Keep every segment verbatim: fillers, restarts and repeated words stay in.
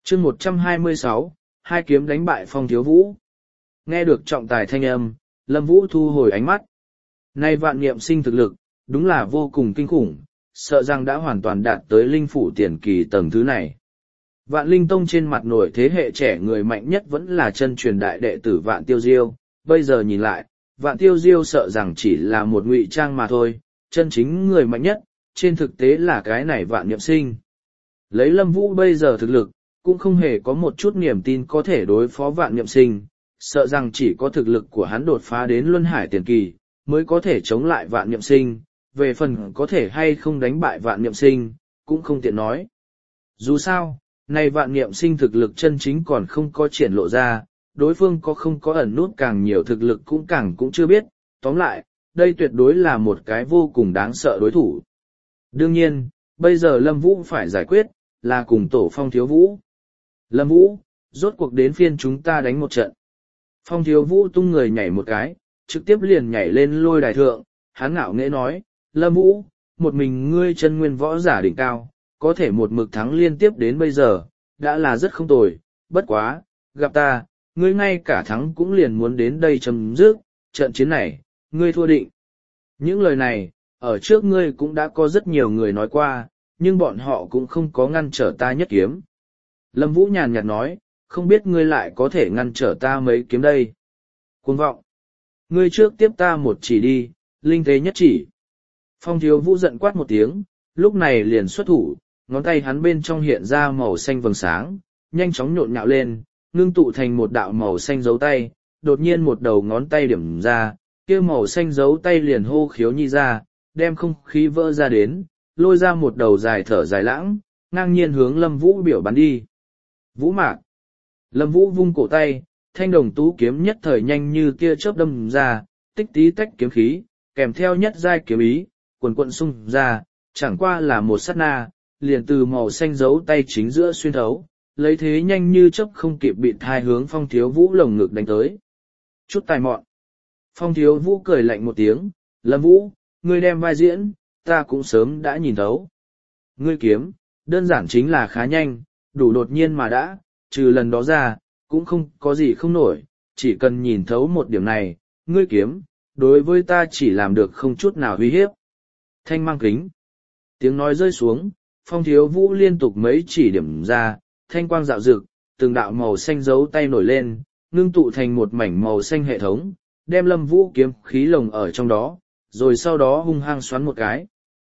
chương một trăm hai mươi sáu, hai kiếm đánh bại Phong Thiếu Vũ. Nghe được trọng tài thanh âm, Lâm Vũ thu hồi ánh mắt. Nay vạn niệm sinh thực lực, đúng là vô cùng kinh khủng, sợ rằng đã hoàn toàn đạt tới linh phủ tiền kỳ tầng thứ này. Vạn Linh Tông trên mặt nổi thế hệ trẻ người mạnh nhất vẫn là chân truyền đại đệ tử Vạn Tiêu Diêu, bây giờ nhìn lại, Vạn Tiêu Diêu sợ rằng chỉ là một ngụy trang mà thôi, chân chính người mạnh nhất, trên thực tế là cái này Vạn Niệm Sinh. Lấy Lâm Vũ bây giờ thực lực, cũng không hề có một chút niềm tin có thể đối phó Vạn Niệm Sinh, sợ rằng chỉ có thực lực của hắn đột phá đến Luân Hải tiền kỳ, mới có thể chống lại Vạn Niệm Sinh, về phần có thể hay không đánh bại Vạn Niệm Sinh, cũng không tiện nói. Dù sao, này Vạn Niệm Sinh thực lực chân chính còn không có triển lộ ra, đối phương có không có ẩn nút càng nhiều thực lực cũng càng cũng chưa biết, tóm lại, đây tuyệt đối là một cái vô cùng đáng sợ đối thủ. Đương nhiên, bây giờ Lâm Vũ phải giải quyết, là cùng tổ Phong Thiếu Vũ. Lâm Vũ, rốt cuộc đến phiên chúng ta đánh một trận. Phong Thiếu Vũ tung người nhảy một cái, trực tiếp liền nhảy lên lôi đài thượng, hắn ngạo nghễ nói, Lâm Vũ, một mình ngươi chân nguyên võ giả đỉnh cao, có thể một mực thắng liên tiếp đến bây giờ, đã là rất không tồi, bất quá, gặp ta, ngươi ngay cả thắng cũng liền muốn đến đây chấm dứt, trận chiến này, ngươi thua định. Những lời này, ở trước ngươi cũng đã có rất nhiều người nói qua, nhưng bọn họ cũng không có ngăn trở ta nhất kiếm. Lâm Vũ nhàn nhạt nói, không biết ngươi lại có thể ngăn trở ta mấy kiếm đây. Cuồng vọng. Ngươi trước tiếp ta một chỉ đi, linh tế nhất chỉ. Phong Thiếu Vũ giận quát một tiếng, lúc này liền xuất thủ, ngón tay hắn bên trong hiện ra màu xanh vầng sáng, nhanh chóng nhộn nhạo lên, ngưng tụ thành một đạo màu xanh dấu tay, đột nhiên một đầu ngón tay điểm ra, kia màu xanh dấu tay liền hô khiếu nhi ra, đem không khí vỡ ra đến, lôi ra một đầu dài thở dài lãng, ngang nhiên hướng Lâm Vũ biểu bắn đi. Vũ mạc. Lâm Vũ vung cổ tay, thanh đồng tú kiếm nhất thời nhanh như tia chớp đâm ra, tích tí tách kiếm khí, kèm theo nhất giai kiếm ý, quần quận xung ra, chẳng qua là một sát na, liền từ màu xanh dấu tay chính giữa xuyên thấu, lấy thế nhanh như chớp không kịp bị thai hướng Phong Thiếu Vũ lồng ngực đánh tới. Chút tài mọn. Phong Thiếu Vũ cười lạnh một tiếng, Lâm Vũ, ngươi đem vai diễn, ta cũng sớm đã nhìn thấu. Ngươi kiếm, đơn giản chính là khá nhanh, đủ đột nhiên mà đã, trừ lần đó ra, cũng không có gì không nổi, chỉ cần nhìn thấu một điểm này, ngươi kiếm, đối với ta chỉ làm được không chút nào uy hiếp. Thanh mang kính. Tiếng nói rơi xuống, Phong Thiếu Vũ liên tục mấy chỉ điểm ra, thanh quang dạo rực, từng đạo màu xanh dấu tay nổi lên, ngưng tụ thành một mảnh màu xanh hệ thống, đem Lâm Vũ kiếm khí lồng ở trong đó, rồi sau đó hung hăng xoắn một cái.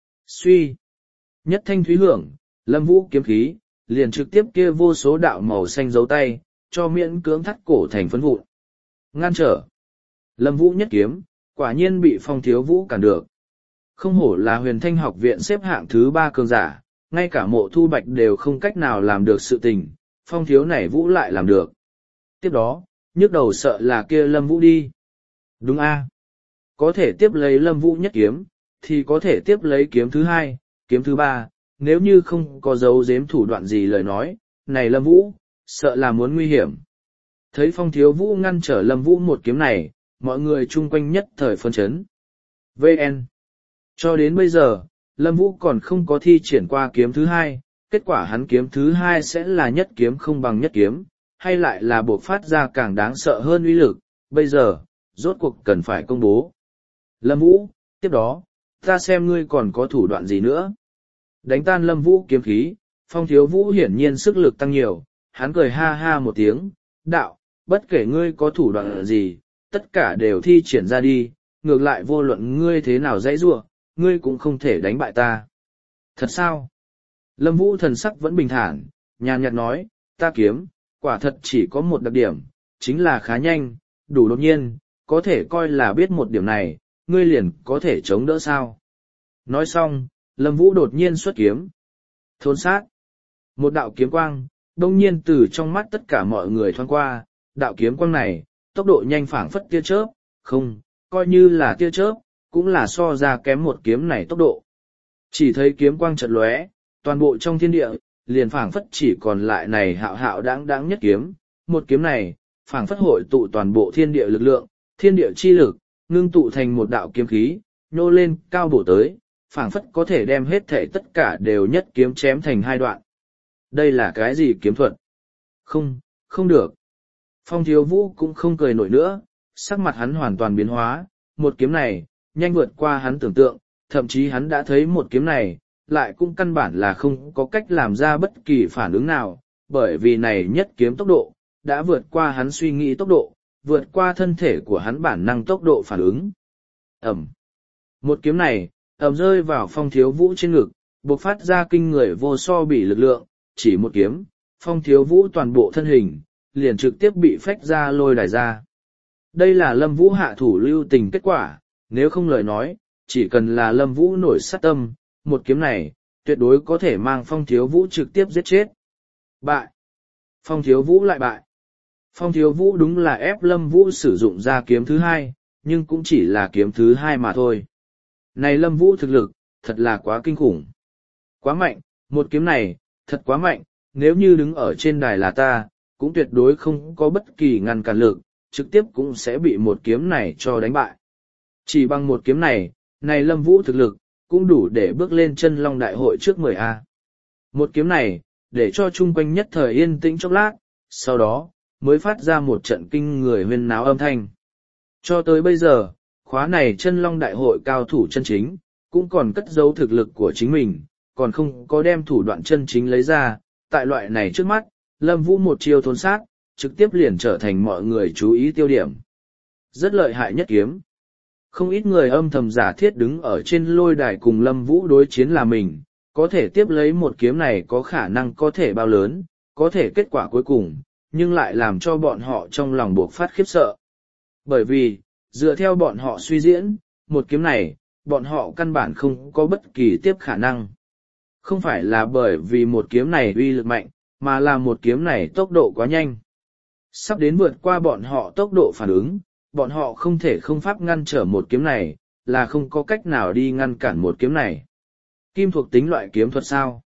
Suy. Nhất thanh thúy hưởng, Lâm Vũ kiếm khí, liền trực tiếp kia vô số đạo màu xanh dấu tay, cho miễn cưỡng thắt cổ thành phấn vụn. Ngăn trở. Lâm Vũ nhất kiếm, quả nhiên bị Phong Thiếu Vũ cản được. Không hổ là Huyền Thanh học viện xếp hạng thứ ba cường giả, ngay cả Mộ Thu Bạch đều không cách nào làm được sự tình, Phong Thiếu này Vũ lại làm được. Tiếp đó, nhức đầu sợ là kia Lâm Vũ đi. Đúng a, có thể tiếp lấy Lâm Vũ nhất kiếm, thì có thể tiếp lấy kiếm thứ hai, kiếm thứ ba, nếu như không có dấu giếm thủ đoạn gì lời nói, này Lâm Vũ, sợ là muốn nguy hiểm. Thấy Phong Thiếu Vũ ngăn trở Lâm Vũ một kiếm này, mọi người chung quanh nhất thời phân chấn. vê en. Cho đến bây giờ, Lâm Vũ còn không có thi triển qua kiếm thứ hai, kết quả hắn kiếm thứ hai sẽ là nhất kiếm không bằng nhất kiếm, hay lại là buộc phát ra càng đáng sợ hơn uy lực, bây giờ, rốt cuộc cần phải công bố. Lâm Vũ, tiếp đó, ta xem ngươi còn có thủ đoạn gì nữa. Đánh tan Lâm Vũ kiếm khí, Phong Thiếu Vũ hiển nhiên sức lực tăng nhiều, hắn cười ha ha một tiếng, đạo, bất kể ngươi có thủ đoạn gì, tất cả đều thi triển ra đi, ngược lại vô luận ngươi thế nào dãy giụa, ngươi cũng không thể đánh bại ta. Thật sao? Lâm Vũ thần sắc vẫn bình thản, nhàn nhạt nói, ta kiếm, quả thật chỉ có một đặc điểm, chính là khá nhanh, đủ đột nhiên, có thể coi là biết một điểm này, ngươi liền có thể chống đỡ sao. Nói xong, Lâm Vũ đột nhiên xuất kiếm. Thôn sát. Một đạo kiếm quang, đông nhiên từ trong mắt tất cả mọi người thoáng qua, đạo kiếm quang này, tốc độ nhanh phảng phất tia chớp, không, coi như là tia chớp, cũng là so ra kém một kiếm này tốc độ. Chỉ thấy kiếm quang chợt lóe, toàn bộ trong thiên địa, liền phảng phất chỉ còn lại này hạo hạo đáng đáng nhất kiếm, một kiếm này, phảng phất hội tụ toàn bộ thiên địa lực lượng, thiên địa chi lực, ngưng tụ thành một đạo kiếm khí, nhô lên cao bổ tới, phảng phất có thể đem hết thể tất cả đều nhất kiếm chém thành hai đoạn. Đây là cái gì kiếm thuật? Không, không được. Phong Thiếu Vũ cũng không cười nổi nữa, sắc mặt hắn hoàn toàn biến hóa, một kiếm này, nhanh vượt qua hắn tưởng tượng, thậm chí hắn đã thấy một kiếm này, lại cũng căn bản là không có cách làm ra bất kỳ phản ứng nào, bởi vì này nhất kiếm tốc độ, đã vượt qua hắn suy nghĩ tốc độ, vượt qua thân thể của hắn bản năng tốc độ phản ứng. Ẩm. Một kiếm này, ẩm rơi vào Phong Thiếu Vũ trên ngực, bộc phát ra kinh người vô so bỉ lực lượng, chỉ một kiếm, Phong Thiếu Vũ toàn bộ thân hình, liền trực tiếp bị phách ra lôi đài ra. Đây là Lâm Vũ hạ thủ lưu tình kết quả, nếu không lời nói, chỉ cần là Lâm Vũ nổi sát tâm, một kiếm này, tuyệt đối có thể mang Phong Thiếu Vũ trực tiếp giết chết. Bại. Phong Thiếu Vũ lại bại. Phong Thiếu Vũ đúng là ép Lâm Vũ sử dụng ra kiếm thứ hai, nhưng cũng chỉ là kiếm thứ hai mà thôi. Này Lâm Vũ thực lực, thật là quá kinh khủng. Quá mạnh, một kiếm này, thật quá mạnh, nếu như đứng ở trên đài là ta, cũng tuyệt đối không có bất kỳ ngăn cản lực, trực tiếp cũng sẽ bị một kiếm này cho đánh bại. Chỉ bằng một kiếm này, này Lâm Vũ thực lực, cũng đủ để bước lên chân long đại hội trước mười A. Một kiếm này, để cho chung quanh nhất thời yên tĩnh chốc lát, sau đó, mới phát ra một trận kinh người huyên náo âm thanh. Cho tới bây giờ, khóa này chân long đại hội cao thủ chân chính, cũng còn cất giấu thực lực của chính mình, còn không có đem thủ đoạn chân chính lấy ra, tại loại này trước mắt, Lâm Vũ một chiêu thôn sát, trực tiếp liền trở thành mọi người chú ý tiêu điểm. Rất lợi hại nhất kiếm. Không ít người âm thầm giả thiết đứng ở trên lôi đài cùng Lâm Vũ đối chiến là mình, có thể tiếp lấy một kiếm này có khả năng có thể bao lớn, có thể kết quả cuối cùng, nhưng lại làm cho bọn họ trong lòng buộc phát khiếp sợ. Bởi vì, dựa theo bọn họ suy diễn, một kiếm này, bọn họ căn bản không có bất kỳ tiếp khả năng. Không phải là bởi vì một kiếm này uy lực mạnh, mà là một kiếm này tốc độ quá nhanh. Sắp đến vượt qua bọn họ tốc độ phản ứng, bọn họ không thể không pháp ngăn trở một kiếm này, là không có cách nào đi ngăn cản một kiếm này. Kim thuộc tính loại kiếm thuật sao?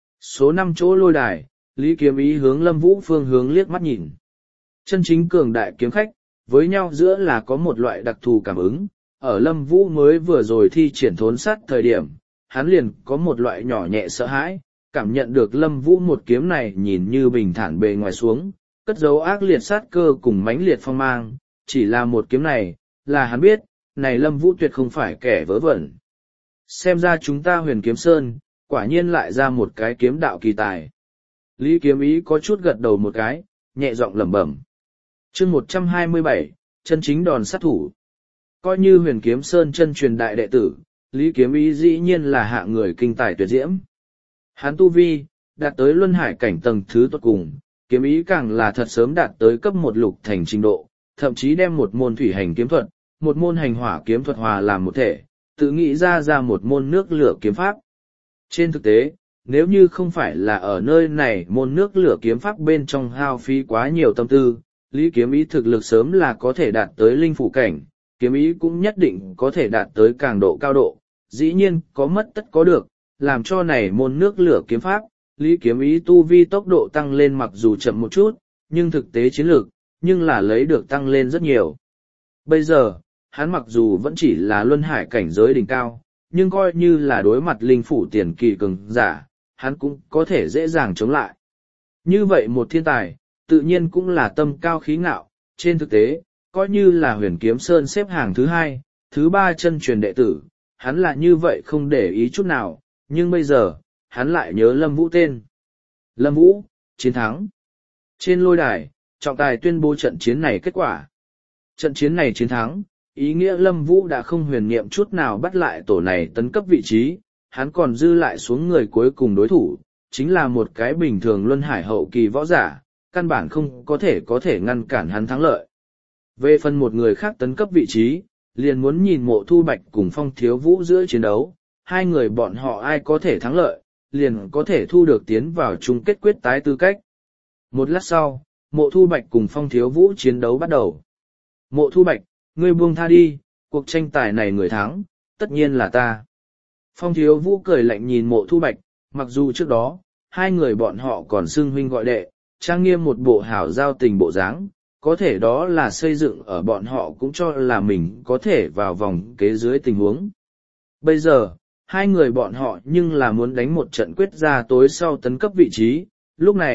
Số năm chỗ lôi đài, Lý Kiếm Ý hướng Lâm Vũ phương hướng liếc mắt nhìn. Chân chính cường đại kiếm khách, với nhau giữa là có một loại đặc thù cảm ứng, ở Lâm Vũ mới vừa rồi thi triển thốn sát thời điểm, hắn liền có một loại nhỏ nhẹ sợ hãi, cảm nhận được Lâm Vũ một kiếm này nhìn như bình thản bề ngoài xuống, cất dấu ác liệt sát cơ cùng mãnh liệt phong mang, chỉ là một kiếm này, là hắn biết, này Lâm Vũ tuyệt không phải kẻ vớ vẩn. Xem ra chúng ta Huyền Kiếm Sơn, quả nhiên lại ra một cái kiếm đạo kỳ tài. Lý Kiếm Ý có chút gật đầu một cái, nhẹ giọng lẩm bẩm. Chương một trăm hai mươi bảy, chân chính đòn sát thủ. Coi như Huyền Kiếm Sơn chân truyền đại đệ tử, Lý Kiếm Ý dĩ nhiên là hạ người kinh tài tuyệt diễm. Hắn tu vi, đạt tới luân hải cảnh tầng thứ tốt cùng, kiếm ý càng là thật sớm đạt tới cấp một lục thành trình độ, thậm chí đem một môn thủy hành kiếm thuật, một môn hành hỏa kiếm thuật hòa làm một thể, tự nghĩ ra ra một môn nước lửa kiếm pháp. Trên thực tế, nếu như không phải là ở nơi này môn nước lửa kiếm pháp bên trong hao phí quá nhiều tâm tư, Lý Kiếm Ý thực lực sớm là có thể đạt tới linh phủ cảnh, kiếm ý cũng nhất định có thể đạt tới càng độ cao độ, dĩ nhiên có mất tất có được, làm cho này môn nước lửa kiếm pháp, Lý Kiếm Ý tu vi tốc độ tăng lên mặc dù chậm một chút, nhưng thực tế chiến lược, nhưng là lấy được tăng lên rất nhiều. Bây giờ, hắn mặc dù vẫn chỉ là luân hải cảnh giới đỉnh cao, nhưng coi như là đối mặt linh phủ tiền kỳ cường giả, hắn cũng có thể dễ dàng chống lại. Như vậy một thiên tài, tự nhiên cũng là tâm cao khí ngạo, trên thực tế, coi như là Huyền Kiếm Sơn xếp hàng thứ hai, thứ ba chân truyền đệ tử, hắn là như vậy không để ý chút nào, nhưng bây giờ, hắn lại nhớ Lâm Vũ tên. Lâm Vũ, chiến thắng. Trên lôi đài, trọng tài tuyên bố trận chiến này kết quả. Trận chiến này chiến thắng, ý nghĩa Lâm Vũ đã không huyền niệm chút nào bắt lại tổ này tấn cấp vị trí, hắn còn dư lại xuống người cuối cùng đối thủ, chính là một cái bình thường luân hải hậu kỳ võ giả, căn bản không có thể có thể ngăn cản hắn thắng lợi. Về phần một người khác tấn cấp vị trí, liền muốn nhìn Mộ Thu Bạch cùng Phong Thiếu Vũ giữa chiến đấu, hai người bọn họ ai có thể thắng lợi, liền có thể thu được tiến vào chung kết quyết tái tư cách. Một lát sau, Mộ Thu Bạch cùng Phong Thiếu Vũ chiến đấu bắt đầu. Mộ Thu Bạch, ngươi buông tha đi, cuộc tranh tài này người thắng, tất nhiên là ta. Phong Thiếu Vũ cười lạnh nhìn Mộ Thu Bạch, mặc dù trước đó, hai người bọn họ còn xưng huynh gọi đệ, trang nghiêm một bộ hảo giao tình bộ dáng, có thể đó là xây dựng ở bọn họ cũng cho là mình có thể vào vòng kế dưới tình huống. Bây giờ, hai người bọn họ nhưng là muốn đánh một trận quyết ra tối sau tấn cấp vị trí, lúc này,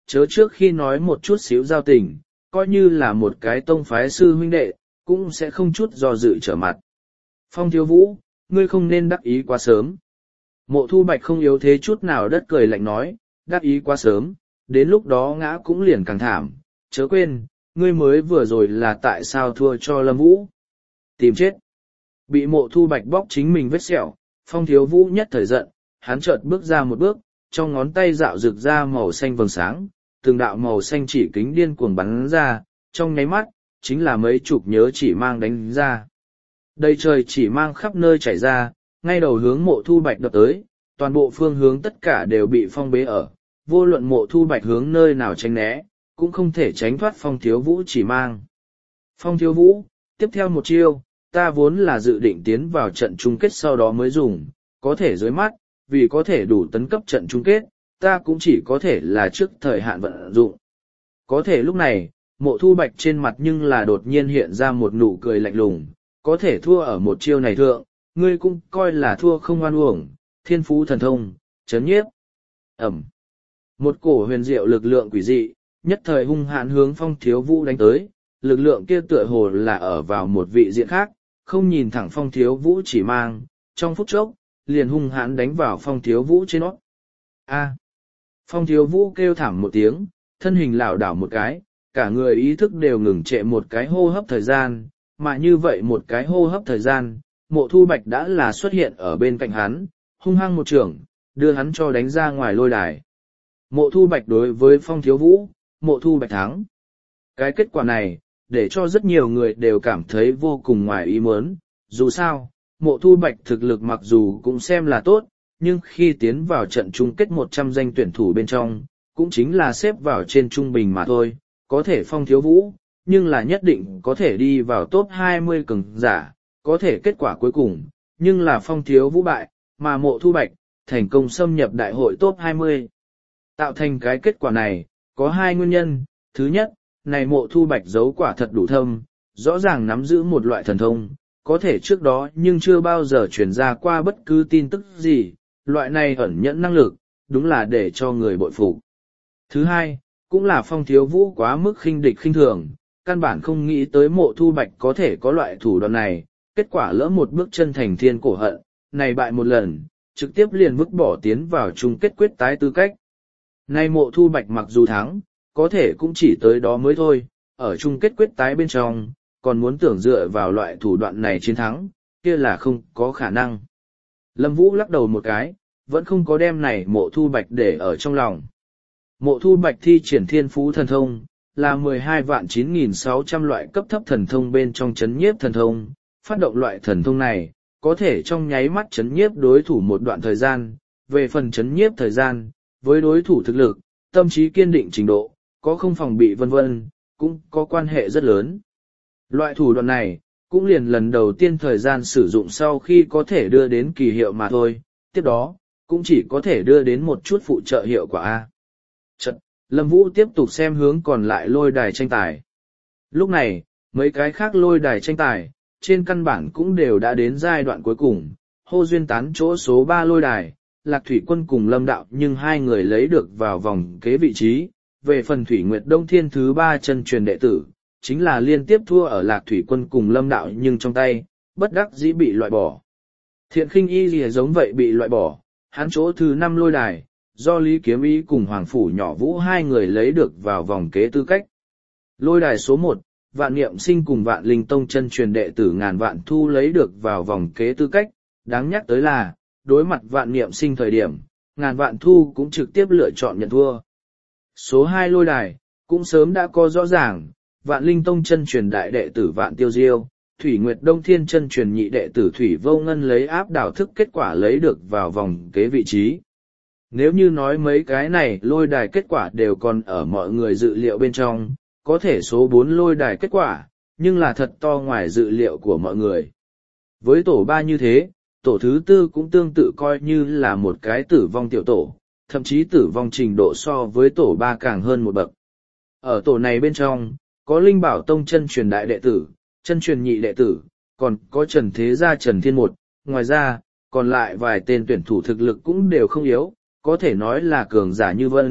chớ trước khi nói một chút xíu giao tình, coi như là một cái tông phái sư huynh đệ, cũng sẽ không chút do dự trở mặt. Phong Thiếu Vũ, ngươi không nên đắc ý quá sớm. Mộ Thu Bạch không yếu thế chút nào đất cười lạnh nói, đắc ý quá sớm, đến lúc đó ngã cũng liền càng thảm, chớ quên, ngươi mới vừa rồi là tại sao thua cho Lâm Vũ. Tìm chết. Bị Mộ Thu Bạch bóc chính mình vết sẹo, Phong Thiếu Vũ nhất thời giận, hắn chợt bước ra một bước, trong ngón tay dạo rực ra màu xanh vầng sáng, từng đạo màu xanh chỉ kính điên cuồng bắn ra, trong nháy mắt, chính là mấy chục nhớ chỉ mang đánh ra. Đầy trời chỉ mang khắp nơi chảy ra, ngay đầu hướng Mộ Thu Bạch đập tới, toàn bộ phương hướng tất cả đều bị phong bế ở, vô luận Mộ Thu Bạch hướng nơi nào tránh né, cũng không thể tránh thoát Phong Thiếu Vũ chỉ mang. Phong Thiếu Vũ, tiếp theo một chiêu, ta vốn là dự định tiến vào trận chung kết sau đó mới dùng, có thể dưới mắt, vì có thể đủ tấn cấp trận chung kết, ta cũng chỉ có thể là trước thời hạn vận dụng. Có thể lúc này, Mộ Thu Bạch trên mặt nhưng là đột nhiên hiện ra một nụ cười lạnh lùng, có thể thua ở một chiêu này thượng, ngươi cũng coi là thua không oan uổng, thiên phú thần thông, chấn nhiếp. Ẩm. Một cổ huyền diệu lực lượng quỷ dị, nhất thời hung hãn hướng Phong Thiếu Vũ đánh tới, lực lượng kia tựa hồ là ở vào một vị diện khác, không nhìn thẳng Phong Thiếu Vũ chỉ mang, trong phút chốc, liền hung hãn đánh vào Phong Thiếu Vũ trên nót. A. Phong Thiếu Vũ kêu thảm một tiếng, thân hình lảo đảo một cái, cả người ý thức đều ngừng trệ một cái hô hấp thời gian, mà như vậy một cái hô hấp thời gian, Mộ Thu Bạch đã là xuất hiện ở bên cạnh hắn, hung hăng một trường, đưa hắn cho đánh ra ngoài lôi đài. Mộ Thu Bạch đối với Phong Thiếu Vũ, Mộ Thu Bạch thắng. Cái kết quả này, để cho rất nhiều người đều cảm thấy vô cùng ngoài ý muốn, dù sao, Mộ Thu Bạch thực lực mặc dù cũng xem là tốt, nhưng khi tiến vào trận chung kết một trăm danh tuyển thủ bên trong, cũng chính là xếp vào trên trung bình mà thôi, có thể Phong Thiếu Vũ, nhưng là nhất định có thể đi vào top hai mươi cường giả, có thể kết quả cuối cùng, nhưng là Phong Thiếu Vũ bại, mà Mộ Thu Bạch, thành công xâm nhập đại hội top hai mươi. Tạo thành cái kết quả này, có hai nguyên nhân, thứ nhất, này Mộ Thu Bạch giấu quả thật đủ thâm, rõ ràng nắm giữ một loại thần thông, có thể trước đó nhưng chưa bao giờ truyền ra qua bất cứ tin tức gì, loại này ẩn nhẫn năng lực, đúng là để cho người bội phục. Thứ hai, cũng là Phong Thiếu Vũ quá mức khinh địch khinh thường, căn bản không nghĩ tới Mộ Thu Bạch có thể có loại thủ đoạn này, kết quả lỡ một bước chân thành thiên cổ hận, này bại một lần, trực tiếp liền vứt bỏ tiến vào chung kết quyết tái tư cách. Này Mộ Thu Bạch mặc dù thắng, có thể cũng chỉ tới đó mới thôi, ở chung kết quyết tái bên trong, còn muốn tưởng dựa vào loại thủ đoạn này chiến thắng, kia là không có khả năng. Lâm Vũ lắc đầu một cái, vẫn không có đem này Mộ Thu Bạch để ở trong lòng. Mộ Thu Bạch thi triển thiên phú thần thông, là mười hai vạn chín nghìn sáu trăm loại cấp thấp thần thông bên trong chấn nhiếp thần thông, phát động loại thần thông này, có thể trong nháy mắt chấn nhiếp đối thủ một đoạn thời gian, về phần chấn nhiếp thời gian, với đối thủ thực lực, tâm trí kiên định trình độ, có không phòng bị vân vân, cũng có quan hệ rất lớn. Loại thủ đoạn này, cũng liền lần đầu tiên thời gian sử dụng sau khi có thể đưa đến kỳ hiệu mà thôi, tiếp đó, cũng chỉ có thể đưa đến một chút phụ trợ hiệu quả A. Chật, Lâm Vũ tiếp tục xem hướng còn lại lôi đài tranh tài. Lúc này, mấy cái khác lôi đài tranh tài, trên căn bản cũng đều đã đến giai đoạn cuối cùng, hô duyên tán chỗ số ba lôi đài, Lạc Thủy Quân cùng Lâm Đạo nhưng hai người lấy được vào vòng kế vị trí, về phần Thủy Nguyệt Đông Thiên thứ ba chân truyền đệ tử, chính là liên tiếp thua ở Lạc Thủy Quân cùng Lâm Đạo nhưng trong tay, bất đắc dĩ bị loại bỏ. Thiện Khinh Y lìa giống vậy bị loại bỏ, hắn chỗ thứ năm lôi đài, do Lý Kiếm Y cùng Hoàng Phủ Nhỏ Vũ hai người lấy được vào vòng kế tư cách. Lôi đài số một, Vạn Niệm Sinh cùng Vạn Linh Tông chân truyền đệ tử Ngàn Vạn Thu lấy được vào vòng kế tư cách, đáng nhắc tới là, đối mặt Vạn Niệm Sinh thời điểm, Ngàn Vạn Thu cũng trực tiếp lựa chọn nhận thua. Số hai lôi đài, cũng sớm đã có rõ ràng, Vạn Linh Tông chân truyền đại đệ tử Vạn Tiêu Diêu, Thủy Nguyệt Đông Thiên chân truyền nhị đệ tử Thủy Vô Ngân lấy áp đảo thức kết quả lấy được vào vòng kế vị trí. Nếu như nói mấy cái này lôi đài kết quả đều còn ở mọi người dự liệu bên trong, có thể số bốn lôi đài kết quả, nhưng là thật to ngoài dự liệu của mọi người. Với tổ ba như thế, tổ thứ tư cũng tương tự coi như là một cái tử vong tiểu tổ, thậm chí tử vong trình độ so với tổ ba càng hơn một bậc. Ở tổ này bên trong, có Linh Bảo Tông chân truyền đại đệ tử, chân truyền nhị đệ tử, còn có Trần Thế Gia Trần Thiên Một, ngoài ra, còn lại vài tên tuyển thủ thực lực cũng đều không yếu, có thể nói là cường giả như vân,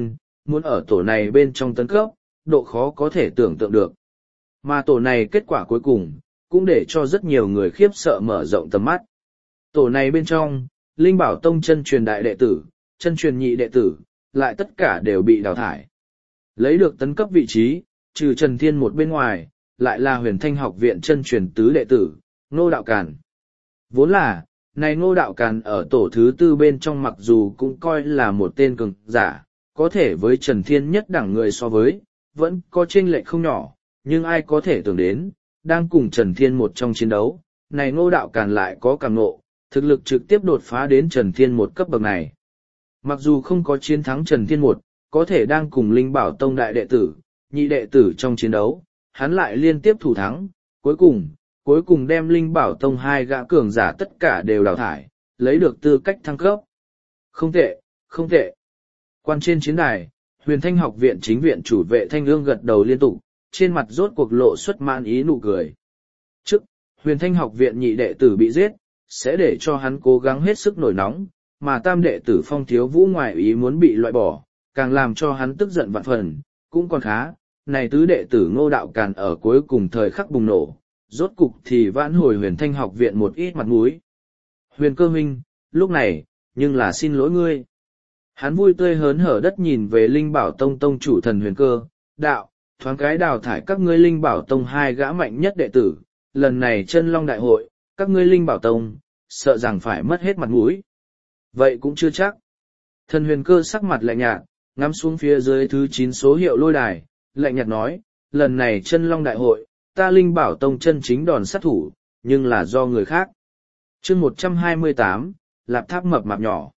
muốn ở tổ này bên trong tấn cấp, độ khó có thể tưởng tượng được. Mà tổ này kết quả cuối cùng, cũng để cho rất nhiều người khiếp sợ mở rộng tầm mắt. Tổ này bên trong, Linh Bảo Tông chân truyền đại đệ tử, chân truyền nhị đệ tử, lại tất cả đều bị đào thải. Lấy được tấn cấp vị trí, trừ Trần Thiên một bên ngoài, lại là Huyền Thanh học viện chân truyền tứ đệ tử, Ngô Đạo Càn. Vốn là, này Ngô Đạo Càn ở tổ thứ tư bên trong mặc dù cũng coi là một tên cường giả, có thể với Trần Thiên nhất đẳng người so với, vẫn có chênh lệch không nhỏ, nhưng ai có thể tưởng đến, đang cùng Trần Thiên một trong chiến đấu, này Ngô Đạo Càn lại có cảm ngộ, thực lực trực tiếp đột phá đến Trần Thiên một cấp bậc này. Mặc dù không có chiến thắng Trần Thiên một, có thể đang cùng Linh Bảo Tông đại đệ tử, nhị đệ tử trong chiến đấu, hắn lại liên tiếp thủ thắng, cuối cùng, cuối cùng đem Linh Bảo Tông hai gã cường giả tất cả đều đào thải, lấy được tư cách thăng cấp. Không tệ, không tệ. Quan trên chiến đài, Huyền Thanh học viện chính viện chủ vệ Thanh Ương gật đầu liên tục, trên mặt rốt cuộc lộ xuất mãn ý nụ cười. Trước, Huyền Thanh học viện nhị đệ tử bị giết, sẽ để cho hắn cố gắng hết sức nổi nóng, mà tam đệ tử Phong Thiếu Vũ ngoài ý muốn bị loại bỏ, càng làm cho hắn tức giận vạn phần, cũng còn khá, này tứ đệ tử Ngô Đạo Càn ở cuối cùng thời khắc bùng nổ, rốt cục thì vãn hồi Huyền Thanh học viện một ít mặt mũi. Huyền Cơ huynh, lúc này, nhưng là xin lỗi ngươi. Hắn vui tươi hớn hở đất nhìn về Linh Bảo Tông tông chủ thần Huyền Cơ, đạo, thoáng cái đào thải các ngươi Linh Bảo Tông hai gã mạnh nhất đệ tử, lần này chân long đại hội, các ngươi Linh Bảo Tông, sợ rằng phải mất hết mặt mũi. Vậy cũng chưa chắc. Thần Huyền Cơ sắc mặt lạnh nhạt, ngắm xuống phía dưới thứ chín số hiệu lôi đài, lạnh nhạt nói, lần này chân long đại hội, ta Linh Bảo Tông chân chính đòn sát thủ, nhưng là do người khác. chương một trăm hai mươi tám, Lạp Tháp mập mạp nhỏ.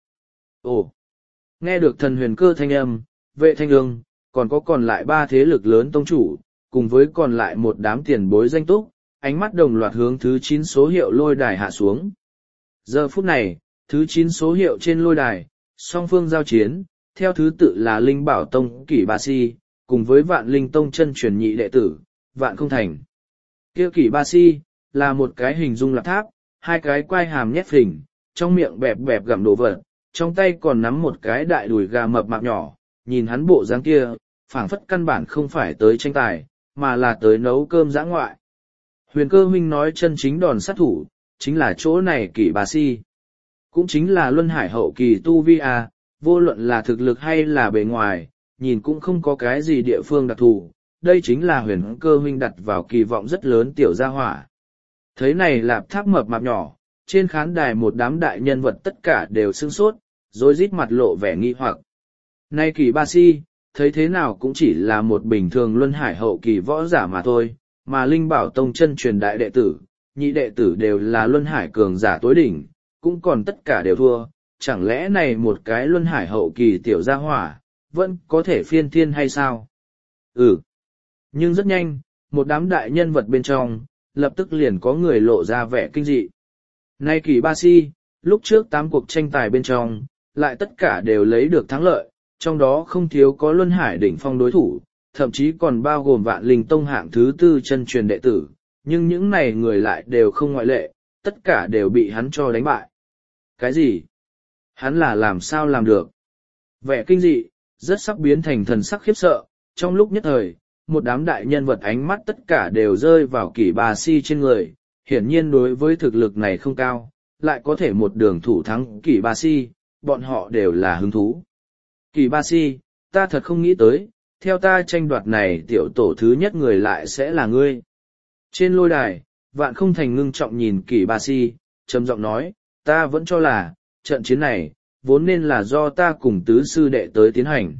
Ồ! Nghe được thần Huyền Cơ thanh âm, vệ Thanh Ương, còn có còn lại ba thế lực lớn tông chủ, cùng với còn lại một đám tiền bối danh túc, ánh mắt đồng loạt hướng thứ chín số hiệu lôi đài hạ xuống. Giờ phút này, thứ chín số hiệu trên lôi đài, song phương giao chiến, theo thứ tự là Linh Bảo Tông Kỷ Ba Si, cùng với Vạn Linh Tông chân truyền nhị đệ tử, Vạn Không Thành. Kia Kỷ Ba Si, là một cái hình dung lạp tháp, hai cái quai hàm nhét phình, trong miệng bẹp bẹp gặm đồ vật, trong tay còn nắm một cái đại đùi gà mập mạp nhỏ, nhìn hắn bộ dáng kia, phảng phất căn bản không phải tới tranh tài, mà là tới nấu cơm dã ngoại. Huyền Cơ huynh nói chân chính đòn sát thủ, chính là chỗ này Kỷ Ba Si. Cũng chính là luân hải hậu kỳ tu vi a, vô luận là thực lực hay là bề ngoài, nhìn cũng không có cái gì địa phương đặc thù, đây chính là Huyền Cơ huynh đặt vào kỳ vọng rất lớn tiểu gia hỏa. Thấy này Lạp Tháp mập mạp nhỏ, trên khán đài một đám đại nhân vật tất cả đều sửng sốt, rồi rít mặt lộ vẻ nghi hoặc. Nay Kỷ Ba Si, thấy thế nào cũng chỉ là một bình thường luân hải hậu kỳ võ giả mà thôi, mà Linh Bảo Tông chân truyền đại đệ tử, nhị đệ tử đều là luân hải cường giả tối đỉnh, cũng còn tất cả đều thua, chẳng lẽ này một cái luân hải hậu kỳ tiểu gia hỏa, vẫn có thể phiên thiên hay sao? Ừ. Nhưng rất nhanh, một đám đại nhân vật bên trong, lập tức liền có người lộ ra vẻ kinh dị. Nay Kỷ Ba Si, lúc trước tám cuộc tranh tài bên trong, lại tất cả đều lấy được thắng lợi, trong đó không thiếu có luân hải đỉnh phong đối thủ, thậm chí còn bao gồm Vạn Linh Tông hạng thứ tư chân truyền đệ tử, nhưng những này người lại đều không ngoại lệ, tất cả đều bị hắn cho đánh bại. Cái gì? Hắn là làm sao làm được? Vẻ kinh dị, rất sắc biến thành thần sắc khiếp sợ, trong lúc nhất thời, một đám đại nhân vật ánh mắt tất cả đều rơi vào Kỷ Ba Si trên người, hiển nhiên đối với thực lực này không cao, lại có thể một đường thủ thắng Kỷ Ba Si, bọn họ đều là hứng thú. Kỷ Ba Si, ta thật không nghĩ tới, theo ta tranh đoạt này tiểu tổ thứ nhất người lại sẽ là ngươi. Trên lôi đài, Vạn Không Thành ngưng trọng nhìn Kỷ Ba Si, trầm giọng nói, ta vẫn cho là, trận chiến này, vốn nên là do ta cùng tứ sư đệ tới tiến hành.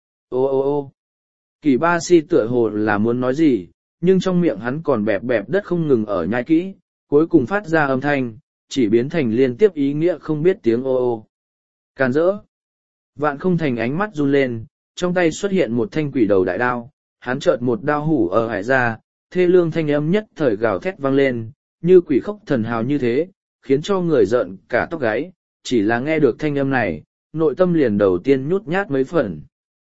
Ô ô ô Kỷ Ba Si tựa hồ là muốn nói gì, nhưng trong miệng hắn còn bẹp bẹp đất không ngừng ở nhai kỹ, cuối cùng phát ra âm thanh, chỉ biến thành liên tiếp ý nghĩa không biết tiếng ô ô. Càn rỡ. Vạn Không Thành ánh mắt run lên, trong tay xuất hiện một thanh quỷ đầu đại đao, hắn chợt một đao hủ ở hải ra, thê lương thanh âm nhất thời gào thét vang lên, như quỷ khóc thần hào như thế, khiến cho người giận cả tóc gáy, chỉ là nghe được thanh âm này, nội tâm liền đầu tiên nhút nhát mấy phần.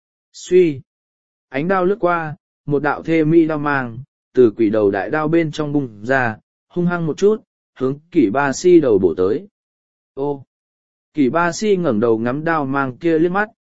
Suy! Ánh đao lướt qua, một đạo thê mi đao mang, từ quỷ đầu đại đao bên trong bung ra, hung hăng một chút, hướng Kỷ Ba Si đầu bổ tới. Ô! Kỷ Ba Si ngẩng đầu ngắm đao mang kia liếc mắt,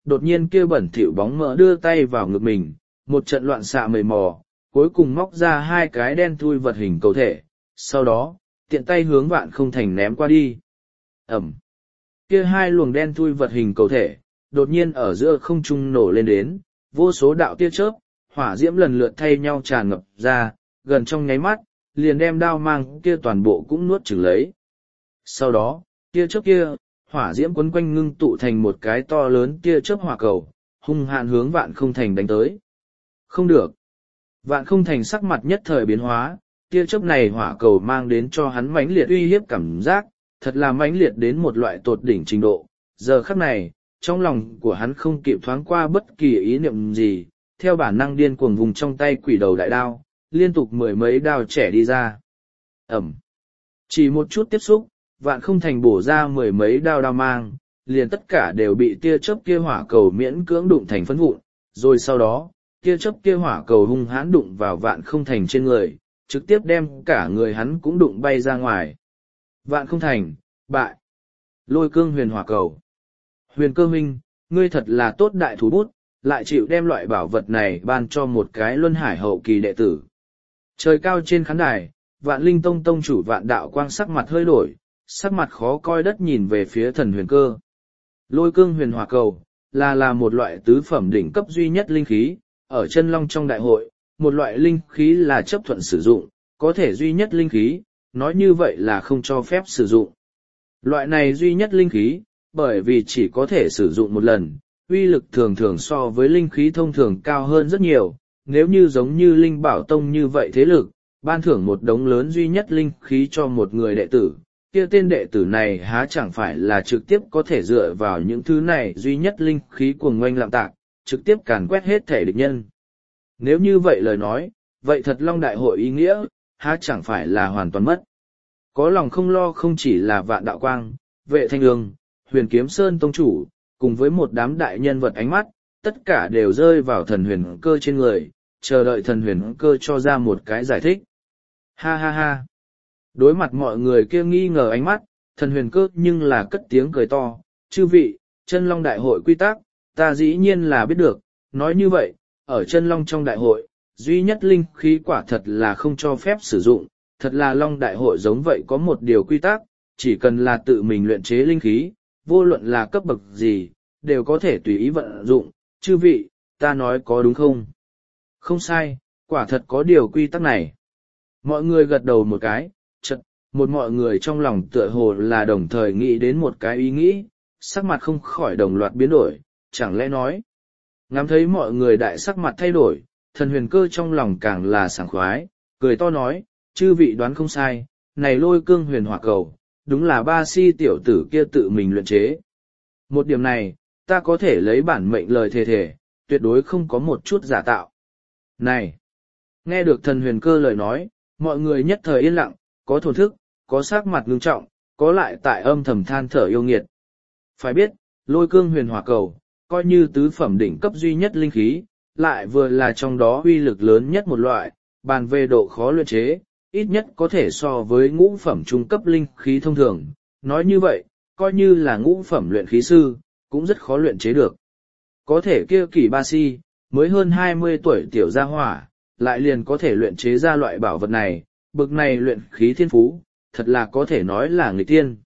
đột nhiên kia bẩn thỉu bóng mỡ đưa tay vào ngực mình, một trận loạn xạ mầy mò, cuối cùng móc ra hai cái đen thui vật hình cầu thể, sau đó, tiện tay hướng Vạn Không Thành ném qua đi. Ẩm. Kia hai luồng đen thui vật hình cầu thể, đột nhiên ở giữa không trung nổ lên đến, vô số đạo tia chớp, hỏa diễm lần lượt thay nhau tràn ngập ra, gần trong nháy mắt, liền đem đao mang kia toàn bộ cũng nuốt chửng lấy. Sau đó, tia chớp kia, hỏa diễm quấn quanh ngưng tụ thành một cái to lớn tia chớp hỏa cầu, hung hãn hướng Vạn Không Thành đánh tới. Không được. Vạn Không Thành sắc mặt nhất thời biến hóa, tia chớp này hỏa cầu mang đến cho hắn mãnh liệt uy hiếp cảm giác, thật là mãnh liệt đến một loại tột đỉnh trình độ. Giờ khắc này, trong lòng của hắn không kịp thoáng qua bất kỳ ý niệm gì, theo bản năng điên cuồng vùng trong tay quỷ đầu đại đao, liên tục mười mấy đao trẻ đi ra. Ẩm. Chỉ một chút tiếp xúc, Vạn Không Thành bổ ra mười mấy đao đao mang, liền tất cả đều bị tia chớp kia hỏa cầu miễn cưỡng đụng thành phấn vụn, rồi sau đó, tia chớp kia hỏa cầu hung hãn đụng vào Vạn Không Thành trên người, trực tiếp đem cả người hắn cũng đụng bay ra ngoài. Vạn Không Thành, bại. Lôi cương huyền hỏa cầu. Huyền cơ minh, ngươi thật là tốt đại thú bút, lại chịu đem loại bảo vật này ban cho một cái luân hải hậu kỳ đệ tử. Trời cao trên khán đài, Vạn Linh Tông tông chủ Vạn Đạo Quang sắc mặt hơi đổi, sắc mặt khó coi đất nhìn về phía thần huyền cơ. Lôi cương huyền hỏa cầu, là là một loại tứ phẩm đỉnh cấp duy nhất linh khí, ở chân long trong đại hội, một loại linh khí là chấp thuận sử dụng, có thể duy nhất linh khí, nói như vậy là không cho phép sử dụng. Loại này duy nhất linh khí, bởi vì chỉ có thể sử dụng một lần, uy lực thường thường so với linh khí thông thường cao hơn rất nhiều, nếu như giống như linh bảo tông như vậy thế lực, ban thưởng một đống lớn duy nhất linh khí cho một người đệ tử, kia tên đệ tử này há chẳng phải là trực tiếp có thể dựa vào những thứ này duy nhất linh khí cuồng ngoanh lạm tạc, trực tiếp càn quét hết thể địch nhân. Nếu như vậy lời nói, vậy thật long đại hội ý nghĩa, há chẳng phải là hoàn toàn mất. Có lòng không lo không chỉ là Vạn Đạo Quang, Vệ Thanh Ương, Huyền Kiếm Sơn tông chủ, cùng với một đám đại nhân vật ánh mắt, tất cả đều rơi vào thần huyền cơ trên người, chờ đợi thần huyền cơ cho ra một cái giải thích. Ha ha ha. Đối mặt mọi người kia nghi ngờ ánh mắt, thần huyền cơ nhưng là cất tiếng cười to, chư vị, chân long đại hội quy tắc, ta dĩ nhiên là biết được, nói như vậy, ở chân long trong đại hội, duy nhất linh khí quả thật là không cho phép sử dụng, thật là long đại hội giống vậy có một điều quy tắc, chỉ cần là tự mình luyện chế linh khí, vô luận là cấp bậc gì, đều có thể tùy ý vận dụng, chư vị, ta nói có đúng không? Không sai, quả thật có điều quy tắc này. Mọi người gật đầu một cái, chật, một mọi người trong lòng tựa hồ là đồng thời nghĩ đến một cái ý nghĩ, sắc mặt không khỏi đồng loạt biến đổi, chẳng lẽ nói. Ngắm thấy mọi người đại sắc mặt thay đổi, thần huyền cơ trong lòng càng là sảng khoái, cười to nói, chư vị đoán không sai, này lôi cương huyền hỏa cầu, đúng là ba si tiểu tử kia tự mình luyện chế. Một điểm này, ta có thể lấy bản mệnh lời thề thề, tuyệt đối không có một chút giả tạo. Này! Nghe được thần huyền cơ lời nói, mọi người nhất thời yên lặng, có thổn thức, có sắc mặt ngưng trọng, có lại tại âm thầm than thở yêu nghiệt. Phải biết, lôi cương huyền hỏa cầu, coi như tứ phẩm đỉnh cấp duy nhất linh khí, lại vừa là trong đó uy lực lớn nhất một loại, bàn về độ khó luyện chế, ít nhất có thể so với ngũ phẩm trung cấp linh khí thông thường. Nói như vậy, coi như là ngũ phẩm luyện khí sư, cũng rất khó luyện chế được. Có thể kia kỳ ba si, mới hơn hai mươi tuổi tiểu gia hỏa, lại liền có thể luyện chế ra loại bảo vật này, bực này luyện khí thiên phú, thật là có thể nói là người tiên.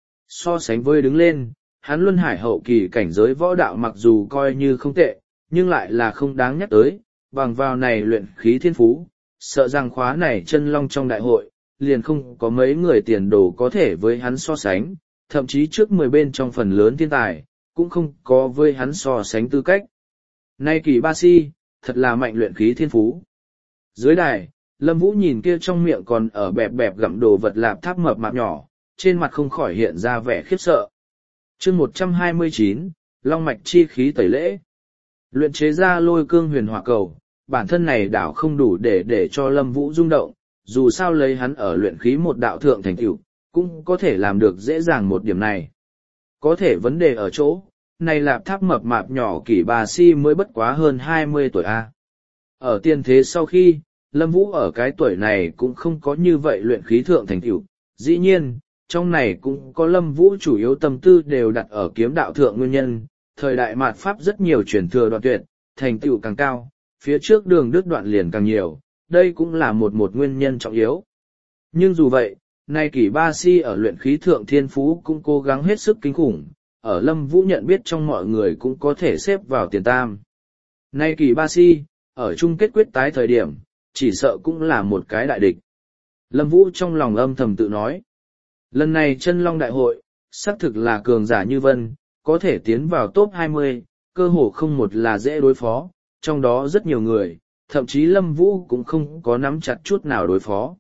So sánh với đứng lên, hắn luân hải hậu kỳ cảnh giới võ đạo mặc dù coi như không tệ, nhưng lại là không đáng nhắc tới, bằng vào này luyện khí thiên phú, sợ rằng khóa này chân long trong đại hội, liền không có mấy người tiền đồ có thể với hắn so sánh, thậm chí trước mười bên trong phần lớn thiên tài, cũng không có với hắn so sánh tư cách. Nay kỳ ba si, thật là mạnh luyện khí thiên phú. Dưới đài, Lâm Vũ nhìn kia trong miệng còn ở bẹp bẹp gặm đồ vật lạp tháp mập mạp nhỏ, trên mặt không khỏi hiện ra vẻ khiếp sợ. Chương một trăm hai mươi chín, Long mạch chi khí tẩy lễ. Luyện chế ra lôi cương huyền hỏa cầu, bản thân này đảo không đủ để để cho Lâm Vũ rung động, dù sao lấy hắn ở luyện khí một đạo thượng thành tựu, cũng có thể làm được dễ dàng một điểm này. Có thể vấn đề ở chỗ, này lạp tháp mập mạp nhỏ kỷ bà si mới bất quá hơn hai mươi tuổi A. Ở tiên thế sau khi, Lâm Vũ ở cái tuổi này cũng không có như vậy luyện khí thượng thành tựu, dĩ nhiên, trong này cũng có Lâm Vũ chủ yếu tâm tư đều đặt ở kiếm đạo thượng nguyên nhân, thời đại mạt Pháp rất nhiều truyền thừa đoạn tuyệt, thành tựu càng cao, phía trước đường đứt đoạn liền càng nhiều, đây cũng là một một nguyên nhân trọng yếu. Nhưng dù vậy, nay kỷ ba si ở luyện khí thượng thiên phú cũng cố gắng hết sức kinh khủng, ở Lâm Vũ nhận biết trong mọi người cũng có thể xếp vào tiền tam. Nay kỷ ba si, ở chung kết quyết tái thời điểm, chỉ sợ cũng là một cái đại địch. Lâm Vũ trong lòng âm thầm tự nói. Lần này chân long đại hội, xác thực là cường giả như vân, có thể tiến vào top hai mươi, cơ hồ không một là dễ đối phó, trong đó rất nhiều người, thậm chí Lâm Vũ cũng không có nắm chặt chút nào đối phó.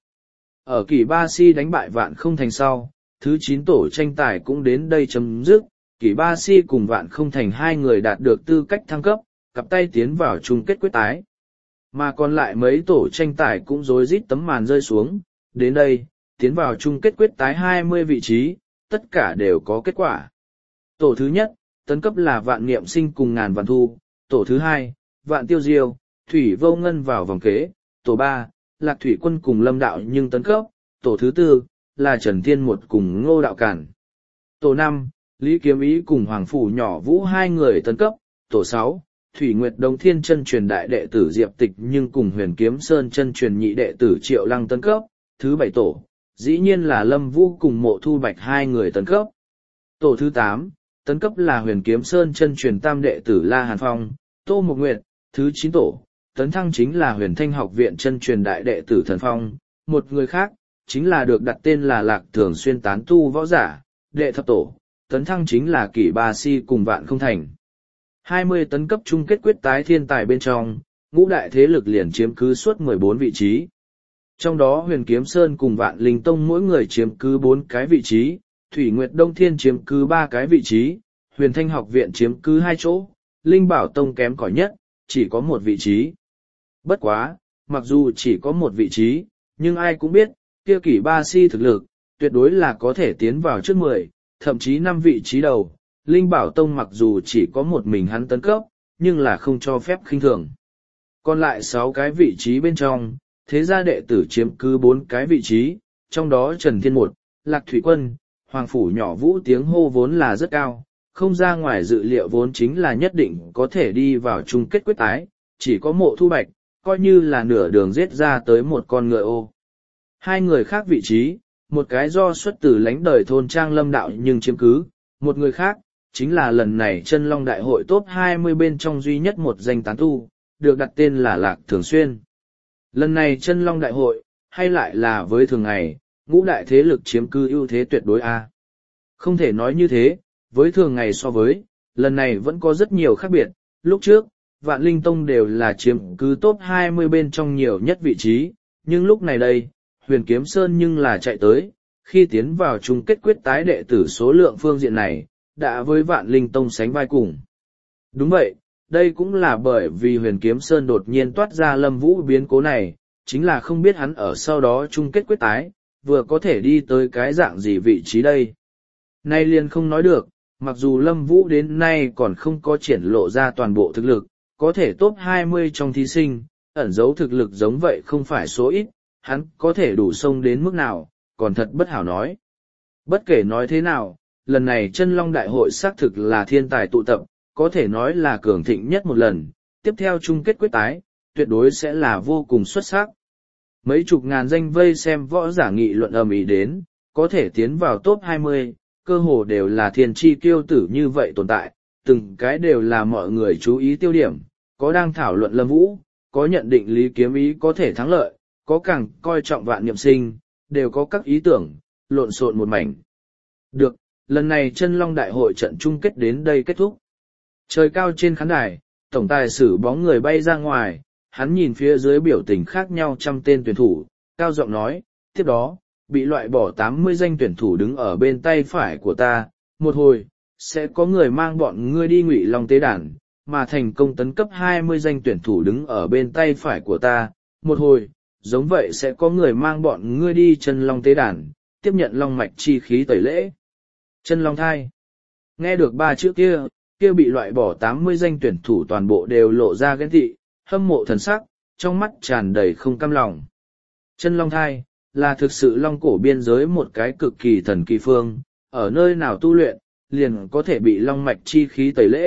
Ở kỷ ba si đánh bại vạn không thành sau, thứ chín tổ tranh tài cũng đến đây chấm dứt, kỷ ba si cùng vạn không thành hai người đạt được tư cách thăng cấp, cặp tay tiến vào chung kết quyết tái. Mà còn lại mấy tổ tranh tài cũng rối rít tấm màn rơi xuống, đến đây, tiến vào chung kết quyết tái hai mươi vị trí, tất cả đều có kết quả. Tổ thứ nhất, tấn cấp là vạn niệm sinh cùng ngàn vạn thu, tổ thứ hai, vạn tiêu diêu, thủy vô ngân vào vòng kế, tổ ba, lạc thủy quân cùng lâm đạo nhưng tấn cấp, tổ thứ tư, là Trần Thiên Một cùng Ngô Đạo Cản. Tổ năm, Lý Kiếm Ý cùng Hoàng Phủ Nhỏ Vũ hai người tấn cấp, tổ sáu, Thủy Nguyệt Đông Thiên chân truyền đại đệ tử Diệp Tịch nhưng cùng Huyền Kiếm Sơn chân truyền nhị đệ tử Triệu Lăng tấn cấp, thứ bảy tổ, dĩ nhiên là Lâm Vũ cùng Mộ Thu Bạch hai người tấn cấp. Tổ thứ tám, tấn cấp là Huyền Kiếm Sơn chân truyền tam đệ tử La Hàn Phong, Tô Mộc Nguyệt, thứ chín tổ, tấn thăng chính là Huyền Thanh học viện chân truyền đại đệ tử Thần Phong, một người khác, chính là được đặt tên là Lạc Thường Xuyên tán tu võ giả, đệ thập tổ, tấn thăng chính là kỷ ba si cùng vạn không thành. hai mươi tấn cấp chung kết quyết tái thiên tài bên trong, ngũ đại thế lực liền chiếm cứ suốt mười bốn vị trí. Trong đó Huyền Kiếm Sơn cùng Vạn Linh Tông mỗi người chiếm cứ bốn cái vị trí, Thủy Nguyệt Đông Thiên chiếm cứ ba cái vị trí, Huyền Thanh học viện chiếm cứ hai chỗ, Linh Bảo Tông kém cỏi nhất, chỉ có một vị trí. Bất quá, mặc dù chỉ có một vị trí, nhưng ai cũng biết, kia kỷ ba si thực lực, tuyệt đối là có thể tiến vào trước mười, thậm chí năm vị trí đầu. Linh Bảo Tông mặc dù chỉ có một mình hắn tấn cấp, nhưng là không cho phép khinh thường. Còn lại sáu cái vị trí bên trong, thế gia đệ tử chiếm cứ bốn cái vị trí, trong đó Trần Thiên Một, Lạc Thủy Quân, Hoàng Phủ Nhỏ Vũ tiếng hô vốn là rất cao, không ra ngoài dự liệu vốn chính là nhất định có thể đi vào chung kết quyết tái, chỉ có Mộ Thu Bạch, coi như là nửa đường giết ra tới một con ngựa ô. Hai người khác vị trí, một cái do xuất từ lãnh đời thôn trang Lâm Đạo nhưng chiếm cứ, một người khác, chính là lần này chân long đại hội top hai mươi bên trong duy nhất một danh tán tu, được đặt tên là Lạc Thường Xuyên. Lần này chân long đại hội, hay lại là với thường ngày, ngũ đại thế lực chiếm cư ưu thế tuyệt đối A. Không thể nói như thế, với thường ngày so với, lần này vẫn có rất nhiều khác biệt, lúc trước, Vạn Linh Tông đều là chiếm cứ top hai mươi bên trong nhiều nhất vị trí, nhưng lúc này đây, Huyền Kiếm Sơn nhưng là chạy tới, khi tiến vào chung kết quyết tái đệ tử số lượng phương diện này, đã với Vạn Linh Tông sánh vai cùng. Đúng vậy, đây cũng là bởi vì Huyền Kiếm Sơn đột nhiên toát ra Lâm Vũ biến cố này, chính là không biết hắn ở sau đó chung kết quyết tái, vừa có thể đi tới cái dạng gì vị trí đây. Nay liền không nói được, mặc dù Lâm Vũ đến nay còn không có triển lộ ra toàn bộ thực lực, có thể top hai mươi trong thí sinh, ẩn giấu thực lực giống vậy không phải số ít, hắn có thể đủ xông đến mức nào, còn thật bất hảo nói. Bất kể nói thế nào, lần này chân long đại hội xác thực là thiên tài tụ tập, có thể nói là cường thịnh nhất một lần, tiếp theo chung kết quyết tái, tuyệt đối sẽ là vô cùng xuất sắc. Mấy chục ngàn danh vây xem võ giả nghị luận ầm ĩ đến, có thể tiến vào top hai mươi, cơ hồ đều là thiên chi kiêu tử như vậy tồn tại, từng cái đều là mọi người chú ý tiêu điểm, có đang thảo luận Lâm Vũ, có nhận định Lý Kiếm Ý có thể thắng lợi, có càng coi trọng Vạn Niệm Sinh, đều có các ý tưởng, lộn xộn một mảnh. Được, lần này chân long đại hội trận chung kết đến đây kết thúc. Trời cao trên khán đài, tổng tài sử bóng người bay ra ngoài, hắn nhìn phía dưới biểu tình khác nhau trăm tên tuyển thủ, cao giọng nói, tiếp đó, bị loại bỏ tám mươi danh tuyển thủ đứng ở bên tay phải của ta, một hồi, sẽ có người mang bọn ngươi đi Ngụy Long tế đàn, mà thành công tấn cấp hai mươi danh tuyển thủ đứng ở bên tay phải của ta, một hồi, giống vậy sẽ có người mang bọn ngươi đi chân long tế đàn, tiếp nhận long mạch chi khí tẩy lễ. Chân long thai. Nghe được ba chữ kia, kia bị loại bỏ tám mươi danh tuyển thủ toàn bộ đều lộ ra ghen tị, hâm mộ thần sắc, trong mắt tràn đầy không cam lòng. Chân long thai, là thực sự long cổ biên giới một cái cực kỳ thần kỳ phương, ở nơi nào tu luyện, liền có thể bị long mạch chi khí tẩy lễ,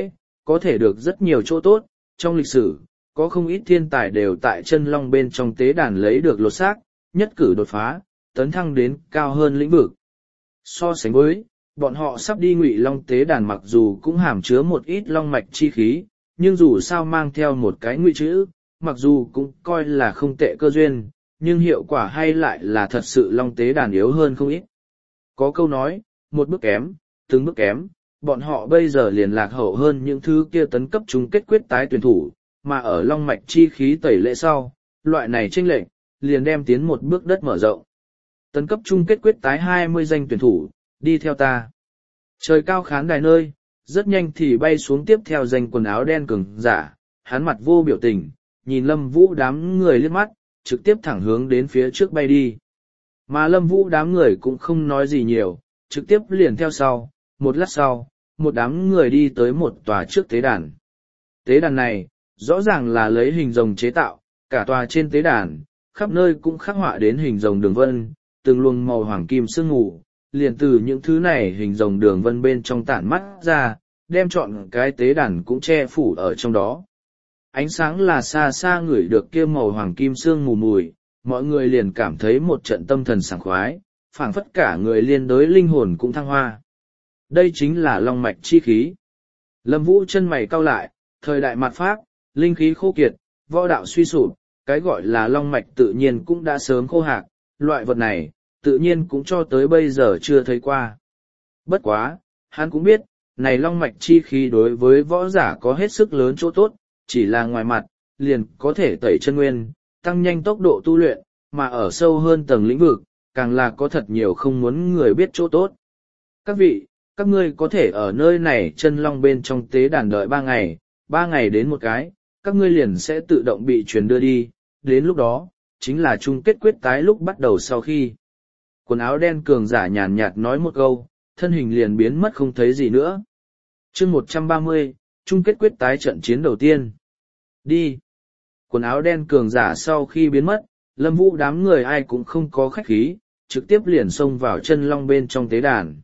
có thể được rất nhiều chỗ tốt. Trong lịch sử, có không ít thiên tài đều tại chân long bên trong tế đàn lấy được lột xác, nhất cử đột phá, tấn thăng đến cao hơn lĩnh vực. So sánh với, bọn họ sắp đi ngụy long tế đàn mặc dù cũng hàm chứa một ít long mạch chi khí, nhưng dù sao mang theo một cái ngụy chữ, mặc dù cũng coi là không tệ cơ duyên, nhưng hiệu quả hay lại là thật sự long tế đàn yếu hơn không ít. Có câu nói, một bước kém, từng bước kém, bọn họ bây giờ liền lạc hậu hơn những thứ kia tấn cấp chung kết quyết tái tuyển thủ, mà ở long mạch chi khí tẩy lệ sau, loại này chênh lệch liền đem tiến một bước đất mở rộng. Tấn cấp chung kết quyết tái hai mươi danh tuyển thủ, đi theo ta. Trời cao khán đài nơi, rất nhanh thì bay xuống tiếp theo danh quần áo đen cường giả, hắn mặt vô biểu tình, nhìn Lâm Vũ đám người liếc mắt, trực tiếp thẳng hướng đến phía trước bay đi. Mà Lâm Vũ đám người cũng không nói gì nhiều, trực tiếp liền theo sau, một lát sau, một đám người đi tới một tòa trước tế đàn. Tế đàn này, rõ ràng là lấy hình rồng chế tạo, cả tòa trên tế đàn, khắp nơi cũng khắc họa đến hình rồng đường vân, từng luồng màu hoàng kim sương mù, liền từ những thứ này hình rồng đường vân bên trong tản mắt ra, đem trọn cái tế đàn cũng che phủ ở trong đó. Ánh sáng là xa xa ngửi được kia màu hoàng kim sương mù mùi, mọi người liền cảm thấy một trận tâm thần sảng khoái, phảng phất cả người liên đới linh hồn cũng thăng hoa. Đây chính là long mạch chi khí. Lâm Vũ chân mày cau lại, thời đại mạt Pháp, linh khí khô kiệt, võ đạo suy sụp, cái gọi là long mạch tự nhiên cũng đã sớm khô hạc, loại vật này, tự nhiên cũng cho tới bây giờ chưa thấy qua. Bất quá, hắn cũng biết, này long mạch chi khí đối với võ giả có hết sức lớn chỗ tốt, chỉ là ngoài mặt, liền có thể tẩy chân nguyên, tăng nhanh tốc độ tu luyện, mà ở sâu hơn tầng lĩnh vực, càng là có thật nhiều không muốn người biết chỗ tốt. Các vị, các ngươi có thể ở nơi này chân long bên trong tế đàn đợi ba ngày, ba ngày đến một cái, các ngươi liền sẽ tự động bị truyền đưa đi, đến lúc đó, chính là chung kết quyết tái lúc bắt đầu sau khi. Quần áo đen cường giả nhàn nhạt nói một câu, thân hình liền biến mất không thấy gì nữa. chương một trăm ba mươi, chung kết quyết tái trận chiến đầu tiên. Đi. Quần áo đen cường giả sau khi biến mất, Lâm Vũ đám người ai cũng không có khách khí, trực tiếp liền xông vào chân long bên trong tế đàn.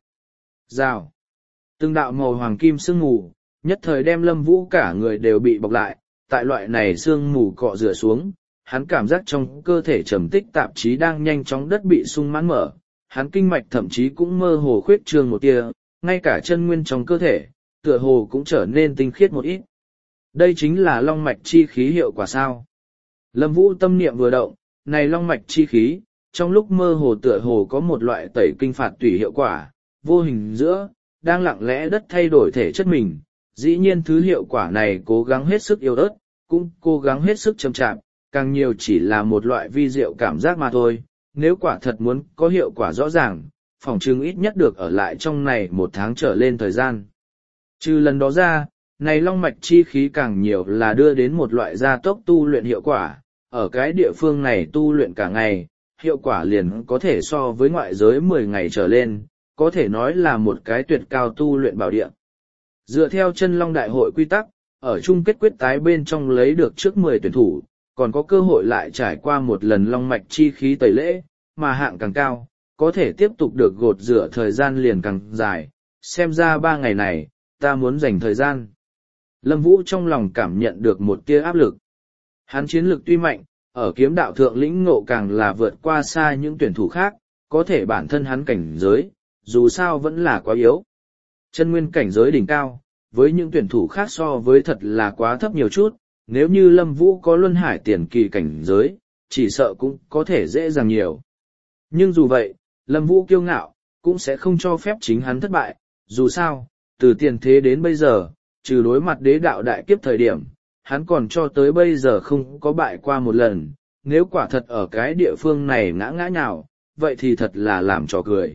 Rào. Từng đạo màu hoàng kim sương mù, nhất thời đem Lâm Vũ cả người đều bị bọc lại, tại loại này sương mù cọ rửa xuống, hắn cảm giác trong cơ thể trầm tích tạp chí đang nhanh chóng đất bị sung mãn mở, hắn kinh mạch thậm chí cũng mơ hồ khuyết trương một tia, ngay cả chân nguyên trong cơ thể, tựa hồ cũng trở nên tinh khiết một ít. Đây chính là long mạch chi khí hiệu quả sao? Lâm Vũ tâm niệm vừa động, này long mạch chi khí, trong lúc mơ hồ tựa hồ có một loại tẩy kinh phạt tủy hiệu quả, vô hình giữa, đang lặng lẽ đất thay đổi thể chất mình. Dĩ nhiên thứ hiệu quả này cố gắng hết sức yếu ớt, cũng cố gắng hết sức chậm chạp, càng nhiều chỉ là một loại vi diệu cảm giác mà thôi. Nếu quả thật muốn có hiệu quả rõ ràng, phỏng chừng ít nhất được ở lại trong này một tháng trở lên thời gian. Trừ lần đó ra, này long mạch chi khí càng nhiều là đưa đến một loại gia tốc tu luyện hiệu quả, ở cái địa phương này tu luyện cả ngày, hiệu quả liền có thể so với ngoại giới mười ngày trở lên, có thể nói là một cái tuyệt cao tu luyện bảo địa. Dựa theo chân long đại hội quy tắc, ở chung kết quyết tái bên trong lấy được trước mười tuyển thủ, còn có cơ hội lại trải qua một lần long mạch chi khí tẩy lễ, mà hạng càng cao, có thể tiếp tục được gột rửa thời gian liền càng dài. Xem ra ba ngày này, ta muốn dành thời gian. Lâm Vũ trong lòng cảm nhận được một tia áp lực. Hắn chiến lực tuy mạnh, ở kiếm đạo thượng lĩnh ngộ càng là vượt qua xa những tuyển thủ khác, có thể bản thân hắn cảnh giới, dù sao vẫn là quá yếu. Chân nguyên cảnh giới đỉnh cao, với những tuyển thủ khác so với thật là quá thấp nhiều chút, nếu như Lâm Vũ có luân hải tiền kỳ cảnh giới, chỉ sợ cũng có thể dễ dàng nhiều. Nhưng dù vậy, Lâm Vũ kiêu ngạo, cũng sẽ không cho phép chính hắn thất bại, dù sao, từ tiền thế đến bây giờ, trừ đối mặt đế đạo đại kiếp thời điểm, hắn còn cho tới bây giờ không có bại qua một lần, nếu quả thật ở cái địa phương này ngã ngã nhào, vậy thì thật là làm trò cười.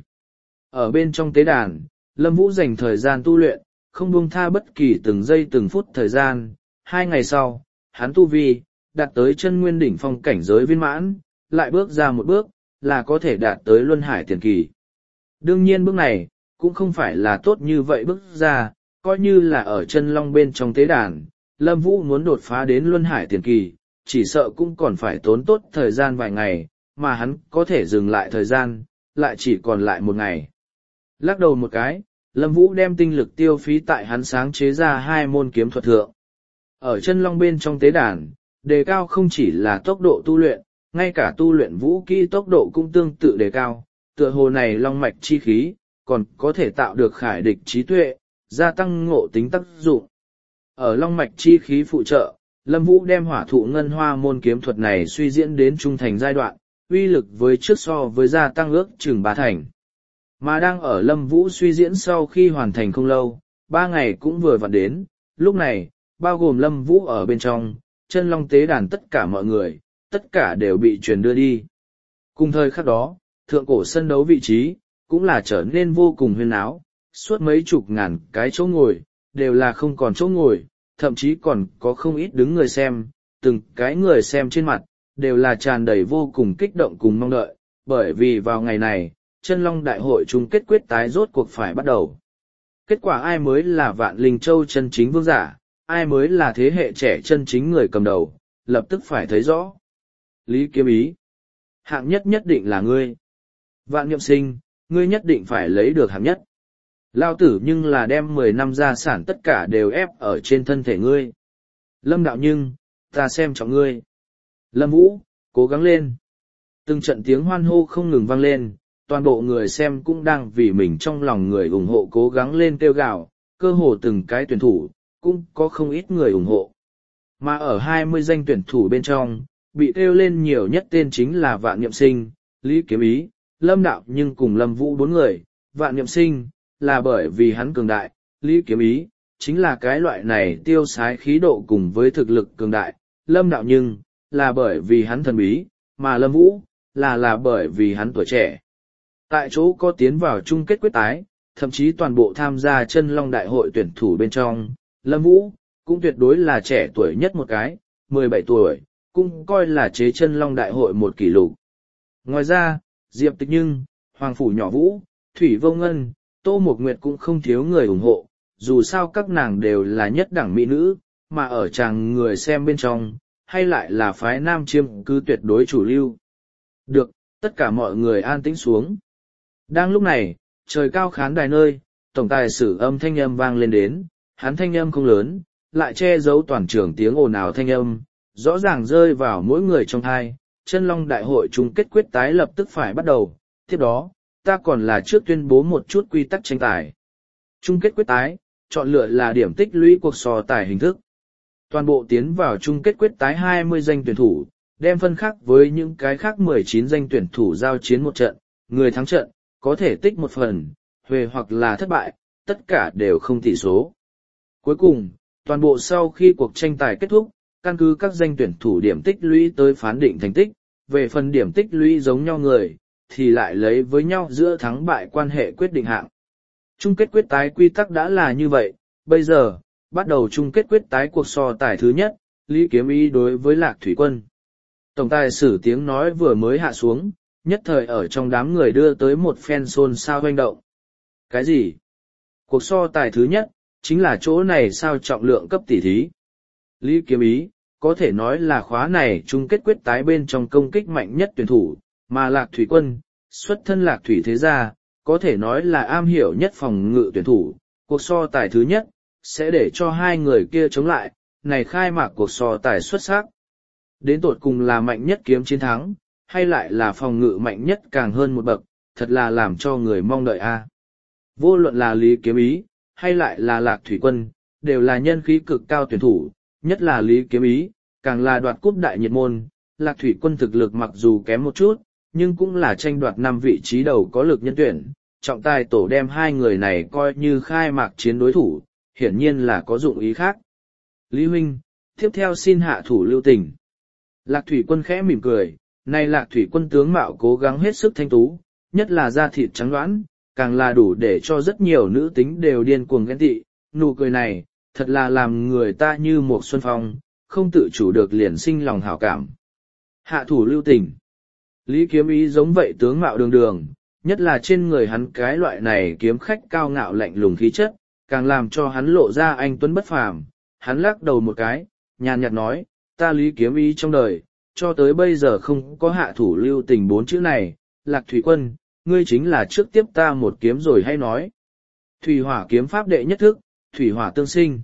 Ở bên trong tế đàn, Lâm Vũ dành thời gian tu luyện, không buông tha bất kỳ từng giây từng phút thời gian. Hai ngày sau, hắn tu vi, đạt tới chân nguyên đỉnh phong cảnh giới viên mãn, lại bước ra một bước, là có thể đạt tới luân hải tiền kỳ. Đương nhiên bước này, cũng không phải là tốt như vậy bước ra, coi như là ở chân long bên trong tế đàn, Lâm Vũ muốn đột phá đến luân hải tiền kỳ, chỉ sợ cũng còn phải tốn tốt thời gian vài ngày, mà hắn có thể dừng lại thời gian, lại chỉ còn lại một ngày. Lắc đầu một cái, Lâm Vũ đem tinh lực tiêu phí tại hắn sáng chế ra hai môn kiếm thuật thượng. Ở chân long bên trong tế đàn, đề cao không chỉ là tốc độ tu luyện, ngay cả tu luyện vũ kỹ tốc độ cũng tương tự đề cao, tựa hồ này long mạch chi khí, còn có thể tạo được khải địch trí tuệ, gia tăng ngộ tính tác dụng. Ở long mạch chi khí phụ trợ, Lâm Vũ đem hỏa thụ ngân hoa môn kiếm thuật này suy diễn đến trung thành giai đoạn, uy lực với trước so với gia tăng ước chừng ba thành. Mà đang ở Lâm Vũ suy diễn sau khi hoàn thành không lâu, ba ngày cũng vừa vặn đến, lúc này, bao gồm Lâm Vũ ở bên trong, chân long tế đàn tất cả mọi người, tất cả đều bị truyền đưa đi. Cùng thời khắc đó, thượng cổ sân đấu vị trí, cũng là trở nên vô cùng huyên áo, suốt mấy chục ngàn cái chỗ ngồi, đều là không còn chỗ ngồi, thậm chí còn có không ít đứng người xem, từng cái người xem trên mặt, đều là tràn đầy vô cùng kích động cùng mong đợi, bởi vì vào ngày này, chân long đại hội chung kết quyết tái rốt cuộc phải bắt đầu. Kết quả ai mới là Vạn Linh Châu chân chính vương giả, ai mới là thế hệ trẻ chân chính người cầm đầu, lập tức phải thấy rõ. Lý Kiếm Ý, hạng nhất nhất định là ngươi. Vạn Niệm Sinh, ngươi nhất định phải lấy được hạng nhất. Lao tử nhưng là đem mười năm gia sản tất cả đều ép ở trên thân thể ngươi. Lâm Đạo Nhưng, ta xem trọng ngươi. Lâm Vũ, cố gắng lên. Từng trận tiếng hoan hô không ngừng vang lên, toàn bộ người xem cũng đang vì mình trong lòng người ủng hộ cố gắng lên kêu gào, cơ hồ từng cái tuyển thủ, cũng có không ít người ủng hộ. Mà ở hai mươi danh tuyển thủ bên trong, bị kêu lên nhiều nhất tên chính là Vạn Niệm Sinh, Lý Kiếm Ý, Lâm Đạo Nhưng cùng Lâm Vũ bốn người. Vạn Niệm Sinh, là bởi vì hắn cường đại, Lý Kiếm Ý, chính là cái loại này tiêu sái khí độ cùng với thực lực cường đại, Lâm Đạo Nhưng, là bởi vì hắn thần bí, mà Lâm Vũ, là là bởi vì hắn tuổi trẻ. Tại chỗ có tiến vào chung kết quyết tái, thậm chí toàn bộ tham gia chân long đại hội tuyển thủ bên trong, Lâm Vũ, cũng tuyệt đối là trẻ tuổi nhất một cái, mười bảy tuổi, cũng coi là chế chân long đại hội một kỷ lục. Ngoài ra, Diệp Tịch Nhưng, Hoàng Phủ Nhỏ Vũ, Thủy Vô Ngân, Tô Mộc Nguyệt cũng không thiếu người ủng hộ, dù sao các nàng đều là nhất đẳng mỹ nữ, mà ở chàng người xem bên trong, hay lại là phái nam chiêm cư tuyệt đối chủ lưu. Được, tất cả mọi người an tĩnh xuống. Đang lúc này, trời cao khán đài nơi, tổng tài sử âm thanh âm vang lên đến, hắn thanh âm không lớn, lại che giấu toàn trường tiếng ồn ào thanh âm, rõ ràng rơi vào mỗi người trong thai. Chân long đại hội chung kết quyết tái lập tức phải bắt đầu, tiếp đó, ta còn là trước tuyên bố một chút quy tắc tranh tài. Chung kết quyết tái, chọn lựa là điểm tích lũy cuộc so tài hình thức. Toàn bộ tiến vào chung kết quyết tái hai mươi danh tuyển thủ, đem phân khác với những cái khác mười chín danh tuyển thủ giao chiến một trận, người thắng trận, có thể tích một phần, huề hoặc là thất bại, tất cả đều không tỷ số. Cuối cùng, toàn bộ sau khi cuộc tranh tài kết thúc, căn cứ các danh tuyển thủ điểm tích lũy tới phán định thành tích, về phần điểm tích lũy giống nhau người, thì lại lấy với nhau giữa thắng bại quan hệ quyết định hạng. Chung kết quyết tái quy tắc đã là như vậy, bây giờ, bắt đầu chung kết quyết tái cuộc so tài thứ nhất, Lý Kiếm Ý đối với Lạc Thủy Quân. Tổng tài sử tiếng nói vừa mới hạ xuống, nhất thời ở trong đám người đưa tới một phen xôn xao hoành động. Cái gì? Cuộc so tài thứ nhất, chính là chỗ này sao trọng lượng cấp tỷ thí. Lý Kiếm Ý, có thể nói là khóa này chung kết quyết tái bên trong công kích mạnh nhất tuyển thủ, mà Lạc Thủy Quân, xuất thân Lạc Thủy thế gia, có thể nói là am hiểu nhất phòng ngự tuyển thủ. Cuộc so tài thứ nhất, sẽ để cho hai người kia chống lại, này khai mạc cuộc so tài xuất sắc. Đến tột cùng là mạnh nhất kiếm chiến thắng, hay lại là phòng ngự mạnh nhất càng hơn một bậc, thật là làm cho người mong đợi a. Vô luận là Lý Kiếm Ý, hay lại là Lạc Thủy Quân, đều là nhân khí cực cao tuyển thủ, nhất là Lý Kiếm Ý, càng là đoạt cúp đại nhiệt môn. Lạc Thủy Quân thực lực mặc dù kém một chút, nhưng cũng là tranh đoạt năm vị trí đầu có lực nhân tuyển, trọng tài tổ đem hai người này coi như khai mạc chiến đối thủ, hiển nhiên là có dụng ý khác. Lý huynh, tiếp theo xin hạ thủ lưu tình. Lạc Thủy Quân khẽ mỉm cười, này Lạc Thủy Quân tướng mạo cố gắng hết sức thanh tú, nhất là da thịt trắng đoán, càng là đủ để cho rất nhiều nữ tính đều điên cuồng ghen tị, nụ cười này, thật là làm người ta như một xuân phong, không tự chủ được liền sinh lòng hảo cảm. Hạ thủ lưu tình. Lý Kiếm Ý giống vậy tướng mạo đường đường, nhất là trên người hắn cái loại này kiếm khách cao ngạo lạnh lùng khí chất, càng làm cho hắn lộ ra anh tuấn bất phàm. Hắn lắc đầu một cái, nhàn nhạt nói, ta Lý Kiếm Ý trong đời, cho tới bây giờ không có hạ thủ lưu tình bốn chữ này. Lạc Thủy Quân, ngươi chính là trước tiếp ta một kiếm rồi hay nói. Thủy hỏa kiếm pháp đệ nhất thức, thủy hỏa tương sinh.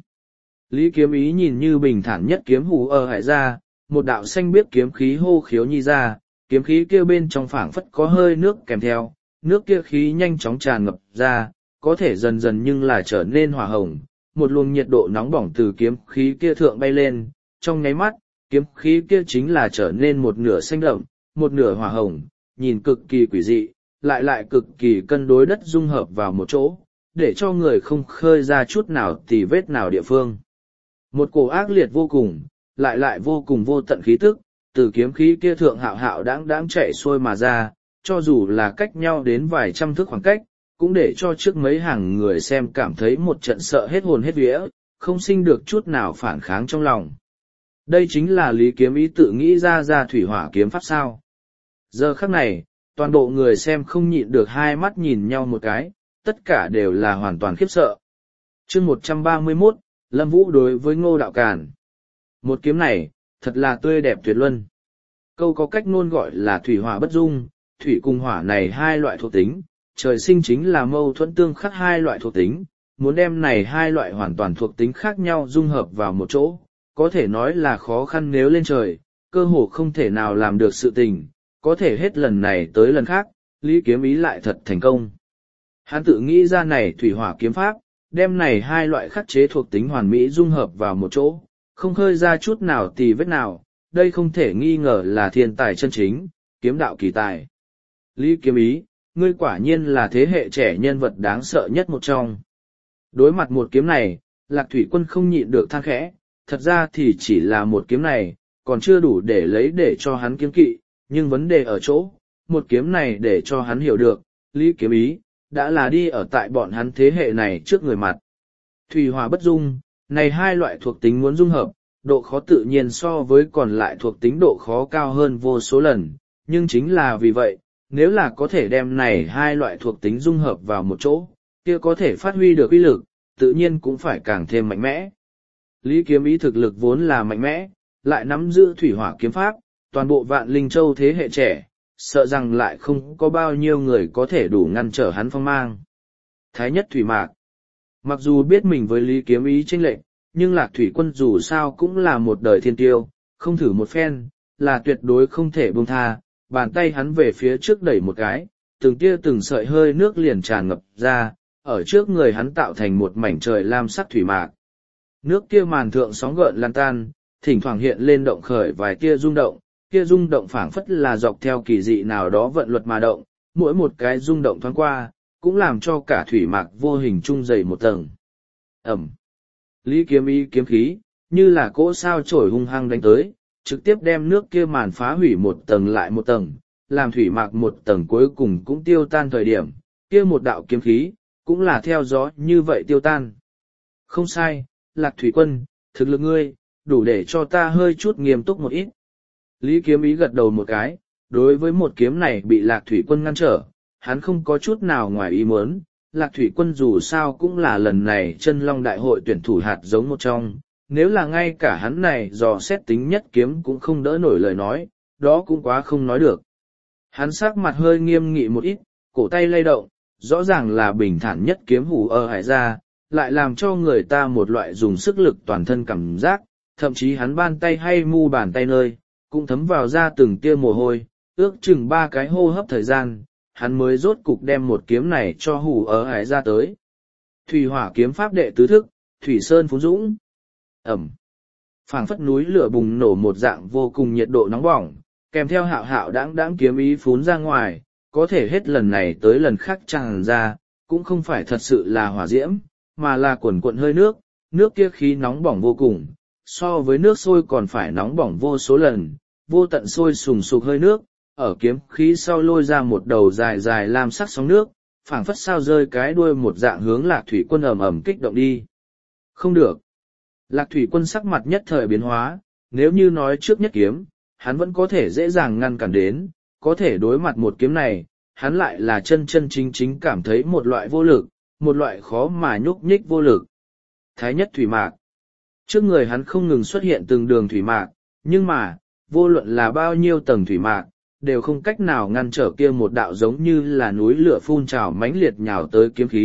Lý Kiếm Ý nhìn như bình thản nhất kiếm hù ở hải ra, một đạo xanh biếc kiếm khí hô khiếu nhi ra, kiếm khí kia bên trong phảng phất có hơi nước kèm theo, nước kia khí nhanh chóng tràn ngập ra, có thể dần dần nhưng là trở nên hỏa hồng, một luồng nhiệt độ nóng bỏng từ kiếm khí kia thượng bay lên, trong nháy mắt, kiếm khí kia chính là trở nên một nửa xanh đậm, một nửa hỏa hồng, nhìn cực kỳ quỷ dị, lại lại cực kỳ cân đối đất dung hợp vào một chỗ, để cho người không khơi ra chút nào tì vết nào địa phương. Một cổ ác liệt vô cùng, lại lại vô cùng vô tận khí tức, từ kiếm khí kia thượng hạo hạo đáng đáng chạy xuôi mà ra, cho dù là cách nhau đến vài trăm thước khoảng cách, cũng để cho trước mấy hàng người xem cảm thấy một trận sợ hết hồn hết vía, không sinh được chút nào phản kháng trong lòng. Đây chính là Lý Kiếm Ý tự nghĩ ra ra thủy hỏa kiếm pháp sao. Giờ khắc này, toàn bộ người xem không nhịn được hai mắt nhìn nhau một cái, tất cả đều là hoàn toàn khiếp sợ. Chương một trăm ba mươi mốt, Lâm Vũ đối với Ngô Đạo Càn. Một kiếm này, thật là tươi đẹp tuyệt luân. Câu có cách ngôn gọi là thủy hỏa bất dung, thủy cùng hỏa này hai loại thuộc tính, trời sinh chính là mâu thuẫn tương khắc hai loại thuộc tính, muốn đem này hai loại hoàn toàn thuộc tính khác nhau dung hợp vào một chỗ, có thể nói là khó khăn nếu lên trời, cơ hồ không thể nào làm được sự tình, có thể hết lần này tới lần khác, Lý Kiếm Ý lại thật thành công. Hắn tự nghĩ ra này thủy hỏa kiếm pháp, đem này hai loại khắc chế thuộc tính hoàn mỹ dung hợp vào một chỗ, không khơi ra chút nào tì vết nào, đây không thể nghi ngờ là thiên tài chân chính, kiếm đạo kỳ tài. Lý Kiếm Ý, ngươi quả nhiên là thế hệ trẻ nhân vật đáng sợ nhất một trong. Đối mặt một kiếm này, Lạc Thủy Quân không nhịn được than khẽ, thật ra thì chỉ là một kiếm này, còn chưa đủ để lấy để cho hắn kiếm kỵ, nhưng vấn đề ở chỗ, một kiếm này để cho hắn hiểu được, Lý Kiếm Ý, đã là đi ở tại bọn hắn thế hệ này trước người mặt. Thủy hỏa bất dung, này hai loại thuộc tính muốn dung hợp, độ khó tự nhiên so với còn lại thuộc tính độ khó cao hơn vô số lần, nhưng chính là vì vậy, nếu là có thể đem này hai loại thuộc tính dung hợp vào một chỗ, kia có thể phát huy được uy lực, tự nhiên cũng phải càng thêm mạnh mẽ. Lý Kiếm Ý thực lực vốn là mạnh mẽ, lại nắm giữ thủy hỏa kiếm pháp, toàn bộ Vạn Linh Châu thế hệ trẻ, sợ rằng lại không có bao nhiêu người có thể đủ ngăn trở hắn phong mang. Thái nhất thủy mạc. Mặc dù biết mình với Lý Kiếm Ý chênh lệch, nhưng Lạc Thủy Quân dù sao cũng là một đời thiên tiêu, không thử một phen, là tuyệt đối không thể buông tha. Bàn tay hắn về phía trước đẩy một cái, từng tia từng sợi hơi nước liền tràn ngập ra, ở trước người hắn tạo thành một mảnh trời lam sắc thủy mạc. Nước kia màn thượng sóng gợn lan tan, thỉnh thoảng hiện lên động khởi vài tia rung động, kia rung động phảng phất là dọc theo kỳ dị nào đó vận luật mà động, mỗi một cái rung động thoáng qua, cũng làm cho cả thủy mạc vô hình trung dày một tầng. Ẩm. Lý Kiếm Ý kiếm khí, như là cỗ sao chổi hung hăng đánh tới, trực tiếp đem nước kia màn phá hủy một tầng lại một tầng, làm thủy mạc một tầng cuối cùng cũng tiêu tan thời điểm, kia một đạo kiếm khí, cũng là theo gió như vậy tiêu tan. Không sai, Lạc Thủy Quân, thực lực ngươi, đủ để cho ta hơi chút nghiêm túc một ít. Lý Kiếm Ý gật đầu một cái, đối với một kiếm này bị Lạc Thủy Quân ngăn trở, hắn không có chút nào ngoài ý muốn. Lạc Thủy Quân dù sao cũng là lần này chân long đại hội tuyển thủ hạt giống một trong, nếu là ngay cả hắn này dò xét tính nhất kiếm cũng không đỡ nổi lời nói, đó cũng quá không nói được. Hắn sắc mặt hơi nghiêm nghị một ít, cổ tay lay động, rõ ràng là bình thản nhất kiếm hủ ở hải ra, lại làm cho người ta một loại dùng sức lực toàn thân cảm giác, thậm chí hắn bàn tay hay mu bàn tay nơi, cũng thấm vào ra từng tia mồ hôi, ước chừng ba cái hô hấp thời gian, hắn mới rốt cục đem một kiếm này cho hủ ở hải ra tới. Thủy hỏa kiếm pháp đệ tứ thức, Thủy Sơn Phú Dũng. Ẩm. Phảng phất núi lửa bùng nổ một dạng vô cùng nhiệt độ nóng bỏng, kèm theo hạo hạo đãng đãng kiếm ý phún ra ngoài, có thể hết lần này tới lần khác tràn ra, cũng không phải thật sự là hỏa diễm, mà là quần cuộn hơi nước, nước kia khí nóng bỏng vô cùng, so với nước sôi còn phải nóng bỏng vô số lần, vô tận sôi sùng sục hơi nước, ở kiếm khí sau lôi ra một đầu dài dài lam sắc sóng nước, phảng phất sao rơi cái đuôi một dạng hướng Lạc Thủy Quân ầm ầm kích động đi. Không được. Lạc Thủy Quân sắc mặt nhất thời biến hóa, nếu như nói trước nhất kiếm, hắn vẫn có thể dễ dàng ngăn cản đến, có thể đối mặt một kiếm này, hắn lại là chân chân chính chính cảm thấy một loại vô lực, một loại khó mà nhúc nhích vô lực. Thái nhất thủy mạc. Trước người hắn không ngừng xuất hiện từng đường thủy mạc, nhưng mà, vô luận là bao nhiêu tầng thủy mạc, đều không cách nào ngăn trở kia một đạo giống như là núi lửa phun trào mãnh liệt nhào tới kiếm khí,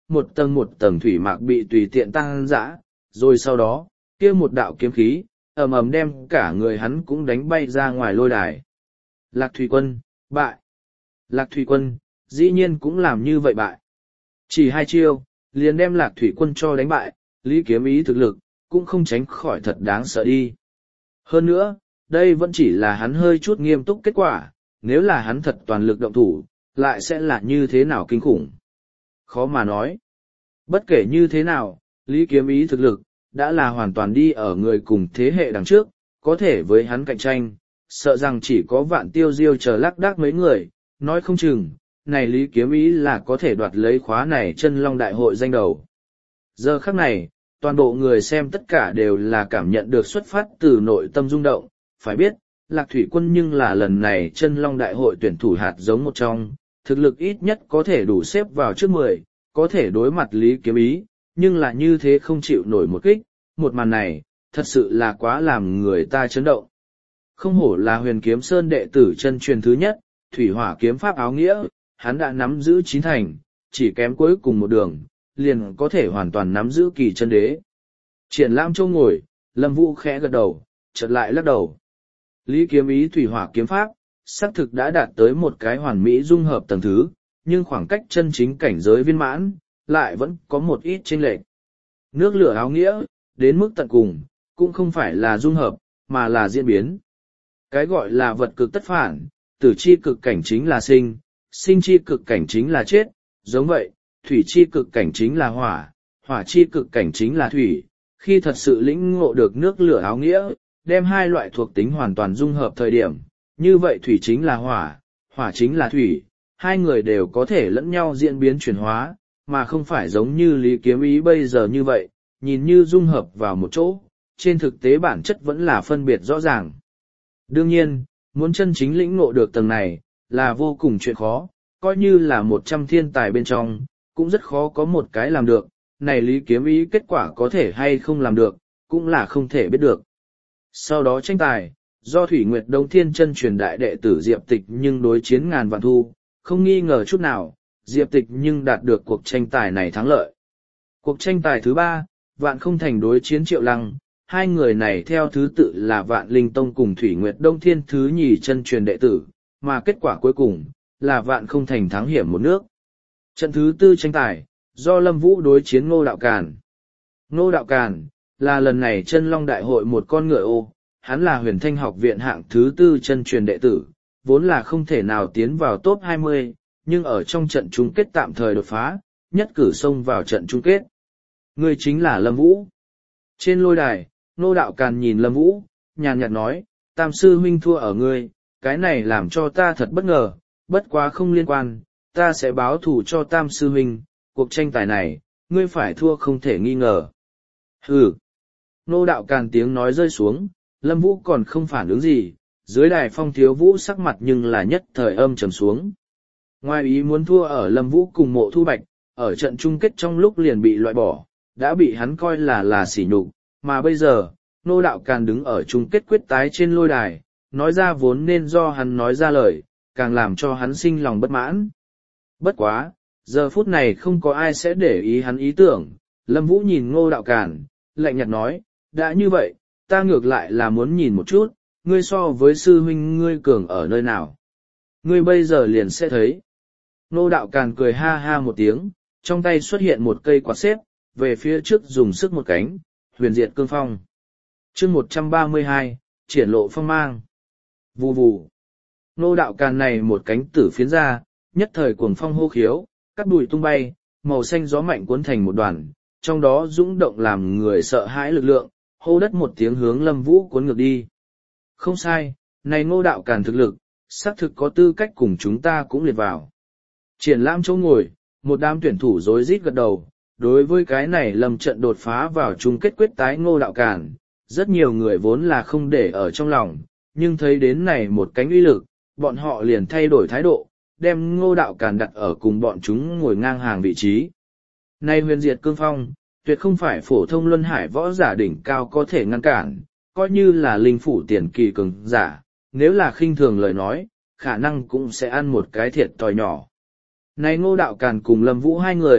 một tầng một tầng thủy mạc bị tùy tiện tăng dã, rồi sau đó, kia một đạo kiếm khí, ầm ầm đem cả người hắn cũng đánh bay ra ngoài lôi đài. Lạc Thủy Quân, bại. Lạc Thủy Quân, dĩ nhiên cũng làm như vậy bại. Chỉ hai chiêu, liền đem Lạc Thủy Quân cho đánh bại, Lý Kiếm Ý thực lực, cũng không tránh khỏi thật đáng sợ đi. Hơn nữa, đây vẫn chỉ là hắn hơi chút nghiêm túc kết quả, nếu là hắn thật toàn lực động thủ, lại sẽ là như thế nào kinh khủng. Khó mà nói. Bất kể như thế nào, Lý Kiếm Ý thực lực, đã là hoàn toàn đi ở người cùng thế hệ đằng trước, có thể với hắn cạnh tranh, sợ rằng chỉ có Vạn Tiêu Diêu chờ lác đác mấy người, nói không chừng, này Lý Kiếm Ý là có thể đoạt lấy khóa này chân long đại hội danh đầu. Giờ khắc này, toàn bộ người xem tất cả đều là cảm nhận được xuất phát từ nội tâm rung động, phải biết, Lạc Thủy Quân nhưng là lần này chân long đại hội tuyển thủ hạt giống một trong, thực lực ít nhất có thể đủ xếp vào trước mười, có thể đối mặt Lý Kiếm Ý, nhưng là như thế không chịu nổi một kích, một màn này, thật sự là quá làm người ta chấn động. Không hổ là Huyền Kiếm Sơn đệ tử chân truyền thứ nhất, thủy hỏa kiếm pháp áo nghĩa, hắn đã nắm giữ chín thành, chỉ kém cuối cùng một đường, liền có thể hoàn toàn nắm giữ kỳ chân đế. Triển Lãm Châu ngồi, Lâm Vũ khẽ gật đầu, chợt lại lắc đầu. Lý Kiếm Ý thủy hỏa kiếm pháp, xác thực đã đạt tới một cái hoàn mỹ dung hợp tầng thứ, nhưng khoảng cách chân chính cảnh giới viên mãn, lại vẫn có một ít chênh lệch. Nước lửa áo nghĩa, đến mức tận cùng, cũng không phải là dung hợp, mà là diễn biến. Cái gọi là vật cực tất phản, tử chi cực cảnh chính là sinh, sinh chi cực cảnh chính là chết, giống vậy, thủy chi cực cảnh chính là hỏa, hỏa chi cực cảnh chính là thủy. Khi thật sự lĩnh ngộ được nước lửa áo nghĩa, đem hai loại thuộc tính hoàn toàn dung hợp thời điểm, như vậy thủy chính là hỏa, hỏa chính là thủy, hai người đều có thể lẫn nhau diễn biến chuyển hóa, mà không phải giống như Lý Kiếm Ý bây giờ như vậy, nhìn như dung hợp vào một chỗ, trên thực tế bản chất vẫn là phân biệt rõ ràng. Đương nhiên, muốn chân chính lĩnh ngộ được tầng này, là vô cùng chuyện khó, coi như là một trăm thiên tài bên trong, cũng rất khó có một cái làm được, này Lý Kiếm Ý kết quả có thể hay không làm được, cũng là không thể biết được. Sau đó tranh tài, do Thủy Nguyệt Đông Thiên chân truyền đại đệ tử Diệp Tịch nhưng đối chiến Ngàn Vạn Thu, không nghi ngờ chút nào, Diệp Tịch nhưng đạt được cuộc tranh tài này thắng lợi. Cuộc tranh tài thứ ba, Vạn Không Thành đối chiến Triệu Lăng, hai người này theo thứ tự là Vạn Linh Tông cùng Thủy Nguyệt Đông Thiên thứ nhì chân truyền đệ tử, mà kết quả cuối cùng là Vạn Không Thành thắng hiểm một nước. Trận thứ tư tranh tài, do Lâm Vũ đối chiến Ngô Đạo Càn. Ngô Đạo Càn là lần này chân long đại hội một con ngựa ô, hắn là Huyền Thanh học viện hạng thứ tư chân truyền đệ tử, vốn là không thể nào tiến vào top hai mươi, nhưng ở trong trận chung kết tạm thời đột phá, nhất cử xông vào trận chung kết. Người chính là Lâm Vũ. Trên lôi đài, Ngô Đạo Càn nhìn Lâm Vũ, nhàn nhạt nói, Tam sư huynh thua ở ngươi, cái này làm cho ta thật bất ngờ, bất quá không liên quan, ta sẽ báo thù cho Tam sư huynh, cuộc tranh tài này, ngươi phải thua không thể nghi ngờ. Hừ. Ngô Đạo Càn tiếng nói rơi xuống, Lâm Vũ còn không phản ứng gì, dưới đài Phong Thiếu Vũ sắc mặt nhưng là nhất thời âm trầm xuống. Ngoài ý muốn thua ở Lâm Vũ cùng Mộ Thu Bạch, ở trận chung kết trong lúc liền bị loại bỏ, đã bị hắn coi là là sỉ nhục, mà bây giờ, Ngô Đạo Càn đứng ở chung kết quyết tái trên lôi đài, nói ra vốn nên do hắn nói ra lời, càng làm cho hắn sinh lòng bất mãn. Bất quá, giờ phút này không có ai sẽ để ý hắn ý tưởng, Lâm Vũ nhìn Ngô Đạo Càn, lạnh nhạt nói, đã như vậy, ta ngược lại là muốn nhìn một chút, ngươi so với sư huynh ngươi cường ở nơi nào. Ngươi bây giờ liền sẽ thấy. Ngô Đạo Càn cười ha ha một tiếng, trong tay xuất hiện một cây quạt xếp, về phía trước dùng sức một cánh, huyền diệt cương phong. chương một trăm ba mươi hai, triển lộ phong mang. Vù vù. Ngô Đạo Càn này một cánh tử phiến ra, nhất thời cuồng phong hô khiếu, cắt bụi tung bay, màu xanh gió mạnh cuốn thành một đoàn, trong đó dũng động làm người sợ hãi lực lượng, hô đất một tiếng hướng Lâm Vũ cuốn ngược đi. Không sai, này Ngô Đạo Càn thực lực, xác thực có tư cách cùng chúng ta cũng liệt vào. Triển Lãm chỗ ngồi, một đám tuyển thủ rối rít gật đầu, đối với cái này lầm trận đột phá vào chung kết quyết tái Ngô Đạo Càn, rất nhiều người vốn là không để ở trong lòng, nhưng thấy đến này một cánh uy lực, bọn họ liền thay đổi thái độ, đem Ngô Đạo Càn đặt ở cùng bọn chúng ngồi ngang hàng vị trí. Nay huyền diệt cương phong, tuyệt không phải phổ thông luân hải võ giả đỉnh cao có thể ngăn cản, coi như là linh phủ tiền kỳ cường giả, nếu là khinh thường lời nói, khả năng cũng sẽ ăn một cái thiệt thòi nhỏ. Này Ngô Đạo Càn cùng Lâm Vũ hai người,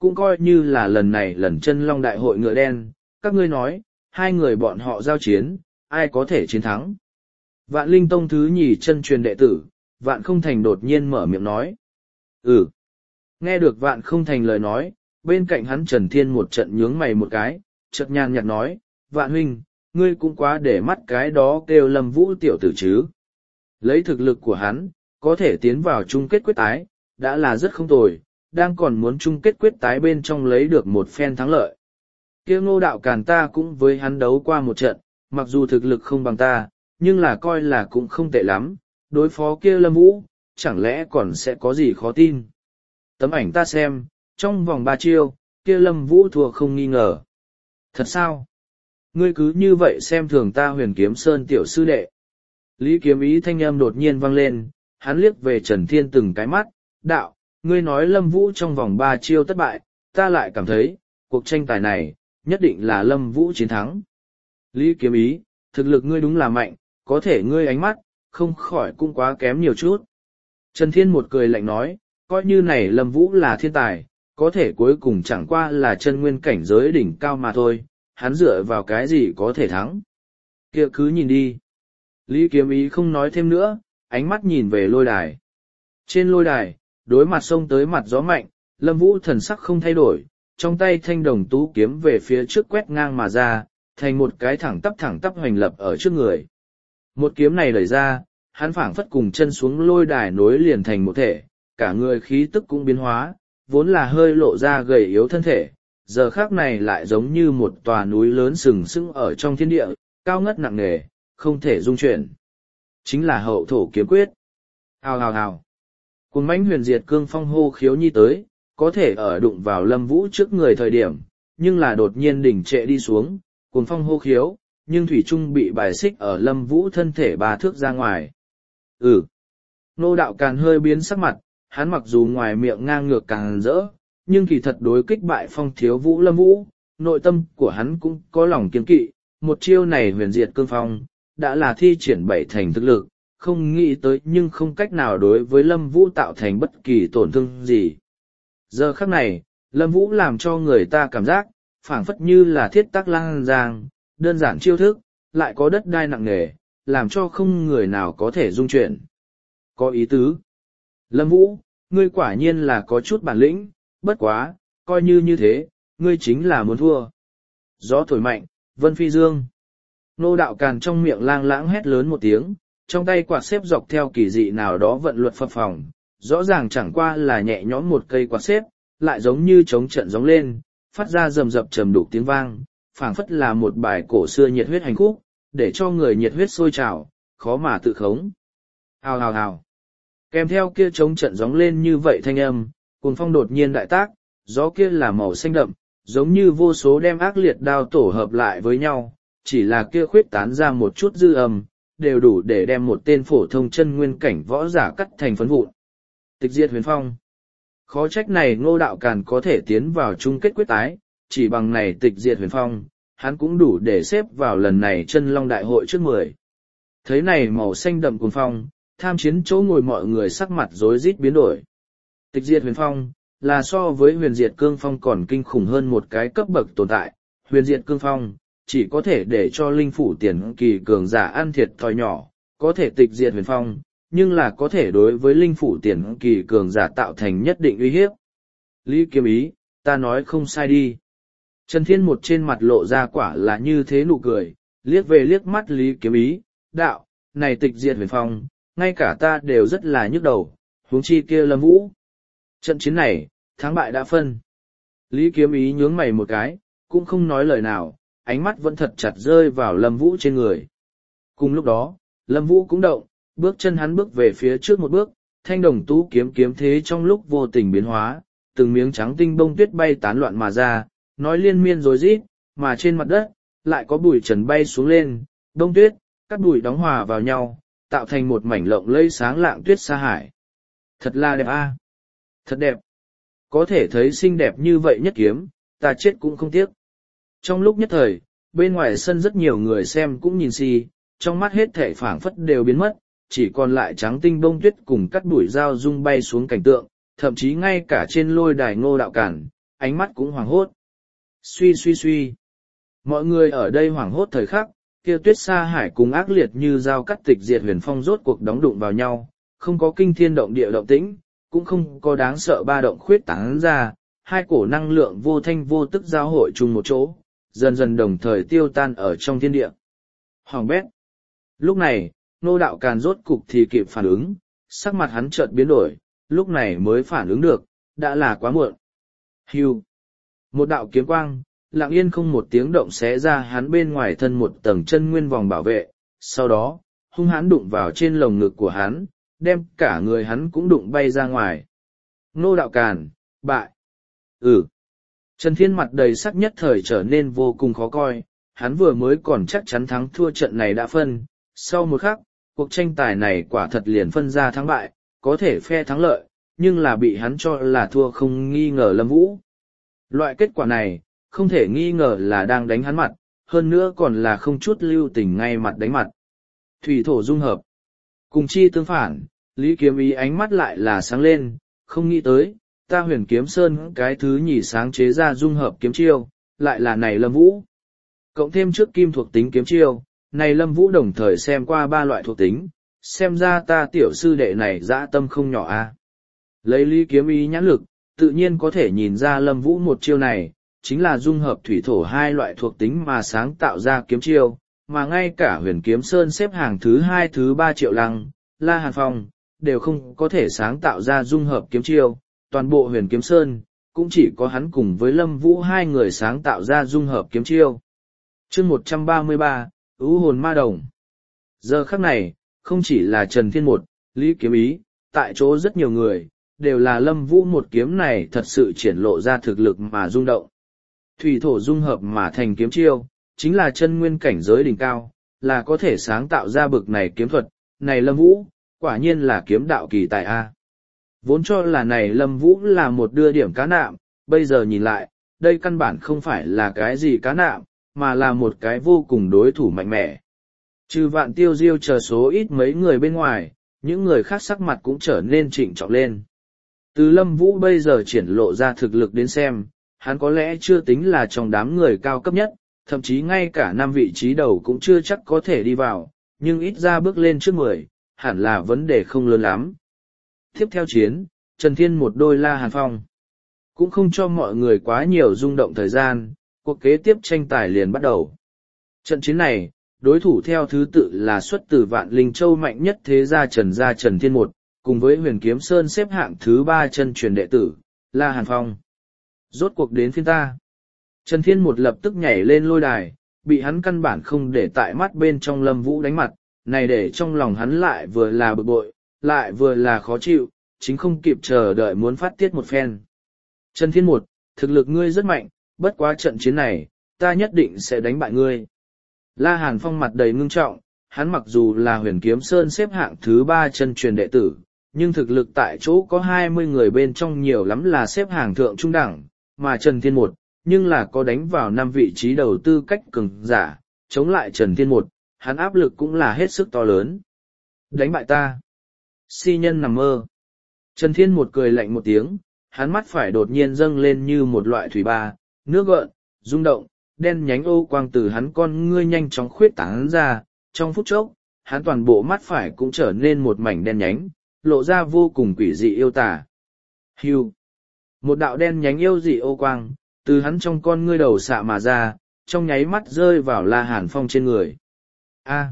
cũng coi như là lần này lần chân long đại hội ngựa đen, các ngươi nói, hai người bọn họ giao chiến, ai có thể chiến thắng. Vạn Linh Tông thứ nhì chân truyền đệ tử, Vạn Không Thành đột nhiên mở miệng nói. Ừ. Nghe được Vạn Không Thành lời nói, bên cạnh hắn Trần Thiên một trận nhướng mày một cái, chợt nhàn nhạt nói, Vạn huynh, ngươi cũng quá để mắt cái đó kêu Lâm Vũ tiểu tử chứ. Lấy thực lực của hắn, có thể tiến vào chung kết quyết tái, đã là rất không tồi, đang còn muốn chung kết quyết tái bên trong lấy được một phen thắng lợi. Kia Ngô Đạo Càn ta cũng với hắn đấu qua một trận, mặc dù thực lực không bằng ta, nhưng là coi là cũng không tệ lắm, đối phó kia Lâm Vũ, chẳng lẽ còn sẽ có gì khó tin. Tấm ảnh ta xem, trong vòng ba chiêu, kia Lâm Vũ thua không nghi ngờ. Thật sao? Ngươi cứ như vậy xem thường ta Huyền Kiếm Sơn tiểu sư đệ. Lý Kiếm Ý thanh âm đột nhiên vang lên, hắn liếc về Trần Thiên từng cái mắt, đạo, ngươi nói Lâm Vũ trong vòng ba chiêu thất bại, ta lại cảm thấy, cuộc tranh tài này, nhất định là Lâm Vũ chiến thắng. Lý Kiếm Ý, thực lực ngươi đúng là mạnh, có thể ngươi ánh mắt, không khỏi cũng quá kém nhiều chút. Trần Thiên một cười lạnh nói, coi như này Lâm Vũ là thiên tài, có thể cuối cùng chẳng qua là chân nguyên cảnh giới đỉnh cao mà thôi, hắn dựa vào cái gì có thể thắng. Kia cứ nhìn đi. Lý Kiếm Ý không nói thêm nữa, ánh mắt nhìn về lôi đài. Trên lôi đài, đối mặt sông tới mặt gió mạnh, Lâm Vũ thần sắc không thay đổi, trong tay thanh đồng tú kiếm về phía trước quét ngang mà ra, thành một cái thẳng tắp thẳng tắp hoành lập ở trước người. Một kiếm này đẩy ra, hắn phảng phất cùng chân xuống lôi đài nối liền thành một thể, cả người khí tức cũng biến hóa, vốn là hơi lộ ra gầy yếu thân thể, giờ khác này lại giống như một tòa núi lớn sừng sững ở trong thiên địa, cao ngất nặng nề, không thể dung chuyển. Chính là hậu thổ kiếm quyết. Hào hào hào. Cùng mãnh huyền diệt cương phong hô khiếu nhi tới, có thể ở đụng vào Lâm Vũ trước người thời điểm, nhưng là đột nhiên đỉnh trệ đi xuống, cùng phong hô khiếu, nhưng thủy trung bị bài xích ở Lâm Vũ thân thể ba thước ra ngoài. Ừ. Nô Đạo Càn hơi biến sắc mặt, hắn mặc dù ngoài miệng ngang ngược càng rỡ, nhưng kỳ thật đối kích bại phong thiếu vũ Lâm Vũ, nội tâm của hắn cũng có lòng kiên kỵ, một chiêu này huyền diệt cương phong, đã là thi triển bảy thành thực lực, không nghĩ tới nhưng không cách nào đối với Lâm Vũ tạo thành bất kỳ tổn thương gì. Giờ khắc này, Lâm Vũ làm cho người ta cảm giác, phảng phất như là thiết tác lang giang, đơn giản chiêu thức, lại có đất đai nặng nề, làm cho không người nào có thể dung chuyển. Có ý tứ. Lâm Vũ, ngươi quả nhiên là có chút bản lĩnh, bất quá, coi như như thế, ngươi chính là muốn thua. Gió thổi mạnh, vân phi dương. Nô Đạo Càn trong miệng lang lãng hét lớn một tiếng, trong tay quạt xếp dọc theo kỳ dị nào đó vận luật phập phồng, rõ ràng chẳng qua là nhẹ nhõm một cây quạt xếp, lại giống như trống trận gióng lên, phát ra rầm rập trầm đục tiếng vang, phảng phất là một bài cổ xưa nhiệt huyết hành khúc, để cho người nhiệt huyết sôi trào, khó mà tự khống. Hào hào hào. Kèm theo kia trống trận gióng lên như vậy thanh âm, cuồng phong đột nhiên đại tác, gió kia là màu xanh đậm, giống như vô số đem ác liệt đao tổ hợp lại với nhau, chỉ là kia khuyết tán ra một chút dư âm, đều đủ để đem một tên phổ thông chân nguyên cảnh võ giả cắt thành phấn vụn. Tịch diệt huyền phong. Khó trách này Ngô Đạo Càn có thể tiến vào chung kết quyết tái, chỉ bằng này tịch diệt huyền phong, hắn cũng đủ để xếp vào lần này chân long đại hội trước mười. Thấy này màu xanh đậm cuồng phong, tham chiến chỗ ngồi mọi người sắc mặt rối rít biến đổi. Tịch diệt huyền phong, là so với huyền diệt cương phong còn kinh khủng hơn một cái cấp bậc tồn tại. Huyền diệt cương phong, chỉ có thể để cho linh phủ tiền kỳ cường giả ăn thiệt thòi nhỏ, có thể tịch diệt huyền phong, nhưng là có thể đối với linh phủ tiền kỳ cường giả tạo thành nhất định uy hiếp. Lý Kiếm Ý, ta nói không sai đi. Trần Thiên một trên mặt lộ ra quả là như thế nụ cười, liếc về liếc mắt Lý Kiếm Ý, đạo, này tịch diệt huyền phong, ngay cả ta đều rất là nhức đầu, huống chi kia Lâm Vũ. Trận chiến này, thắng bại đã phân. Lý Kiếm Ý nhướng mày một cái, cũng không nói lời nào, ánh mắt vẫn thật chặt rơi vào Lâm Vũ trên người. Cùng lúc đó, Lâm Vũ cũng động, bước chân hắn bước về phía trước một bước, thanh đồng tú kiếm kiếm thế trong lúc vô tình biến hóa, từng miếng trắng tinh bông tuyết bay tán loạn mà ra, nói liên miên rối rít, mà trên mặt đất, lại có bụi trần bay xuống lên, bông tuyết, các bụi đóng hòa vào nhau, tạo thành một mảnh lộng lẫy sáng lạng tuyết sa hải. Thật là đẹp a, thật đẹp. Có thể thấy xinh đẹp như vậy nhất kiếm, ta chết cũng không tiếc. Trong lúc nhất thời, bên ngoài sân rất nhiều người xem cũng nhìn si, trong mắt hết thảy phảng phất đều biến mất, chỉ còn lại trắng tinh bông tuyết cùng cắt bụi dao rung bay xuống cảnh tượng, thậm chí ngay cả trên lôi đài Ngô Đạo Càn, ánh mắt cũng hoảng hốt. Suy suy suy. Mọi người ở đây hoảng hốt thời khắc, kia Tuyết Sa Hải cùng ác liệt như dao cắt tịch diệt huyền phong rốt cuộc đóng đụng vào nhau, không có kinh thiên động địa động tĩnh, cũng không có đáng sợ ba động khuyết tán ra, hai cổ năng lượng vô thanh vô tức giao hội chung một chỗ, dần dần đồng thời tiêu tan ở trong thiên địa. Hoàng bét. Lúc này, Ngô Đạo Càn rốt cục thì kịp phản ứng, sắc mặt hắn chợt biến đổi, lúc này mới phản ứng được, đã là quá muộn. Hưu. Một đạo kiếm quang, lặng yên không một tiếng động xé ra hắn bên ngoài thân một tầng chân nguyên vòng bảo vệ, sau đó, hung hãn đụng vào trên lồng ngực của hắn, đem cả người hắn cũng đụng bay ra ngoài. Ngô Đạo Càn, bại. Ừ. Trần Thiên mặt đầy sắc nhất thời trở nên vô cùng khó coi, hắn vừa mới còn chắc chắn thắng thua trận này đã phân, sau một khắc, cuộc tranh tài này quả thật liền phân ra thắng bại, có thể phe thắng lợi, nhưng là bị hắn cho là thua không nghi ngờ Lâm Vũ. Loại kết quả này, không thể nghi ngờ là đang đánh hắn mặt, hơn nữa còn là không chút lưu tình ngay mặt đánh mặt. Thủy thổ dung hợp. Cùng chi tương phản, Lý Kiếm Ý ánh mắt lại là sáng lên, không nghĩ tới, ta Huyền Kiếm Sơn cái thứ nhì sáng chế ra dung hợp kiếm chiêu, lại là này Lâm Vũ. Cộng thêm trước kim thuộc tính kiếm chiêu, này Lâm Vũ đồng thời xem qua ba loại thuộc tính, xem ra ta tiểu sư đệ này dã tâm không nhỏ a. Lấy Lý Kiếm Ý nhãn lực, tự nhiên có thể nhìn ra Lâm Vũ một chiêu này, chính là dung hợp thủy thổ hai loại thuộc tính mà sáng tạo ra kiếm chiêu, mà ngay cả Huyền Kiếm Sơn xếp hàng thứ hai thứ ba Triệu Lăng, La Hàn Phong, đều không có thể sáng tạo ra dung hợp kiếm chiêu, toàn bộ Huyền Kiếm Sơn, cũng chỉ có hắn cùng với Lâm Vũ hai người sáng tạo ra dung hợp kiếm chiêu. Chương một trăm ba mươi ba, Ưu hồn ma đồng. Giờ khắc này, không chỉ là Trần Thiên Một, Lý Kiếm Ý, tại chỗ rất nhiều người, đều là Lâm Vũ một kiếm này thật sự triển lộ ra thực lực mà rung động. Thủy thổ dung hợp mà thành kiếm chiêu, chính là chân nguyên cảnh giới đỉnh cao, là có thể sáng tạo ra bực này kiếm thuật, này Lâm Vũ, quả nhiên là kiếm đạo kỳ tài A. Vốn cho là này Lâm Vũ là một đưa điểm cá nạm, bây giờ nhìn lại, đây căn bản không phải là cái gì cá nạm, mà là một cái vô cùng đối thủ mạnh mẽ. Trừ Vạn Tiêu Diêu chờ số ít mấy người bên ngoài, những người khác sắc mặt cũng trở nên trịnh trọng lên. Từ Lâm Vũ bây giờ triển lộ ra thực lực đến xem, hắn có lẽ chưa tính là trong đám người cao cấp nhất, thậm chí ngay cả năm vị trí đầu cũng chưa chắc có thể đi vào, nhưng ít ra bước lên trước mười, hẳn là vấn đề không lớn lắm. Tiếp theo chiến, Trần Thiên một đôi La Hàn Phong. Cũng không cho mọi người quá nhiều rung động thời gian, cuộc kế tiếp tranh tài liền bắt đầu. Trận chiến này, đối thủ theo thứ tự là xuất từ Vạn Linh Châu mạnh nhất thế gia Trần gia Trần Thiên một, cùng với Huyền Kiếm Sơn xếp hạng thứ ba chân truyền đệ tử, La Hàn Phong. Rốt cuộc đến phiên ta. Trần Thiên một lập tức nhảy lên lôi đài, bị hắn căn bản không để tại mắt bên trong Lâm Vũ đánh mặt, này để trong lòng hắn lại vừa là bực bội, lại vừa là khó chịu, chính không kịp chờ đợi muốn phát tiết một phen. Trần Thiên một, thực lực ngươi rất mạnh, bất quá trận chiến này, ta nhất định sẽ đánh bại ngươi. La Hàn Phong mặt đầy ngưng trọng, hắn mặc dù là Huyền Kiếm Sơn xếp hạng thứ ba chân truyền đệ tử, nhưng thực lực tại chỗ có hai mươi người bên trong nhiều lắm là xếp hàng thượng trung đẳng, mà Trần Thiên một, nhưng là có đánh vào năm vị trí đầu tư cách cường giả, chống lại Trần Thiên một, hắn áp lực cũng là hết sức to lớn. Đánh bại ta. Si nhân nằm mơ. Trần Thiên một cười lạnh một tiếng, hắn mắt phải đột nhiên dâng lên như một loại thủy ba, nước gợn, rung động, đen nhánh ô quang từ hắn con ngươi nhanh chóng khuyết tán ra, trong phút chốc, hắn toàn bộ mắt phải cũng trở nên một mảnh đen nhánh, lộ ra vô cùng quỷ dị yêu tà. Hưu. Một đạo đen nhánh yêu dị ô quang, từ hắn trong con ngươi đầu xạ mà ra, trong nháy mắt rơi vào La Hàn Phong trên người. A.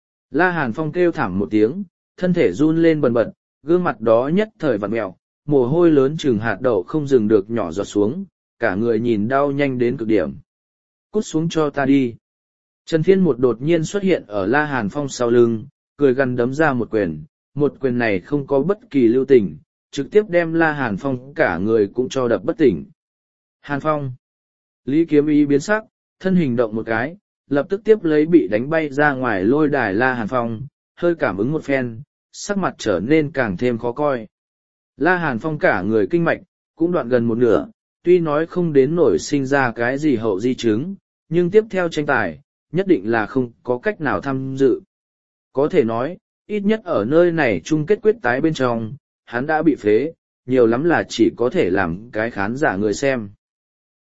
La Hàn Phong kêu thảm một tiếng, thân thể run lên bần bật, gương mặt đó nhất thời vặn mẹo, mồ hôi lớn chừng hạt đậu không dừng được nhỏ giọt xuống, cả người nhìn đau nhanh đến cực điểm. Cút xuống cho ta đi. Trần Thiên một đột nhiên xuất hiện ở La Hàn Phong sau lưng, cười gằn đấm ra một quyền, một quyền này không có bất kỳ lưu tình, trực tiếp đem La Hàn Phong cả người cũng cho đập bất tỉnh. Hàn Phong. Lý Kiếm Ý biến sắc, thân hình động một cái, lập tức tiếp lấy bị đánh bay ra ngoài lôi đài La Hàn Phong, hơi cảm ứng một phen, sắc mặt trở nên càng thêm khó coi. La Hàn Phong cả người kinh mạch, cũng đoạn gần một nửa, tuy nói không đến nổi sinh ra cái gì hậu di chứng, nhưng tiếp theo tranh tài, nhất định là không có cách nào tham dự. Có thể nói, ít nhất ở nơi này chung kết quyết tái bên trong, hắn đã bị phế, nhiều lắm là chỉ có thể làm cái khán giả người xem.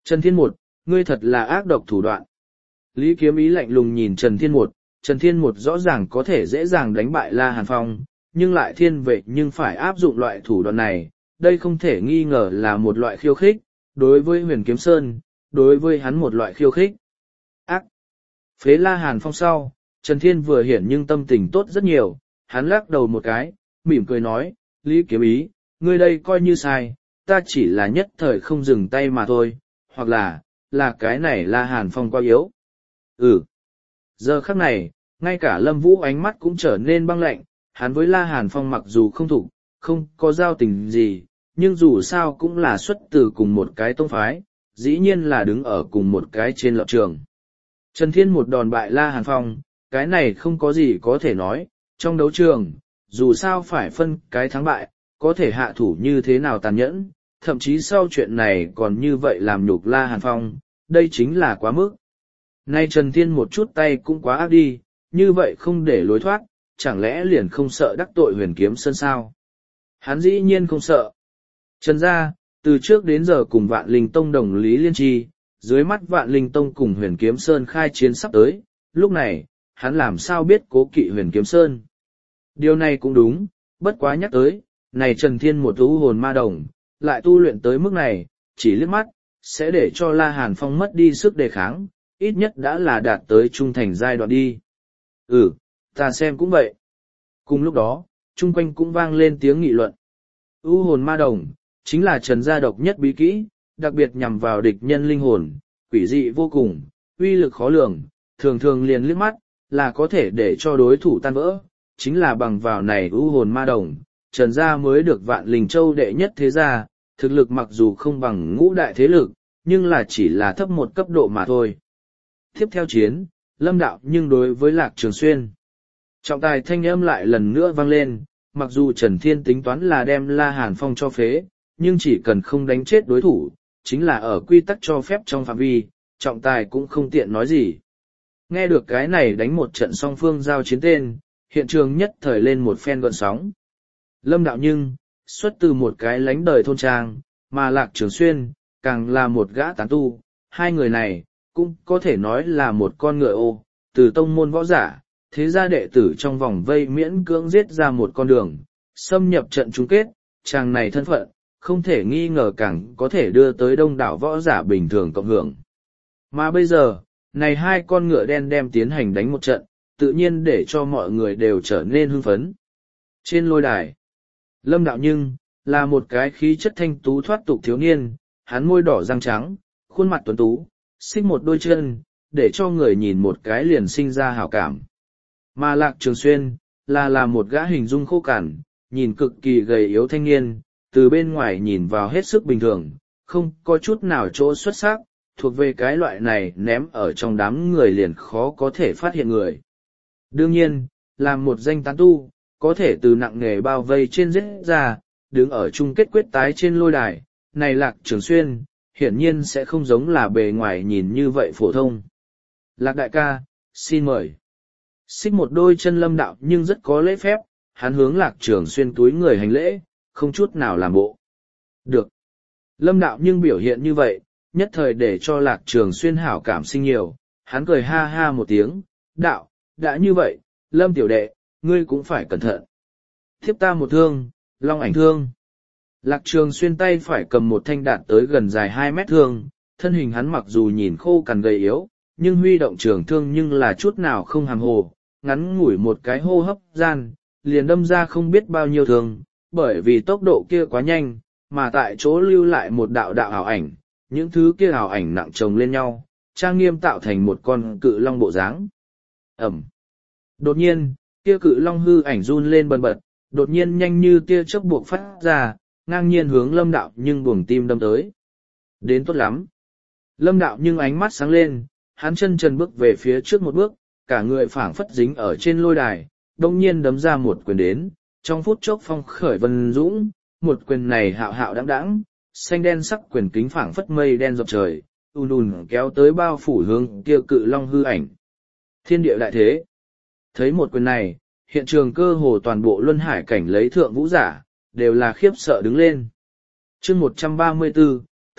Trần Thiên Một, ngươi thật là ác độc thủ đoạn. Lý Kiếm Ý lạnh lùng nhìn Trần Thiên Một, Trần Thiên Một rõ ràng có thể dễ dàng đánh bại La Hàn Phong, nhưng lại thiên vệ nhưng phải áp dụng loại thủ đoạn này, đây không thể nghi ngờ là một loại khiêu khích, đối với Huyền Kiếm Sơn, đối với hắn một loại khiêu khích. Ác! Phế La Hàn Phong sau, Trần Thiên vừa hiển nhưng tâm tình tốt rất nhiều, hắn lắc đầu một cái, mỉm cười nói, Lý Kiếm Ý, ngươi đây coi như sai, ta chỉ là nhất thời không dừng tay mà thôi, hoặc là, là cái này La Hàn Phong quá yếu. Ừ. Giờ khắc này, ngay cả Lâm Vũ ánh mắt cũng trở nên băng lạnh, hắn với La Hàn Phong mặc dù không thủ, không có giao tình gì, nhưng dù sao cũng là xuất từ cùng một cái tông phái, dĩ nhiên là đứng ở cùng một cái trên lập trường. Trần Thiên một đòn bại La Hàn Phong, cái này không có gì có thể nói, trong đấu trường, dù sao phải phân cái thắng bại, có thể hạ thủ như thế nào tàn nhẫn, thậm chí sau chuyện này còn như vậy làm nhục La Hàn Phong, đây chính là quá mức. Nay Trần Thiên một chút tay cũng quá ác đi, như vậy không để lối thoát, chẳng lẽ liền không sợ đắc tội Huyền Kiếm Sơn sao? Hắn dĩ nhiên không sợ. Trần gia, từ trước đến giờ cùng Vạn Linh Tông đồng lý liên tri, dưới mắt Vạn Linh Tông cùng Huyền Kiếm Sơn khai chiến sắp tới, lúc này, hắn làm sao biết cố kỵ Huyền Kiếm Sơn? Điều này cũng đúng, bất quá nhắc tới, này Trần Thiên một u hồn ma đồng, lại tu luyện tới mức này, chỉ liếc mắt, sẽ để cho La Hàn Phong mất đi sức đề kháng, ít nhất đã là đạt tới trung thành giai đoạn đi. Ừ, ta xem cũng vậy. Cùng lúc đó, chung quanh cũng vang lên tiếng nghị luận. U hồn ma đồng, chính là Trần gia độc nhất bí kỹ, đặc biệt nhằm vào địch nhân linh hồn, quỷ dị vô cùng, uy lực khó lường, thường thường liền liếc mắt, là có thể để cho đối thủ tan vỡ. Chính là bằng vào này u hồn ma đồng, Trần gia mới được Vạn Linh Châu đệ nhất thế gia, thực lực mặc dù không bằng ngũ đại thế lực, nhưng là chỉ là thấp một cấp độ mà thôi. Tiếp theo chiến, Lâm Đạo nhưng đối với Lạc Trường Xuyên. Trọng tài thanh âm lại lần nữa vang lên, mặc dù Trần Thiên tính toán là đem La Hàn Phong cho phế, nhưng chỉ cần không đánh chết đối thủ, chính là ở quy tắc cho phép trong phạm vi, trọng tài cũng không tiện nói gì. Nghe được cái này đánh một trận song phương giao chiến tên, hiện trường nhất thời lên một phen gợn sóng. Lâm Đạo nhưng, xuất từ một cái lánh đời thôn trang, mà Lạc Trường Xuyên, càng là một gã tán tu, hai người này, cũng có thể nói là một con ngựa ô, từ tông môn võ giả, thế gia đệ tử trong vòng vây miễn cưỡng giết ra một con đường, xâm nhập trận chung kết, chàng này thân phận, không thể nghi ngờ càng có thể đưa tới đông đảo võ giả bình thường cộng hưởng. Mà bây giờ, này hai con ngựa đen đem tiến hành đánh một trận, tự nhiên để cho mọi người đều trở nên hưng phấn. Trên lôi đài, Lâm Đạo nhưng, là một cái khí chất thanh tú thoát tục thiếu niên, hắn môi đỏ răng trắng, khuôn mặt tuấn tú, xích một đôi chân, để cho người nhìn một cái liền sinh ra hảo cảm. Mà Lạc Trường Xuyên, là là một gã hình dung khô cằn, nhìn cực kỳ gầy yếu thanh niên, từ bên ngoài nhìn vào hết sức bình thường, không có chút nào chỗ xuất sắc, thuộc về cái loại này ném ở trong đám người liền khó có thể phát hiện người. Đương nhiên, làm một danh tán tu, có thể từ nặng nghề bao vây trên giết ra, đứng ở chung kết quyết tái trên lôi đài, này Lạc Trường Xuyên, hiển nhiên sẽ không giống là bề ngoài nhìn như vậy phổ thông. Lạc đại ca, xin mời. Xích một đôi chân Lâm Đạo nhưng rất có lễ phép, hắn hướng Lạc Trường Xuyên túi người hành lễ, không chút nào làm bộ. Được. Lâm Đạo nhưng biểu hiện như vậy, nhất thời để cho Lạc Trường Xuyên hảo cảm sinh nhiều, hắn cười ha ha một tiếng, đạo, đã như vậy, Lâm tiểu đệ, ngươi cũng phải cẩn thận. Thiếp ta một thương, long ảnh thương. Lạc Trường Xuyên tay phải cầm một thanh đạt tới gần dài hai mét thương, thân hình hắn mặc dù nhìn khô cằn gầy yếu, nhưng huy động trường thương nhưng là chút nào không hàm hồ, ngắn ngủi một cái hô hấp gian, liền đâm ra không biết bao nhiêu thương, bởi vì tốc độ kia quá nhanh, mà tại chỗ lưu lại một đạo đạo ảo ảnh, những thứ kia ảo ảnh nặng chồng lên nhau, trang nghiêm tạo thành một con cự long bộ dáng. Ẩm. Đột nhiên, kia cự long hư ảnh run lên bần bật, đột nhiên nhanh như tia chớp buộc phát ra, ngang nhiên hướng Lâm Đạo nhưng buồng tim đâm tới. Đến tốt lắm. Lâm Đạo nhưng ánh mắt sáng lên, hắn chân trần bước về phía trước một bước, cả người phảng phất dính ở trên lôi đài, đông nhiên đấm ra một quyền đến, trong phút chốc phong khởi vân dũng, một quyền này hạo hạo đãng đãng, xanh đen sắc quyền kính phảng phất mây đen dọc trời, ùn ùn kéo tới bao phủ hướng kia cự long hư ảnh. Thiên địa đại thế. Thấy một quyền này, hiện trường cơ hồ toàn bộ luân hải cảnh lấy thượng vũ giả, đều là khiếp sợ đứng lên. Chương một trăm ba mươi tư,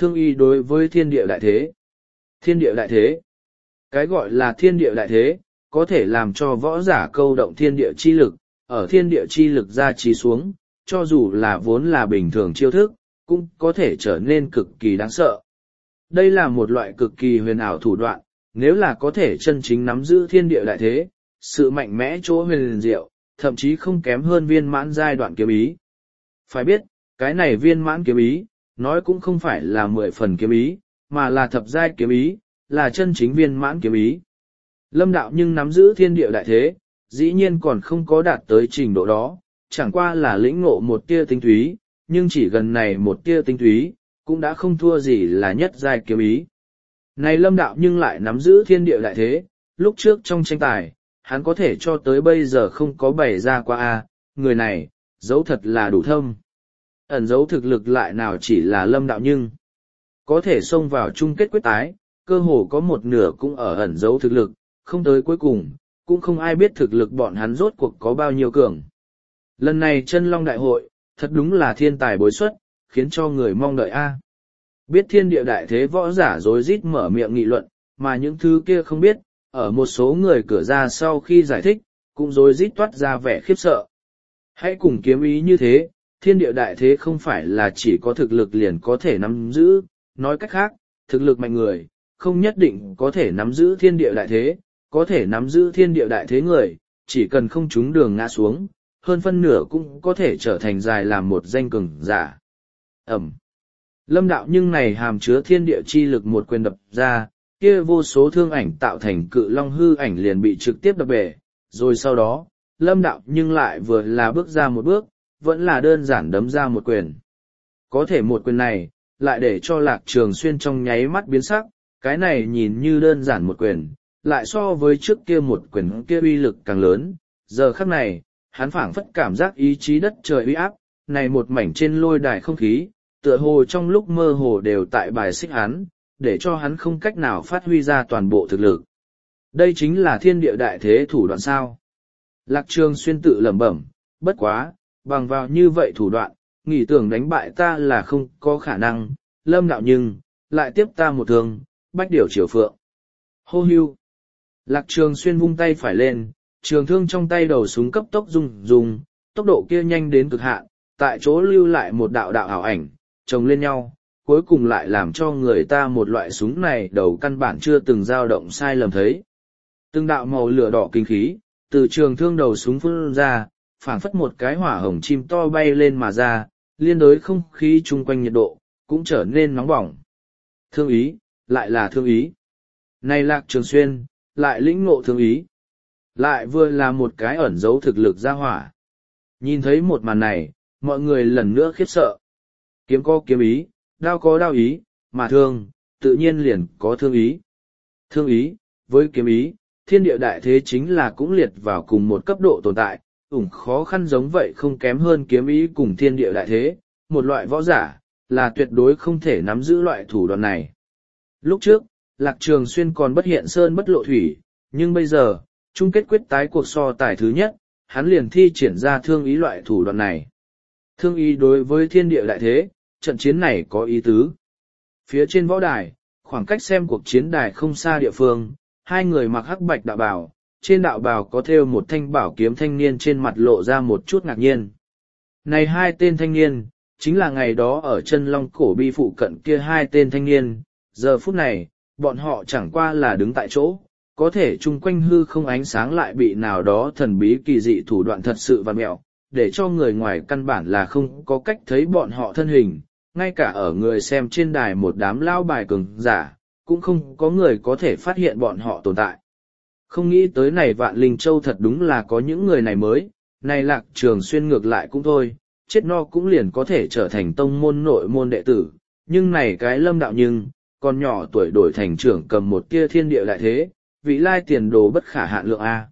thương ý đối với thiên địa đại thế. Thiên địa đại thế. Cái gọi là thiên địa đại thế, có thể làm cho võ giả câu động thiên địa chi lực, ở thiên địa chi lực ra trí xuống, cho dù là vốn là bình thường chiêu thức, cũng có thể trở nên cực kỳ đáng sợ. Đây là một loại cực kỳ huyền ảo thủ đoạn, nếu là có thể chân chính nắm giữ thiên địa đại thế, sự mạnh mẽ chỗ huyền diệu, thậm chí không kém hơn viên mãn giai đoạn kiếm ý. Phải biết, cái này viên mãn kiếm ý, nói cũng không phải là mười phần kiếm ý, mà là thập giai kiếm ý, là chân chính viên mãn kiếm ý. Lâm đạo nhưng nắm giữ thiên địa đại thế, dĩ nhiên còn không có đạt tới trình độ đó, chẳng qua là lĩnh ngộ một tia tinh túy, nhưng chỉ gần này một tia tinh túy, cũng đã không thua gì là nhất giai kiếm ý. Này lâm đạo nhưng lại nắm giữ thiên địa đại thế, lúc trước trong tranh tài, hắn có thể cho tới bây giờ không có bày ra qua a, người này, dấu thật là đủ thâm. Ẩn dấu thực lực lại nào chỉ là lâm đạo nhưng, có thể xông vào chung kết quyết tái, cơ hồ có một nửa cũng ở ẩn dấu thực lực, không tới cuối cùng, cũng không ai biết thực lực bọn hắn rốt cuộc có bao nhiêu cường. Lần này chân long đại hội, thật đúng là thiên tài bối xuất, khiến cho người mong đợi a. Biết thiên địa đại thế võ giả rối rít mở miệng nghị luận, mà những thứ kia không biết, ở một số người cửa ra sau khi giải thích, cũng rối rít toát ra vẻ khiếp sợ. Hãy cùng kiếm ý như thế, thiên địa đại thế không phải là chỉ có thực lực liền có thể nắm giữ, nói cách khác, thực lực mạnh người, không nhất định có thể nắm giữ thiên địa đại thế, có thể nắm giữ thiên địa đại thế người, chỉ cần không trúng đường ngã xuống, hơn phân nửa cũng có thể trở thành dài làm một danh cường giả. Ẩm. Lâm đạo nhưng này hàm chứa thiên địa chi lực một quyền đập ra, kia vô số thương ảnh tạo thành cự long hư ảnh liền bị trực tiếp đập bể, rồi sau đó, lâm đạo nhưng lại vừa là bước ra một bước, vẫn là đơn giản đấm ra một quyền. Có thể một quyền này, lại để cho Lạc Trường Xuyên trong nháy mắt biến sắc, cái này nhìn như đơn giản một quyền, lại so với trước kia một quyền kia uy lực càng lớn, giờ khắc này, hắn phảng phất cảm giác ý chí đất trời uy áp, này một mảnh trên lôi đài không khí, tựa hồ trong lúc mơ hồ đều tại bài xích hắn, để cho hắn không cách nào phát huy ra toàn bộ thực lực. Đây chính là thiên địa đại thế thủ đoạn sao. Lạc Trường Xuyên tự lẩm bẩm, bất quá, bằng vào như vậy thủ đoạn, nghĩ tưởng đánh bại ta là không có khả năng, lâm đạo nhưng, lại tiếp ta một thương, bách điểu triều phượng. Hô hưu. Lạc Trường Xuyên vung tay phải lên, trường thương trong tay đầu súng cấp tốc rung rung, tốc độ kia nhanh đến cực hạn, tại chỗ lưu lại một đạo đạo ảo ảnh, chồng lên nhau, cuối cùng lại làm cho người ta một loại súng này đầu căn bản chưa từng dao động sai lầm thấy. Từng đạo màu lửa đỏ kinh khí, từ trường thương đầu súng phun ra, phảng phất một cái hỏa hồng chim to bay lên mà ra, liên đối không khí chung quanh nhiệt độ, cũng trở nên nóng bỏng. Thương ý, lại là thương ý. Này Lạc Trường Xuyên, lại lĩnh ngộ thương ý. Lại vừa là một cái ẩn giấu thực lực ra hỏa. Nhìn thấy một màn này, mọi người lần nữa khiếp sợ. Kiếm có kiếm ý, đao có đao ý, mà thương, tự nhiên liền có thương ý. Thương ý, với kiếm ý, thiên địa đại thế chính là cũng liệt vào cùng một cấp độ tồn tại, ủng khó khăn giống vậy không kém hơn kiếm ý cùng thiên địa đại thế, một loại võ giả, là tuyệt đối không thể nắm giữ loại thủ đoạn này. Lúc trước, Lạc Trường Xuyên còn bất hiện sơn bất lộ thủy, nhưng bây giờ, chung kết quyết tái cuộc so tài thứ nhất, hắn liền thi triển ra thương ý loại thủ đoạn này. Thương ý đối với thiên địa đại thế, trận chiến này có ý tứ. Phía trên võ đài, khoảng cách xem cuộc chiến đài không xa địa phương, hai người mặc hắc bạch đạo bào, trên đạo bào có thêu một thanh bảo kiếm thanh niên trên mặt lộ ra một chút ngạc nhiên. Này hai tên thanh niên, chính là ngày đó ở chân long cổ bi phụ cận kia hai tên thanh niên, giờ phút này, bọn họ chẳng qua là đứng tại chỗ, có thể chung quanh hư không ánh sáng lại bị nào đó thần bí kỳ dị thủ đoạn thật sự vặn mẹo, để cho người ngoài căn bản là không có cách thấy bọn họ thân hình, ngay cả ở người xem trên đài một đám lao bài cường giả, cũng không có người có thể phát hiện bọn họ tồn tại. Không nghĩ tới này Vạn Linh Châu thật đúng là có những người này mới, này Lạc Trường Xuyên ngược lại cũng thôi, chết no cũng liền có thể trở thành tông môn nội môn đệ tử, nhưng này cái lâm đạo nhưng, còn nhỏ tuổi đổi thành trưởng cầm một tia thiên địa đại thế, vị lai tiền đồ bất khả hạn lượng A.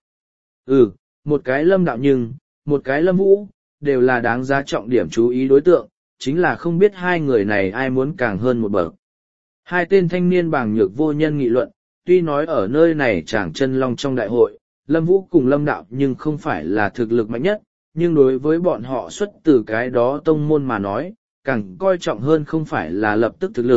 Ừ, một cái lâm đạo nhưng, một cái lâm vũ, đều là đáng giá trọng điểm chú ý đối tượng, chính là không biết hai người này ai muốn càng hơn một bậc. Hai tên thanh niên bàng nhược vô nhân nghị luận, tuy nói ở nơi này chàng chân long trong đại hội, lâm vũ cùng lâm đạo nhưng không phải là thực lực mạnh nhất, nhưng đối với bọn họ xuất từ cái đó tông môn mà nói, càng coi trọng hơn không phải là lập tức thực lực,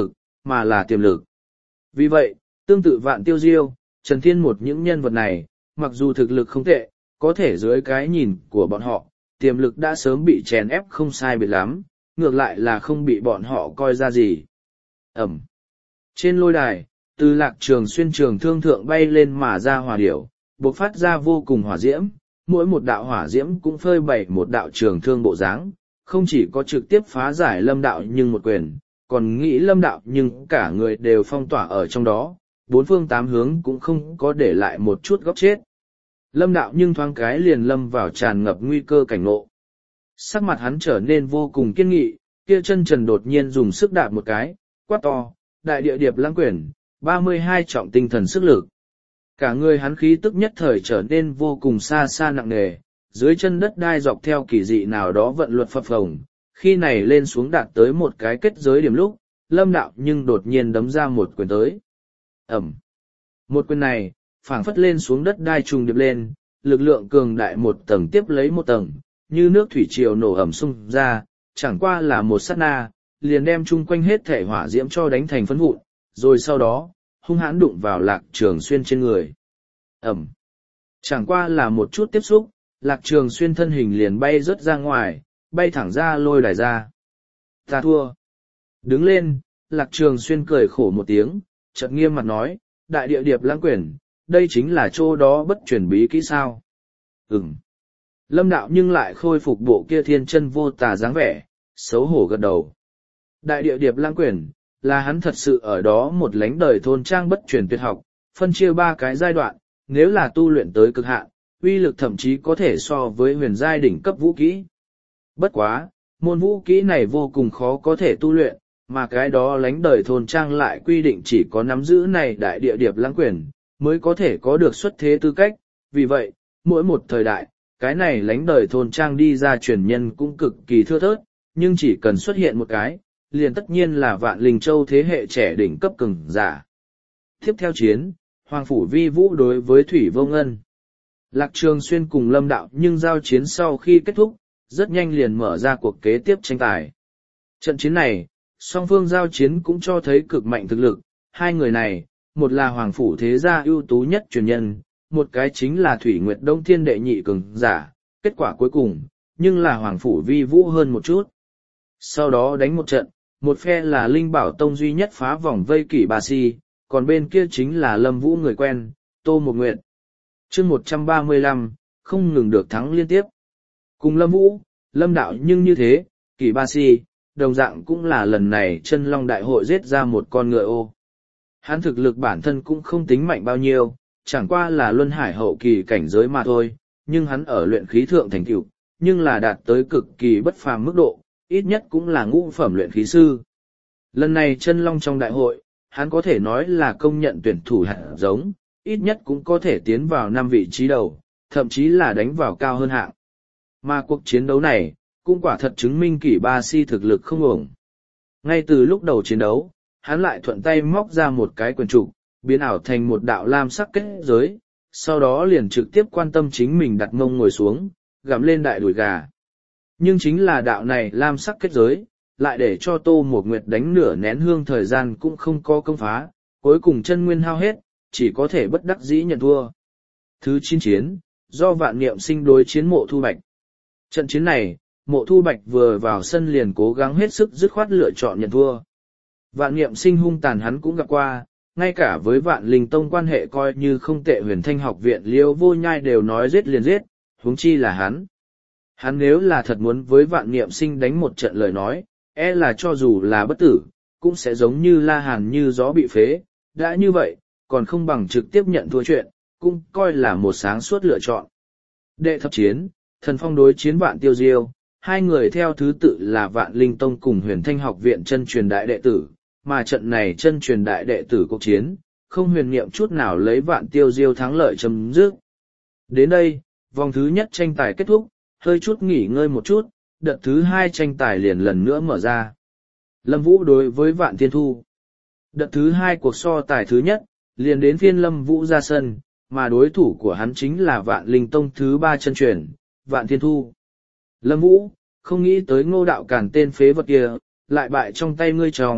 mà là tiềm lực. Vì vậy, tương tự Vạn Tiêu Diêu, Trần Thiên một những nhân vật này, mặc dù thực lực không tệ, có thể dưới cái nhìn của bọn họ, tiềm lực đã sớm bị chèn ép không sai biệt lắm, ngược lại là không bị bọn họ coi ra gì. Ẩm. Trên lôi đài, từ Lạc Trường Xuyên trường thương thượng bay lên mà ra hỏa điểu, bộc phát ra vô cùng hỏa diễm, mỗi một đạo hỏa diễm cũng phơi bày một đạo trường thương bộ dáng, không chỉ có trực tiếp phá giải Lâm Đạo nhưng một quyền, còn nghĩ Lâm Đạo nhưng cả người đều phong tỏa ở trong đó, bốn phương tám hướng cũng không có để lại một chút góc chết. Lâm Đạo nhưng thoáng cái liền lâm vào tràn ngập nguy cơ cảnh ngộ. Sắc mặt hắn trở nên vô cùng kiên nghị, kia chân trần đột nhiên dùng sức đạp một cái, quát to, đại địa điệp lãng quyển, ba mươi hai trọng tinh thần sức lực. Cả người hắn khí tức nhất thời trở nên vô cùng xa xa nặng nề, dưới chân đất đai dọc theo kỳ dị nào đó vận luật phập phồng, khi này lên xuống đạt tới một cái kết giới điểm lúc, Lâm Đạo nhưng đột nhiên đấm ra một quyền tới. Ẩm. Một quyền này, phảng phất lên xuống đất đai trùng điệp lên, lực lượng cường đại một tầng tiếp lấy một tầng, như nước thủy triều nổ ẩm xung ra, chẳng qua là một sát na, liền đem chung quanh hết thể hỏa diễm cho đánh thành phấn vụn, rồi sau đó, hung hãn đụng vào Lạc Trường Xuyên trên người. Ẩm. Chẳng qua là một chút tiếp xúc, Lạc Trường Xuyên thân hình liền bay rớt ra ngoài, bay thẳng ra lôi đài ra. Ta thua. Đứng lên, Lạc Trường Xuyên cười khổ một tiếng, chợt nghiêm mặt nói, đại địa điệp lãng quyển, đây chính là chỗ đó bất truyền bí kỹ sao. Ừm. Lâm Đạo nhưng lại khôi phục bộ kia thiên chân vô tà dáng vẻ, xấu hổ gật đầu. Đại địa điệp lãng quyển, là hắn thật sự ở đó một lánh đời thôn trang bất truyền tuyệt học, phân chia ba cái giai đoạn, nếu là tu luyện tới cực hạn, uy lực thậm chí có thể so với huyền giai đỉnh cấp vũ kỹ. Bất quá, môn vũ kỹ này vô cùng khó có thể tu luyện, mà cái đó lánh đời thôn trang lại quy định chỉ có nắm giữ này đại địa điệp lãng quyển, mới có thể có được xuất thế tư cách, vì vậy, mỗi một thời đại, cái này lánh đời thôn trang đi ra truyền nhân cũng cực kỳ thưa thớt, nhưng chỉ cần xuất hiện một cái, liền tất nhiên là Vạn Linh Châu thế hệ trẻ đỉnh cấp cường giả. Tiếp theo chiến, Hoàng Phủ Vi Vũ đối với Thủy Vô Ngân. Lạc Trường Xuyên cùng Lâm Đạo nhưng giao chiến sau khi kết thúc, rất nhanh liền mở ra cuộc kế tiếp tranh tài. Trận chiến này, song phương giao chiến cũng cho thấy cực mạnh thực lực, hai người này, một là Hoàng Phủ thế gia ưu tú nhất truyền nhân, một cái chính là Thủy Nguyệt Đông Thiên đệ nhị cường giả, kết quả cuối cùng, nhưng là Hoàng Phủ Vi Vũ hơn một chút. Sau đó đánh một trận, một phe là Linh Bảo Tông duy nhất phá vòng vây Kỷ Ba Si, còn bên kia chính là Lâm Vũ người quen, Tô Một Nguyệt. chương một trăm ba mươi lăm, không ngừng được thắng liên tiếp. Cùng Lâm Vũ, Lâm Đạo nhưng như thế, Kỷ Ba Si, đồng dạng cũng là lần này chân long đại hội giết ra một con ngựa ô. Hắn thực lực bản thân cũng không tính mạnh bao nhiêu, chẳng qua là luân hải hậu kỳ cảnh giới mà thôi, nhưng hắn ở luyện khí thượng thành tựu, nhưng là đạt tới cực kỳ bất phàm mức độ, ít nhất cũng là ngũ phẩm luyện khí sư. Lần này chân long trong đại hội, hắn có thể nói là công nhận tuyển thủ hạt giống, ít nhất cũng có thể tiến vào năm vị trí đầu, thậm chí là đánh vào cao hơn hạng. Mà cuộc chiến đấu này, cũng quả thật chứng minh Kỷ Ba Si thực lực không ổng. Ngay từ lúc đầu chiến đấu, hắn lại thuận tay móc ra một cái quyền trục, biến ảo thành một đạo lam sắc kết giới, sau đó liền trực tiếp quan tâm chính mình đặt mông ngồi xuống, gặm lên đại đùi gà. Nhưng chính là đạo này lam sắc kết giới, lại để cho Tô Một Nguyệt đánh nửa nén hương thời gian cũng không có công phá, cuối cùng chân nguyên hao hết, chỉ có thể bất đắc dĩ nhận thua. Thứ chín chiến, do Vạn Niệm Sinh đối chiến Mộ Thu Bạch. Trận chiến này, Mộ Thu Bạch vừa vào sân liền cố gắng hết sức dứt khoát lựa chọn nhận thua. Vạn Niệm Sinh hung tàn hắn cũng gặp qua, ngay cả với Vạn Linh Tông quan hệ coi như không tệ Huyền Thanh học viện Liêu Vô Nhai đều nói giết liền giết, huống chi là hắn. Hắn nếu là thật muốn với Vạn Niệm Sinh đánh một trận lời nói, e là cho dù là bất tử, cũng sẽ giống như La Hàn như gió bị phế, đã như vậy, còn không bằng trực tiếp nhận thua chuyện, cũng coi là một sáng suốt lựa chọn. Đệ thập chiến, Thần Phong đối chiến Vạn Tiêu Diêu, hai người theo thứ tự là Vạn Linh Tông cùng Huyền Thanh học viện chân truyền đại đệ tử, mà trận này chân truyền đại đệ tử cuộc chiến, không huyền niệm chút nào lấy Vạn Tiêu Diêu thắng lợi chấm dứt. Đến đây, vòng thứ nhất tranh tài kết thúc, hơi chút nghỉ ngơi một chút, đợt thứ hai tranh tài liền lần nữa mở ra. Lâm Vũ đối với Vạn Thiên Thu. Đợt thứ hai cuộc so tài thứ nhất, liền đến phiên Lâm Vũ ra sân, mà đối thủ của hắn chính là Vạn Linh Tông thứ ba chân truyền, Vạn Thiên Thu. Lâm Vũ, không nghĩ tới Ngô Đạo Càn tên phế vật kia, lại bại trong tay ngươi chồng,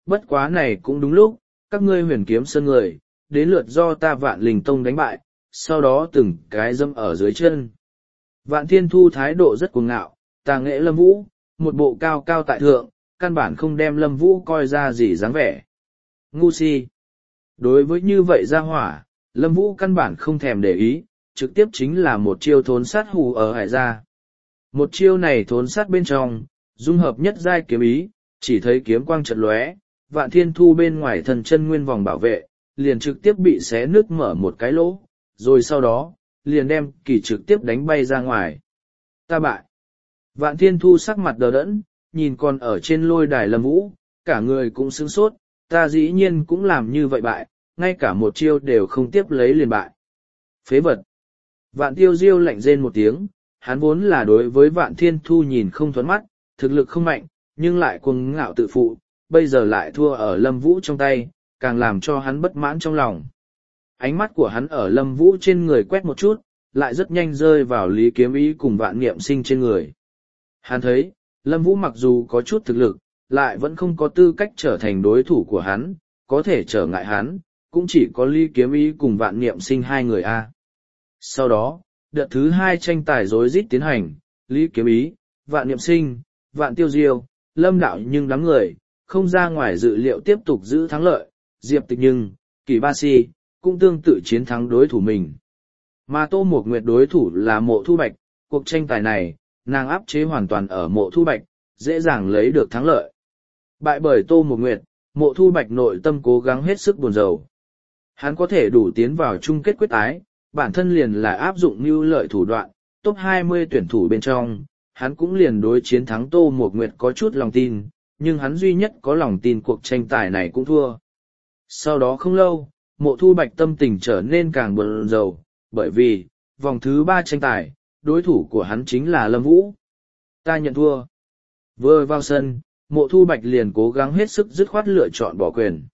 bất quá này cũng đúng lúc, các ngươi huyền kiếm sơn người, đến lượt do ta vạn linh tông đánh bại, sau đó từng cái dâm ở dưới chân. Vạn thiên thu thái độ rất cuồng ngạo, tà nghệ Lâm Vũ, một bộ cao cao tại thượng, căn bản không đem Lâm Vũ coi ra gì dáng vẻ. Ngu si. Đối với như vậy ra hỏa, Lâm Vũ căn bản không thèm để ý, trực tiếp chính là một chiêu thốn sát hù ở hải ra. Một chiêu này thốn sát bên trong, dung hợp nhất giai kiếm ý, chỉ thấy kiếm quang chợt lóe, vạn thiên thu bên ngoài thần chân nguyên vòng bảo vệ, liền trực tiếp bị xé nứt mở một cái lỗ, rồi sau đó, liền đem kỳ trực tiếp đánh bay ra ngoài. Ta bại. Vạn thiên thu sắc mặt đờ đẫn, nhìn còn ở trên lôi đài Lâm Vũ, cả người cũng sững sốt, ta dĩ nhiên cũng làm như vậy bại, ngay cả một chiêu đều không tiếp lấy liền bại. Phế vật. Vạn tiêu diêu lạnh rên một tiếng, hắn vốn là đối với vạn thiên thu nhìn không thuẫn mắt, thực lực không mạnh, nhưng lại cuồng ngạo tự phụ, bây giờ lại thua ở Lâm Vũ trong tay, càng làm cho hắn bất mãn trong lòng. Ánh mắt của hắn ở Lâm Vũ trên người quét một chút, lại rất nhanh rơi vào Lý Kiếm Ý cùng Vạn Niệm Sinh trên người. Hắn thấy, Lâm Vũ mặc dù có chút thực lực, lại vẫn không có tư cách trở thành đối thủ của hắn, có thể trở ngại hắn, cũng chỉ có Lý Kiếm Ý cùng Vạn Niệm Sinh hai người a. Sau đó, đợt thứ hai tranh tài rối rít tiến hành, Lý Kiếm Ý, Vạn Niệm Sinh, Vạn Tiêu Diêu, Lâm Đạo nhưng đám người, không ra ngoài dự liệu tiếp tục giữ thắng lợi, Diệp Tịch nhưng, Kỳ Ba Si, cũng tương tự chiến thắng đối thủ mình. Mà Tô Mộc Nguyệt đối thủ là Mộ Thu Bạch, cuộc tranh tài này, nàng áp chế hoàn toàn ở Mộ Thu Bạch, dễ dàng lấy được thắng lợi. Bại bởi Tô Mộc Nguyệt, Mộ Thu Bạch nội tâm cố gắng hết sức buồn rầu. Hắn có thể đủ tiến vào chung kết quyết tái, bản thân liền là áp dụng mưu lợi thủ đoạn, top hai mươi tuyển thủ bên trong, hắn cũng liền đối chiến thắng Tô Mộc Nguyệt có chút lòng tin, nhưng hắn duy nhất có lòng tin cuộc tranh tài này cũng thua. Sau đó không lâu, Mộ Thu Bạch tâm tình trở nên càng buồn rầu, bởi vì, vòng thứ ba tranh tài, đối thủ của hắn chính là Lâm Vũ. Ta nhận thua. Vừa vào sân, Mộ Thu Bạch liền cố gắng hết sức dứt khoát lựa chọn bỏ quyền.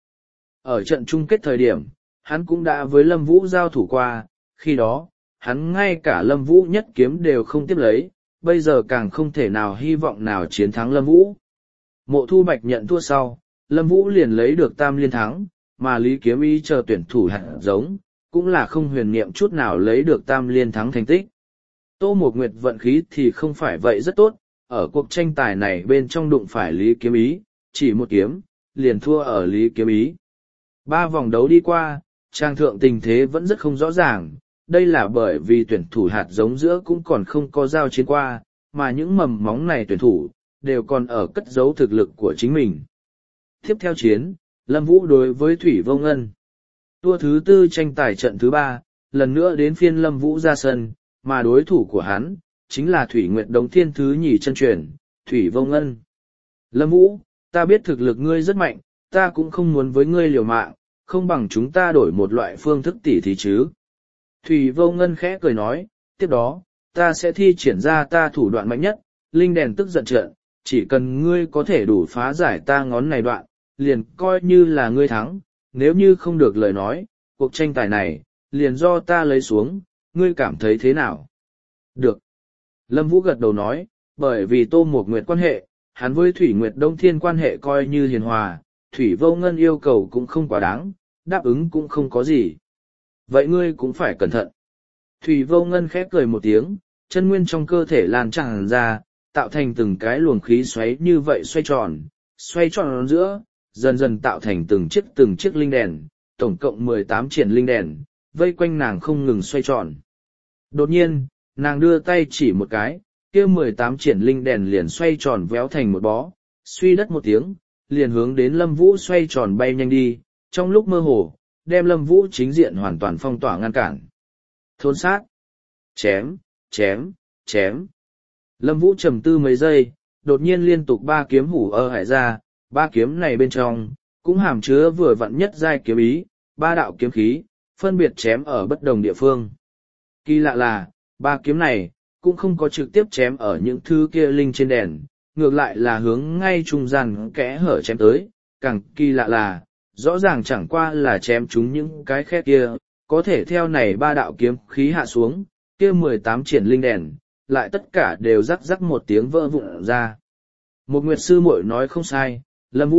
Ở trận chung kết thời điểm, hắn cũng đã với Lâm Vũ giao thủ qua, khi đó, hắn ngay cả Lâm Vũ nhất kiếm đều không tiếp lấy, bây giờ càng không thể nào hy vọng nào chiến thắng Lâm Vũ. Mộ Thu Bạch nhận thua sau, Lâm Vũ liền lấy được tam liên thắng, mà Lý Kiếm Ý chờ tuyển thủ hạt giống, cũng là không huyền niệm chút nào lấy được tam liên thắng thành tích. Tô Mộc Nguyệt vận khí thì không phải vậy rất tốt, ở cuộc tranh tài này bên trong đụng phải Lý Kiếm Ý, chỉ một kiếm, liền thua ở Lý Kiếm Ý. Ba vòng đấu đi qua, trang thượng tình thế vẫn rất không rõ ràng, đây là bởi vì tuyển thủ hạt giống giữa cũng còn không có giao chiến qua, mà những mầm móng này tuyển thủ, đều còn ở cất giấu thực lực của chính mình. Tiếp theo chiến, Lâm Vũ đối với Thủy Vô Ngân. Tour thứ tư tranh tài trận thứ ba, lần nữa đến phiên Lâm Vũ ra sân, mà đối thủ của hắn, chính là Thủy Nguyệt Đống Thiên thứ nhì chân truyền, Thủy Vô Ngân. Lâm Vũ, ta biết thực lực ngươi rất mạnh, ta cũng không muốn với ngươi liều mạng, không bằng chúng ta đổi một loại phương thức tỉ thí chứ. Thủy Vô Ngân khẽ cười nói, tiếp đó, ta sẽ thi triển ra ta thủ đoạn mạnh nhất, linh đèn tức giận trận, chỉ cần ngươi có thể đủ phá giải ta ngón này đoạn, liền coi như là ngươi thắng, nếu như không được lời nói, cuộc tranh tài này, liền do ta lấy xuống, ngươi cảm thấy thế nào? Được. Lâm Vũ gật đầu nói, bởi vì Tô Mộc Nguyệt quan hệ, hắn với Thủy Nguyệt Đông Thiên quan hệ coi như hiền hòa, Thủy Vô Ngân yêu cầu cũng không quá đáng, đáp ứng cũng không có gì. Vậy ngươi cũng phải cẩn thận. Thủy Vô Ngân khép cười một tiếng, chân nguyên trong cơ thể lan tràn ra, tạo thành từng cái luồng khí xoáy như vậy xoay tròn, xoay tròn giữa, dần dần tạo thành từng chiếc từng chiếc linh đèn, tổng cộng mười tám triển linh đèn, vây quanh nàng không ngừng xoay tròn. Đột nhiên, nàng đưa tay chỉ một cái, kia mười tám triển linh đèn liền xoay tròn véo thành một bó, suy đất một tiếng, liền hướng đến Lâm Vũ xoay tròn bay nhanh đi, trong lúc mơ hồ, đem Lâm Vũ chính diện hoàn toàn phong tỏa ngăn cản. Thôn sát, chém, chém, chém. Lâm Vũ trầm tư mấy giây, đột nhiên liên tục ba kiếm hủ ơ hải ra, ba kiếm này bên trong, cũng hàm chứa vừa vặn nhất giai kiếm ý, ba đạo kiếm khí, phân biệt chém ở bất đồng địa phương. Kỳ lạ là, ba kiếm này, cũng không có trực tiếp chém ở những thứ kia linh trên đèn, ngược lại là hướng ngay trung gian kẽ hở chém tới, càng kỳ lạ là, rõ ràng chẳng qua là chém chúng những cái khe kia, có thể theo này ba đạo kiếm khí hạ xuống, kia mười tám triển linh đèn, lại tất cả đều rắc rắc một tiếng vỡ vụn ra. Một Nguyệt sư muội nói không sai, Lâm Vũ,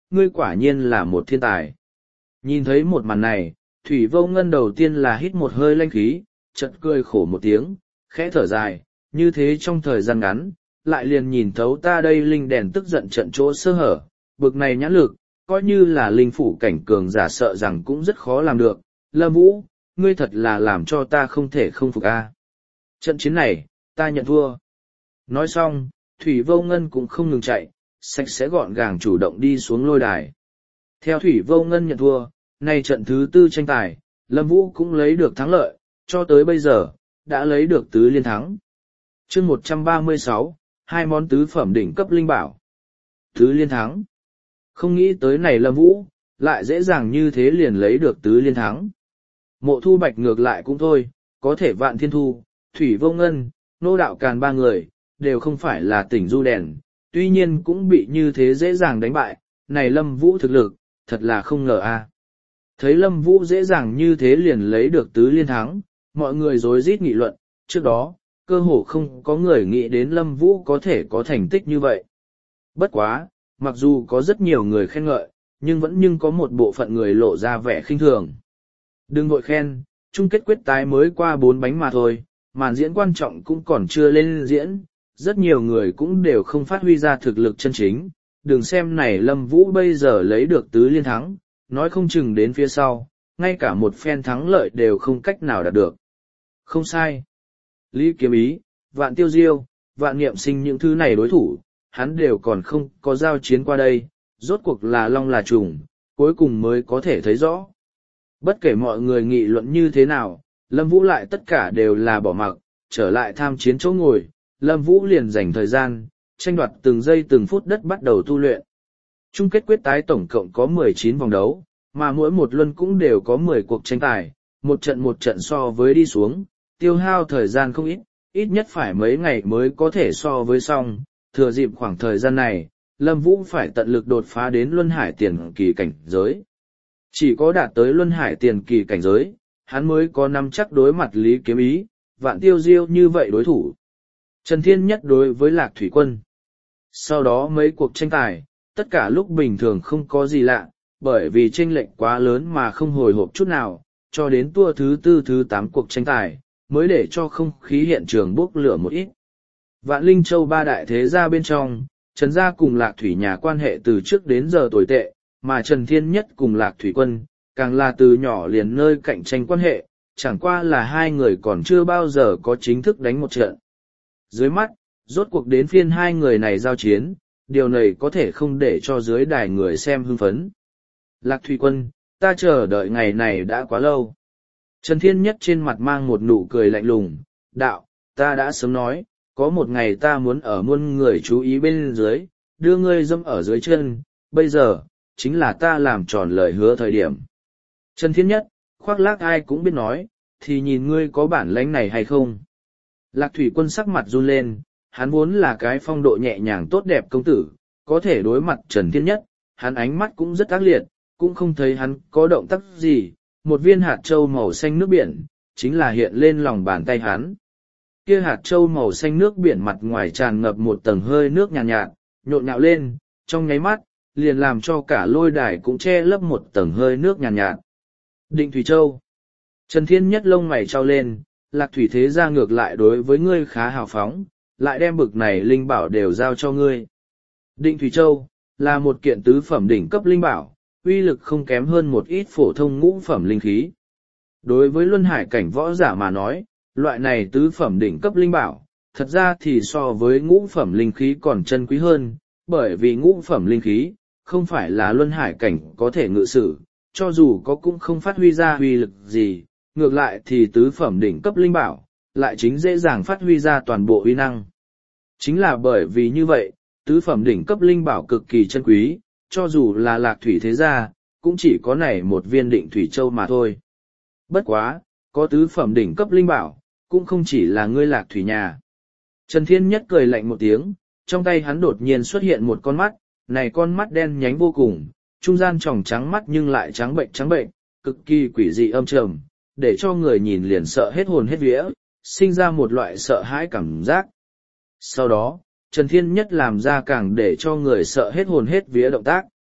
ngươi quả nhiên là một thiên tài. Nhìn thấy một màn này, Thủy Vô Ngân đầu tiên là hít một hơi lanh khí, chợt cười khổ một tiếng, khẽ thở dài, như thế trong thời gian ngắn, lại liền nhìn thấu ta đây linh đèn tức giận trận chỗ sơ hở, bực này nhãn lực, coi như là linh phủ cảnh cường giả sợ rằng cũng rất khó làm được. Lâm Vũ, ngươi thật là làm cho ta không thể không phục a. Trận chiến này, ta nhận thua. Nói xong, Thủy Vô Ngân cũng không ngừng chạy, sạch sẽ gọn gàng chủ động đi xuống lôi đài. Theo Thủy Vô Ngân nhận thua, nay trận thứ tư tranh tài, Lâm Vũ cũng lấy được thắng lợi, cho tới bây giờ, đã lấy được tứ liên thắng. Chương một trăm ba mươi sáu, hai món tứ phẩm đỉnh cấp linh bảo. Tứ liên thắng. Không nghĩ tới này Lâm Vũ, lại dễ dàng như thế liền lấy được tứ liên thắng. Mộ Thu Bạch ngược lại cũng thôi, có thể Vạn Thiên Thu, Thủy Vô Ngân, Nô Đạo Càn ba người, đều không phải là tỉnh du đèn, tuy nhiên cũng bị như thế dễ dàng đánh bại, này Lâm Vũ thực lực, thật là không ngờ a. Thấy Lâm Vũ dễ dàng như thế liền lấy được tứ liên thắng, mọi người rối rít nghị luận, trước đó, cơ hồ không có người nghĩ đến Lâm Vũ có thể có thành tích như vậy. Bất quá, mặc dù có rất nhiều người khen ngợi, nhưng vẫn nhưng có một bộ phận người lộ ra vẻ khinh thường. Đừng vội khen, chung kết quyết tái mới qua bốn bánh mà thôi, màn diễn quan trọng cũng còn chưa lên diễn, rất nhiều người cũng đều không phát huy ra thực lực chân chính. Đừng xem này Lâm Vũ bây giờ lấy được tứ liên thắng, nói không chừng đến phía sau, ngay cả một phen thắng lợi đều không cách nào đạt được. Không sai. Lý Kiếm Ý, Vạn Tiêu Diêu, Vạn Niệm Sinh những thứ này đối thủ, hắn đều còn không có giao chiến qua đây, rốt cuộc là long là trùng, cuối cùng mới có thể thấy rõ. Bất kể mọi người nghị luận như thế nào, Lâm Vũ lại tất cả đều là bỏ mặc, trở lại tham chiến chỗ ngồi, Lâm Vũ liền dành thời gian, tranh đoạt từng giây từng phút đất bắt đầu tu luyện. Chung kết quyết tái tổng cộng có mười chín vòng đấu, mà mỗi một luân cũng đều có mười cuộc tranh tài, một trận một trận so với đi xuống, tiêu hao thời gian không ít, ít nhất phải mấy ngày mới có thể so với xong, thừa dịp khoảng thời gian này, Lâm Vũ phải tận lực đột phá đến luân hải tiền kỳ cảnh giới. Chỉ có đạt tới luân hải tiền kỳ cảnh giới, hắn mới có nắm chắc đối mặt Lý Kiếm Ý, Vạn Tiêu Diêu như vậy đối thủ. Trần Thiên Nhất đối với Lạc Thủy Quân. Sau đó mấy cuộc tranh tài, tất cả lúc bình thường không có gì lạ, bởi vì chênh lệch quá lớn mà không hồi hộp chút nào, cho đến tua thứ tư thứ tám cuộc tranh tài, mới để cho không khí hiện trường bốc lửa một ít. Vạn Linh Châu ba đại thế gia bên trong, Trần gia cùng Lạc Thủy nhà quan hệ từ trước đến giờ tồi tệ, mà Trần Thiên Nhất cùng Lạc Thủy Quân, càng là từ nhỏ liền nơi cạnh tranh quan hệ, chẳng qua là hai người còn chưa bao giờ có chính thức đánh một trận. Dưới mắt, rốt cuộc đến phiên hai người này giao chiến, điều này có thể không để cho dưới đài người xem hưng phấn. Lạc Thủy Quân, ta chờ đợi ngày này đã quá lâu. Trần Thiên Nhất trên mặt mang một nụ cười lạnh lùng, đạo, ta đã sớm nói, có một ngày ta muốn ở muôn người chú ý bên dưới, đưa ngươi dâm ở dưới chân, bây giờ, chính là ta làm tròn lời hứa thời điểm. Trần Thiên Nhất, khoác lác ai cũng biết nói, thì nhìn ngươi có bản lãnh này hay không. Lạc Thủy Quân sắc mặt run lên, hắn vốn là cái phong độ nhẹ nhàng tốt đẹp công tử, có thể đối mặt Trần Thiên Nhất, hắn ánh mắt cũng rất ác liệt, cũng không thấy hắn có động tác gì, một viên hạt châu màu xanh nước biển, chính là hiện lên lòng bàn tay hắn. Kia hạt châu màu xanh nước biển mặt ngoài tràn ngập một tầng hơi nước nhàn nhạt, nhạt, nhộn nhạo lên, trong nháy mắt, liền làm cho cả lôi đài cũng che lấp một tầng hơi nước nhàn nhạt, nhạt. Định Thủy Châu. Trần Thiên Nhất lông mày trao lên, Lạc Thủy thế ra ngược lại đối với ngươi khá hào phóng, lại đem bực này linh bảo đều giao cho ngươi. Định Thủy Châu, là một kiện tứ phẩm đỉnh cấp linh bảo, uy lực không kém hơn một ít phổ thông ngũ phẩm linh khí. Đối với luân hải cảnh võ giả mà nói, loại này tứ phẩm đỉnh cấp linh bảo, thật ra thì so với ngũ phẩm linh khí còn chân quý hơn, bởi vì ngũ phẩm linh khí, không phải là luân hải cảnh có thể ngự sử, cho dù có cũng không phát huy ra uy lực gì, ngược lại thì tứ phẩm đỉnh cấp linh bảo, lại chính dễ dàng phát huy ra toàn bộ uy năng. Chính là bởi vì như vậy, tứ phẩm đỉnh cấp linh bảo cực kỳ chân quý, cho dù là Lạc Thủy thế gia, cũng chỉ có này một viên Định Thủy Châu mà thôi. Bất quá, có tứ phẩm đỉnh cấp linh bảo, cũng không chỉ là ngươi Lạc Thủy nhà. Trần Thiên Nhất cười lạnh một tiếng, trong tay hắn đột nhiên xuất hiện một con mắt, này con mắt đen nhánh vô cùng, trung gian tròng trắng mắt nhưng lại trắng bệnh trắng bệnh, cực kỳ quỷ dị âm trầm, để cho người nhìn liền sợ hết hồn hết vía, sinh ra một loại sợ hãi cảm giác. Sau đó, Trần Thiên Nhất làm ra càng để cho người sợ hết hồn hết vía động tác.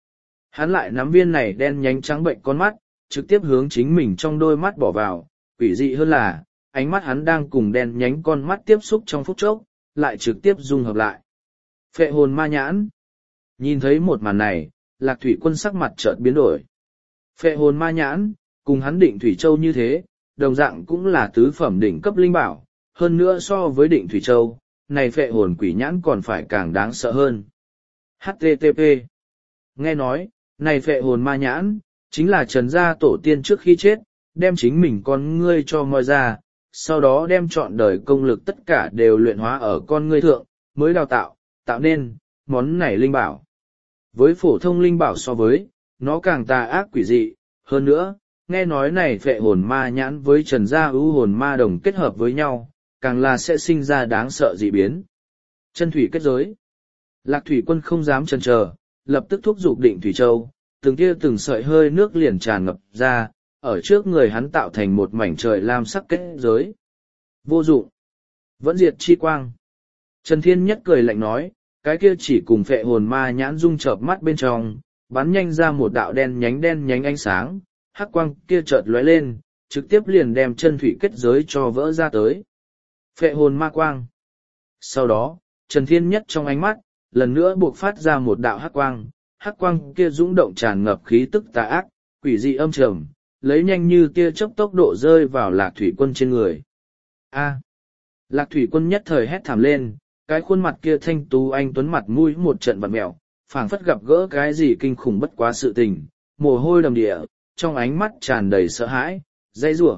Hắn lại nắm viên này đen nhánh trắng bệnh con mắt, trực tiếp hướng chính mình trong đôi mắt bỏ vào, quỷ dị hơn là, ánh mắt hắn đang cùng đen nhánh con mắt tiếp xúc trong phút chốc, lại trực tiếp dung hợp lại. Phệ hồn ma nhãn. Nhìn thấy một màn này, Lạc Thủy Quân sắc mặt chợt biến đổi. Phệ hồn ma nhãn, cùng hắn Định Thủy Châu như thế, đồng dạng cũng là tứ phẩm đỉnh cấp linh bảo, hơn nữa so với Định Thủy Châu, này phệ hồn quỷ nhãn còn phải càng đáng sợ hơn. hát tê tê pê. Nghe nói, này phệ hồn ma nhãn, chính là Trần gia tổ tiên trước khi chết, đem chính mình con ngươi cho moi ra, sau đó đem trọn đời công lực tất cả đều luyện hóa ở con ngươi thượng, mới đào tạo, tạo nên, món này linh bảo. Với phổ thông linh bảo so với, nó càng tà ác quỷ dị, hơn nữa, nghe nói này phệ hồn ma nhãn với Trần gia ưu hồn ma đồng kết hợp với nhau, càng là sẽ sinh ra đáng sợ dị biến. Chân thủy kết giới. Lạc Thủy Quân không dám chần chờ, lập tức thúc giục Định Thủy Châu, từng tia từng sợi hơi nước liền tràn ngập ra, ở trước người hắn tạo thành một mảnh trời lam sắc kết giới. Vô dụng. Vẫn diệt chi quang. Trần Thiên Nhất cười lạnh nói, cái kia chỉ cùng phệ hồn ma nhãn dung chợp mắt bên trong, bắn nhanh ra một đạo đen nhánh đen nhánh ánh sáng, hắc quang kia chợt lóe lên, trực tiếp liền đem chân thủy kết giới cho vỡ ra tới. Phệ hồn ma quang. Sau đó, Trần Thiên Nhất trong ánh mắt, lần nữa buộc phát ra một đạo hắc quang, hắc quang kia dũng động tràn ngập khí tức tà ác, quỷ dị âm trầm, lấy nhanh như tia chớp tốc độ rơi vào Lạc Thủy Quân trên người. A! Lạc Thủy Quân nhất thời hét thảm lên, cái khuôn mặt kia thanh tú anh tuấn mặt mũi một trận vặn mẹo, phảng phất gặp gỡ cái gì kinh khủng bất quá sự tình, mồ hôi đầm địa, trong ánh mắt tràn đầy sợ hãi, dây rủa.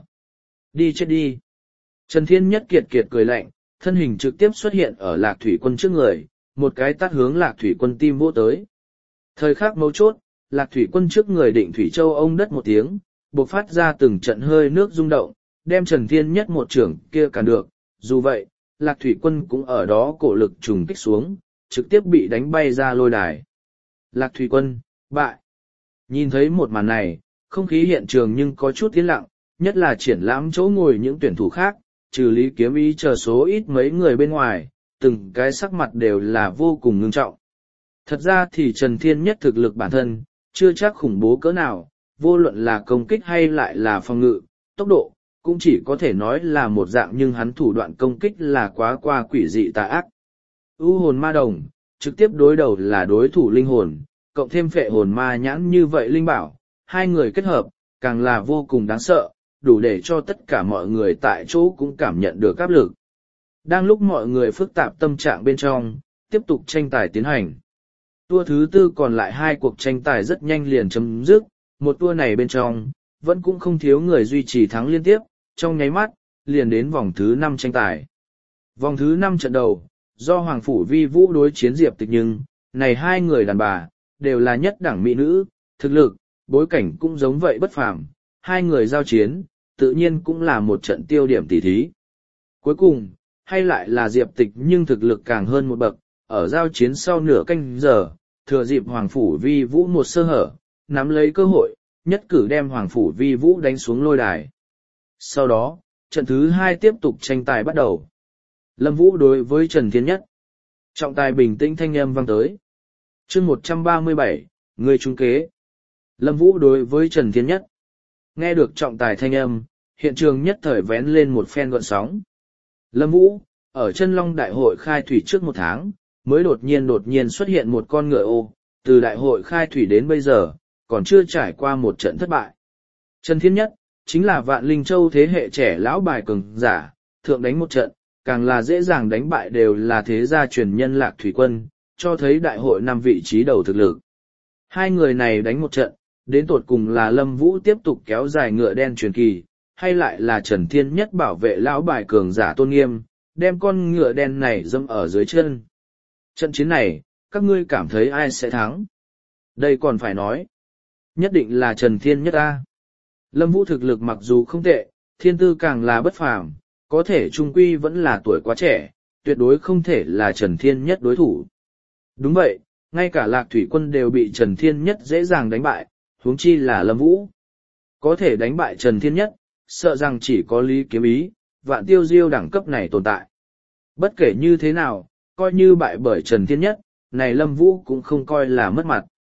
Đi chết đi! Trần Thiên Nhất kiệt kiệt cười lạnh, thân hình trực tiếp xuất hiện ở Lạc Thủy Quân trước người, một cái tát hướng Lạc Thủy Quân tim vỗ tới. Thời khắc mấu chốt, Lạc Thủy Quân trước người Định Thủy Châu ông đất một tiếng, bộc phát ra từng trận hơi nước rung động, đem Trần Thiên Nhất một trưởng kia cản được. Dù vậy, Lạc Thủy Quân cũng ở đó cổ lực trùng kích xuống, trực tiếp bị đánh bay ra lôi đài. Lạc Thủy Quân, bại. Nhìn thấy một màn này, không khí hiện trường nhưng có chút tiến lặng, nhất là triển lãm chỗ ngồi những tuyển thủ khác, trừ Lý Kiếm Ý chờ số ít mấy người bên ngoài, từng cái sắc mặt đều là vô cùng ngưng trọng. Thật ra thì Trần Thiên Nhất thực lực bản thân, chưa chắc khủng bố cỡ nào, vô luận là công kích hay lại là phòng ngự, tốc độ, cũng chỉ có thể nói là một dạng nhưng hắn thủ đoạn công kích là quá qua quỷ dị tà ác. U hồn ma đồng, trực tiếp đối đầu là đối thủ linh hồn, cộng thêm phệ hồn ma nhãn như vậy linh bảo, hai người kết hợp, càng là vô cùng đáng sợ, đủ để cho tất cả mọi người tại chỗ cũng cảm nhận được áp lực. Đang lúc mọi người phức tạp tâm trạng bên trong, tiếp tục tranh tài tiến hành. Tour thứ tư còn lại hai cuộc tranh tài rất nhanh liền chấm dứt, một tour này bên trong, vẫn cũng không thiếu người duy trì thắng liên tiếp, trong nháy mắt, liền đến vòng thứ năm tranh tài. Vòng thứ năm trận đầu, do Hoàng Phủ Vi Vũ đối chiến Diệp Tịch nhưng, này hai người đàn bà, đều là nhất đẳng mỹ nữ, thực lực, bối cảnh cũng giống vậy bất phàm, hai người giao chiến, tự nhiên cũng là một trận tiêu điểm tỉ thí. Cuối cùng, hay lại là Diệp Tịch nhưng thực lực càng hơn một bậc, ở giao chiến sau nửa canh giờ, thừa dịp Hoàng Phủ Vi Vũ một sơ hở, nắm lấy cơ hội, nhất cử đem Hoàng Phủ Vi Vũ đánh xuống lôi đài. Sau đó, trận thứ hai tiếp tục tranh tài bắt đầu. Lâm Vũ đối với Trần Thiên Nhất. Trọng tài bình tĩnh thanh âm vang tới. Chương một trăm ba mươi bảy, người trung kế. Lâm Vũ đối với Trần Thiên Nhất. Nghe được trọng tài thanh âm, hiện trường nhất thời vén lên một phen gợn sóng. Lâm Vũ, ở chân Long Đại hội khai thủy trước một tháng, mới đột nhiên đột nhiên xuất hiện một con ngựa ô, từ đại hội khai thủy đến bây giờ, còn chưa trải qua một trận thất bại. Trần Thiên Nhất, chính là Vạn Linh Châu thế hệ trẻ lão bài cường giả, thượng đánh một trận, càng là dễ dàng đánh bại đều là thế gia truyền nhân Lạc Thủy Quân, cho thấy đại hội năm vị trí đầu thực lực. Hai người này đánh một trận, đến tột cùng là Lâm Vũ tiếp tục kéo dài ngựa đen truyền kỳ, hay lại là Trần Thiên Nhất bảo vệ lão bài cường giả tôn nghiêm, đem con ngựa đen này dâm ở dưới chân. Trận chiến này, các ngươi cảm thấy ai sẽ thắng? Đây còn phải nói. Nhất định là Trần Thiên Nhất A. Lâm Vũ thực lực mặc dù không tệ, thiên tư càng là bất phàm, có thể trung quy vẫn là tuổi quá trẻ, tuyệt đối không thể là Trần Thiên Nhất đối thủ. Đúng vậy, ngay cả Lạc Thủy Quân đều bị Trần Thiên Nhất dễ dàng đánh bại, huống chi là Lâm Vũ. Có thể đánh bại Trần Thiên Nhất, sợ rằng chỉ có Lý Kiếm Ý, Vạn Tiêu Diêu đẳng cấp này tồn tại. Bất kể như thế nào, coi như bại bởi Trần Thiên Nhất, này Lâm Vũ cũng không coi là mất mặt.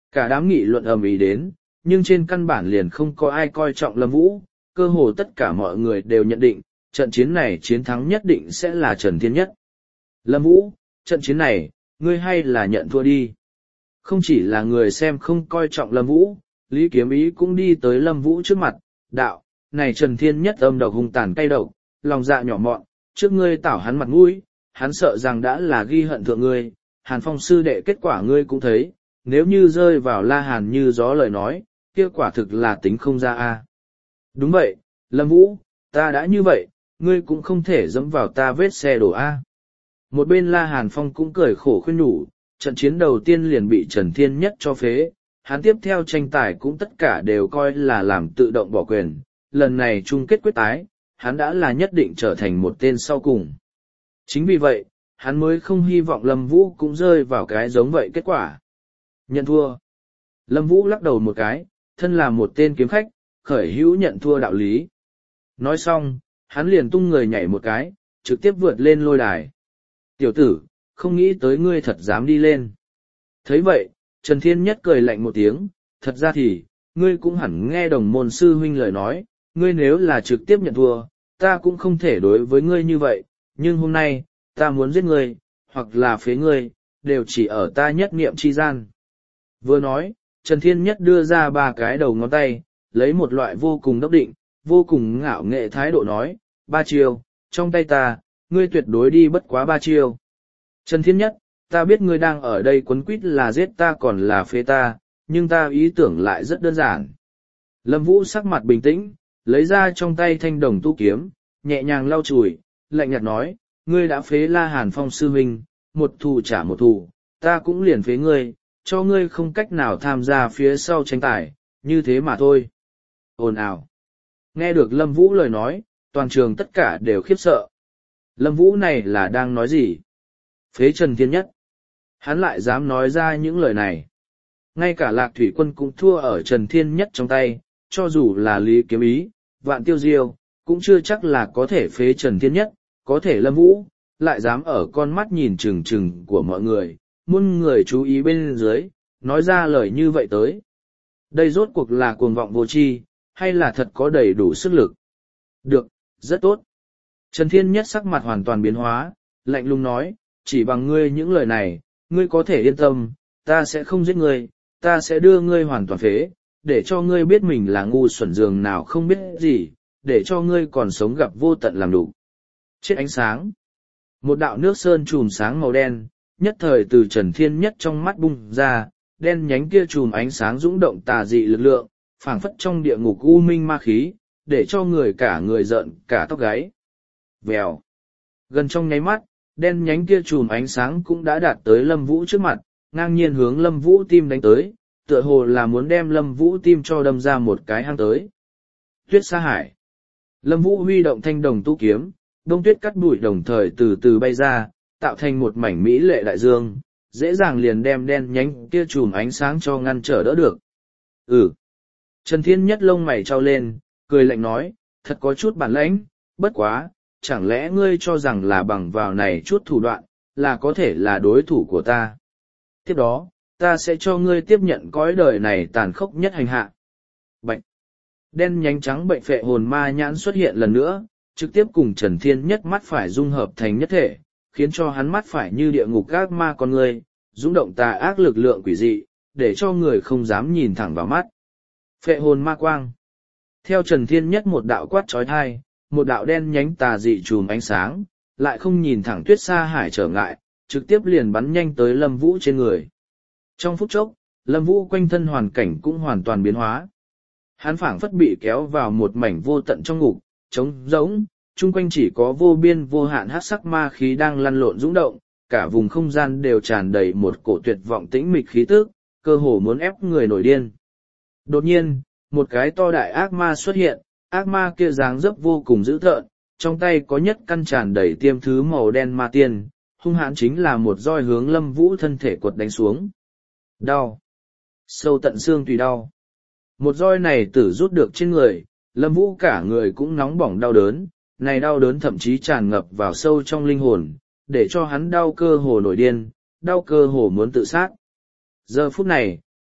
Cả đám nghị luận ầm ĩ đến, nhưng trên căn bản liền không có ai coi trọng Lâm Vũ, cơ hồ tất cả mọi người đều nhận định, trận chiến này chiến thắng nhất định sẽ là Trần Thiên Nhất. Lâm Vũ, trận chiến này, ngươi hay là nhận thua đi. Không chỉ là người xem không coi trọng Lâm Vũ, Lý Kiếm Ý cũng đi tới Lâm Vũ trước mặt, đạo, này Trần Thiên Nhất âm độc hung tàn cay độc, lòng dạ nhỏ mọn, trước ngươi tảo hắn mặt mũi, hắn sợ rằng đã là ghi hận thượng ngươi, Hàn Phong sư đệ kết quả ngươi cũng thấy, nếu như rơi vào La Hàn như gió lời nói, kết quả thực là tính không ra a. Đúng vậy, Lâm Vũ, ta đã như vậy, ngươi cũng không thể dẫm vào ta vết xe đổ a. Một bên La Hàn Phong cũng cười khổ khuyên nhủ, trận chiến đầu tiên liền bị Trần Thiên Nhất cho phế, hắn tiếp theo tranh tài cũng tất cả đều coi là làm tự động bỏ quyền, lần này chung kết quyết tái, hắn đã là nhất định trở thành một tên sau cùng. Chính vì vậy, hắn mới không hy vọng Lâm Vũ cũng rơi vào cái giống vậy kết quả. Nhận thua. Lâm Vũ lắc đầu một cái, thân là một tên kiếm khách, khởi hữu nhận thua đạo lý. Nói xong, hắn liền tung người nhảy một cái, trực tiếp vượt lên lôi đài. Tiểu tử, không nghĩ tới ngươi thật dám đi lên. Thấy vậy, Trần Thiên Nhất cười lạnh một tiếng, thật ra thì, ngươi cũng hẳn nghe đồng môn sư huynh lời nói, ngươi nếu là trực tiếp nhận thua, ta cũng không thể đối với ngươi như vậy, nhưng hôm nay, ta muốn giết ngươi, hoặc là phế ngươi, đều chỉ ở ta nhất niệm chi gian. Vừa nói, Trần Thiên Nhất đưa ra ba cái đầu ngón tay, lấy một loại vô cùng đốc định, vô cùng ngạo nghệ thái độ nói, ba chiêu, trong tay ta, ngươi tuyệt đối đi bất quá ba chiêu. Trần Thiên Nhất, ta biết ngươi đang ở đây quấn quýt là giết ta còn là phế ta, nhưng ta ý tưởng lại rất đơn giản. Lâm Vũ sắc mặt bình tĩnh, lấy ra trong tay thanh đồng tu kiếm, nhẹ nhàng lau chùi, lạnh nhạt nói, ngươi đã phế La Hàn Phong sư huynh, một thù trả một thù, ta cũng liền phế ngươi, cho ngươi không cách nào tham gia phía sau tranh tài, như thế mà thôi. Ồn ào. Nghe được Lâm Vũ lời nói, toàn trường tất cả đều khiếp sợ. Lâm Vũ này là đang nói gì? Phế Trần Thiên Nhất. Hắn lại dám nói ra những lời này. Ngay cả Lạc Thủy Quân cũng thua ở Trần Thiên Nhất trong tay, cho dù là Lý Kiếm Ý, Vạn Tiêu Diêu, cũng chưa chắc là có thể phế Trần Thiên Nhất, có thể Lâm Vũ, lại dám ở con mắt nhìn chừng chừng của mọi người, muôn người chú ý bên dưới, nói ra lời như vậy tới. Đây rốt cuộc là cuồng vọng vô tri, hay là thật có đầy đủ sức lực? Được, rất tốt. Trần Thiên Nhất sắc mặt hoàn toàn biến hóa, lạnh lùng nói, chỉ bằng ngươi những lời này, ngươi có thể yên tâm, ta sẽ không giết ngươi, ta sẽ đưa ngươi hoàn toàn phế, để cho ngươi biết mình là ngu xuẩn giường nào không biết gì, để cho ngươi còn sống gặp vô tận làm đủ. Chết ánh sáng. Một đạo nước sơn chùm sáng màu đen, nhất thời từ Trần Thiên Nhất trong mắt bung ra, đen nhánh kia chùm ánh sáng dũng động tà dị lực lượng, phảng phất trong địa ngục u minh ma khí, để cho người cả người giận cả tóc gáy. Vèo. Gần trong nháy mắt, đen nhánh kia chùm ánh sáng cũng đã đạt tới Lâm Vũ trước mặt, ngang nhiên hướng Lâm Vũ tim đánh tới, tựa hồ là muốn đem Lâm Vũ tim cho đâm ra một cái hang tới. Tuyết Sa Hải. Lâm Vũ huy động thanh đồng tu kiếm, đông tuyết cắt bụi đồng thời từ từ bay ra, tạo thành một mảnh mỹ lệ đại dương, dễ dàng liền đem đen nhánh kia chùm ánh sáng cho ngăn trở đỡ được. Ừ. Trần Thiên Nhất lông mày trao lên, cười lạnh nói, thật có chút bản lãnh, bất quá, chẳng lẽ ngươi cho rằng là bằng vào này chút thủ đoạn, là có thể là đối thủ của ta. Tiếp đó, ta sẽ cho ngươi tiếp nhận cõi đời này tàn khốc nhất hành hạ. Bệnh. Đen nhánh trắng bệnh phệ hồn ma nhãn xuất hiện lần nữa, trực tiếp cùng Trần Thiên Nhất mắt phải dung hợp thành nhất thể, khiến cho hắn mắt phải như địa ngục các ma con người, dũng động tà ác lực lượng quỷ dị, để cho người không dám nhìn thẳng vào mắt. Phệ hồn ma quang. Theo Trần Thiên Nhất một đạo quát trói thai, một đạo đen nhánh tà dị chùm ánh sáng, lại không nhìn thẳng Tuyết Sa Hải trở ngại, trực tiếp liền bắn nhanh tới Lâm Vũ trên người. Trong phút chốc, Lâm Vũ quanh thân hoàn cảnh cũng hoàn toàn biến hóa. Hắn phảng phất bị kéo vào một mảnh vô tận trong ngục, trống rỗng, chung quanh chỉ có vô biên vô hạn hắc sắc ma khí đang lăn lộn dũng động, cả vùng không gian đều tràn đầy một cổ tuyệt vọng tĩnh mịch khí tức, cơ hồ muốn ép người nổi điên. Đột nhiên, một cái to đại ác ma xuất hiện, ác ma kia dáng dấp vô cùng dữ tợn, trong tay có nhất căn tràn đầy tiêm thứ màu đen ma tiên, hung hãn chính là một roi hướng Lâm Vũ thân thể quật đánh xuống. Đau. Sâu tận xương tùy đau. Một roi này tử rút được trên người, Lâm Vũ cả người cũng nóng bỏng đau đớn, này đau đớn thậm chí tràn ngập vào sâu trong linh hồn, để cho hắn đau cơ hồ nổi điên, đau cơ hồ muốn tự sát. Giờ phút này,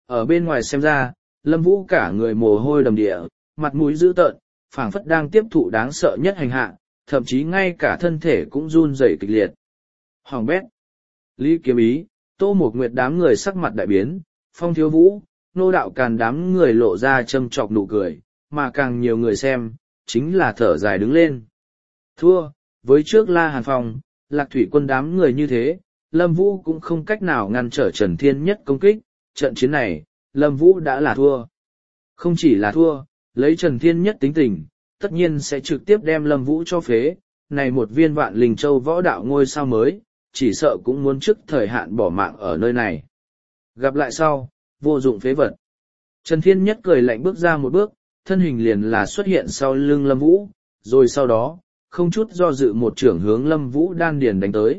Ở bên ngoài xem ra, Lâm Vũ cả người mồ hôi đầm địa, mặt mũi dữ tợn, phảng phất đang tiếp thụ đáng sợ nhất hành hạ, thậm chí ngay cả thân thể cũng run rẩy kịch liệt. Hoàng bét, Lý Kiếm Ý, Tô Mộc Nguyệt đám người sắc mặt đại biến, Phong Thiếu Vũ, Nô Đạo Càn đám người lộ ra châm chọc nụ cười, mà càng nhiều người xem, chính là thở dài đứng lên. Thua, với trước La Hàn Phong, Lạc Thủy Quân đám người như thế, Lâm Vũ cũng không cách nào ngăn trở Trần Thiên Nhất công kích, trận chiến này, Lâm Vũ đã là thua. Không chỉ là thua, lấy Trần Thiên Nhất tính tình, tất nhiên sẽ trực tiếp đem Lâm Vũ cho phế, này một viên Vạn Linh Châu võ đạo ngôi sao mới, chỉ sợ cũng muốn trước thời hạn bỏ mạng ở nơi này. Gặp lại sau, vô dụng phế vật. Trần Thiên Nhất cười lạnh bước ra một bước, thân hình liền là xuất hiện sau lưng Lâm Vũ, rồi sau đó, không chút do dự một trưởng hướng Lâm Vũ đan điền đánh tới.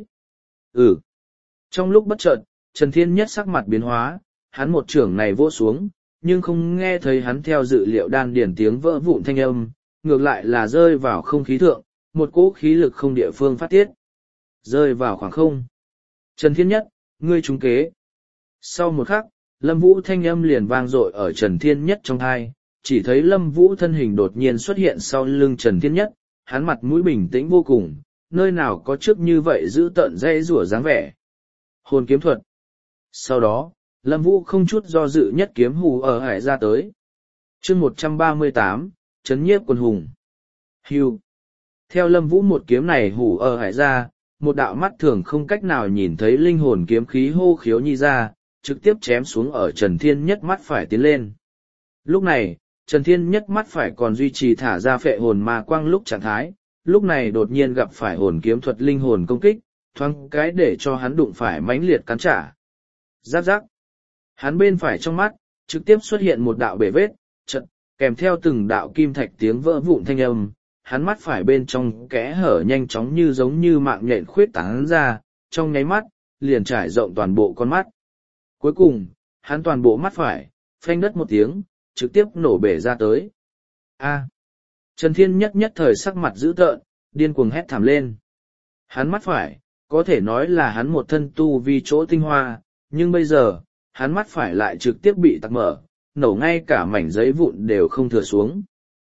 Ừ. Trong lúc bất chợt, Trần Thiên Nhất sắc mặt biến hóa, hắn một trưởng này vỗ xuống, nhưng không nghe thấy hắn theo dự liệu đan điền tiếng vỡ vụn thanh âm, ngược lại là rơi vào không khí thượng, một cỗ khí lực không địa phương phát tiết. Rơi vào khoảng không. Trần Thiên Nhất, ngươi trúng kế. Sau một khắc, Lâm Vũ thanh âm liền vang dội ở Trần Thiên Nhất trong tai, chỉ thấy Lâm Vũ thân hình đột nhiên xuất hiện sau lưng Trần Thiên Nhất, hắn mặt mũi bình tĩnh vô cùng, nơi nào có trước như vậy giữ tợn dây rủa dáng vẻ. Hồn kiếm thuật. Sau đó, Lâm Vũ không chút do dự nhất kiếm hù ở hải ra tới. chương một trăm ba mươi tám, Trấn nhiếp quân hùng. Hưu. Theo Lâm Vũ một kiếm này hù ở hải ra, một đạo mắt thường không cách nào nhìn thấy linh hồn kiếm khí hô khiếu nhi ra, trực tiếp chém xuống ở Trần Thiên Nhất mắt phải tiến lên. Lúc này, Trần Thiên Nhất mắt phải còn duy trì thả ra phệ hồn ma quang lúc trạng thái, lúc này đột nhiên gặp phải hồn kiếm thuật linh hồn công kích, thoáng cái để cho hắn đụng phải mãnh liệt cắn trả. Giáp giáp. Hắn bên phải trong mắt, trực tiếp xuất hiện một đạo bể vết, trận, kèm theo từng đạo kim thạch tiếng vỡ vụn thanh âm, hắn mắt phải bên trong kẽ hở nhanh chóng như giống như mạng nhện khuyết tán ra, trong nháy mắt, liền trải rộng toàn bộ con mắt. Cuối cùng, hắn toàn bộ mắt phải, phanh đất một tiếng, trực tiếp nổ bể ra tới. A. Trần Thiên Nhất nhất thời sắc mặt dữ tợn, điên cuồng hét thảm lên. Hắn mắt phải, có thể nói là hắn một thân tu vi chỗ tinh hoa, nhưng bây giờ, hắn mắt phải lại trực tiếp bị tắc mở, nổ ngay cả mảnh giấy vụn đều không thừa xuống.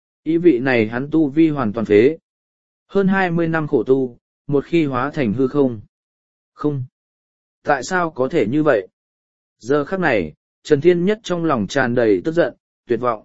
Ý vị này hắn tu vi hoàn toàn phế. Hơn hai mươi năm khổ tu, một khi hóa thành hư không. Không. Tại sao có thể như vậy? Giờ khắc này, Trần Thiên Nhất trong lòng tràn đầy tức giận, tuyệt vọng.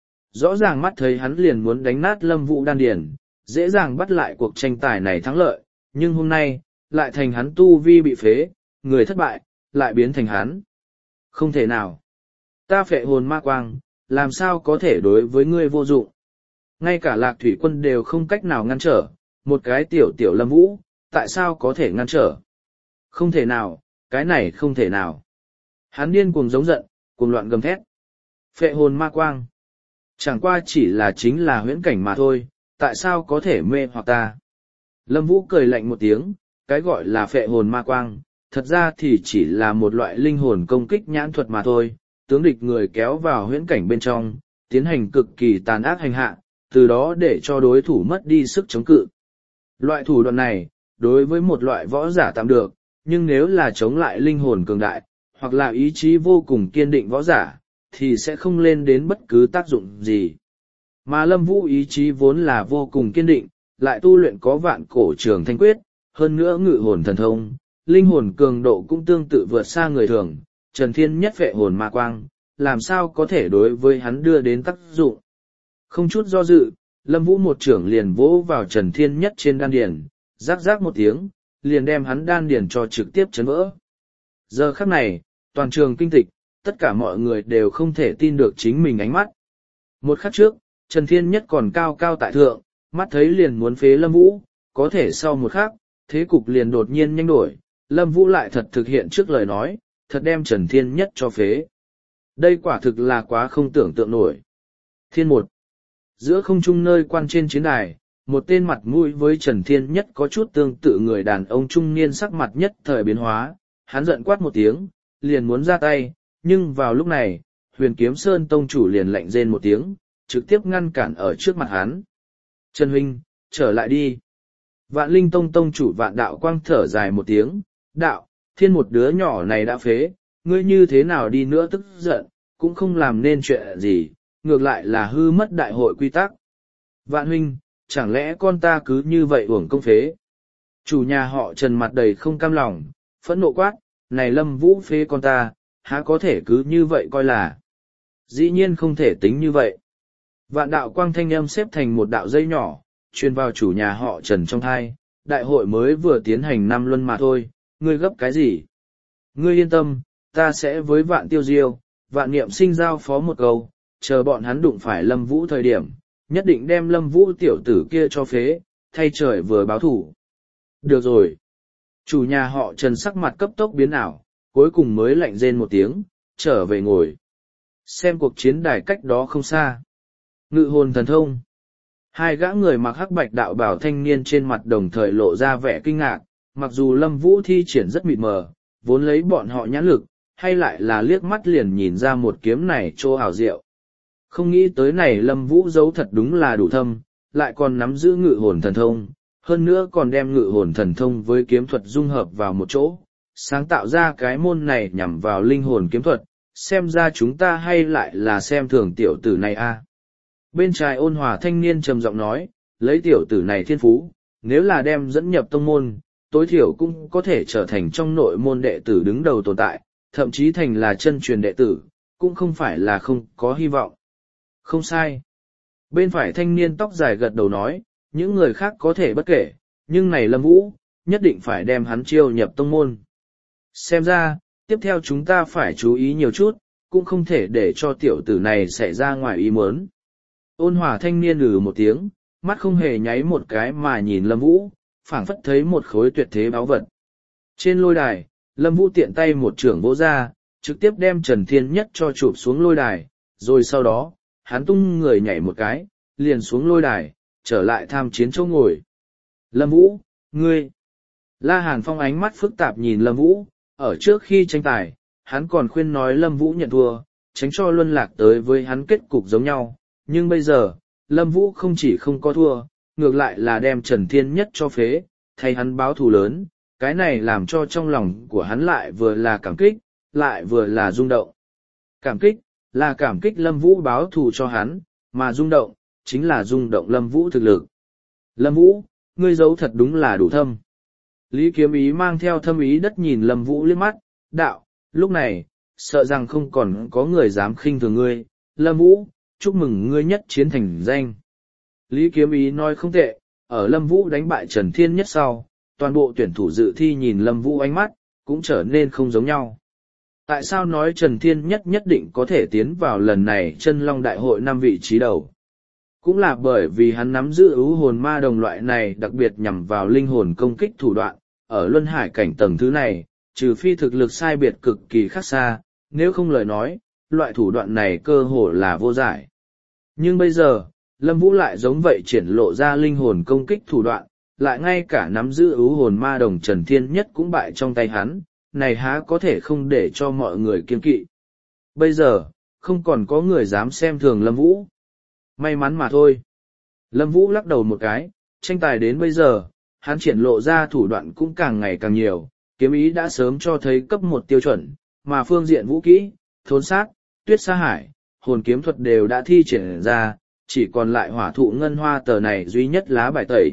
Rõ ràng mắt thấy hắn liền muốn đánh nát Lâm Vũ đan điền, dễ dàng bắt lại cuộc tranh tài này thắng lợi, nhưng hôm nay, lại thành hắn tu vi bị phế, người thất bại, lại biến thành hắn. Không thể nào. Ta phệ hồn ma quang, làm sao có thể đối với ngươi vô dụng. Ngay cả Lạc Thủy Quân đều không cách nào ngăn trở, một cái tiểu tiểu Lâm Vũ, tại sao có thể ngăn trở? Không thể nào, cái này không thể nào. Hắn điên cuồng giống giận, cuồng loạn gầm thét. Phệ hồn ma quang. Chẳng qua chỉ là chính là huyễn cảnh mà thôi, tại sao có thể mê hoặc ta? Lâm Vũ cười lạnh một tiếng, cái gọi là phệ hồn ma quang, thật ra thì chỉ là một loại linh hồn công kích nhãn thuật mà thôi, tướng địch người kéo vào huyễn cảnh bên trong, tiến hành cực kỳ tàn ác hành hạ, từ đó để cho đối thủ mất đi sức chống cự. Loại thủ đoạn này, đối với một loại võ giả tạm được, nhưng nếu là chống lại linh hồn cường đại, hoặc là ý chí vô cùng kiên định võ giả, thì sẽ không lên đến bất cứ tác dụng gì. Mà Lâm Vũ ý chí vốn là vô cùng kiên định, lại tu luyện có vạn cổ trường thanh quyết, hơn nữa ngự hồn thần thông, linh hồn cường độ cũng tương tự vượt xa người thường, Trần Thiên Nhất phệ hồn ma quang, làm sao có thể đối với hắn đưa đến tác dụng. Không chút do dự, Lâm Vũ một trưởng liền vỗ vào Trần Thiên Nhất trên đan điền, rắc rắc một tiếng, liền đem hắn đan điền cho trực tiếp chấn vỡ. Giờ khắc này, toàn trường kinh tịch, tất cả mọi người đều không thể tin được chính mình ánh mắt. Một khắc trước, Trần Thiên Nhất còn cao cao tại thượng, mắt thấy liền muốn phế Lâm Vũ, có thể sau một khắc, thế cục liền đột nhiên nhanh đổi, Lâm Vũ lại thật thực hiện trước lời nói, thật đem Trần Thiên Nhất cho phế. Đây quả thực là quá không tưởng tượng nổi. Thiên một. Giữa không trung nơi quan trên chiến đài, một tên mặt mũi với Trần Thiên Nhất có chút tương tự người đàn ông trung niên sắc mặt nhất thời biến hóa, hắn giận quát một tiếng, liền muốn ra tay, nhưng vào lúc này, Huyền Kiếm Sơn tông chủ liền lạnh rên một tiếng, trực tiếp ngăn cản ở trước mặt hắn. Trần huynh, trở lại đi. Vạn Linh Tông tông chủ Vạn Đạo Quang thở dài một tiếng, đạo, thiên một đứa nhỏ này đã phế, ngươi như thế nào đi nữa tức giận, cũng không làm nên chuyện gì, ngược lại là hư mất đại hội quy tắc. Vạn huynh, chẳng lẽ con ta cứ như vậy uổng công phế? Chủ nhà họ Trần mặt đầy không cam lòng, phẫn nộ quát, này Lâm Vũ phế con ta, há có thể cứ như vậy coi là. Dĩ nhiên không thể tính như vậy. Vạn đạo quang thanh âm xếp thành một đạo dây nhỏ, truyền vào chủ nhà họ Trần trong thai, đại hội mới vừa tiến hành năm luân mà thôi, ngươi gấp cái gì? Ngươi yên tâm, ta sẽ với vạn tiêu diêu, vạn niệm sinh giao phó một câu, chờ bọn hắn đụng phải Lâm Vũ thời điểm, nhất định đem Lâm Vũ tiểu tử kia cho phế, thay trời vừa báo thủ. Được rồi. Chủ nhà họ Trần sắc mặt cấp tốc biến ảo, cuối cùng mới lạnh rên một tiếng, trở về ngồi. Xem cuộc chiến đài cách đó không xa. Ngự hồn thần thông. Hai gã người mặc hắc bạch đạo bào thanh niên trên mặt đồng thời lộ ra vẻ kinh ngạc, mặc dù Lâm Vũ thi triển rất mịt mờ, vốn lấy bọn họ nhãn lực, hay lại là liếc mắt liền nhìn ra một kiếm này chỗ ảo diệu. Không nghĩ tới này Lâm Vũ giấu thật đúng là đủ thâm, lại còn nắm giữ ngự hồn thần thông, hơn nữa còn đem ngự hồn thần thông với kiếm thuật dung hợp vào một chỗ, sáng tạo ra cái môn này nhằm vào linh hồn kiếm thuật, xem ra chúng ta hay lại là xem thường tiểu tử này a. Bên trái ôn hòa thanh niên trầm giọng nói, lấy tiểu tử này thiên phú, nếu là đem dẫn nhập tông môn, tối thiểu cũng có thể trở thành trong nội môn đệ tử đứng đầu tồn tại, thậm chí thành là chân truyền đệ tử, cũng không phải là không có hy vọng. Không sai. Bên phải thanh niên tóc dài gật đầu nói, những người khác có thể bất kể, nhưng này Lâm Vũ, nhất định phải đem hắn chiêu nhập tông môn. Xem ra, tiếp theo chúng ta phải chú ý nhiều chút, cũng không thể để cho tiểu tử này xảy ra ngoài ý muốn. Ôn hòa thanh niên lừ một tiếng, mắt không hề nháy một cái mà nhìn Lâm Vũ, phảng phất thấy một khối tuyệt thế báu vật. Trên lôi đài, Lâm Vũ tiện tay một trưởng vỗ ra, trực tiếp đem Trần Thiên Nhất cho chụp xuống lôi đài, rồi sau đó, hắn tung người nhảy một cái, liền xuống lôi đài, trở lại tham chiến chỗ ngồi. Lâm Vũ, ngươi! La Hàn Phong ánh mắt phức tạp nhìn Lâm Vũ, ở trước khi tranh tài, hắn còn khuyên nói Lâm Vũ nhận thua, tránh cho luân lạc tới với hắn kết cục giống nhau, nhưng bây giờ, Lâm Vũ không chỉ không có thua, ngược lại là đem Trần Thiên Nhất cho phế, thay hắn báo thù lớn, cái này làm cho trong lòng của hắn lại vừa là cảm kích, lại vừa là rung động. Cảm kích, là cảm kích Lâm Vũ báo thù cho hắn, mà rung động, chính là rung động Lâm Vũ thực lực. Lâm Vũ, ngươi giấu thật đúng là đủ thâm. Lý Kiếm Ý mang theo thâm ý đất nhìn Lâm Vũ liếc mắt, đạo, lúc này, sợ rằng không còn có người dám khinh thường ngươi, Lâm Vũ, chúc mừng ngươi nhất chiến thành danh. Lý Kiếm Ý nói không tệ, ở Lâm Vũ đánh bại Trần Thiên Nhất sau, toàn bộ tuyển thủ dự thi nhìn Lâm Vũ ánh mắt, cũng trở nên không giống nhau. Tại sao nói Trần Thiên Nhất nhất định có thể tiến vào lần này Chân Long Đại hội năm vị trí đầu? Cũng là bởi vì hắn nắm giữ ưu hồn ma đồng loại này đặc biệt nhằm vào linh hồn công kích thủ đoạn, ở luân hải cảnh tầng thứ này, trừ phi thực lực sai biệt cực kỳ khác xa, nếu không lời nói, loại thủ đoạn này cơ hồ là vô giải. Nhưng bây giờ, Lâm Vũ lại giống vậy triển lộ ra linh hồn công kích thủ đoạn, lại ngay cả nắm giữ ưu hồn ma đồng Trần Thiên Nhất cũng bại trong tay hắn, này há có thể không để cho mọi người kiêng kỵ. Bây giờ, không còn có người dám xem thường Lâm Vũ. May mắn mà thôi. Lâm Vũ lắc đầu một cái, tranh tài đến bây giờ, hắn triển lộ ra thủ đoạn cũng càng ngày càng nhiều, kiếm ý đã sớm cho thấy cấp một tiêu chuẩn, mà phương diện vũ kỹ, thốn sát, tuyết sa hải, hồn kiếm thuật đều đã thi triển ra, chỉ còn lại hỏa thụ ngân hoa tờ này duy nhất lá bài tẩy.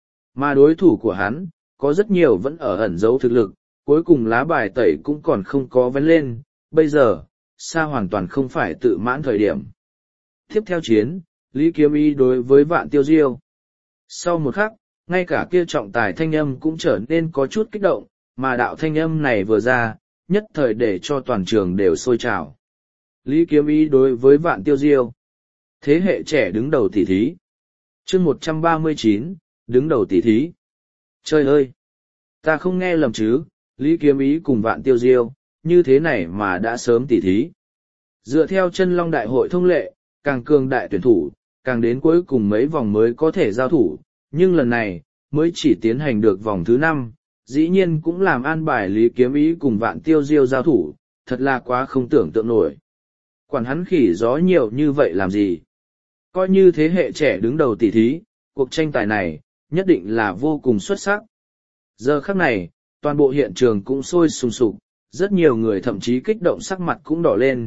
Mà đối thủ của hắn, có rất nhiều vẫn ở ẩn giấu thực lực, cuối cùng lá bài tẩy cũng còn không có vấn lên, bây giờ, xa hoàn toàn không phải tự mãn thời điểm. Tiếp theo chiến, Lý Kiếm Ý đối với Vạn Tiêu Diêu. Sau một khắc, ngay cả kia trọng tài thanh âm cũng trở nên có chút kích động, mà đạo thanh âm này vừa ra, nhất thời để cho toàn trường đều sôi trào. Lý Kiếm Ý đối với Vạn Tiêu Diêu. Thế hệ trẻ đứng đầu tỷ thí. Chương một trăm ba mươi chín, đứng đầu tỷ thí. Trời ơi! Ta không nghe lầm chứ, Lý Kiếm Ý cùng Vạn Tiêu Diêu, như thế này mà đã sớm tỷ thí. Dựa theo Chân Long Đại hội thông lệ, càng cường đại tuyển thủ, càng đến cuối cùng mấy vòng mới có thể giao thủ, nhưng lần này, mới chỉ tiến hành được vòng thứ năm, dĩ nhiên cũng làm an bài Lý Kiếm Ý cùng Vạn Tiêu Diêu giao thủ, thật là quá không tưởng tượng nổi. Quản hắn khỉ gió nhiều như vậy làm gì? Coi như thế hệ trẻ đứng đầu tỷ thí, cuộc tranh tài này, nhất định là vô cùng xuất sắc. Giờ khắc này, toàn bộ hiện trường cũng sôi sùng sục, rất nhiều người thậm chí kích động sắc mặt cũng đỏ lên,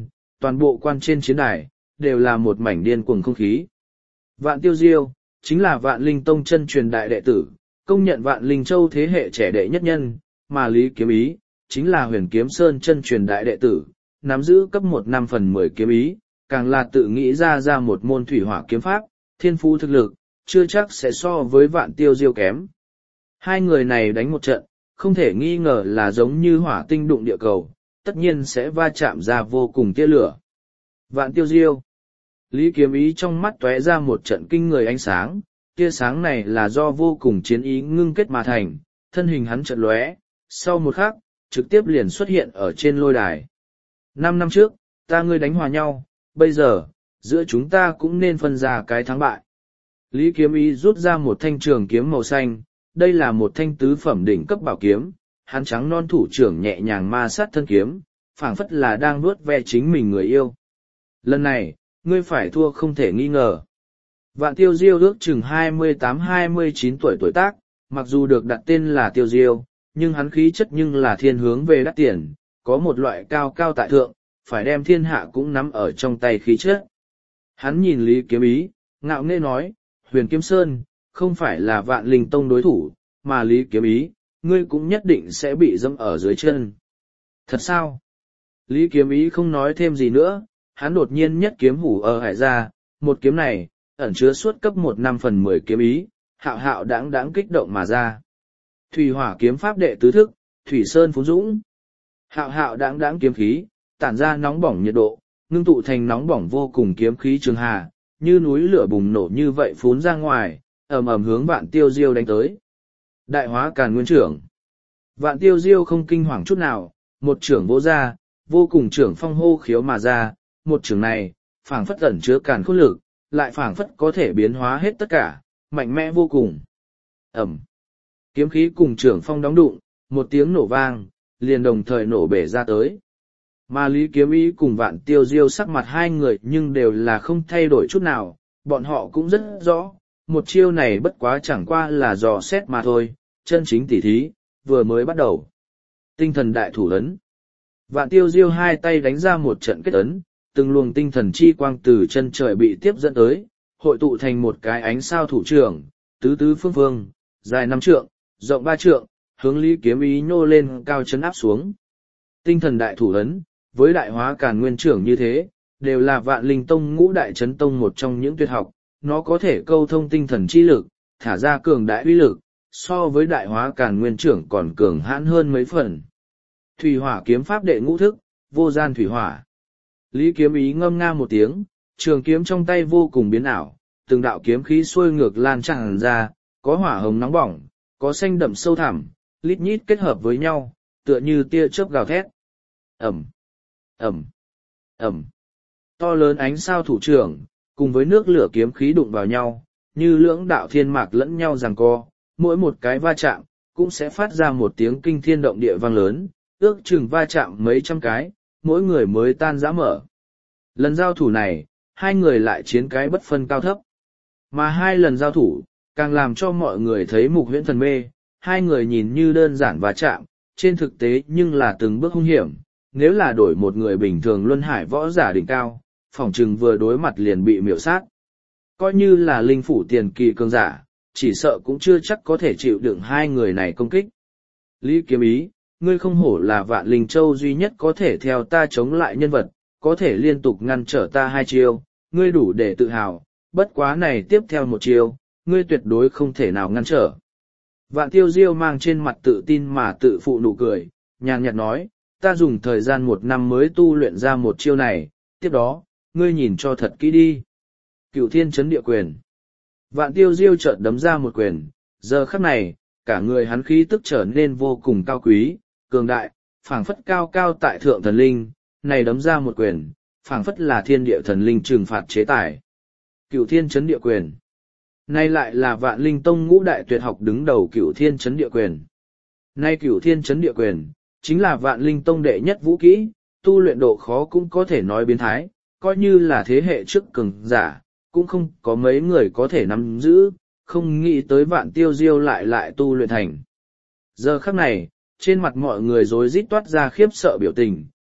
toàn bộ quan trên chiến đài, đều là một mảnh điên cuồng không khí. Vạn Tiêu Diêu, chính là Vạn Linh Tông chân truyền đại đệ tử, công nhận Vạn Linh Châu thế hệ trẻ đệ nhất nhân, mà Lý Kiếm Ý, chính là Huyền Kiếm Sơn chân truyền đại đệ tử, nắm giữ cấp một năm phần mười kiếm ý, càng là tự nghĩ ra ra một môn thủy hỏa kiếm pháp, thiên phú thực lực, chưa chắc sẽ so với Vạn Tiêu Diêu kém. Hai người này đánh một trận, không thể nghi ngờ là giống như hỏa tinh đụng địa cầu, tất nhiên sẽ va chạm ra vô cùng tia lửa. Vạn Tiêu Diêu. Lý Kiếm Ý trong mắt tóe ra một trận kinh người ánh sáng, tia sáng này là do vô cùng chiến ý ngưng kết mà thành, thân hình hắn chợt lóe, sau một khắc, trực tiếp liền xuất hiện ở trên lôi đài. Năm năm trước, ta ngươi đánh hòa nhau, bây giờ, giữa chúng ta cũng nên phân ra cái thắng bại. Lý Kiếm Ý rút ra một thanh trường kiếm màu xanh, đây là một thanh tứ phẩm đỉnh cấp bảo kiếm, hắn trắng non thủ trưởng nhẹ nhàng ma sát thân kiếm, phảng phất là đang nuốt ve chính mình người yêu. Lần này, ngươi phải thua không thể nghi ngờ. Vạn Tiêu Diêu ước chừng hai mươi tám hai mươi chín tuổi tuổi tác, mặc dù được đặt tên là Tiêu Diêu, nhưng hắn khí chất nhưng là thiên hướng về đắt tiền, có một loại cao cao tại thượng, phải đem thiên hạ cũng nắm ở trong tay khí chất. Hắn nhìn Lý Kiếm Ý, ngạo nghễ nói, Huyền Kiếm Sơn, không phải là Vạn Linh Tông đối thủ, mà Lý Kiếm Ý, ngươi cũng nhất định sẽ bị dẫm ở dưới chân. Thật sao? Lý Kiếm Ý không nói thêm gì nữa, hắn đột nhiên nhất kiếm hủ ở hải ra, một kiếm này, ẩn chứa suốt cấp một năm phần mười kiếm ý, hạo hạo đáng đáng kích động mà ra. Thủy hỏa kiếm pháp đệ tứ thức, Thủy Sơn Phú Dũng. Hạo hạo đáng đáng kiếm khí, tản ra nóng bỏng nhiệt độ, ngưng tụ thành nóng bỏng vô cùng kiếm khí trường hà, như núi lửa bùng nổ như vậy phún ra ngoài, ầm ầm hướng Vạn Tiêu Diêu đánh tới. Đại hóa Càn Nguyên trưởng. Vạn Tiêu Diêu không kinh hoàng chút nào, một trưởng vỗ ra, vô cùng trưởng phong hô khiếu mà ra, một trưởng này, phảng phất ẩn chứa càn khôn lực, lại phảng phất có thể biến hóa hết tất cả, mạnh mẽ vô cùng. Ẩm. Kiếm khí cùng trưởng phong đóng đụng, một tiếng nổ vang, liền đồng thời nổ bể ra tới. Mà Lý Kiếm Ý cùng Vạn Tiêu Diêu sắc mặt hai người nhưng đều là không thay đổi chút nào, bọn họ cũng rất rõ, một chiêu này bất quá chẳng qua là dò xét mà thôi, chân chính tỉ thí, vừa mới bắt đầu. Tinh thần đại thủ ấn. Vạn Tiêu Diêu hai tay đánh ra một trận kết ấn, từng luồng tinh thần chi quang từ chân trời bị tiếp dẫn tới, hội tụ thành một cái ánh sao thủ trưởng, tứ tứ phương phương, dài năm trượng, rộng ba trượng, hướng Lý Kiếm Ý nhô lên cao chấn áp xuống. Tinh thần đại thủ ấn, với đại hóa Càn Nguyên trưởng như thế, đều là Vạn Linh Tông ngũ đại chấn tông một trong những tuyệt học, nó có thể câu thông tinh thần chi lực, thả ra cường đại uy lực, so với đại hóa Càn Nguyên trưởng còn cường hãn hơn mấy phần. Thủy hỏa kiếm pháp đệ ngũ thức, vô gian thủy hỏa. Lý Kiếm Ý ngâm nga một tiếng, trường kiếm trong tay vô cùng biến ảo, từng đạo kiếm khí xuôi ngược lan tràn ra, có hỏa hồng nóng bỏng, có xanh đậm sâu thẳm, lít nhít kết hợp với nhau, tựa như tia chớp gào thét. Ẩm, Ẩm, Ẩm. To lớn ánh sao thủ trưởng, cùng với nước lửa kiếm khí đụng vào nhau, như lưỡng đạo thiên mạc lẫn nhau giằng co, mỗi một cái va chạm, cũng sẽ phát ra một tiếng kinh thiên động địa vang lớn, ước chừng va chạm mấy trăm cái, mỗi người mới tan rã mở. Lần giao thủ này, hai người lại chiến cái bất phân cao thấp. Mà hai lần giao thủ, càng làm cho mọi người thấy mục huyễn thần mê, hai người nhìn như đơn giản va chạm, trên thực tế nhưng là từng bước hung hiểm, nếu là đổi một người bình thường luân hải võ giả đỉnh cao, phỏng chừng vừa đối mặt liền bị miểu sát. Coi như là linh phủ tiền kỳ cường giả, chỉ sợ cũng chưa chắc có thể chịu đựng hai người này công kích. Lý Kiếm Ý, ngươi không hổ là Vạn Linh Châu duy nhất có thể theo ta chống lại nhân vật, có thể liên tục ngăn trở ta hai chiêu, ngươi đủ để tự hào, bất quá này tiếp theo một chiêu, ngươi tuyệt đối không thể nào ngăn trở. Vạn Tiêu Diêu mang trên mặt tự tin mà tự phụ nụ cười, nhàn nhạt nói, ta dùng thời gian một năm mới tu luyện ra một chiêu này, tiếp đó, ngươi nhìn cho thật kỹ đi. Cửu Thiên Chấn Địa Quyền. Vạn Tiêu Diêu chợt đấm ra một quyền, giờ khắc này, cả người hắn khí tức trở nên vô cùng cao quý, cường đại, phảng phất cao cao tại thượng thần linh, này đấm ra một quyền, phảng phất là thiên địa thần linh trừng phạt chế tài. Cửu Thiên Chấn Địa Quyền. Nay lại là Vạn Linh Tông ngũ đại tuyệt học đứng đầu Cửu Thiên Chấn Địa Quyền. Nay Cửu Thiên Chấn Địa Quyền, chính là Vạn Linh Tông đệ nhất vũ kỹ, tu luyện độ khó cũng có thể nói biến thái, coi như là thế hệ trước cường giả, cũng không có mấy người có thể nắm giữ, không nghĩ tới Vạn Tiêu Diêu lại lại tu luyện thành. Giờ khắc này, trên mặt mọi người rối rít toát ra khiếp sợ biểu tình,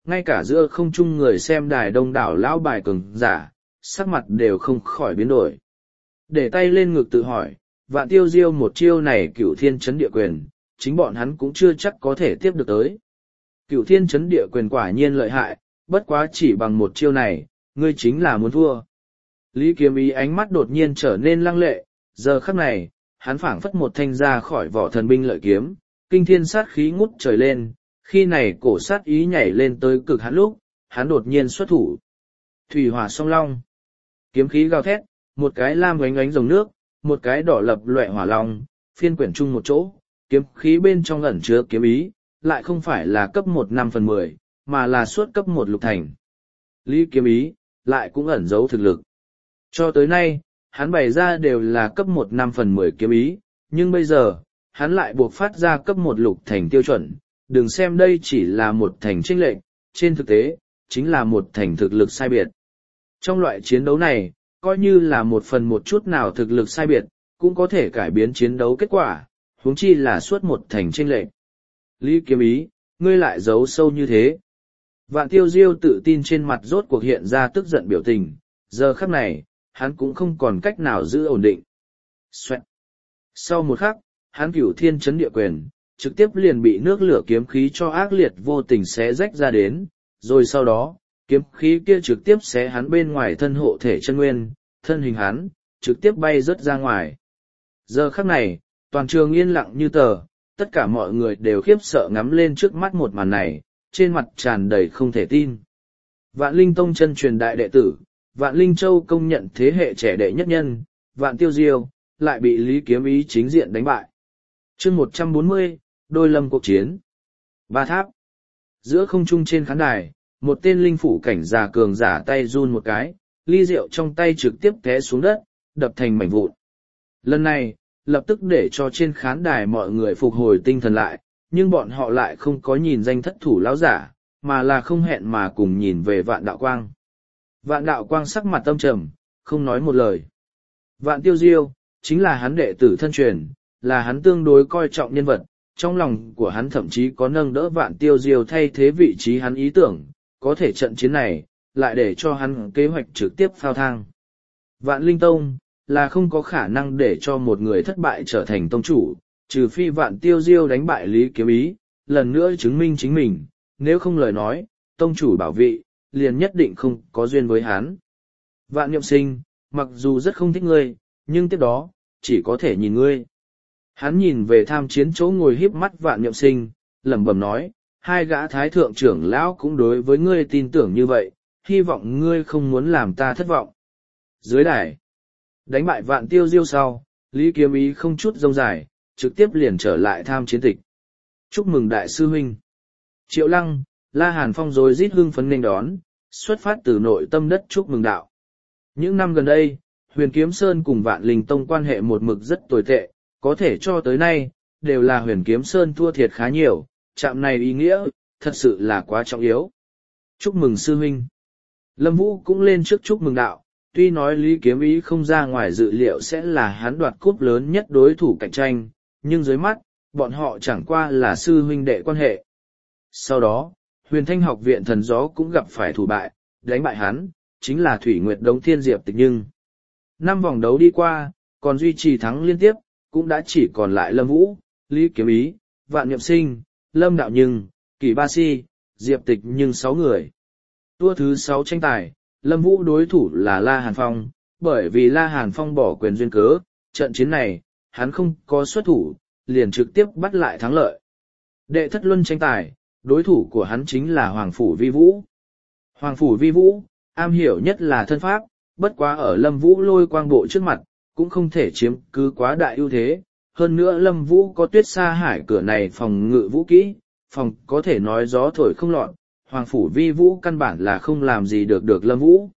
ngay cả giữa không trung người xem đài đông đảo lão bài cường giả, sắc mặt đều không khỏi biến đổi. Để tay lên ngực tự hỏi, Vạn Tiêu Diêu một chiêu này Cửu Thiên Chấn Địa Quyền, chính bọn hắn cũng chưa chắc có thể tiếp được tới. Cửu Thiên Chấn Địa Quyền quả nhiên lợi hại, bất quá chỉ bằng một chiêu này, ngươi chính là muốn thua. Lý Kiếm Ý ánh mắt đột nhiên trở nên lăng lệ, giờ khắc này, hắn phảng phất một thanh ra khỏi vỏ thần binh lợi kiếm, kinh thiên sát khí ngút trời lên, khi này cổ sát ý nhảy lên tới cực hạn lúc, hắn đột nhiên xuất thủ. Thủy hỏa song long, kiếm khí gào thét, một cái lam oánh oánh dòng nước, một cái đỏ lập loẹ hỏa long, phiên quyển chung một chỗ, kiếm khí bên trong ẩn chứa kiếm ý, lại không phải là cấp một năm phần mười, mà là suốt cấp một lục thành. Lý Kiếm Ý, lại cũng ẩn giấu thực lực. Cho tới nay, hắn bày ra đều là cấp một năm phần mười kiếm ý, nhưng bây giờ, hắn lại buộc phát ra cấp một lục thành tiêu chuẩn, đừng xem đây chỉ là một thành chênh lệch, trên thực tế, chính là một thành thực lực sai biệt. Trong loại chiến đấu này, coi như là một phần một chút nào thực lực sai biệt, cũng có thể cải biến chiến đấu kết quả, huống chi là suốt một thành chênh lệch. Lý Kiếm Ý, ngươi lại giấu sâu như thế. Vạn Tiêu Diêu tự tin trên mặt rốt cuộc hiện ra tức giận biểu tình, giờ khắc này, hắn cũng không còn cách nào giữ ổn định. Xoẹt. Sau một khắc, hắn Cửu Thiên Chấn Địa Quyền, trực tiếp liền bị nước lửa kiếm khí cho ác liệt vô tình xé rách ra đến, rồi sau đó, kiếm khí kia trực tiếp xé hắn bên ngoài thân hộ thể chân nguyên, thân hình hắn, trực tiếp bay rớt ra ngoài. Giờ khắc này, toàn trường yên lặng như tờ, tất cả mọi người đều khiếp sợ ngắm lên trước mắt một màn này, trên mặt tràn đầy không thể tin. Vạn Linh Tông chân truyền đại đệ tử, Vạn Linh Châu công nhận thế hệ trẻ đệ nhất nhân, Vạn Tiêu Diêu, lại bị Lý Kiếm Ý chính diện đánh bại. chương một trăm bốn mươi, đôi lâm cuộc chiến. Ba tháp. Giữa không trung trên khán đài, một tên linh phủ cảnh già cường giả tay run một cái, ly rượu trong tay trực tiếp té xuống đất, đập thành mảnh vụn. Lần này, lập tức để cho trên khán đài mọi người phục hồi tinh thần lại, nhưng bọn họ lại không có nhìn danh thất thủ lão giả, mà là không hẹn mà cùng nhìn về Vạn Đạo Quang. Vạn Đạo Quang sắc mặt tâm trầm, không nói một lời. Vạn Tiêu Diêu, chính là hắn đệ tử thân truyền, là hắn tương đối coi trọng nhân vật, trong lòng của hắn thậm chí có nâng đỡ Vạn Tiêu Diêu thay thế vị trí hắn ý tưởng, có thể trận chiến này, lại để cho hắn kế hoạch trực tiếp phao thang. Vạn Linh Tông, là không có khả năng để cho một người thất bại trở thành tông chủ, trừ phi Vạn Tiêu Diêu đánh bại Lý Kiếm Ý, lần nữa chứng minh chính mình, nếu không lời nói, tông chủ bảo vị, liền nhất định không có duyên với hắn. Vạn Nhậm Sinh, mặc dù rất không thích ngươi, nhưng tiếp đó, chỉ có thể nhìn ngươi. Hắn nhìn về tham chiến chỗ ngồi híp mắt Vạn Nhậm Sinh, lẩm bẩm nói, hai gã thái thượng trưởng lão cũng đối với ngươi tin tưởng như vậy, hy vọng ngươi không muốn làm ta thất vọng. Dưới đài, đánh bại Vạn Tiêu Diêu sau, Lý Kiếm Ý không chút rông dài, trực tiếp liền trở lại tham chiến tịch. Chúc mừng đại sư huynh. Triệu Lăng, La Hàn Phong rồi rít hưng phấn nghênh đón, xuất phát từ nội tâm đất chúc mừng đạo. Những năm gần đây, Huyền Kiếm Sơn cùng Vạn Linh Tông quan hệ một mực rất tồi tệ, có thể cho tới nay, đều là Huyền Kiếm Sơn thua thiệt khá nhiều, chạm này ý nghĩa, thật sự là quá trọng yếu. Chúc mừng sư huynh. Lâm Vũ cũng lên trước chúc mừng đạo, tuy nói Lý Kiếm Ý không ra ngoài dự liệu sẽ là hắn đoạt cúp lớn nhất đối thủ cạnh tranh, nhưng dưới mắt, bọn họ chẳng qua là sư huynh đệ quan hệ. Sau đó, Huyền Thanh học viện thần gió cũng gặp phải thủ bại, đánh bại hắn, chính là Thủy Nguyệt Đống Thiên Diệp Tịch Nhưng. Năm vòng đấu đi qua, còn duy trì thắng liên tiếp, cũng đã chỉ còn lại Lâm Vũ, Lý Kiếm Ý, Vạn Nhậm Sinh, Lâm Đạo Nhưng, Kỷ Ba Si, Diệp Tịch Nhưng sáu người. Tour thứ sáu tranh tài, Lâm Vũ đối thủ là La Hàn Phong, bởi vì La Hàn Phong bỏ quyền duyên cớ, trận chiến này, hắn không có xuất thủ, liền trực tiếp bắt lại thắng lợi. Đệ thất luân tranh tài, đối thủ của hắn chính là Hoàng Phủ Vi Vũ. Hoàng Phủ Vi Vũ, am hiểu nhất là thân pháp, bất quá ở Lâm Vũ lôi quang bộ trước mặt, cũng không thể chiếm cứ quá đại ưu thế. Hơn nữa Lâm Vũ có tuyết sa hải cửa này phòng ngự vũ kỹ, phòng có thể nói gió thổi không lọt, Hoàng Phủ Vi Vũ căn bản là không làm gì được được Lâm Vũ.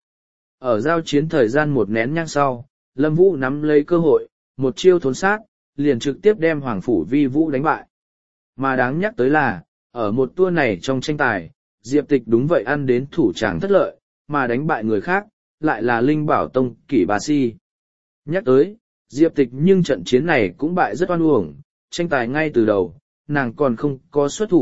Ở giao chiến thời gian một nén nhang sau, Lâm Vũ nắm lấy cơ hội, một chiêu thốn sát, liền trực tiếp đem Hoàng Phủ Vi Vũ đánh bại. Mà đáng nhắc tới là, ở một tour này trong tranh tài, Diệp Tịch đúng vậy ăn đến thủ tràng thất lợi, mà đánh bại người khác, lại là Linh Bảo Tông Kỷ Bà Si. Nhắc tới, Diệp Tịch nhưng trận chiến này cũng bại rất oan uổng, tranh tài ngay từ đầu, nàng còn không có xuất thủ,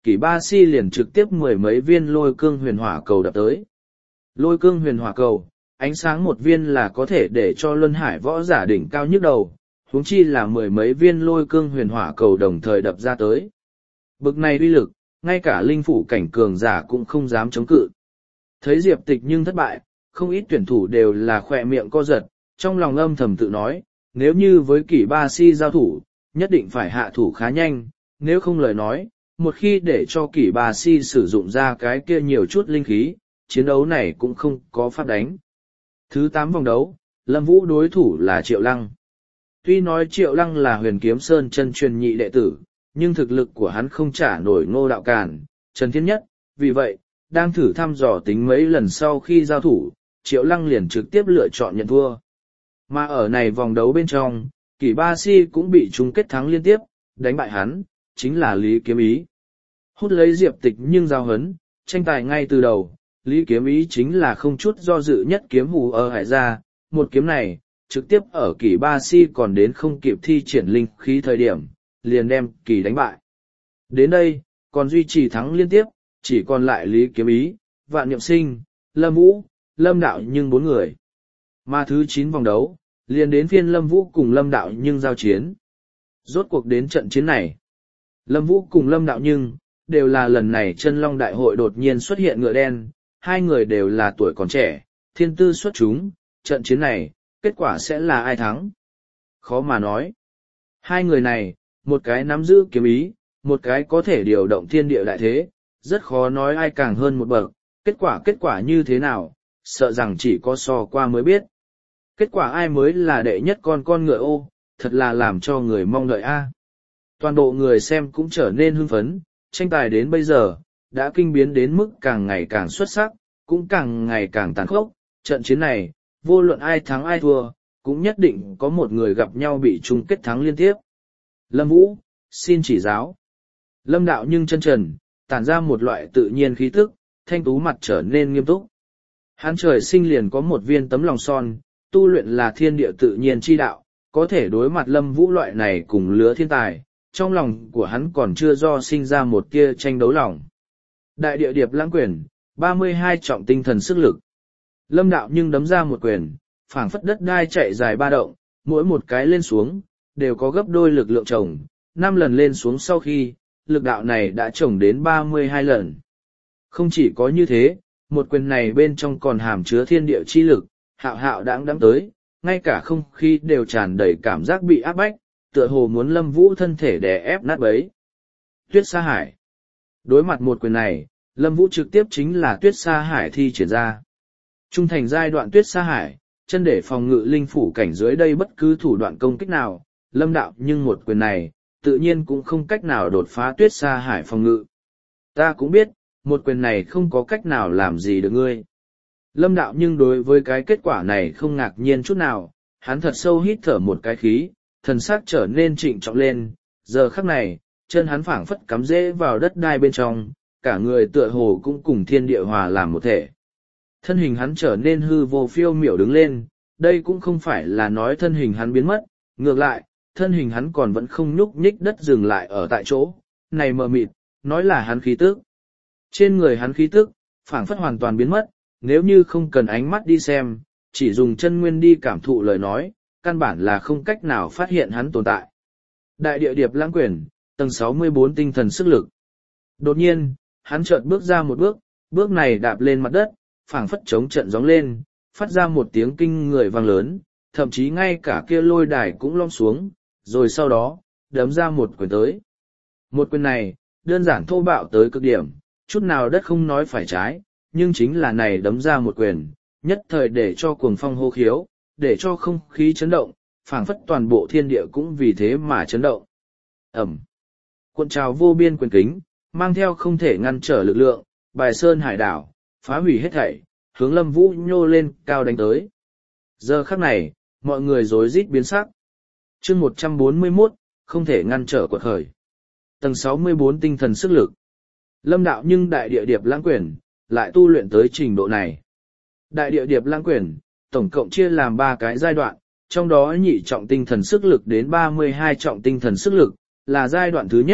kỷ ba si liền trực tiếp mười mấy viên lôi cương huyền hỏa cầu đập tới. Lôi cương huyền hỏa cầu, ánh sáng một viên là có thể để cho luân hải võ giả đỉnh cao nhức đầu, huống chi là mười mấy viên lôi cương huyền hỏa cầu đồng thời đập ra tới. Bực này uy lực, ngay cả linh phủ cảnh cường giả cũng không dám chống cự. Thấy Diệp Tịch nhưng thất bại, không ít tuyển thủ đều là khỏe miệng co giật, trong lòng âm thầm tự nói, nếu như với kỷ ba si giao thủ, nhất định phải hạ thủ khá nhanh, nếu không lời nói, một khi để cho kỷ ba si sử dụng ra cái kia nhiều chút linh khí, chiến đấu này cũng không có pháp đánh. Thứ tám vòng đấu, Lâm Vũ đối thủ là Triệu Lăng. Tuy nói Triệu Lăng là Huyền Kiếm Sơn chân truyền nhị đệ tử, nhưng thực lực của hắn không trả nổi Ngô Đạo Càn, Trần Thiên Nhất, vì vậy, đang thử thăm dò tính mấy lần sau khi giao thủ, Triệu Lăng liền trực tiếp lựa chọn nhận thua. Mà ở này vòng đấu bên trong, kỷ ba si cũng bị chung kết thắng liên tiếp, đánh bại hắn, chính là Lý Kiếm Ý. Hút lấy Diệp Tịch nhưng giao hấn, tranh tài ngay từ đầu, Lý Kiếm Ý chính là không chút do dự nhất kiếm hù ở hải ra, một kiếm này, trực tiếp ở kỷ ba si còn đến không kịp thi triển linh khí thời điểm, liền đem kỳ đánh bại. Đến đây, còn duy trì thắng liên tiếp, chỉ còn lại Lý Kiếm Ý, Vạn Niệm Sinh, Lâm Vũ, Lâm Đạo nhưng bốn người. Mà thứ chín vòng đấu, liền đến phiên Lâm Vũ cùng Lâm Đạo nhưng giao chiến. Rốt cuộc đến trận chiến này, Lâm Vũ cùng Lâm Đạo nhưng, đều là lần này Chân Long Đại hội đột nhiên xuất hiện ngựa đen, hai người đều là tuổi còn trẻ, thiên tư xuất chúng, trận chiến này, kết quả sẽ là ai thắng? Khó mà nói. Hai người này, một cái nắm giữ kiếm ý, một cái có thể điều động thiên địa đại thế, rất khó nói ai càng hơn một bậc, kết quả kết quả như thế nào, sợ rằng chỉ có so qua mới biết. Kết quả ai mới là đệ nhất con con ngựa ô, thật là làm cho người mong đợi a. Toàn bộ người xem cũng trở nên hưng phấn, tranh tài đến bây giờ, đã kinh biến đến mức càng ngày càng xuất sắc, cũng càng ngày càng tàn khốc. Trận chiến này, vô luận ai thắng ai thua, cũng nhất định có một người gặp nhau bị chung kết thắng liên tiếp. Lâm Vũ, xin chỉ giáo. Lâm Đạo nhưng chân trần, tản ra một loại tự nhiên khí tức, thanh tú mặt trở nên nghiêm túc. Hắn trời sinh liền có một viên tấm lòng son, tu luyện là thiên địa tự nhiên chi đạo, có thể đối mặt Lâm Vũ loại này cùng lứa thiên tài, trong lòng của hắn còn chưa do sinh ra một tia tranh đấu lòng. Đại địa điệp lãng quyền, ba mươi hai trọng tinh thần sức lực. Lâm Đạo nhưng đấm ra một quyền, phảng phất đất đai chạy dài ba động, mỗi một cái lên xuống, đều có gấp đôi lực lượng chồng, năm lần lên xuống sau khi, lực đạo này đã chồng đến ba mươi hai lần. Không chỉ có như thế, một quyền này bên trong còn hàm chứa thiên địa chi lực, hạo hạo đãng đãng tới, ngay cả không khí đều tràn đầy cảm giác bị áp bách, tựa hồ muốn Lâm Vũ thân thể đè ép nát bấy. Tuyết Sa Hải. Đối mặt một quyền này, Lâm Vũ trực tiếp chính là Tuyết Sa Hải thi triển ra. Trung thành giai đoạn Tuyết Sa Hải, chân để phòng ngự linh phủ cảnh dưới đây bất cứ thủ đoạn công kích nào, Lâm Đạo nhưng một quyền này, tự nhiên cũng không cách nào đột phá Tuyết Sa Hải phòng ngự. Ta cũng biết, một quyền này không có cách nào làm gì được ngươi. Lâm Đạo nhưng đối với cái kết quả này không ngạc nhiên chút nào, hắn thật sâu hít thở một cái khí, thần sắc trở nên trịnh trọng lên, giờ khắc này, chân hắn phảng phất cắm rễ vào đất đai bên trong, cả người tựa hồ cũng cùng thiên địa hòa làm một thể. Thân hình hắn trở nên hư vô phiêu miểu đứng lên, đây cũng không phải là nói thân hình hắn biến mất, ngược lại, thân hình hắn còn vẫn không nhúc nhích đất dừng lại ở tại chỗ, này mờ mịt, nói là hắn khí tức. Trên người hắn khí tức, phảng phất hoàn toàn biến mất, nếu như không cần ánh mắt đi xem, chỉ dùng chân nguyên đi cảm thụ lời nói, căn bản là không cách nào phát hiện hắn tồn tại. Đại địa điệp lãng quyền, tầng sáu mươi bốn tinh thần sức lực. Đột nhiên, hắn chợt bước ra một bước, bước này đạp lên mặt đất, phảng phất chống trận gióng lên, phát ra một tiếng kinh người vang lớn, thậm chí ngay cả kia lôi đài cũng lom xuống, rồi sau đó, đấm ra một quyền tới. Một quyền này, đơn giản thô bạo tới cực điểm, chút nào đất không nói phải trái, nhưng chính là này đấm ra một quyền, nhất thời để cho cuồng phong hô khiếu, để cho không khí chấn động, phảng phất toàn bộ thiên địa cũng vì thế mà chấn động. Ẩm. Cuộn trào vô biên quyền kính, mang theo không thể ngăn trở lực lượng, bài sơn hải đảo, phá hủy hết thảy, hướng Lâm Vũ nhô lên cao đánh tới. Giờ khắc này, mọi người rối rít biến sắc. Chương một trăm bốn mươi mốt, không thể ngăn trở quật khởi. Tầng sáu mươi bốn tinh thần sức lực. Lâm Đạo nhưng đại địa điệp lãng quyền, lại tu luyện tới trình độ này. Đại địa điệp lãng quyền, tổng cộng chia làm ba cái giai đoạn, trong đó nhị trọng tinh thần sức lực đến ba mươi hai trọng tinh thần sức lực, là giai đoạn thứ nhất,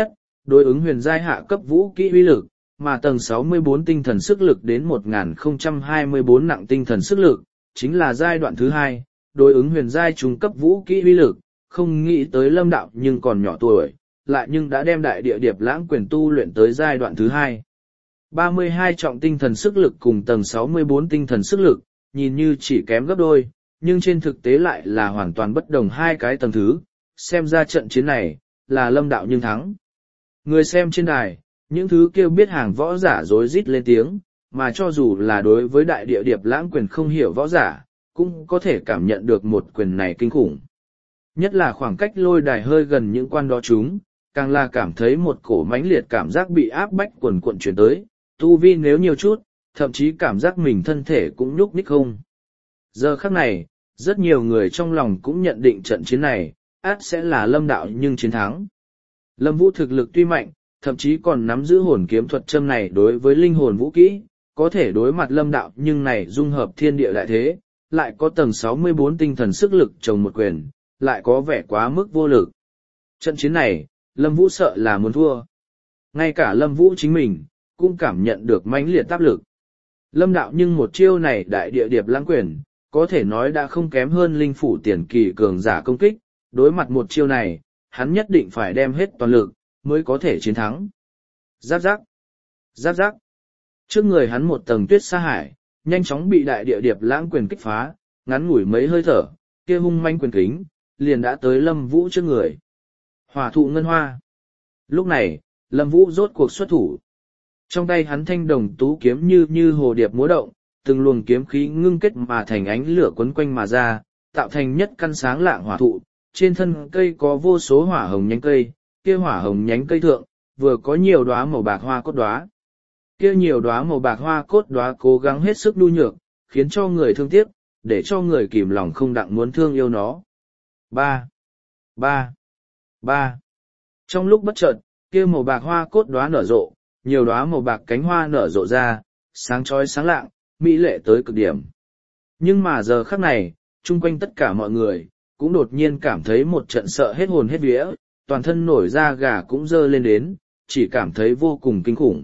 đối ứng huyền giai hạ cấp vũ kỹ uy lực, mà tầng sáu mươi bốn tinh thần sức lực đến một nghìn không trăm hai mươi bốn nặng tinh thần sức lực, chính là giai đoạn thứ hai, đối ứng huyền giai trung cấp vũ kỹ uy lực, không nghĩ tới Lâm Đạo nhưng còn nhỏ tuổi, lại nhưng đã đem đại địa điệp lãng quyền tu luyện tới giai đoạn thứ hai. ba mươi hai trọng tinh thần sức lực cùng tầng sáu mươi bốn tinh thần sức lực, nhìn như chỉ kém gấp đôi, nhưng trên thực tế lại là hoàn toàn bất đồng hai cái tầng thứ, xem ra trận chiến này, là Lâm Đạo nhưng thắng. Người xem trên đài, những thứ kêu biết hàng võ giả rối rít lên tiếng, mà cho dù là đối với đại địa điệp lãng quyền không hiểu võ giả, cũng có thể cảm nhận được một quyền này kinh khủng. Nhất là khoảng cách lôi đài hơi gần những quan đó chúng, càng là cảm thấy một cổ mãnh liệt cảm giác bị áp bách quần cuộn chuyển tới, tu vi nếu nhiều chút, thậm chí cảm giác mình thân thể cũng nhúc nhích không. Giờ khắc này, rất nhiều người trong lòng cũng nhận định trận chiến này, át sẽ là Lâm Đạo nhưng chiến thắng. Lâm Vũ thực lực tuy mạnh, thậm chí còn nắm giữ hồn kiếm thuật châm này đối với linh hồn vũ kỹ, có thể đối mặt Lâm Đạo nhưng này dung hợp thiên địa đại thế, lại có tầng sáu mươi bốn tinh thần sức lực chồng một quyền, lại có vẻ quá mức vô lực. Trận chiến này, Lâm Vũ sợ là muốn thua. Ngay cả Lâm Vũ chính mình, cũng cảm nhận được mãnh liệt áp lực. Lâm Đạo nhưng một chiêu này đại địa điệp lãng quyền, có thể nói đã không kém hơn linh phủ tiền kỳ cường giả công kích, đối mặt một chiêu này, hắn nhất định phải đem hết toàn lực, mới có thể chiến thắng. Giáp giáp, giáp giáp. Trước người hắn một tầng tuyết sa hải, nhanh chóng bị đại địa điệp lãng quyền kích phá, ngắn ngủi mấy hơi thở, kia hung manh quyền kính, liền đã tới Lâm Vũ trước người. Hỏa thụ ngân hoa. Lúc này, Lâm Vũ rốt cuộc xuất thủ. Trong tay hắn thanh đồng tú kiếm như như hồ điệp múa động, từng luồng kiếm khí ngưng kết mà thành ánh lửa quấn quanh mà ra, tạo thành nhất căn sáng lạng hỏa thụ. Trên thân cây có vô số hỏa hồng nhánh cây, kia hỏa hồng nhánh cây thượng, vừa có nhiều đóa màu bạc hoa cốt đóa. Kia nhiều đóa màu bạc hoa cốt đóa cố gắng hết sức nhu nhược, khiến cho người thương tiếc, để cho người kìm lòng không đặng muốn thương yêu nó. Ba, ba, ba. Trong lúc bất chợt, kia màu bạc hoa cốt đóa nở rộ, nhiều đóa màu bạc cánh hoa nở rộ ra, sáng chói sáng lạng, mỹ lệ tới cực điểm. Nhưng mà giờ khắc này, chung quanh tất cả mọi người, cũng đột nhiên cảm thấy một trận sợ hết hồn hết vía, toàn thân nổi da gà cũng dơ lên đến, chỉ cảm thấy vô cùng kinh khủng.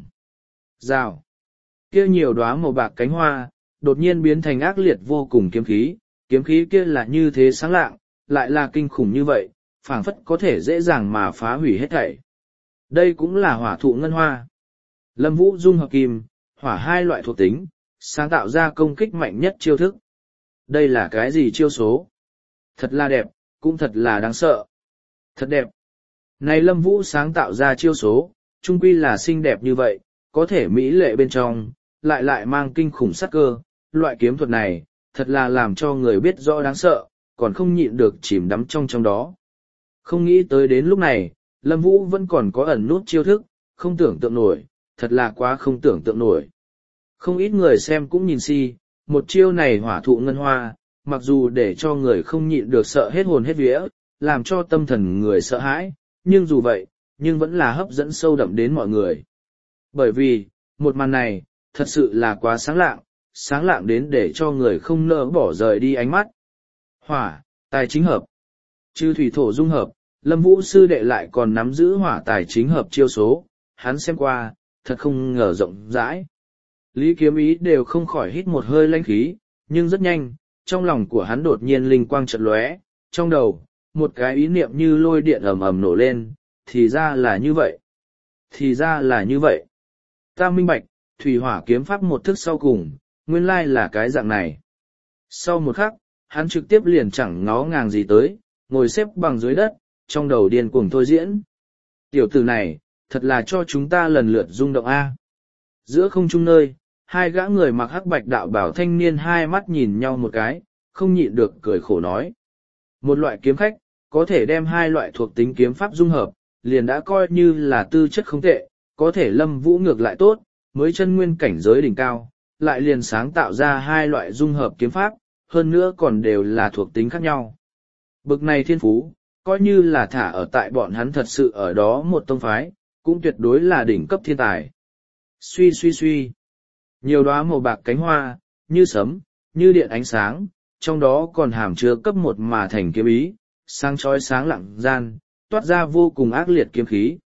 Rào. Kia nhiều đóa màu bạc cánh hoa, đột nhiên biến thành ác liệt vô cùng kiếm khí, kiếm khí kia là như thế sáng lạng, lại là kinh khủng như vậy, phảng phất có thể dễ dàng mà phá hủy hết thảy. Đây cũng là hỏa thụ ngân hoa. Lâm Vũ dung hợp kim, hỏa hai loại thuộc tính, sáng tạo ra công kích mạnh nhất chiêu thức. Đây là cái gì chiêu số? Thật là đẹp, cũng thật là đáng sợ. Thật đẹp. Này Lâm Vũ sáng tạo ra chiêu số, chung quy là xinh đẹp như vậy, có thể mỹ lệ bên trong, lại lại mang kinh khủng sát cơ. Loại kiếm thuật này, thật là làm cho người biết rõ đáng sợ, còn không nhịn được chìm đắm trong trong đó. Không nghĩ tới đến lúc này, Lâm Vũ vẫn còn có ẩn nút chiêu thức, không tưởng tượng nổi, thật là quá không tưởng tượng nổi. Không ít người xem cũng nhìn si, một chiêu này hỏa thụ ngân hoa, mặc dù để cho người không nhịn được sợ hết hồn hết vía, làm cho tâm thần người sợ hãi, nhưng dù vậy, nhưng vẫn là hấp dẫn sâu đậm đến mọi người. Bởi vì, một màn này, thật sự là quá sáng lạng, sáng lạng đến để cho người không nỡ bỏ rời đi ánh mắt. Hỏa, tài chính hợp. Chư thủy thổ dung hợp, Lâm Vũ sư đệ lại còn nắm giữ hỏa tài chính hợp chiêu số, hắn xem qua, thật không ngờ rộng rãi. Lý Kiếm Ý đều không khỏi hít một hơi lãnh khí, nhưng rất nhanh, trong lòng của hắn đột nhiên linh quang chợt lóe, trong đầu, một cái ý niệm như lôi điện ầm ầm nổ lên, thì ra là như vậy. Thì ra là như vậy. Ta minh bạch, thủy hỏa kiếm pháp một thức sau cùng, nguyên lai là cái dạng này. Sau một khắc, hắn trực tiếp liền chẳng ngó ngàng gì tới, ngồi xếp bằng dưới đất, trong đầu điên cuồng thôi diễn. Tiểu tử này, thật là cho chúng ta lần lượt rung động A. Giữa không trung nơi, hai gã người mặc hắc bạch đạo bảo thanh niên hai mắt nhìn nhau một cái, không nhịn được cười khổ nói. Một loại kiếm khách, có thể đem hai loại thuộc tính kiếm pháp dung hợp, liền đã coi như là tư chất không tệ, có thể Lâm Vũ ngược lại tốt, mới chân nguyên cảnh giới đỉnh cao, lại liền sáng tạo ra hai loại dung hợp kiếm pháp, hơn nữa còn đều là thuộc tính khác nhau. Bực này thiên phú, coi như là thả ở tại bọn hắn thật sự ở đó một tông phái, cũng tuyệt đối là đỉnh cấp thiên tài. Suy suy suy. Nhiều đóa màu bạc cánh hoa, như sấm, như điện ánh sáng, trong đó còn hàm chứa cấp một mà thành kiếm ý, sáng chói sáng lặng gian, toát ra vô cùng ác liệt kiếm khí.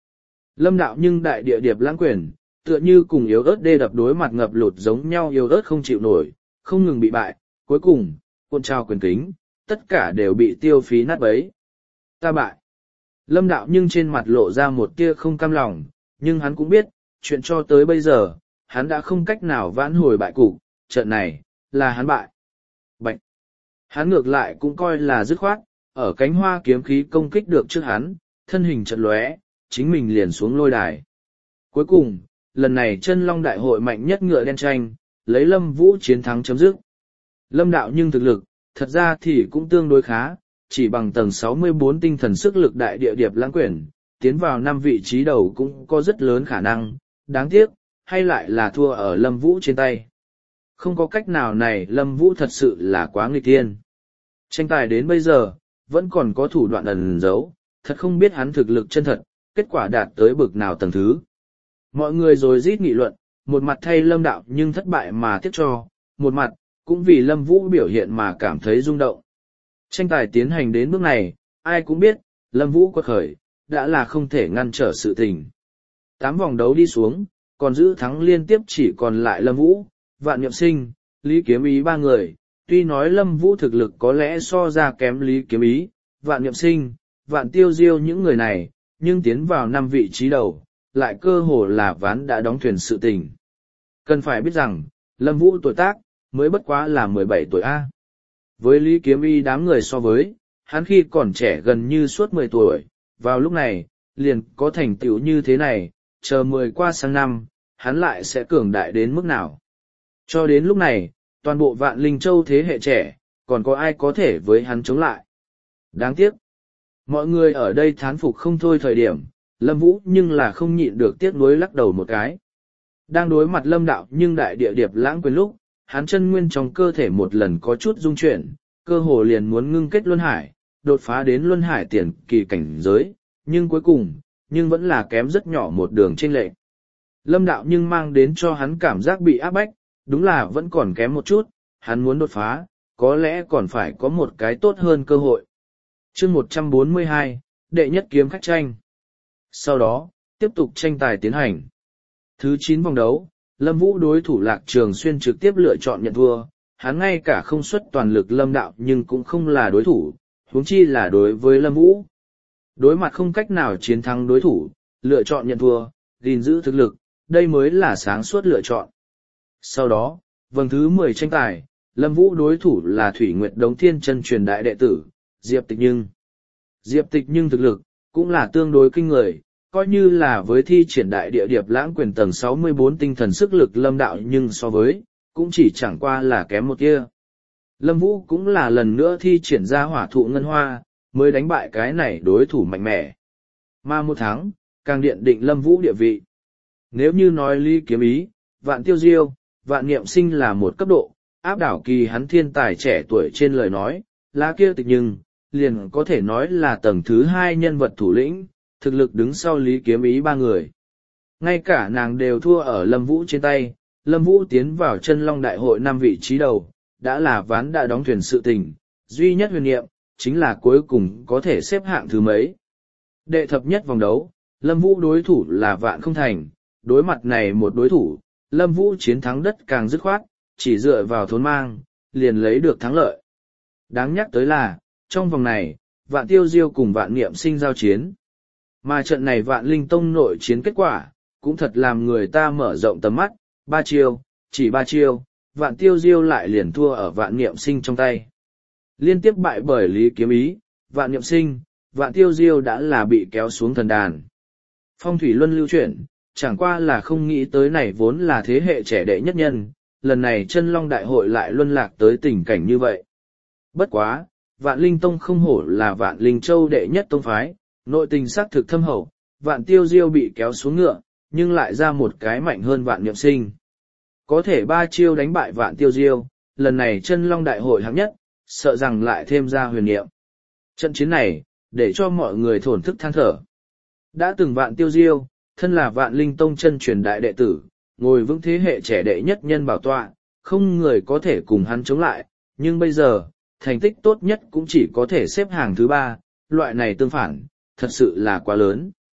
Lâm đạo nhưng đại địa điệp lãng quyền, tựa như cùng yếu ớt đê đập đối mặt ngập lụt giống nhau yếu ớt không chịu nổi, không ngừng bị bại, cuối cùng, cuộn trào quyền kính, tất cả đều bị tiêu phí nát bấy. Ta bại. Lâm đạo nhưng trên mặt lộ ra một tia không cam lòng, nhưng hắn cũng biết, chuyện cho tới bây giờ, hắn đã không cách nào vãn hồi bại cục, trận này, là hắn bại. Bạch. Hắn ngược lại cũng coi là dứt khoát, ở cánh hoa kiếm khí công kích được trước hắn, thân hình chật lóe, chính mình liền xuống lôi đài. Cuối cùng, lần này chân long đại hội mạnh nhất ngựa đen tranh, lấy Lâm Vũ chiến thắng chấm dứt. Lâm đạo nhưng thực lực, thật ra thì cũng tương đối khá, chỉ bằng tầng sáu mươi bốn tinh thần sức lực đại địa điệp lãng quyển, tiến vào năm vị trí đầu cũng có rất lớn khả năng, đáng tiếc, hay lại là thua ở Lâm Vũ trên tay. Không có cách nào này, Lâm Vũ thật sự là quá nghịch thiên. Tranh tài đến bây giờ, vẫn còn có thủ đoạn ẩn giấu, thật không biết hắn thực lực chân thật, kết quả đạt tới bực nào tầng thứ. Mọi người rồi rít nghị luận, một mặt thay Lâm đạo nhưng thất bại mà tiếc cho, một mặt, cũng vì Lâm Vũ biểu hiện mà cảm thấy rung động. Tranh tài tiến hành đến bước này, ai cũng biết, Lâm Vũ quật khởi, đã là không thể ngăn trở sự tình. Tám vòng đấu đi xuống, còn giữ thắng liên tiếp chỉ còn lại Lâm Vũ, Vạn Niệm Sinh, Lý Kiếm Ý ba người. Tuy nói Lâm Vũ thực lực có lẽ so ra kém Lý Kiếm Ý, Vạn Niệm Sinh, Vạn Tiêu Diêu những người này, nhưng tiến vào năm vị trí đầu, lại cơ hồ là ván đã đóng thuyền sự tình. Cần phải biết rằng, Lâm Vũ tuổi tác, mới bất quá là mười bảy tuổi A. Với Lý Kiếm Y đám người so với, hắn khi còn trẻ gần như suốt mười tuổi, vào lúc này, liền có thành tựu như thế này, chờ mười qua sang năm, hắn lại sẽ cường đại đến mức nào. Cho đến lúc này, toàn bộ Vạn Linh Châu thế hệ trẻ, còn có ai có thể với hắn chống lại. Đáng tiếc, mọi người ở đây thán phục không thôi thời điểm, Lâm Vũ nhưng là không nhịn được tiếc nuối lắc đầu một cái. Đang đối mặt Lâm đạo nhưng đại địa điệp lãng quyền lúc, hắn chân nguyên trong cơ thể một lần có chút rung chuyển, cơ hồ liền muốn ngưng kết luân hải, đột phá đến luân hải tiền kỳ cảnh giới, nhưng cuối cùng, nhưng vẫn là kém rất nhỏ một đường chênh lệch. Lâm đạo nhưng mang đến cho hắn cảm giác bị áp bách, đúng là vẫn còn kém một chút, hắn muốn đột phá, có lẽ còn phải có một cái tốt hơn cơ hội. Chương một trăm bốn mươi hai, đệ nhất kiếm khách tranh. Sau đó, tiếp tục tranh tài tiến hành. Thứ chín vòng đấu, Lâm Vũ đối thủ Lạc Trường Xuyên trực tiếp lựa chọn nhận thua, hắn ngay cả không xuất toàn lực Lâm đạo nhưng cũng không là đối thủ, huống chi là đối với Lâm Vũ. Đối mặt không cách nào chiến thắng đối thủ, lựa chọn nhận thua, gìn giữ thực lực, đây mới là sáng suốt lựa chọn. Sau đó, vòng thứ mười tranh tài, Lâm Vũ đối thủ là Thủy Nguyệt Đống Thiên Chân truyền đại đệ tử, Diệp Tịch Nhưng. Diệp Tịch Nhưng thực lực, cũng là tương đối kinh người, coi như là với thi triển đại địa điệp lãng quyền tầng sáu mươi bốn tinh thần sức lực Lâm đạo nhưng so với, cũng chỉ chẳng qua là kém một tia. Lâm Vũ cũng là lần nữa thi triển ra hỏa thụ ngân hoa, mới đánh bại cái này đối thủ mạnh mẽ. Mà một tháng, càng điện định Lâm Vũ địa vị. Nếu như nói Lý Kiếm Ý, Vạn Tiêu Diêu, Vạn Niệm Sinh là một cấp độ, áp đảo kỳ hắn thiên tài trẻ tuổi trên lời nói, lá kia Tịch Nhưng, liền có thể nói là tầng thứ hai nhân vật thủ lĩnh, thực lực đứng sau Lý Kiếm Ý ba người. Ngay cả nàng đều thua ở Lâm Vũ trên tay, Lâm Vũ tiến vào chân long đại hội năm vị trí đầu, đã là ván đã đóng thuyền sự tình, duy nhất huyền niệm, chính là cuối cùng có thể xếp hạng thứ mấy. Đệ thập nhất vòng đấu, Lâm Vũ đối thủ là Vạn Không Thành, đối mặt này một đối thủ, Lâm Vũ chiến thắng đất càng dứt khoát, chỉ dựa vào thốn mang, liền lấy được thắng lợi. Đáng nhắc tới là, trong vòng này, Vạn Tiêu Diêu cùng Vạn Niệm Sinh giao chiến. Mà trận này Vạn Linh Tông nội chiến kết quả, cũng thật làm người ta mở rộng tầm mắt, ba chiêu, chỉ ba chiêu, Vạn Tiêu Diêu lại liền thua ở Vạn Niệm Sinh trong tay. Liên tiếp bại bởi Lý Kiếm Ý, Vạn Niệm Sinh, Vạn Tiêu Diêu đã là bị kéo xuống thần đàn. Phong thủy luân lưu chuyển, chẳng qua là không nghĩ tới này vốn là thế hệ trẻ đệ nhất nhân, lần này chân long đại hội lại luân lạc tới tình cảnh như vậy. Bất quá, Vạn Linh Tông không hổ là Vạn Linh Châu đệ nhất tông phái, nội tình xác thực thâm hậu, Vạn Tiêu Diêu bị kéo xuống ngựa, nhưng lại ra một cái mạnh hơn Vạn Niệm Sinh. Có thể ba chiêu đánh bại Vạn Tiêu Diêu, lần này chân long đại hội hạng nhất, sợ rằng lại thêm ra huyền niệm. Trận chiến này, để cho mọi người thổn thức than thở. Đã từng Vạn Tiêu Diêu, thân là Vạn Linh Tông chân truyền đại đệ tử, ngồi vững thế hệ trẻ đệ nhất nhân bảo tọa, không người có thể cùng hắn chống lại, nhưng bây giờ, thành tích tốt nhất cũng chỉ có thể xếp hàng thứ ba, loại này tương phản, thật sự là quá lớn.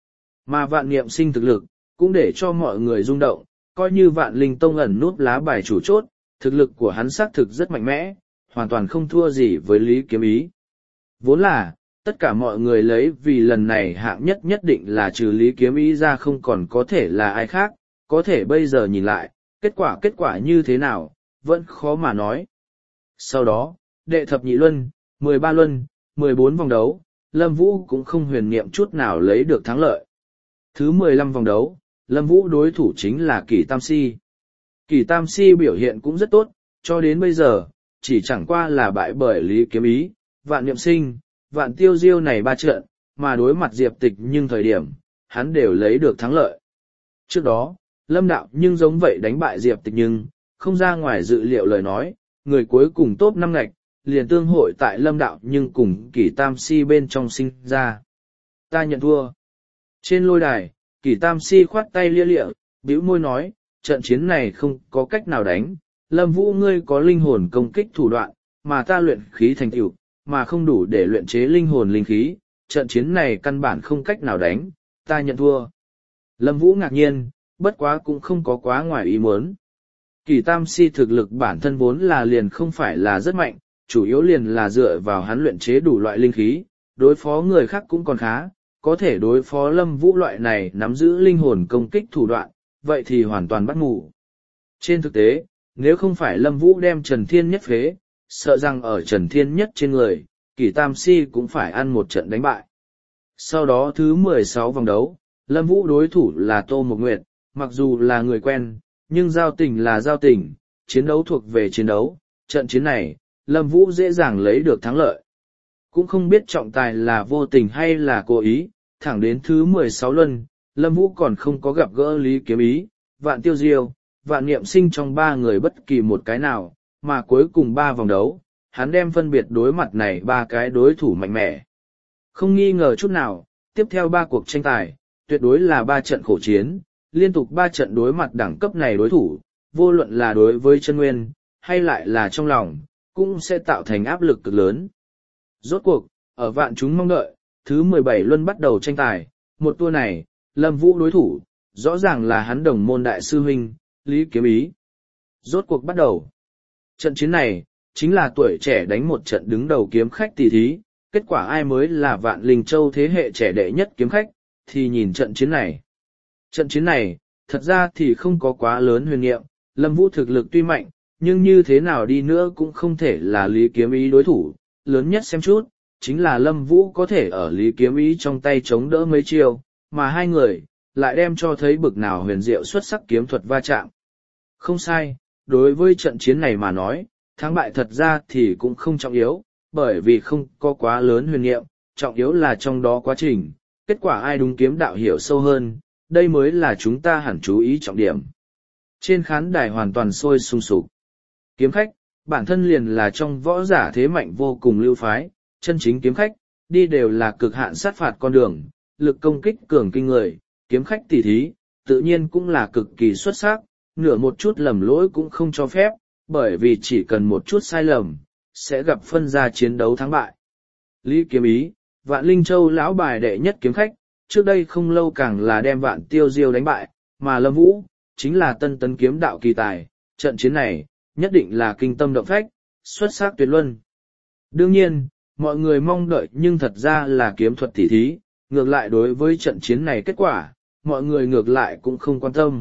Mà vạn niệm sinh thực lực, cũng để cho mọi người rung động, coi như vạn linh tông ẩn núp lá bài chủ chốt, thực lực của hắn xác thực rất mạnh mẽ, hoàn toàn không thua gì với Lý Kiếm Ý. Vốn là, tất cả mọi người lấy vì lần này hạng nhất nhất định là trừ Lý Kiếm Ý ra không còn có thể là ai khác, có thể bây giờ nhìn lại, kết quả kết quả như thế nào, vẫn khó mà nói. Sau đó, đệ thập nhị luân, mười ba luân, mười bốn vòng đấu, Lâm Vũ cũng không huyền niệm chút nào lấy được thắng lợi. Thứ mười lăm vòng đấu, Lâm Vũ đối thủ chính là Kỷ Tam Si. Kỷ Tam Si biểu hiện cũng rất tốt, cho đến bây giờ, chỉ chẳng qua là bại bởi Lý Kiếm Ý, Vạn Niệm Sinh, Vạn Tiêu Diêu này ba trận, mà đối mặt Diệp Tịch nhưng thời điểm, hắn đều lấy được thắng lợi. Trước đó, Lâm Đạo nhưng giống vậy đánh bại Diệp Tịch nhưng, không ra ngoài dự liệu lời nói, người cuối cùng top năm ngạch, liền tương hội tại Lâm Đạo nhưng cùng Kỷ Tam Si bên trong sinh ra. Ta nhận thua. Trên lôi đài, Kỷ Tam Si khoát tay lia lịa, bĩu môi nói, trận chiến này không có cách nào đánh, Lâm Vũ ngươi có linh hồn công kích thủ đoạn, mà ta luyện khí thành tựu, mà không đủ để luyện chế linh hồn linh khí, trận chiến này căn bản không cách nào đánh, ta nhận thua. Lâm Vũ ngạc nhiên, bất quá cũng không có quá ngoài ý muốn. Kỷ Tam Si thực lực bản thân vốn là liền không phải là rất mạnh, chủ yếu liền là dựa vào hắn luyện chế đủ loại linh khí, đối phó người khác cũng còn khá, có thể đối phó Lâm Vũ loại này nắm giữ linh hồn công kích thủ đoạn, vậy thì hoàn toàn bắt ngủ. Trên thực tế, nếu không phải Lâm Vũ đem Trần Thiên Nhất phế, sợ rằng ở Trần Thiên Nhất trên người, Kỷ Tam Si cũng phải ăn một trận đánh bại. Sau đó thứ mười sáu vòng đấu, Lâm Vũ đối thủ là Tô Mộc Nguyệt, mặc dù là người quen, nhưng giao tình là giao tình, chiến đấu thuộc về chiến đấu, trận chiến này, Lâm Vũ dễ dàng lấy được thắng lợi. Cũng không biết trọng tài là vô tình hay là cố ý, thẳng đến thứ mười sáu luân, Lâm Vũ còn không có gặp gỡ Lý Kiếm Ý, Vạn Tiêu Diêu, Vạn Niệm Sinh trong ba người bất kỳ một cái nào, mà cuối cùng ba vòng đấu, hắn đem phân biệt đối mặt này ba cái đối thủ mạnh mẽ. Không nghi ngờ chút nào, tiếp theo ba cuộc tranh tài, tuyệt đối là ba trận khổ chiến, liên tục ba trận đối mặt đẳng cấp này đối thủ, vô luận là đối với chân nguyên, hay lại là trong lòng, cũng sẽ tạo thành áp lực cực lớn. Rốt cuộc, ở vạn chúng mong đợi, thứ mười bảy luân bắt đầu tranh tài, một tour này, Lâm Vũ đối thủ, rõ ràng là hắn đồng môn đại sư huynh, Lý Kiếm Ý. Rốt cuộc bắt đầu. Trận chiến này, chính là tuổi trẻ đánh một trận đứng đầu kiếm khách tỷ thí, kết quả ai mới là Vạn Linh Châu thế hệ trẻ đệ nhất kiếm khách, thì nhìn trận chiến này. Trận chiến này, thật ra thì không có quá lớn huyền niệm, Lâm Vũ thực lực tuy mạnh, nhưng như thế nào đi nữa cũng không thể là Lý Kiếm Ý đối thủ, lớn nhất xem chút, chính là Lâm Vũ có thể ở Lý Kiếm Ý trong tay chống đỡ mấy chiêu, mà hai người, lại đem cho thấy bực nào huyền diệu xuất sắc kiếm thuật va chạm. Không sai, đối với trận chiến này mà nói, thắng bại thật ra thì cũng không trọng yếu, bởi vì không có quá lớn huyền niệm, trọng yếu là trong đó quá trình, kết quả ai đúng kiếm đạo hiểu sâu hơn, đây mới là chúng ta hẳn chú ý trọng điểm. Trên khán đài hoàn toàn sôi sung sục. Kiếm khách, bản thân liền là trong võ giả thế mạnh vô cùng lưu phái, chân chính kiếm khách, đi đều là cực hạn sát phạt con đường, lực công kích cường kinh người, kiếm khách tỷ thí, tự nhiên cũng là cực kỳ xuất sắc, nửa một chút lầm lỗi cũng không cho phép, bởi vì chỉ cần một chút sai lầm, sẽ gặp phân ra chiến đấu thắng bại. Lý Kiếm Ý, Vạn Linh Châu lão bài đệ nhất kiếm khách, trước đây không lâu càng là đem Vạn Tiêu Diêu đánh bại, mà Lâm Vũ, chính là tân tấn kiếm đạo kỳ tài, trận chiến này, nhất định là kinh tâm động phách, xuất sắc tuyệt luân. Đương nhiên, mọi người mong đợi nhưng thật ra là kiếm thuật tỉ thí, ngược lại đối với trận chiến này kết quả, mọi người ngược lại cũng không quan tâm.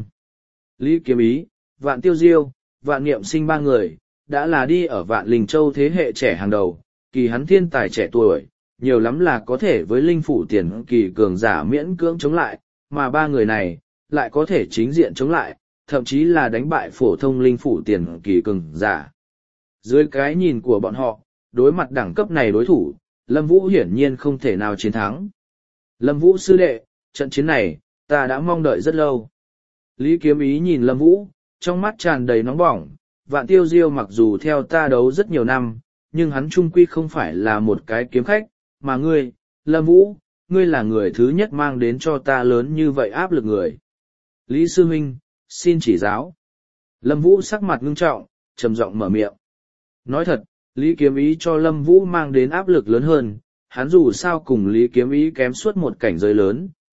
Lý Kiếm Ý, Vạn Tiêu Diêu, Vạn Niệm Sinh ba người, đã là đi ở Vạn Linh Châu thế hệ trẻ hàng đầu, kỳ hắn thiên tài trẻ tuổi, nhiều lắm là có thể với linh phủ tiền kỳ cường giả miễn cưỡng chống lại, mà ba người này, lại có thể chính diện chống lại, thậm chí là đánh bại phổ thông linh phủ tiền kỳ cường giả. Dưới cái nhìn của bọn họ, đối mặt đẳng cấp này đối thủ, Lâm Vũ hiển nhiên không thể nào chiến thắng. Lâm Vũ sư đệ, trận chiến này, ta đã mong đợi rất lâu. Lý Kiếm Ý nhìn Lâm Vũ, trong mắt tràn đầy nóng bỏng, Vạn Tiêu Diêu mặc dù theo ta đấu rất nhiều năm, nhưng hắn trung quy không phải là một cái kiếm khách, mà ngươi, Lâm Vũ, ngươi là người thứ nhất mang đến cho ta lớn như vậy áp lực người. Lý sư huynh, xin chỉ giáo. Lâm Vũ sắc mặt ngưng trọng, trầm giọng mở miệng. Nói thật, Lý Kiếm Ý cho Lâm Vũ mang đến áp lực lớn hơn, hắn dù sao cùng Lý Kiếm Ý kém suốt một cảnh giới lớn,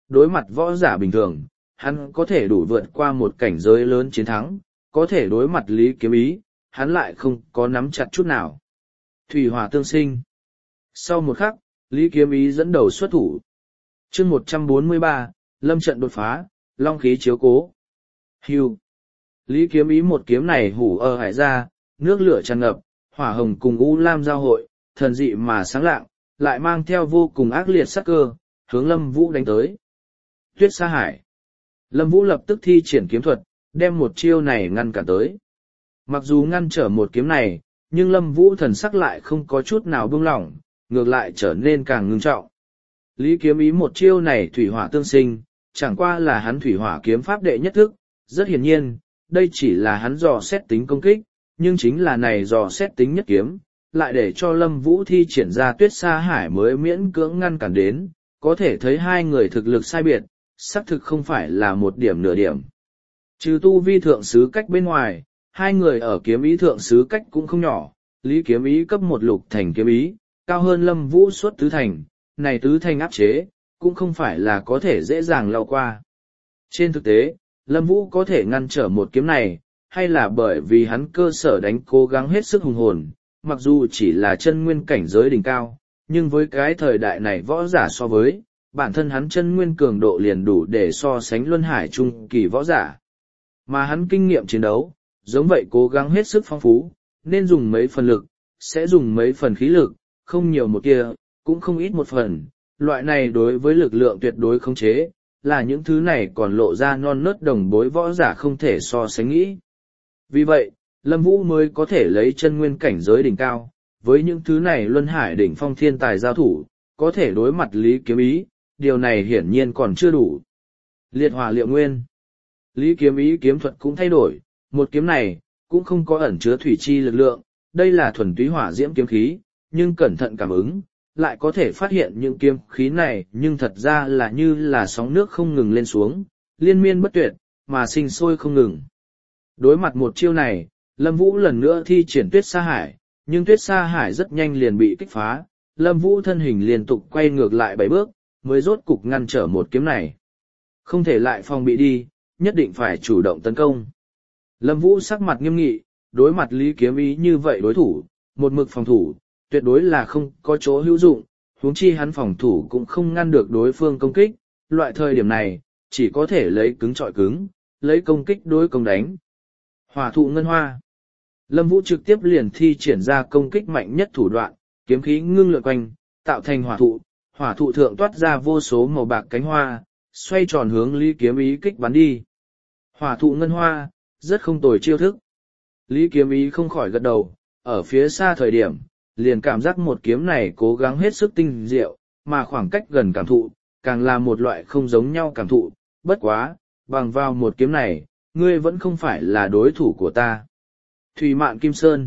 đối mặt võ giả bình thường, hắn có thể đủ vượt qua một cảnh giới lớn chiến thắng, có thể đối mặt Lý Kiếm Ý, hắn lại không có nắm chặt chút nào. Thủy hỏa tương sinh. Sau một khắc, Lý Kiếm Ý dẫn đầu xuất thủ. chương một trăm bốn mươi ba, lâm trận đột phá, long khí chiếu cố. Hưu. Lý Kiếm Ý một kiếm này hủ ở hải ra, nước lửa tràn ngập, hỏa hồng cùng u lam giao hội, thần dị mà sáng lạng, lại mang theo vô cùng ác liệt sắc cơ, hướng Lâm Vũ đánh tới. Tuyết Sa Hải. Lâm Vũ lập tức thi triển kiếm thuật, đem một chiêu này ngăn cản tới. Mặc dù ngăn trở một kiếm này, nhưng Lâm Vũ thần sắc lại không có chút nào buông lỏng, ngược lại trở nên càng ngưng trọng. Lý Kiếm Ý một chiêu này thủy hỏa tương sinh, chẳng qua là hắn thủy hỏa kiếm pháp đệ nhất thức, rất hiển nhiên, đây chỉ là hắn dò xét tính công kích, nhưng chính là này dò xét tính nhất kiếm, lại để cho Lâm Vũ thi triển ra Tuyết Sa Hải mới miễn cưỡng ngăn cản đến, có thể thấy hai người thực lực sai biệt, xác thực không phải là một điểm nửa điểm. Trừ tu vi thượng sứ cách bên ngoài, hai người ở kiếm ý thượng sứ cách cũng không nhỏ, Lý Kiếm Ý cấp một lục thành kiếm ý, cao hơn Lâm Vũ suốt tứ thành, này tứ thành áp chế, cũng không phải là có thể dễ dàng lao qua. Trên thực tế, Lâm Vũ có thể ngăn trở một kiếm này, hay là bởi vì hắn cơ sở đánh cố gắng hết sức hùng hồn, mặc dù chỉ là chân nguyên cảnh giới đỉnh cao, nhưng với cái thời đại này võ giả so với, bản thân hắn chân nguyên cường độ liền đủ để so sánh luân hải trung kỳ võ giả. Mà hắn kinh nghiệm chiến đấu, giống vậy cố gắng hết sức phong phú, nên dùng mấy phần lực, sẽ dùng mấy phần khí lực, không nhiều một kia, cũng không ít một phần. Loại này đối với lực lượng tuyệt đối khống chế, là những thứ này còn lộ ra non nớt đồng bối võ giả không thể so sánh nghĩ. Vì vậy, Lâm Vũ mới có thể lấy chân nguyên cảnh giới đỉnh cao, với những thứ này luân hải đỉnh phong thiên tài giao thủ, có thể đối mặt Lý Kiếm Ý, điều này hiển nhiên còn chưa đủ. Liệt hỏa liệu nguyên. Lý Kiếm Ý kiếm thuật cũng thay đổi, một kiếm này, cũng không có ẩn chứa thủy chi lực lượng, đây là thuần túy hỏa diễm kiếm khí, nhưng cẩn thận cảm ứng, lại có thể phát hiện những kiếm khí này nhưng thật ra là như là sóng nước không ngừng lên xuống, liên miên bất tuyệt, mà sinh sôi không ngừng. Đối mặt một chiêu này, Lâm Vũ lần nữa thi triển Tuyết Sa Hải, nhưng Tuyết Sa Hải rất nhanh liền bị kích phá, Lâm Vũ thân hình liên tục quay ngược lại bảy bước, mới rốt cục ngăn trở một kiếm này. Không thể lại phòng bị đi, nhất định phải chủ động tấn công. Lâm Vũ sắc mặt nghiêm nghị, đối mặt Lý Kiếm Ý như vậy đối thủ, một mực phòng thủ, tuyệt đối là không có chỗ hữu dụng, huống chi hắn phòng thủ cũng không ngăn được đối phương công kích, loại thời điểm này, chỉ có thể lấy cứng trọi cứng, lấy công kích đối công đánh. Hỏa thụ ngân hoa. Lâm Vũ trực tiếp liền thi triển ra công kích mạnh nhất thủ đoạn, kiếm khí ngưng lượn quanh, tạo thành hỏa thụ, hỏa thụ thượng toát ra vô số màu bạc cánh hoa, xoay tròn hướng Lý Kiếm Ý kích bắn đi. Hỏa thụ ngân hoa, rất không tồi chiêu thức. Lý Kiếm Ý không khỏi gật đầu, ở phía xa thời điểm, liền cảm giác một kiếm này cố gắng hết sức tinh diệu, mà khoảng cách gần cảm thụ, càng là một loại không giống nhau cảm thụ, bất quá, bằng vào một kiếm này, ngươi vẫn không phải là đối thủ của ta. Thủy Mạn Kim Sơn.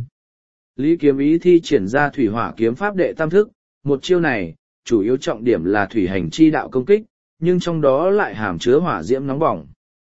Lý Kiếm Ý thi triển ra thủy hỏa kiếm pháp đệ tam thức, một chiêu này, chủ yếu trọng điểm là thủy hành chi đạo công kích, nhưng trong đó lại hàm chứa hỏa diễm nóng bỏng.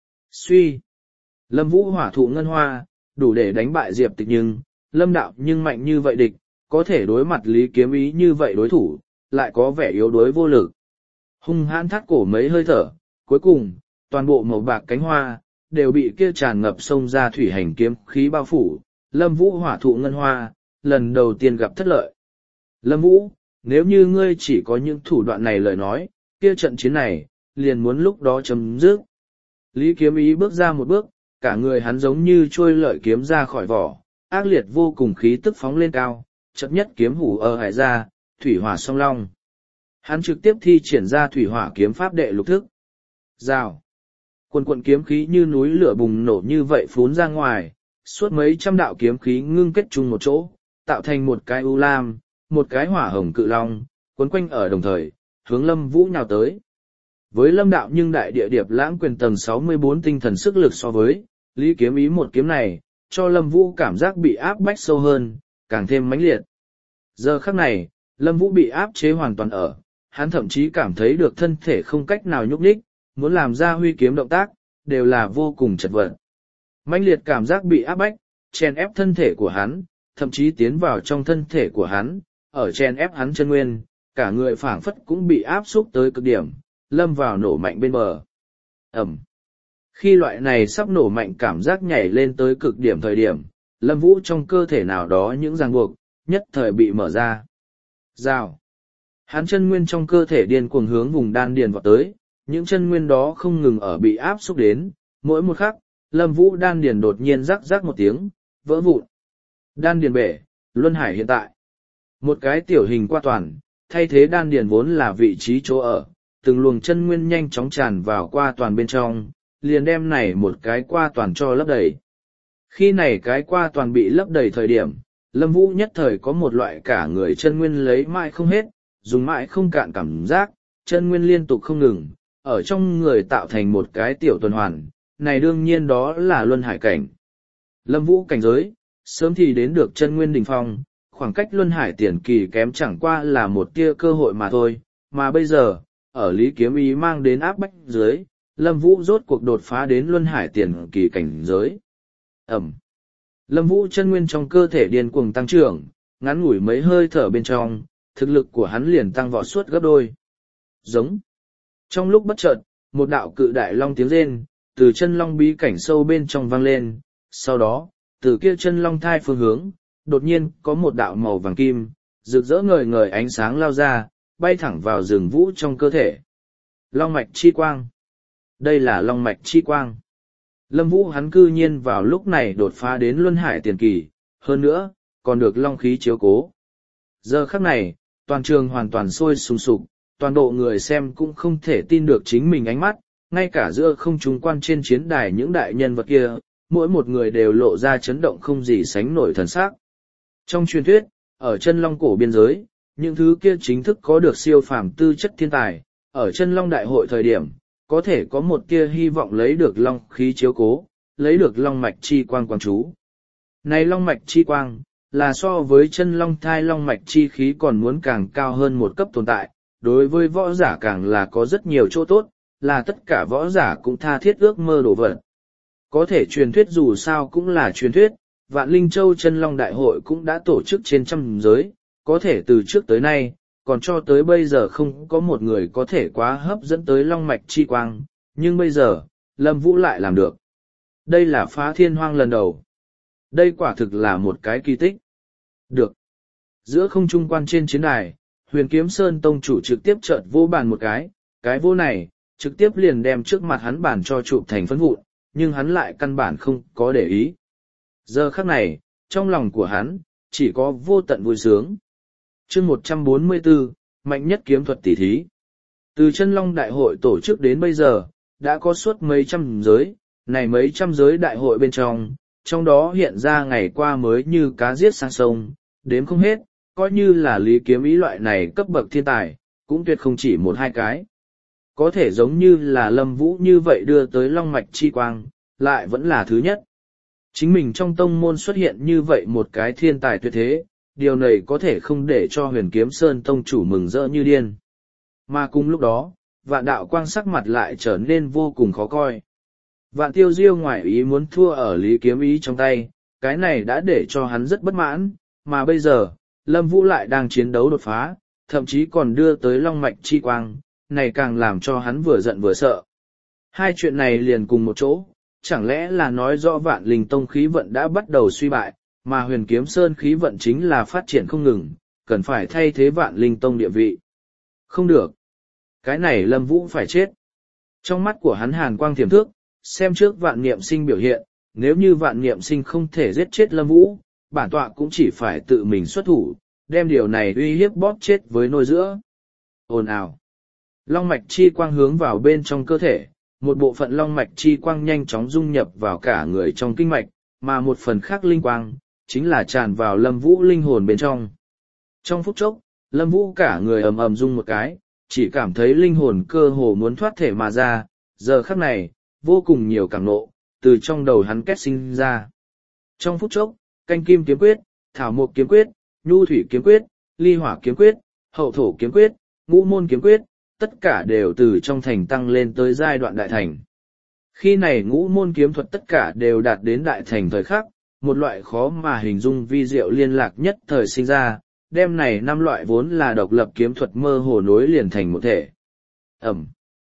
Suy. Lâm Vũ hỏa thụ ngân hoa, đủ để đánh bại Diệp Tịch, nhưng, Lâm đạo nhưng mạnh như vậy địch, có thể đối mặt Lý Kiếm Ý như vậy đối thủ, lại có vẻ yếu đuối vô lực. Hung hãn thắt cổ mấy hơi thở, cuối cùng, toàn bộ màu bạc cánh hoa, đều bị kia tràn ngập sông ra thủy hành kiếm khí bao phủ, Lâm Vũ hỏa thụ ngân hoa, lần đầu tiên gặp thất lợi. Lâm Vũ, nếu như ngươi chỉ có những thủ đoạn này lời nói, kia trận chiến này, liền muốn lúc đó chấm dứt. Lý Kiếm Ý bước ra một bước, cả người hắn giống như trôi lợi kiếm ra khỏi vỏ, ác liệt vô cùng khí tức phóng lên cao, chợt nhất kiếm hủ ở hải ra, thủy hỏa song long. Hắn trực tiếp thi triển ra thủy hỏa kiếm pháp đệ lục thức. Rào. Quần quận kiếm khí như núi lửa bùng nổ như vậy phún ra ngoài, suốt mấy trăm đạo kiếm khí ngưng kết chung một chỗ, tạo thành một cái u lam, một cái hỏa hồng cự long, quấn quanh ở đồng thời, hướng Lâm Vũ nhào tới. Với Lâm đạo nhưng đại địa điệp lãng quyền tầng sáu mươi bốn tinh thần sức lực so với, Lý Kiếm Ý một kiếm này, cho Lâm Vũ cảm giác bị áp bách sâu hơn, càng thêm mãnh liệt. Giờ khắc này, Lâm Vũ bị áp chế hoàn toàn ở, hắn thậm chí cảm thấy được thân thể không cách nào nhúc nhích, muốn làm ra huy kiếm động tác, đều là vô cùng chật vật. Mãnh liệt cảm giác bị áp bách, chèn ép thân thể của hắn, thậm chí tiến vào trong thân thể của hắn, ở chèn ép hắn chân nguyên, cả người phảng phất cũng bị áp xúc tới cực điểm, lâm vào nổ mạnh bên bờ. Ẩm. Khi loại này sắp nổ mạnh cảm giác nhảy lên tới cực điểm thời điểm, Lâm Vũ trong cơ thể nào đó những ràng buộc, nhất thời bị mở ra. Rào. Hắn chân nguyên trong cơ thể điên cuồng hướng vùng đan điền vọt tới, những chân nguyên đó không ngừng ở bị áp xúc đến, mỗi một khắc, Lâm Vũ đan điền đột nhiên rắc rắc một tiếng, vỡ vụn. Đan điền bể, luân hải hiện tại. Một cái tiểu hình qua toàn, thay thế đan điền vốn là vị trí chỗ ở, từng luồng chân nguyên nhanh chóng tràn vào qua toàn bên trong, liền đem này một cái qua toàn cho lấp đầy. Khi này cái qua toàn bị lấp đầy thời điểm, Lâm Vũ nhất thời có một loại cả người chân nguyên lấy mãi không hết, dùng mãi không cạn cảm giác, chân nguyên liên tục không ngừng, ở trong người tạo thành một cái tiểu tuần hoàn, này đương nhiên đó là luân hải cảnh. Lâm Vũ cảnh giới, sớm thì đến được chân nguyên đỉnh phong, khoảng cách luân hải tiền kỳ kém chẳng qua là một tia cơ hội mà thôi, mà bây giờ, ở Lý Kiếm Ý mang đến áp bách dưới, Lâm Vũ rốt cuộc đột phá đến luân hải tiền kỳ cảnh giới. Ẩm. Lâm Vũ chân nguyên trong cơ thể điên cuồng tăng trưởng, ngắn ngủi mấy hơi thở bên trong, thực lực của hắn liền tăng vọt suốt gấp đôi. Giống. Trong lúc bất chợt, một đạo cự đại long tiếng rên, từ chân long bí cảnh sâu bên trong vang lên, sau đó, từ kia chân long thai phương hướng, đột nhiên có một đạo màu vàng kim, rực rỡ ngời ngời ánh sáng lao ra, bay thẳng vào rừng vũ trong cơ thể. Long mạch chi quang. Đây là long mạch chi quang. Lâm Vũ hắn cư nhiên vào lúc này đột phá đến luân hải tiền kỳ, hơn nữa, còn được long khí chiếu cố. Giờ khắc này, toàn trường hoàn toàn sôi sùng sục, toàn bộ người xem cũng không thể tin được chính mình ánh mắt, ngay cả giữa không trung quan trên chiến đài những đại nhân vật kia, mỗi một người đều lộ ra chấn động không gì sánh nổi thần sắc. Trong truyền thuyết, ở chân long cổ biên giới, những thứ kia chính thức có được siêu phàm tư chất thiên tài, ở chân long đại hội thời điểm, có thể có một tia hy vọng lấy được long khí chiếu cố, lấy được long mạch chi quang quang chú. Này long mạch chi quang, là so với chân long thai long mạch chi khí còn muốn càng cao hơn một cấp tồn tại, đối với võ giả càng là có rất nhiều chỗ tốt, là tất cả võ giả cũng tha thiết ước mơ đổ vật. Có thể truyền thuyết dù sao cũng là truyền thuyết, Vạn Linh Châu chân long đại hội cũng đã tổ chức trên trăm giới, có thể từ trước tới nay, còn cho tới bây giờ không có một người có thể quá hấp dẫn tới long mạch chi quang, nhưng bây giờ, Lâm Vũ lại làm được. Đây là phá thiên hoang lần đầu. Đây quả thực là một cái kỳ tích. Được. Giữa không trung quan trên chiến đài, Huyền Kiếm Sơn tông chủ trực tiếp chợt vô bàn một cái, cái vô này, trực tiếp liền đem trước mặt hắn bản cho chụp thành phấn vụn, nhưng hắn lại căn bản không có để ý. Giờ khắc này, trong lòng của hắn, chỉ có vô tận vui sướng. Chương một trăm bốn mươi tư, mạnh nhất kiếm thuật tỷ thí. Từ chân long đại hội tổ chức đến bây giờ, đã có suốt mấy trăm giới, này mấy trăm giới đại hội bên trong, trong đó hiện ra ngày qua mới như cá giết sang sông, đếm không hết, coi như là Lý Kiếm Ý loại này cấp bậc thiên tài, cũng tuyệt không chỉ một hai cái. Có thể giống như là Lâm Vũ như vậy đưa tới long mạch chi quang, lại vẫn là thứ nhất. Chính mình trong tông môn xuất hiện như vậy một cái thiên tài tuyệt thế, điều này có thể không để cho Huyền Kiếm Sơn tông chủ mừng rỡ như điên. Mà cùng lúc đó, Vạn Đạo Quang sắc mặt lại trở nên vô cùng khó coi. Vạn Tiêu Diêu ngoài ý muốn thua ở Lý Kiếm Ý trong tay, cái này đã để cho hắn rất bất mãn, mà bây giờ, Lâm Vũ lại đang chiến đấu đột phá, thậm chí còn đưa tới long mạch chi quang, này càng làm cho hắn vừa giận vừa sợ. Hai chuyện này liền cùng một chỗ, chẳng lẽ là nói rõ Vạn Linh Tông khí vận đã bắt đầu suy bại, mà Huyền Kiếm Sơn khí vận chính là phát triển không ngừng, cần phải thay thế Vạn Linh Tông địa vị. Không được. Cái này Lâm Vũ phải chết. Trong mắt của hắn hàn quang thiểm thước, xem trước Vạn Niệm Sinh biểu hiện, nếu như Vạn Niệm Sinh không thể giết chết Lâm Vũ, bản tọa cũng chỉ phải tự mình xuất thủ, đem điều này uy hiếp bóp chết với nôi giữa. Ồn ào. Long mạch chi quang hướng vào bên trong cơ thể, một bộ phận long mạch chi quang nhanh chóng dung nhập vào cả người trong kinh mạch, mà một phần khác linh quang, chính là tràn vào Lâm Vũ linh hồn bên trong. Trong phút chốc, Lâm Vũ cả người ầm ầm rung một cái, chỉ cảm thấy linh hồn cơ hồ muốn thoát thể mà ra, giờ khắc này, vô cùng nhiều cảm nộ, từ trong đầu hắn kết sinh ra. Trong phút chốc, canh kim kiếm quyết, thảo mộc kiếm quyết, nhu thủy kiếm quyết, ly hỏa kiếm quyết, hậu thổ kiếm quyết, ngũ môn kiếm quyết, tất cả đều từ trong thành tăng lên tới giai đoạn đại thành. Khi này ngũ môn kiếm thuật tất cả đều đạt đến đại thành thời khắc, một loại khó mà hình dung vi diệu liên lạc nhất thời sinh ra, đem này năm loại vốn là độc lập kiếm thuật mơ hồ nối liền thành một thể. Ẩm.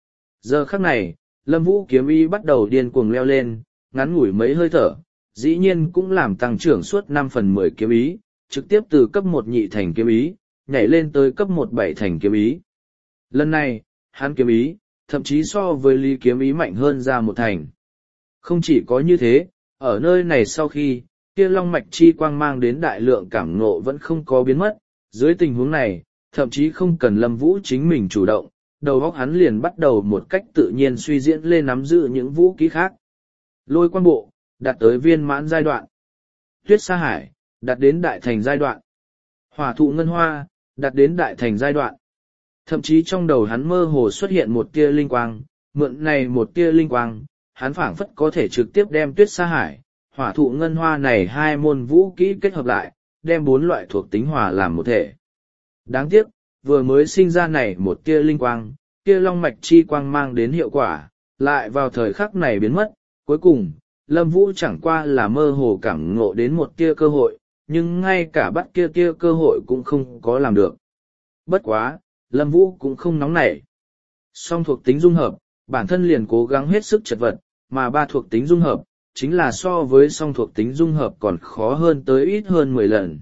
Giờ khắc này, Lâm Vũ kiếm ý bắt đầu điên cuồng leo lên, ngắn ngủi mấy hơi thở, dĩ nhiên cũng làm tăng trưởng suốt năm phần mười kiếm ý, trực tiếp từ cấp một nhị thành kiếm ý, nhảy lên tới cấp một bảy thành kiếm ý. Lần này, hắn kiếm ý, thậm chí so với Lý kiếm ý mạnh hơn ra một thành. Không chỉ có như thế, ở nơi này sau khi, kia long mạch chi quang mang đến đại lượng cảm ngộ vẫn không có biến mất, dưới tình huống này, thậm chí không cần Lâm Vũ chính mình chủ động, đầu óc hắn liền bắt đầu một cách tự nhiên suy diễn lên nắm giữ những vũ khí khác. Lôi quan bộ, đạt tới viên mãn giai đoạn. Tuyết sa hải, đạt đến đại thành giai đoạn. Hỏa thụ ngân hoa, đạt đến đại thành giai đoạn. Thậm chí trong đầu hắn mơ hồ xuất hiện một tia linh quang, mượn này một tia linh quang, hắn phảng phất có thể trực tiếp đem tuyết sa hải, hỏa thụ ngân hoa này hai môn vũ kỹ kết hợp lại, đem bốn loại thuộc tính hòa làm một thể. Đáng tiếc, vừa mới sinh ra này một tia linh quang, tia long mạch chi quang mang đến hiệu quả, lại vào thời khắc này biến mất, cuối cùng, Lâm Vũ chẳng qua là mơ hồ cảm ngộ đến một tia cơ hội, nhưng ngay cả bắt kia tia cơ hội cũng không có làm được. Bất quá, Lâm Vũ cũng không nóng nảy. Song thuộc tính dung hợp, bản thân liền cố gắng hết sức chật vật, mà ba thuộc tính dung hợp, chính là so với song thuộc tính dung hợp còn khó hơn tới ít hơn mười lần.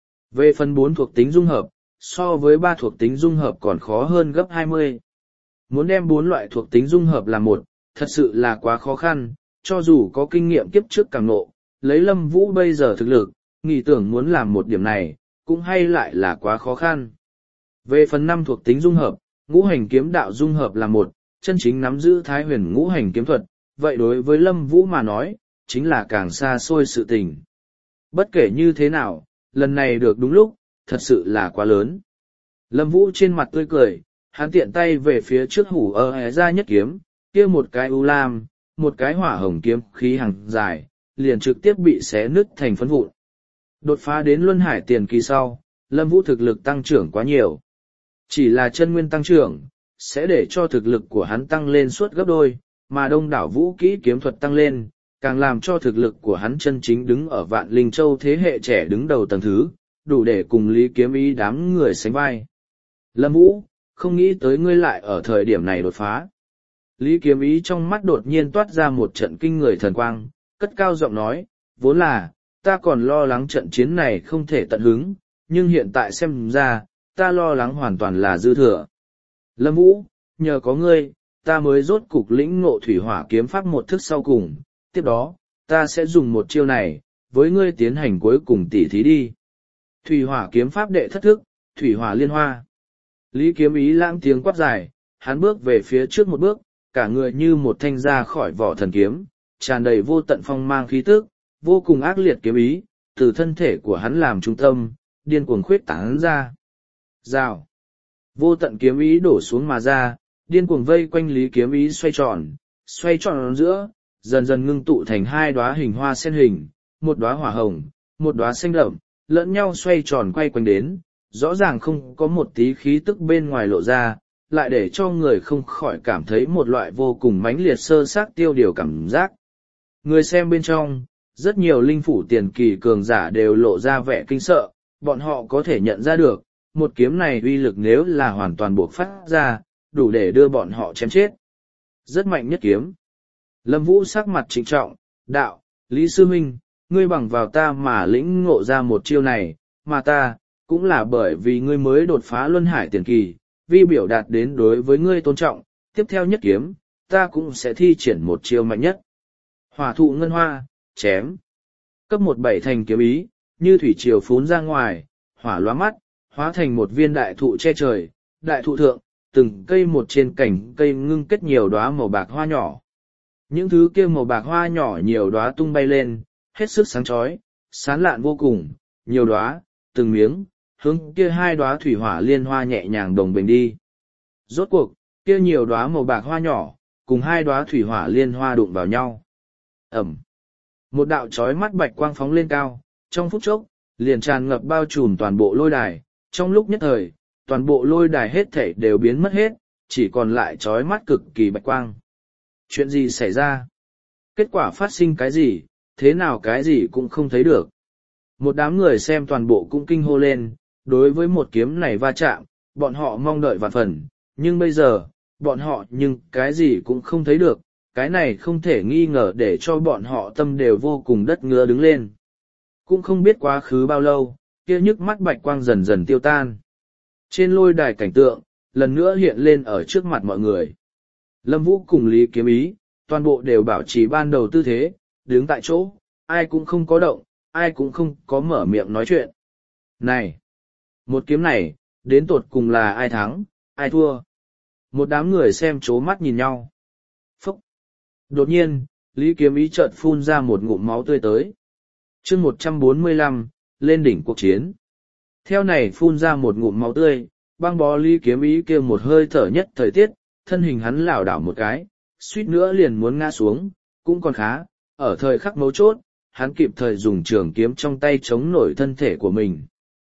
Về phần bốn thuộc tính dung hợp, so với ba thuộc tính dung hợp còn khó hơn gấp hai mươi. Muốn đem bốn loại thuộc tính dung hợp là một, thật sự là quá khó khăn, cho dù có kinh nghiệm kiếp trước càng nộ, lấy Lâm Vũ bây giờ thực lực, nghĩ tưởng muốn làm một điểm này, cũng hay lại là quá khó khăn. Về phần năm thuộc tính dung hợp, ngũ hành kiếm đạo dung hợp là một, chân chính nắm giữ thái huyền ngũ hành kiếm thuật, vậy đối với Lâm Vũ mà nói, chính là càng xa xôi sự tình. Bất kể như thế nào, lần này được đúng lúc, thật sự là quá lớn. Lâm Vũ trên mặt tươi cười, hắn tiện tay về phía trước hủ ơ hé ra nhất kiếm, kia một cái u lam, một cái hỏa hồng kiếm khí hàng dài, liền trực tiếp bị xé nứt thành phấn vụn. Đột phá đến luân hải tiền kỳ sau, Lâm Vũ thực lực tăng trưởng quá nhiều. Chỉ là chân nguyên tăng trưởng, sẽ để cho thực lực của hắn tăng lên suốt gấp đôi, mà đông đảo vũ kỹ kiếm thuật tăng lên, càng làm cho thực lực của hắn chân chính đứng ở Vạn Linh Châu thế hệ trẻ đứng đầu tầng thứ, đủ để cùng Lý Kiếm Ý đám người sánh vai. Lâm Vũ, không nghĩ tới ngươi lại ở thời điểm này đột phá. Lý Kiếm Ý trong mắt đột nhiên toát ra một trận kinh người thần quang, cất cao giọng nói, vốn là, ta còn lo lắng trận chiến này không thể tận hứng, nhưng hiện tại xem ra, ta lo lắng hoàn toàn là dư thừa. Lâm Vũ, nhờ có ngươi, ta mới rốt cục lĩnh ngộ thủy hỏa kiếm pháp một thức sau cùng, tiếp đó, ta sẽ dùng một chiêu này, với ngươi tiến hành cuối cùng tỉ thí đi. Thủy hỏa kiếm pháp đệ thất thức, thủy hỏa liên hoa. Lý Kiếm Ý lãng tiếng quát dài, hắn bước về phía trước một bước, cả người như một thanh ra khỏi vỏ thần kiếm, tràn đầy vô tận phong mang khí tức, vô cùng ác liệt kiếm ý, từ thân thể của hắn làm trung tâm, điên cuồng khuyết tán ra. Rào. Vô tận kiếm ý đổ xuống mà ra, điên cuồng vây quanh Lý Kiếm Ý xoay tròn, xoay tròn giữa, dần dần ngưng tụ thành hai đóa hình hoa sen hình, một đóa hỏa hồng, một đóa xanh đậm, lẫn nhau xoay tròn quay quanh đến, rõ ràng không có một tí khí tức bên ngoài lộ ra, lại để cho người không khỏi cảm thấy một loại vô cùng mãnh liệt sơ xác tiêu điều cảm giác. Người xem bên trong, rất nhiều linh phủ tiền kỳ cường giả đều lộ ra vẻ kinh sợ, bọn họ có thể nhận ra được, một kiếm này uy lực nếu là hoàn toàn buộc phát ra, đủ để đưa bọn họ chém chết. Rất mạnh nhất kiếm. Lâm Vũ sắc mặt trịnh trọng, đạo, Lý Sư Minh, ngươi bằng vào ta mà lĩnh ngộ ra một chiêu này, mà ta, cũng là bởi vì ngươi mới đột phá luân hải tiền kỳ, vì biểu đạt đến đối với ngươi tôn trọng, tiếp theo nhất kiếm, ta cũng sẽ thi triển một chiêu mạnh nhất. Hỏa thụ ngân hoa, chém. Cấp một bảy thành kiếm ý, như thủy triều phún ra ngoài, hỏa lóa mắt, hóa thành một viên đại thụ che trời, đại thụ thượng, từng cây một trên cành cây ngưng kết nhiều đóa màu bạc hoa nhỏ. Những thứ kia màu bạc hoa nhỏ nhiều đóa tung bay lên, hết sức sáng chói, sán lạn vô cùng, nhiều đóa, từng miếng, hướng kia hai đóa thủy hỏa liên hoa nhẹ nhàng đồng bình đi. Rốt cuộc, kia nhiều đóa màu bạc hoa nhỏ, cùng hai đóa thủy hỏa liên hoa đụng vào nhau. Ẩm. Một đạo chói mắt bạch quang phóng lên cao, trong phút chốc, liền tràn ngập bao trùm toàn bộ lôi đài, trong lúc nhất thời, toàn bộ lôi đài hết thảy đều biến mất hết, chỉ còn lại chói mắt cực kỳ bạch quang. Chuyện gì xảy ra? Kết quả phát sinh cái gì, thế nào cái gì cũng không thấy được. Một đám người xem toàn bộ cũng kinh hô lên, đối với một kiếm này va chạm, bọn họ mong đợi vạn phần, nhưng bây giờ, bọn họ nhưng cái gì cũng không thấy được, cái này không thể nghi ngờ để cho bọn họ tâm đều vô cùng đất ngứa đứng lên. Cũng không biết quá khứ bao lâu, kia nhức mắt bạch quang dần dần tiêu tan. Trên lôi đài cảnh tượng, lần nữa hiện lên ở trước mặt mọi người. Lâm Vũ cùng Lý Kiếm Ý, toàn bộ đều bảo trì ban đầu tư thế, đứng tại chỗ, ai cũng không có động, ai cũng không có mở miệng nói chuyện. Này! Một kiếm này, đến tột cùng là ai thắng, ai thua? Một đám người xem chố mắt nhìn nhau. Phúc! Đột nhiên, Lý Kiếm Ý chợt phun ra một ngụm máu tươi tới. chương một trăm bốn mươi lăm, lên đỉnh cuộc chiến. Theo này phun ra một ngụm máu tươi, băng bó Lý Kiếm Ý kêu một hơi thở nhất thời tiết, thân hình hắn lảo đảo một cái, suýt nữa liền muốn ngã xuống, cũng còn khá, ở thời khắc mấu chốt, hắn kịp thời dùng trường kiếm trong tay chống nổi thân thể của mình.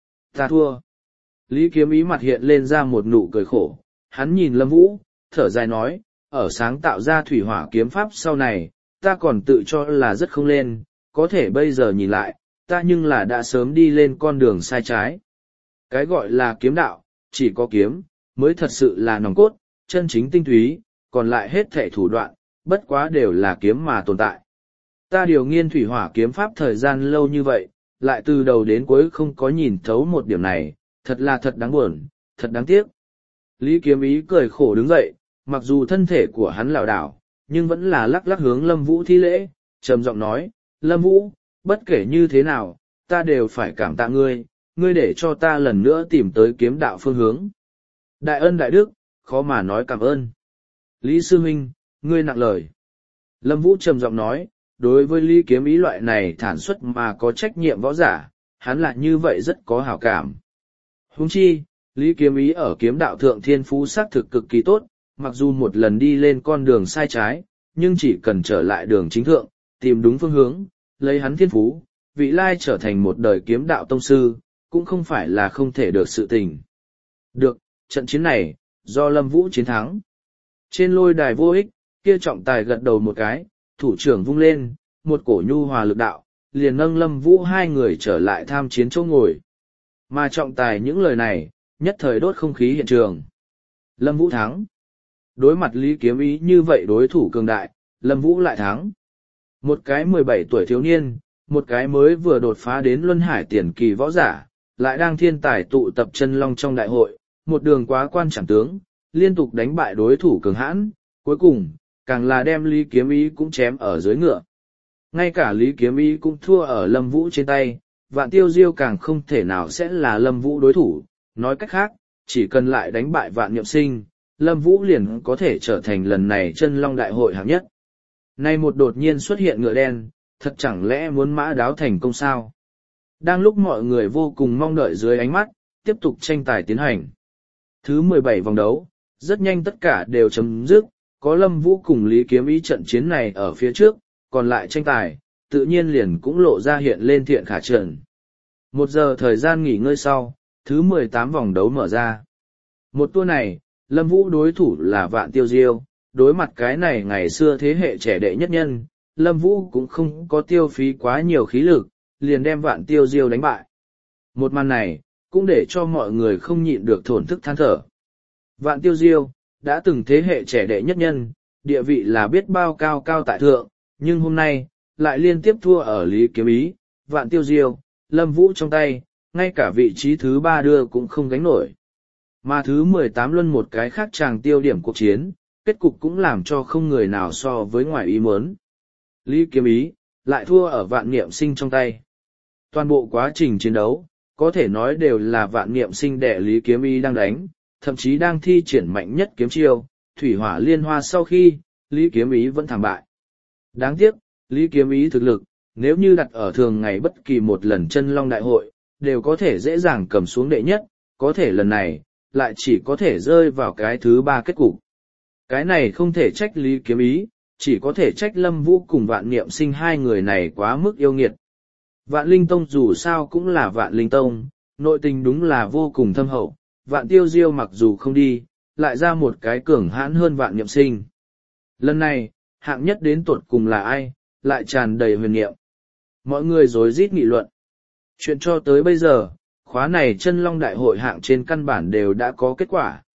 Ta thua. Lý Kiếm Ý mặt hiện lên ra một nụ cười khổ, hắn nhìn Lâm Vũ, thở dài nói, ở sáng tạo ra thủy hỏa kiếm pháp sau này, ta còn tự cho là rất không lên, có thể bây giờ nhìn lại, ta nhưng là đã sớm đi lên con đường sai trái. Cái gọi là kiếm đạo, chỉ có kiếm, mới thật sự là nòng cốt, chân chính tinh túy, còn lại hết thảy thủ đoạn, bất quá đều là kiếm mà tồn tại. Ta điều nghiên thủy hỏa kiếm pháp thời gian lâu như vậy, lại từ đầu đến cuối không có nhìn thấu một điểm này, thật là thật đáng buồn, thật đáng tiếc. Lý Kiếm Ý cười khổ đứng dậy, mặc dù thân thể của hắn lảo đảo, nhưng vẫn là lắc lắc hướng Lâm Vũ thi lễ, trầm giọng nói, Lâm Vũ, bất kể như thế nào, ta đều phải cảm tạ ngươi, ngươi để cho ta lần nữa tìm tới kiếm đạo phương hướng. Đại ân đại đức, khó mà nói cảm ơn. Lý Sư Huynh, ngươi nặng lời. Lâm Vũ trầm giọng nói, đối với Lý Kiếm Ý loại này thản xuất mà có trách nhiệm võ giả, hắn lại như vậy rất có hảo cảm. Huống chi, Lý Kiếm Ý ở kiếm đạo thượng thiên phú xác thực cực kỳ tốt, mặc dù một lần đi lên con đường sai trái, nhưng chỉ cần trở lại đường chính thượng, tìm đúng phương hướng, lấy hắn thiên phú, vị lai trở thành một đời kiếm đạo tông sư, cũng không phải là không thể được sự tình. Được, trận chiến này, do Lâm Vũ chiến thắng. Trên lôi đài vô ích, kia trọng tài gật đầu một cái, thủ trưởng vung lên, một cổ nhu hòa lực đạo, liền nâng Lâm Vũ hai người trở lại tham chiến chỗ ngồi. Mà trọng tài những lời này, nhất thời đốt không khí hiện trường. Lâm Vũ thắng. Đối mặt Lý Kiếm Ý như vậy đối thủ cường đại, Lâm Vũ lại thắng. Một cái mười bảy tuổi thiếu niên, một cái mới vừa đột phá đến luân hải tiền kỳ võ giả, lại đang thiên tài tụ tập chân long trong đại hội, một đường quá quan chẳng tướng, liên tục đánh bại đối thủ cường hãn, cuối cùng, càng là đem Lý Kiếm Ý cũng chém ở dưới ngựa. Ngay cả Lý Kiếm Ý cũng thua ở Lâm Vũ trên tay, Vạn Tiêu Diêu càng không thể nào sẽ là Lâm Vũ đối thủ, nói cách khác, chỉ cần lại đánh bại Vạn Niệm Sinh, Lâm Vũ liền có thể trở thành lần này chân long đại hội hạng nhất. Nay một đột nhiên xuất hiện ngựa đen, thật chẳng lẽ muốn mã đáo thành công sao? Đang lúc mọi người vô cùng mong đợi dưới ánh mắt, tiếp tục tranh tài tiến hành. Thứ mười bảy vòng đấu, rất nhanh tất cả đều chấm dứt, có Lâm Vũ cùng Lý Kiếm Ý trận chiến này ở phía trước, còn lại tranh tài, tự nhiên liền cũng lộ ra hiện lên thiện khả trần. Một giờ thời gian nghỉ ngơi sau, thứ mười tám vòng đấu mở ra. Một tour này, Lâm Vũ đối thủ là Vạn Tiêu Diêu, đối mặt cái này ngày xưa thế hệ trẻ đệ nhất nhân, Lâm Vũ cũng không có tiêu phí quá nhiều khí lực, liền đem Vạn Tiêu Diêu đánh bại. Một màn này, cũng để cho mọi người không nhịn được thổn thức than thở. Vạn Tiêu Diêu, đã từng thế hệ trẻ đệ nhất nhân, địa vị là biết bao cao cao tại thượng, nhưng hôm nay, lại liên tiếp thua ở Lý Kiếm Ý, Vạn Tiêu Diêu, Lâm Vũ trong tay, ngay cả vị trí thứ ba đưa cũng không gánh nổi. Mà thứ mười tám luân một cái khác chàng tiêu điểm cuộc chiến, kết cục cũng làm cho không người nào so với ngoài ý muốn. Lý Kiếm Ý, lại thua ở Vạn Niệm Sinh trong tay. Toàn bộ quá trình chiến đấu, có thể nói đều là Vạn Niệm Sinh đệ Lý Kiếm Ý đang đánh, thậm chí đang thi triển mạnh nhất kiếm chiêu, thủy hỏa liên hoa sau khi, Lý Kiếm Ý vẫn thảm bại. Đáng tiếc, Lý Kiếm Ý thực lực, nếu như đặt ở thường ngày bất kỳ một lần chân long đại hội, đều có thể dễ dàng cầm xuống đệ nhất, có thể lần này, lại chỉ có thể rơi vào cái thứ ba kết cục. Cái này không thể trách Lý Kiếm Ý, chỉ có thể trách Lâm Vũ cùng Vạn Niệm Sinh hai người này quá mức yêu nghiệt. Vạn Linh Tông dù sao cũng là Vạn Linh Tông, nội tình đúng là vô cùng thâm hậu, Vạn Tiêu Diêu mặc dù không đi, lại ra một cái cường hãn hơn Vạn Niệm Sinh. Lần này, hạng nhất đến tột cùng là ai, lại tràn đầy huyền niệm. Mọi người rối rít nghị luận. Chuyện cho tới bây giờ, khóa này chân long đại hội hạng trên căn bản đều đã có kết quả.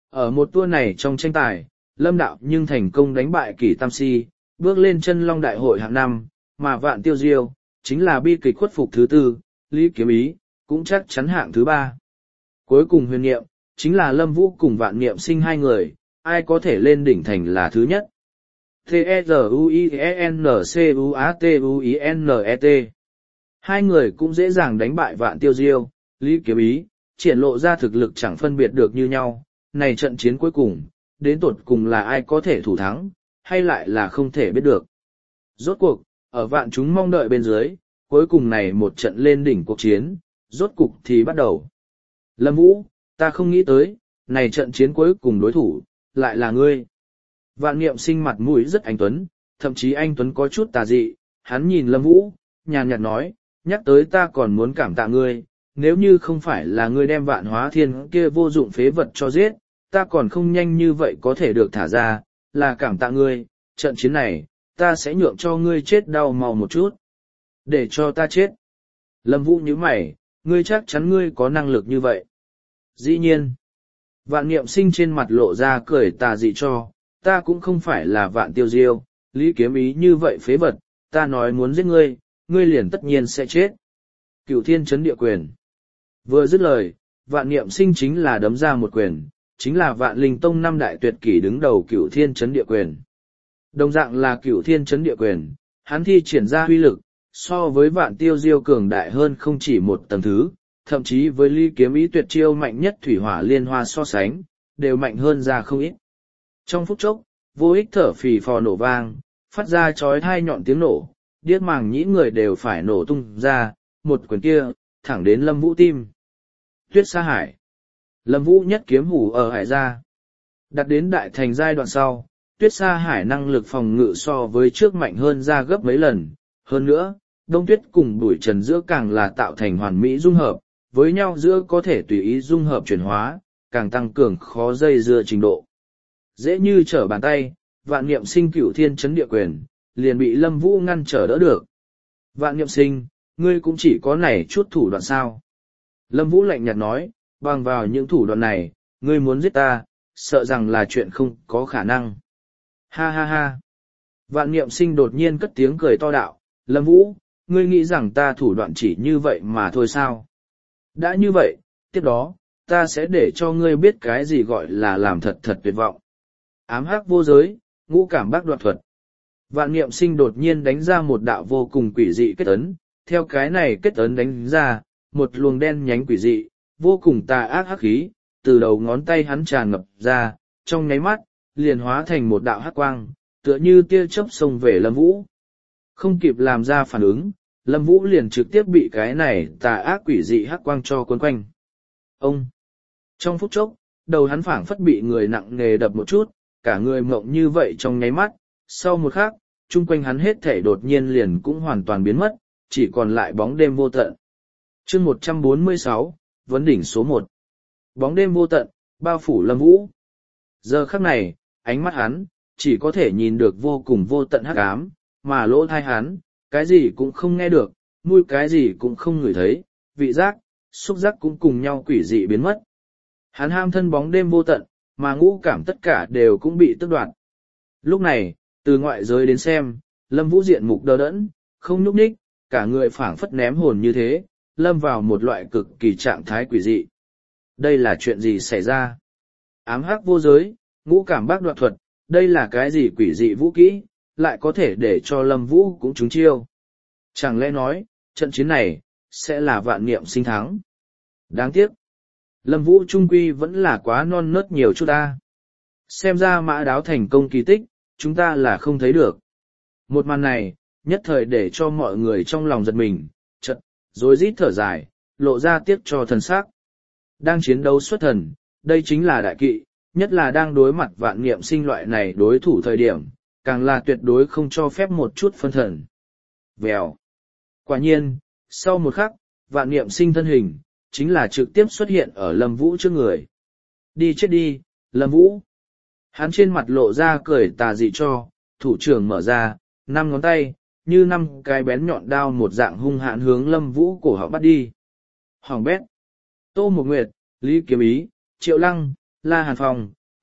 Ở một tour này trong tranh tài, Lâm Đạo nhưng thành công đánh bại Kỷ Tam Si, bước lên chân long đại hội hạng năm, mà Vạn Tiêu Diêu, chính là bi kịch khuất phục thứ tư, Lý Kiếm Ý, cũng chắc chắn hạng thứ ba. Cuối cùng huyền niệm, chính là Lâm Vũ cùng Vạn Niệm Sinh hai người, ai có thể lên đỉnh thành là thứ nhất. T E R U I E N C U A T U I N E T. Hai người cũng dễ dàng đánh bại Vạn Tiêu Diêu, Lý Kiếm Ý, triển lộ ra thực lực chẳng phân biệt được như nhau. Này trận chiến cuối cùng, đến tột cùng là ai có thể thủ thắng, hay lại là không thể biết được. Rốt cuộc, ở vạn chúng mong đợi bên dưới, cuối cùng này một trận lên đỉnh cuộc chiến, rốt cục thì bắt đầu. Lâm Vũ, ta không nghĩ tới, này trận chiến cuối cùng đối thủ, lại là ngươi. Vạn Niệm Sinh mặt mũi rất anh tuấn, thậm chí anh tuấn có chút tà dị, hắn nhìn Lâm Vũ, nhàn nhạt nói, nhắc tới ta còn muốn cảm tạ ngươi, nếu như không phải là ngươi đem Vạn Hóa Thiên kia vô dụng phế vật cho giết, ta còn không nhanh như vậy có thể được thả ra, là cảm tạ ngươi, trận chiến này, ta sẽ nhượng cho ngươi chết đau màu một chút. Để cho ta chết. Lâm Vũ nhíu mày, ngươi chắc chắn ngươi có năng lực như vậy. Dĩ nhiên. Vạn Niệm Sinh trên mặt lộ ra cười tà dị cho, ta cũng không phải là Vạn Tiêu Diêu, Lý Kiếm Ý như vậy phế vật, ta nói muốn giết ngươi, ngươi liền tất nhiên sẽ chết. Cửu Thiên Chấn Địa Quyền. Vừa dứt lời, Vạn Niệm Sinh chính là đấm ra một quyền, chính là Vạn Linh Tông năm đại tuyệt kỷ đứng đầu Cửu Thiên Chấn Địa Quyền. Đồng dạng là Cửu Thiên Chấn Địa Quyền, hắn thi triển ra huy lực, so với Vạn Tiêu Diêu cường đại hơn không chỉ một tầng thứ, thậm chí với Lý Kiếm Ý tuyệt chiêu mạnh nhất thủy hỏa liên hoa so sánh, đều mạnh hơn ra không ít. Trong phút chốc, vô ích thở phì phò nổ vang, phát ra chói tai nhọn tiếng nổ, điếc màng nhĩ người đều phải nổ tung ra, một quyền kia, thẳng đến Lâm Vũ tim. Tuyết Sa Hải. Lâm Vũ nhất kiếm hủ ở hải ra. Đặt đến đại thành giai đoạn sau, Tuyết Sa Hải năng lực phòng ngự so với trước mạnh hơn ra gấp mấy lần. Hơn nữa, Đông Tuyết cùng Bụi Trần giữa càng là tạo thành hoàn mỹ dung hợp, với nhau giữa có thể tùy ý dung hợp chuyển hóa, càng tăng cường khó dây dưa trình độ. Dễ như trở bàn tay, Vạn Niệm Sinh Cửu Thiên Chấn Địa Quyền, liền bị Lâm Vũ ngăn trở đỡ được. Vạn Niệm Sinh, ngươi cũng chỉ có này chút thủ đoạn sao. Lâm Vũ lạnh nhạt nói, bằng vào những thủ đoạn này, ngươi muốn giết ta, sợ rằng là chuyện không có khả năng. Ha ha ha. Vạn Niệm Sinh đột nhiên cất tiếng cười to đạo, Lâm Vũ, ngươi nghĩ rằng ta thủ đoạn chỉ như vậy mà thôi sao? Đã như vậy, tiếp đó, ta sẽ để cho ngươi biết cái gì gọi là làm thật thật tuyệt vọng. Ám hắc vô giới, ngũ cảm bác đoạt thuật. Vạn Niệm Sinh đột nhiên đánh ra một đạo vô cùng quỷ dị kết ấn, theo cái này kết ấn đánh ra, một luồng đen nhánh quỷ dị, vô cùng tà ác hắc khí, từ đầu ngón tay hắn tràn ngập ra, trong nháy mắt, liền hóa thành một đạo hắc quang, tựa như tia chớp xông về Lâm Vũ. Không kịp làm ra phản ứng, Lâm Vũ liền trực tiếp bị cái này tà ác quỷ dị hắc quang cho cuốn quanh. Ông! Trong phút chốc, đầu hắn phảng phất bị người nặng nề đập một chút, cả người mộng như vậy trong nháy mắt, sau một khắc, chung quanh hắn hết thể đột nhiên liền cũng hoàn toàn biến mất, chỉ còn lại bóng đêm vô tận. Chương một trăm bốn mươi sáu, vấn đỉnh số một. Bóng đêm vô tận, bao phủ Lâm Vũ. Giờ khắc này, ánh mắt hắn, chỉ có thể nhìn được vô cùng vô tận hắc ám, mà lỗ tai hắn, cái gì cũng không nghe được, mũi cái gì cũng không ngửi thấy, vị giác, xúc giác cũng cùng nhau quỷ dị biến mất. Hắn ham thân bóng đêm vô tận, mà ngũ cảm tất cả đều cũng bị tước đoạt. Lúc này, từ ngoại giới đến xem, Lâm Vũ diện mục đờ đẫn, không nhúc nhích, cả người phảng phất ném hồn như thế, lâm vào một loại cực kỳ trạng thái quỷ dị. Đây là chuyện gì xảy ra? Ám hắc vô giới, ngũ cảm bác đoạt thuật, đây là cái gì quỷ dị vũ kỹ, lại có thể để cho Lâm Vũ cũng trúng chiêu. Chẳng lẽ nói, trận chiến này, sẽ là Vạn Niệm Sinh thắng. Đáng tiếc. Lâm Vũ trung quy vẫn là quá non nớt nhiều chút ta. Xem ra Mã Đáo thành công kỳ tích, chúng ta là không thấy được. Một màn này, nhất thời để cho mọi người trong lòng giật mình, chợt, rối rít thở dài, lộ ra tiếc cho thần sắc. Đang chiến đấu xuất thần, đây chính là đại kỵ, nhất là đang đối mặt Vạn Niệm Sinh loại này đối thủ thời điểm, càng là tuyệt đối không cho phép một chút phân thần. Vèo. Quả nhiên, sau một khắc, Vạn Niệm Sinh thân hình, chính là trực tiếp xuất hiện ở Lâm Vũ trước người. Đi chết đi, Lâm Vũ. Hắn trên mặt lộ ra cười tà dị cho, thủ trưởng mở ra, năm ngón tay, như năm cái bén nhọn đao một dạng hung hãn hướng Lâm Vũ cổ họng bắt đi. Hoàng bét. Tô Mộc Nguyệt, Lý Kiếm Ý, Triệu Lăng, La Hàn Phong,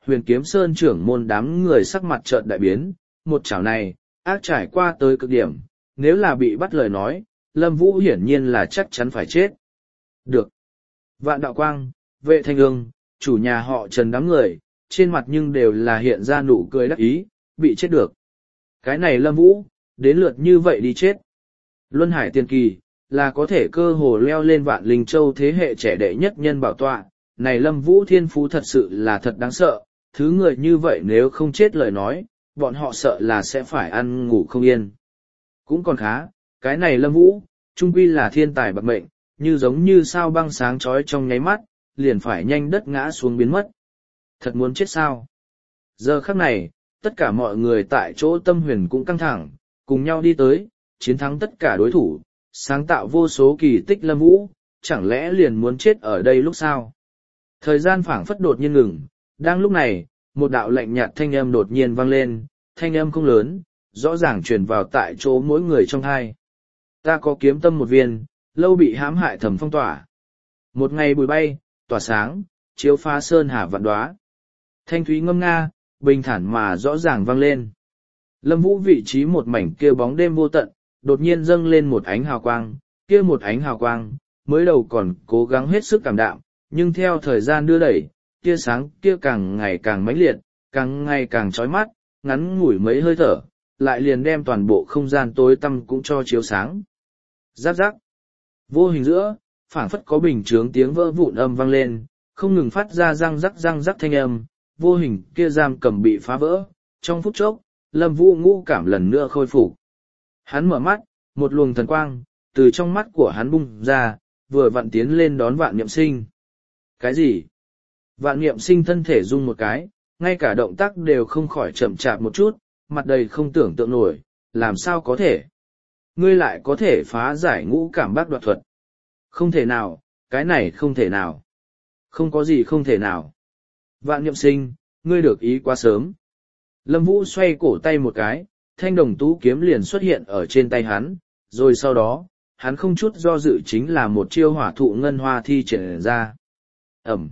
Huyền Kiếm Sơn trưởng môn đám người sắc mặt chợt đại biến, một chảo này, ác trải qua tới cực điểm, nếu là bị bắt lời nói, Lâm Vũ hiển nhiên là chắc chắn phải chết. Được. Vạn Đạo Quang, Vệ Thanh Ương, chủ nhà họ Trần đám người, trên mặt nhưng đều là hiện ra nụ cười đắc ý, bị chết được. Cái này Lâm Vũ, đến lượt như vậy đi chết. Luân Hải Tiền Kỳ, là có thể cơ hồ leo lên Vạn Linh Châu thế hệ trẻ đệ nhất nhân bảo tọa. Này Lâm Vũ thiên phú thật sự là thật đáng sợ, thứ người như vậy nếu không chết lời nói, bọn họ sợ là sẽ phải ăn ngủ không yên. Cũng còn khá, cái này Lâm Vũ, trung quy là thiên tài bạc mệnh, như giống như sao băng sáng chói trong nháy mắt, liền phải nhanh đất ngã xuống biến mất. Thật muốn chết sao? Giờ khắc này, tất cả mọi người tại chỗ tâm huyền cũng căng thẳng, cùng nhau đi tới, chiến thắng tất cả đối thủ, sáng tạo vô số kỳ tích Lâm Vũ, chẳng lẽ liền muốn chết ở đây lúc sao? Thời gian phảng phất đột nhiên ngừng, đang lúc này, một đạo lạnh nhạt thanh âm đột nhiên vang lên, thanh âm không lớn, rõ ràng truyền vào tại chỗ mỗi người trong hai. Ta có kiếm tâm một viên, lâu bị hãm hại thầm phong tỏa. Một ngày bụi bay, tỏa sáng, chiếu phá sơn hà vạn đoá. Thanh thúy ngâm nga, bình thản mà rõ ràng vang lên. Lâm Vũ vị trí một mảnh kia bóng đêm vô tận, đột nhiên dâng lên một ánh hào quang, kia một ánh hào quang, mới đầu còn cố gắng hết sức cảm đạm, nhưng theo thời gian đưa đẩy, tia sáng kia càng ngày càng mãnh liệt, càng ngày càng chói mắt, ngắn ngủi mấy hơi thở, lại liền đem toàn bộ không gian tối tăm cũng cho chiếu sáng. Giáp giáp. Vô hình giữa, phảng phất có bình chướng tiếng vỡ vụn âm vang lên, không ngừng phát ra răng rắc răng rắc thanh âm, vô hình kia giam cầm bị phá vỡ. Trong phút chốc, Lâm Vũ ngũ cảm lần nữa khôi phục. Hắn mở mắt, một luồng thần quang, từ trong mắt của hắn bung ra, vừa vặn tiến lên đón Vạn Niệm Sinh. Cái gì? Vạn Niệm Sinh thân thể rung một cái, ngay cả động tác đều không khỏi chậm chạp một chút, mặt đầy không tưởng tượng nổi, làm sao có thể? Ngươi lại có thể phá giải ngũ cảm bác đoạt thuật. Không thể nào, cái này không thể nào. Không có gì không thể nào. Vạn Niệm Sinh, ngươi được ý quá sớm. Lâm Vũ xoay cổ tay một cái, thanh đồng tú kiếm liền xuất hiện ở trên tay hắn, rồi sau đó, hắn không chút do dự chính là một chiêu hỏa thụ ngân hoa thi triển ra. Ẩm.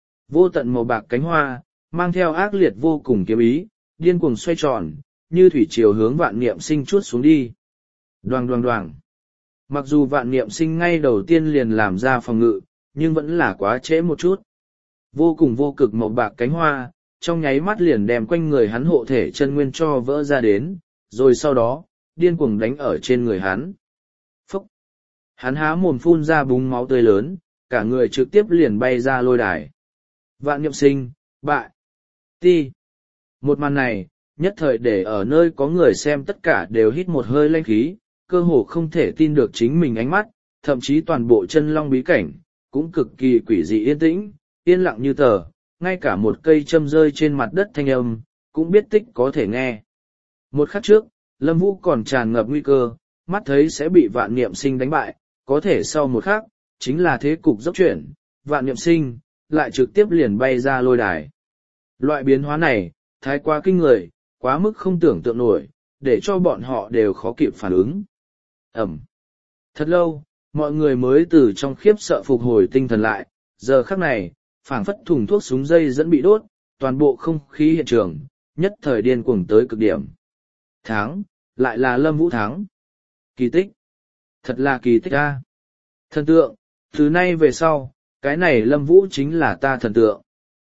Vô tận màu bạc cánh hoa, mang theo ác liệt vô cùng kiếm ý, điên cuồng xoay tròn, như thủy triều hướng Vạn Niệm Sinh chuốt xuống đi. Đoàng đoàng đoàng. Mặc dù Vạn Niệm Sinh ngay đầu tiên liền làm ra phòng ngự, nhưng vẫn là quá trễ một chút. Vô cùng vô cực màu bạc cánh hoa, trong nháy mắt liền đem quanh người hắn hộ thể chân nguyên cho vỡ ra đến, rồi sau đó, điên cuồng đánh ở trên người hắn. Phúc! Hắn há mồm phun ra búng máu tươi lớn, cả người trực tiếp liền bay ra lôi đài. Vạn Niệm Sinh, bại! Ti! Một màn này, nhất thời để ở nơi có người xem tất cả đều hít một hơi lanh khí, cơ hồ không thể tin được chính mình ánh mắt, thậm chí toàn bộ chân long bí cảnh, cũng cực kỳ quỷ dị yên tĩnh, yên lặng như tờ, ngay cả một cây châm rơi trên mặt đất thanh âm, cũng biết tích có thể nghe. Một khắc trước, Lâm Vũ còn tràn ngập nguy cơ, mắt thấy sẽ bị Vạn Niệm Sinh đánh bại, có thể sau một khắc, chính là thế cục dốc chuyển, Vạn Niệm Sinh, lại trực tiếp liền bay ra lôi đài. Loại biến hóa này, thái quá kinh người, quá mức không tưởng tượng nổi, để cho bọn họ đều khó kịp phản ứng. Ẩm. Thật lâu, mọi người mới từ trong khiếp sợ phục hồi tinh thần lại, giờ khắc này, phảng phất thùng thuốc súng dây dẫn bị đốt, toàn bộ không khí hiện trường, nhất thời điên cuồng tới cực điểm. Thắng, lại là Lâm Vũ thắng. Kỳ tích. Thật là kỳ tích a. Thần tượng, từ nay về sau, cái này Lâm Vũ chính là ta thần tượng.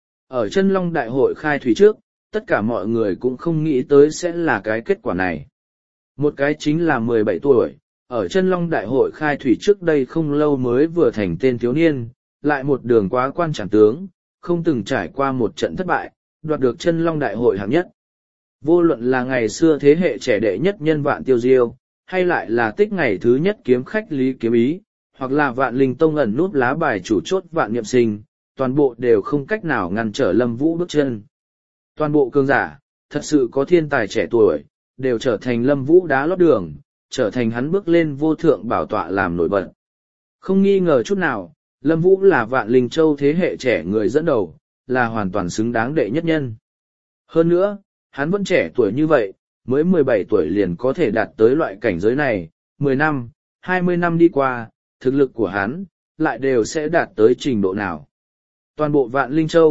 Ở chân long đại hội khai thủy trước, tất cả mọi người cũng không nghĩ tới sẽ là cái kết quả này. Một cái chính là mười bảy tuổi, ở chân long đại hội khai thủy trước đây không lâu mới vừa thành tên thiếu niên, lại một đường quá quan chẳng tướng, không từng trải qua một trận thất bại, đoạt được chân long đại hội hạng nhất. Vô luận là ngày xưa thế hệ trẻ đệ nhất nhân Vạn Tiêu Diêu, hay lại là tích ngày thứ nhất kiếm khách Lý Kiếm Ý, hoặc là Vạn Linh Tông ẩn núp lá bài chủ chốt Vạn Niệm Sinh, toàn bộ đều không cách nào ngăn trở Lâm Vũ bước chân. Toàn bộ cường giả, thật sự có thiên tài trẻ tuổi, đều trở thành Lâm Vũ đá lót đường, trở thành hắn bước lên vô thượng bảo tọa làm nổi bật. Không nghi ngờ chút nào, Lâm Vũ là Vạn Linh Châu thế hệ trẻ người dẫn đầu, là hoàn toàn xứng đáng đệ nhất nhân. Hơn nữa, hắn vẫn trẻ tuổi như vậy, mới mười bảy tuổi liền có thể đạt tới loại cảnh giới này, mười năm, hai mươi năm đi qua, thực lực của hắn, lại đều sẽ đạt tới trình độ nào. Toàn bộ Vạn Linh Châu,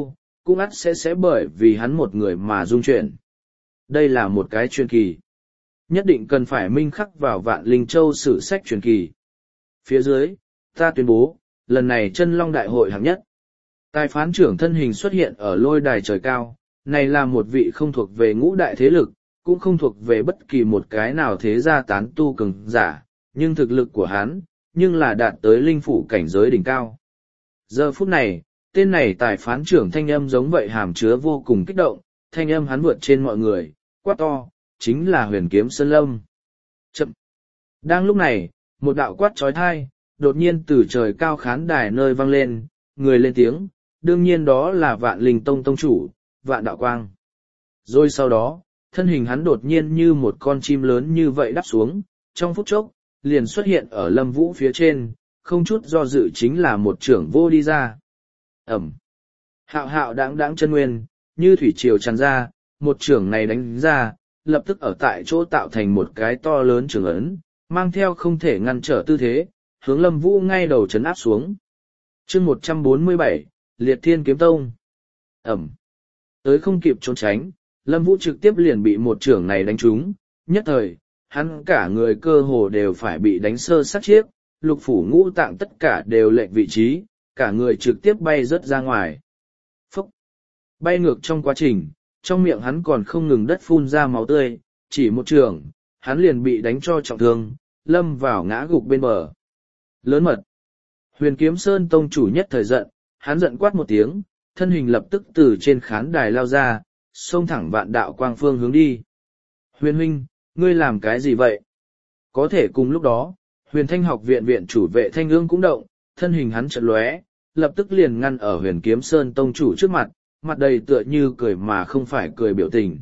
cũng ắt sẽ sẽ bởi vì hắn một người mà dung chuyển. Đây là một cái truyền kỳ. Nhất định cần phải minh khắc vào Vạn Linh Châu sử sách truyền kỳ. Phía dưới, ta tuyên bố, lần này chân long đại hội hạng nhất. Tài phán trưởng thân hình xuất hiện ở lôi đài trời cao, này là một vị không thuộc về ngũ đại thế lực, cũng không thuộc về bất kỳ một cái nào thế gia tán tu cường giả, nhưng thực lực của hắn, nhưng là đạt tới linh phủ cảnh giới đỉnh cao. Giờ phút này, tên này tài phán trưởng thanh âm giống vậy hàm chứa vô cùng kích động, thanh âm hắn vượt trên mọi người, quát to, chính là Huyền Kiếm Sơn Lâm. Chậm. Đang lúc này, một đạo quát trói thai, đột nhiên từ trời cao khán đài nơi vang lên, người lên tiếng, đương nhiên đó là Vạn Linh Tông tông chủ, Vạn Đạo Quang. Rồi sau đó, thân hình hắn đột nhiên như một con chim lớn như vậy đáp xuống, trong phút chốc, liền xuất hiện ở Lâm Vũ phía trên, không chút do dự chính là một trưởng vô đi ra. Ẩm. Hạo hạo đáng đáng chân nguyên, như thủy triều tràn ra, một trưởng này đánh ra, lập tức ở tại chỗ tạo thành một cái to lớn trường ấn, mang theo không thể ngăn trở tư thế, hướng Lâm Vũ ngay đầu chấn áp xuống. Chương một trăm bốn mươi bảy, Liệt Thiên Kiếm Tông. Ẩm. Tới không kịp trốn tránh, Lâm Vũ trực tiếp liền bị một trưởng này đánh trúng, nhất thời, hắn cả người cơ hồ đều phải bị đánh sơ sát chiếc, lục phủ ngũ tạng tất cả đều lệch vị trí, cả người trực tiếp bay rớt ra ngoài. Phúc! Bay ngược trong quá trình, trong miệng hắn còn không ngừng đất phun ra máu tươi, chỉ một trường, hắn liền bị đánh cho trọng thương, lâm vào ngã gục bên bờ. Lớn mật! Huyền Kiếm Sơn tông chủ nhất thời giận, hắn giận quát một tiếng, thân hình lập tức từ trên khán đài lao ra, xông thẳng Vạn Đạo Quang phương hướng đi. Huyền huynh, ngươi làm cái gì vậy? Có thể cùng lúc đó, Huyền Thanh học viện viện chủ Vệ Thanh Ương cũng động, thân hình hắn chợt lóe, lập tức liền ngăn ở Huyền Kiếm Sơn tông chủ trước mặt, mặt đầy tựa như cười mà không phải cười biểu tình.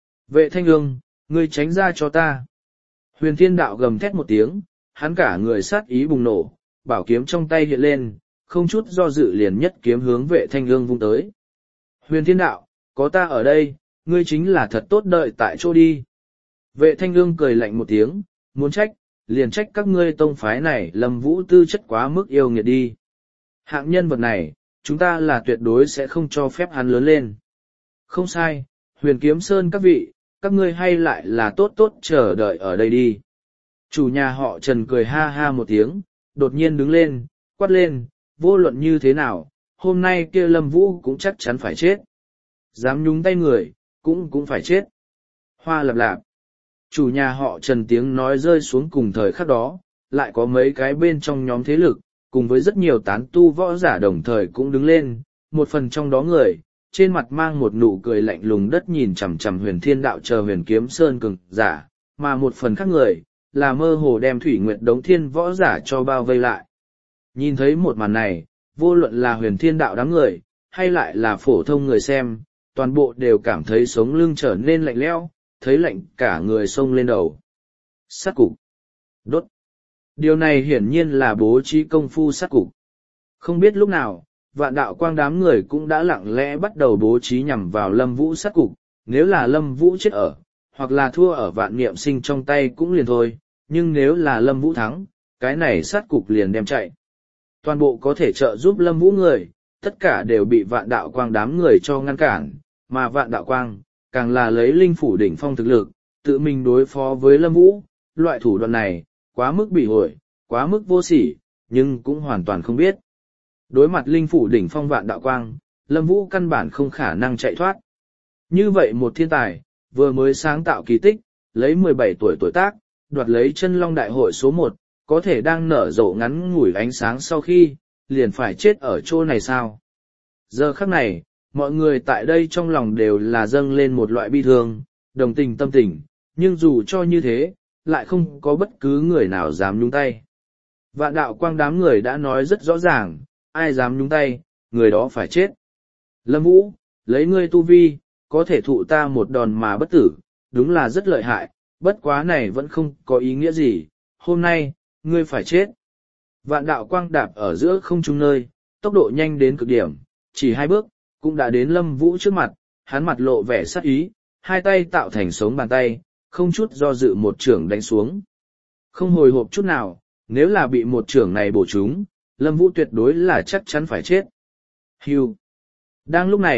Vệ Thanh Ương, ngươi tránh ra cho ta. Huyền Thiên Đạo gầm thét một tiếng, hắn cả người sát ý bùng nổ, bảo kiếm trong tay hiện lên, không chút do dự liền nhất kiếm hướng Vệ Thanh Ương vung tới. Huyền Thiên Đạo, có ta ở đây, ngươi chính là thật tốt đợi tại chỗ đi. Vệ Thanh Ương cười lạnh một tiếng, muốn trách, liền trách các ngươi tông phái này Lâm Vũ tư chất quá mức yêu nghiệt đi. Hạng nhân vật này, chúng ta là tuyệt đối sẽ không cho phép hắn lớn lên. Không sai, Huyền Kiếm Sơn các vị, các ngươi hay lại là tốt tốt chờ đợi ở đây đi. Chủ nhà họ Trần cười ha ha một tiếng, đột nhiên đứng lên, quát lên, vô luận như thế nào, hôm nay kia Lâm Vũ cũng chắc chắn phải chết. Dám nhúng tay người, cũng cũng phải chết. Hoa lạp lạp. Chủ nhà họ Trần tiếng nói rơi xuống cùng thời khắc đó, lại có mấy cái bên trong nhóm thế lực, cùng với rất nhiều tán tu võ giả đồng thời cũng đứng lên, một phần trong đó người, trên mặt mang một nụ cười lạnh lùng đất nhìn chằm chằm Huyền Thiên Đạo chờ Huyền Kiếm Sơn cường giả, mà một phần khác người, là mơ hồ đem Thủy Nguyệt Đống Thiên võ giả cho bao vây lại. Nhìn thấy một màn này, vô luận là Huyền Thiên Đạo đám người, hay lại là phổ thông người xem, toàn bộ đều cảm thấy sống lưng trở nên lạnh lẽo, thấy lạnh cả người xông lên đầu. Sát cục. Đốt. Điều này hiển nhiên là bố trí công phu sát cục. Không biết lúc nào, Vạn Đạo Quang đám người cũng đã lặng lẽ bắt đầu bố trí nhằm vào Lâm Vũ sát cục, nếu là Lâm Vũ chết ở, hoặc là thua ở Vạn Niệm Sinh trong tay cũng liền thôi, nhưng nếu là Lâm Vũ thắng, cái này sát cục liền đem chạy. Toàn bộ có thể trợ giúp Lâm Vũ người, tất cả đều bị Vạn Đạo Quang đám người cho ngăn cản, mà Vạn Đạo Quang, càng là lấy linh phủ đỉnh phong thực lực, tự mình đối phó với Lâm Vũ, loại thủ đoạn này, quá mức bị hội, quá mức vô sỉ, nhưng cũng hoàn toàn không biết. Đối mặt linh phủ đỉnh phong Vạn Đạo Quang, Lâm Vũ căn bản không khả năng chạy thoát. Như vậy một thiên tài, vừa mới sáng tạo kỳ tích, lấy mười bảy tuổi tuổi tác, đoạt lấy chân long đại hội số một, có thể đang nở rộ ngắn ngủi ánh sáng sau khi, liền phải chết ở chỗ này sao? Giờ khắc này, mọi người tại đây trong lòng đều là dâng lên một loại bi thương, đồng tình tâm tình, nhưng dù cho như thế, lại không có bất cứ người nào dám nhúng tay. Vạn Đạo Quang đám người đã nói rất rõ ràng, ai dám nhúng tay, người đó phải chết. Lâm Vũ, lấy ngươi tu vi, có thể thụ ta một đòn mà bất tử, đúng là rất lợi hại, bất quá này vẫn không có ý nghĩa gì, hôm nay, ngươi phải chết. Vạn Đạo Quang đạp ở giữa không trung nơi, tốc độ nhanh đến cực điểm, chỉ hai bước, cũng đã đến Lâm Vũ trước mặt, hắn mặt lộ vẻ sắc ý, hai tay tạo thành sống bàn tay, không chút do dự một trưởng đánh xuống. Không hồi hộp chút nào, nếu là bị một trưởng này bổ trúng, Lâm Vũ tuyệt đối là chắc chắn phải chết. Hưu. Đang lúc này,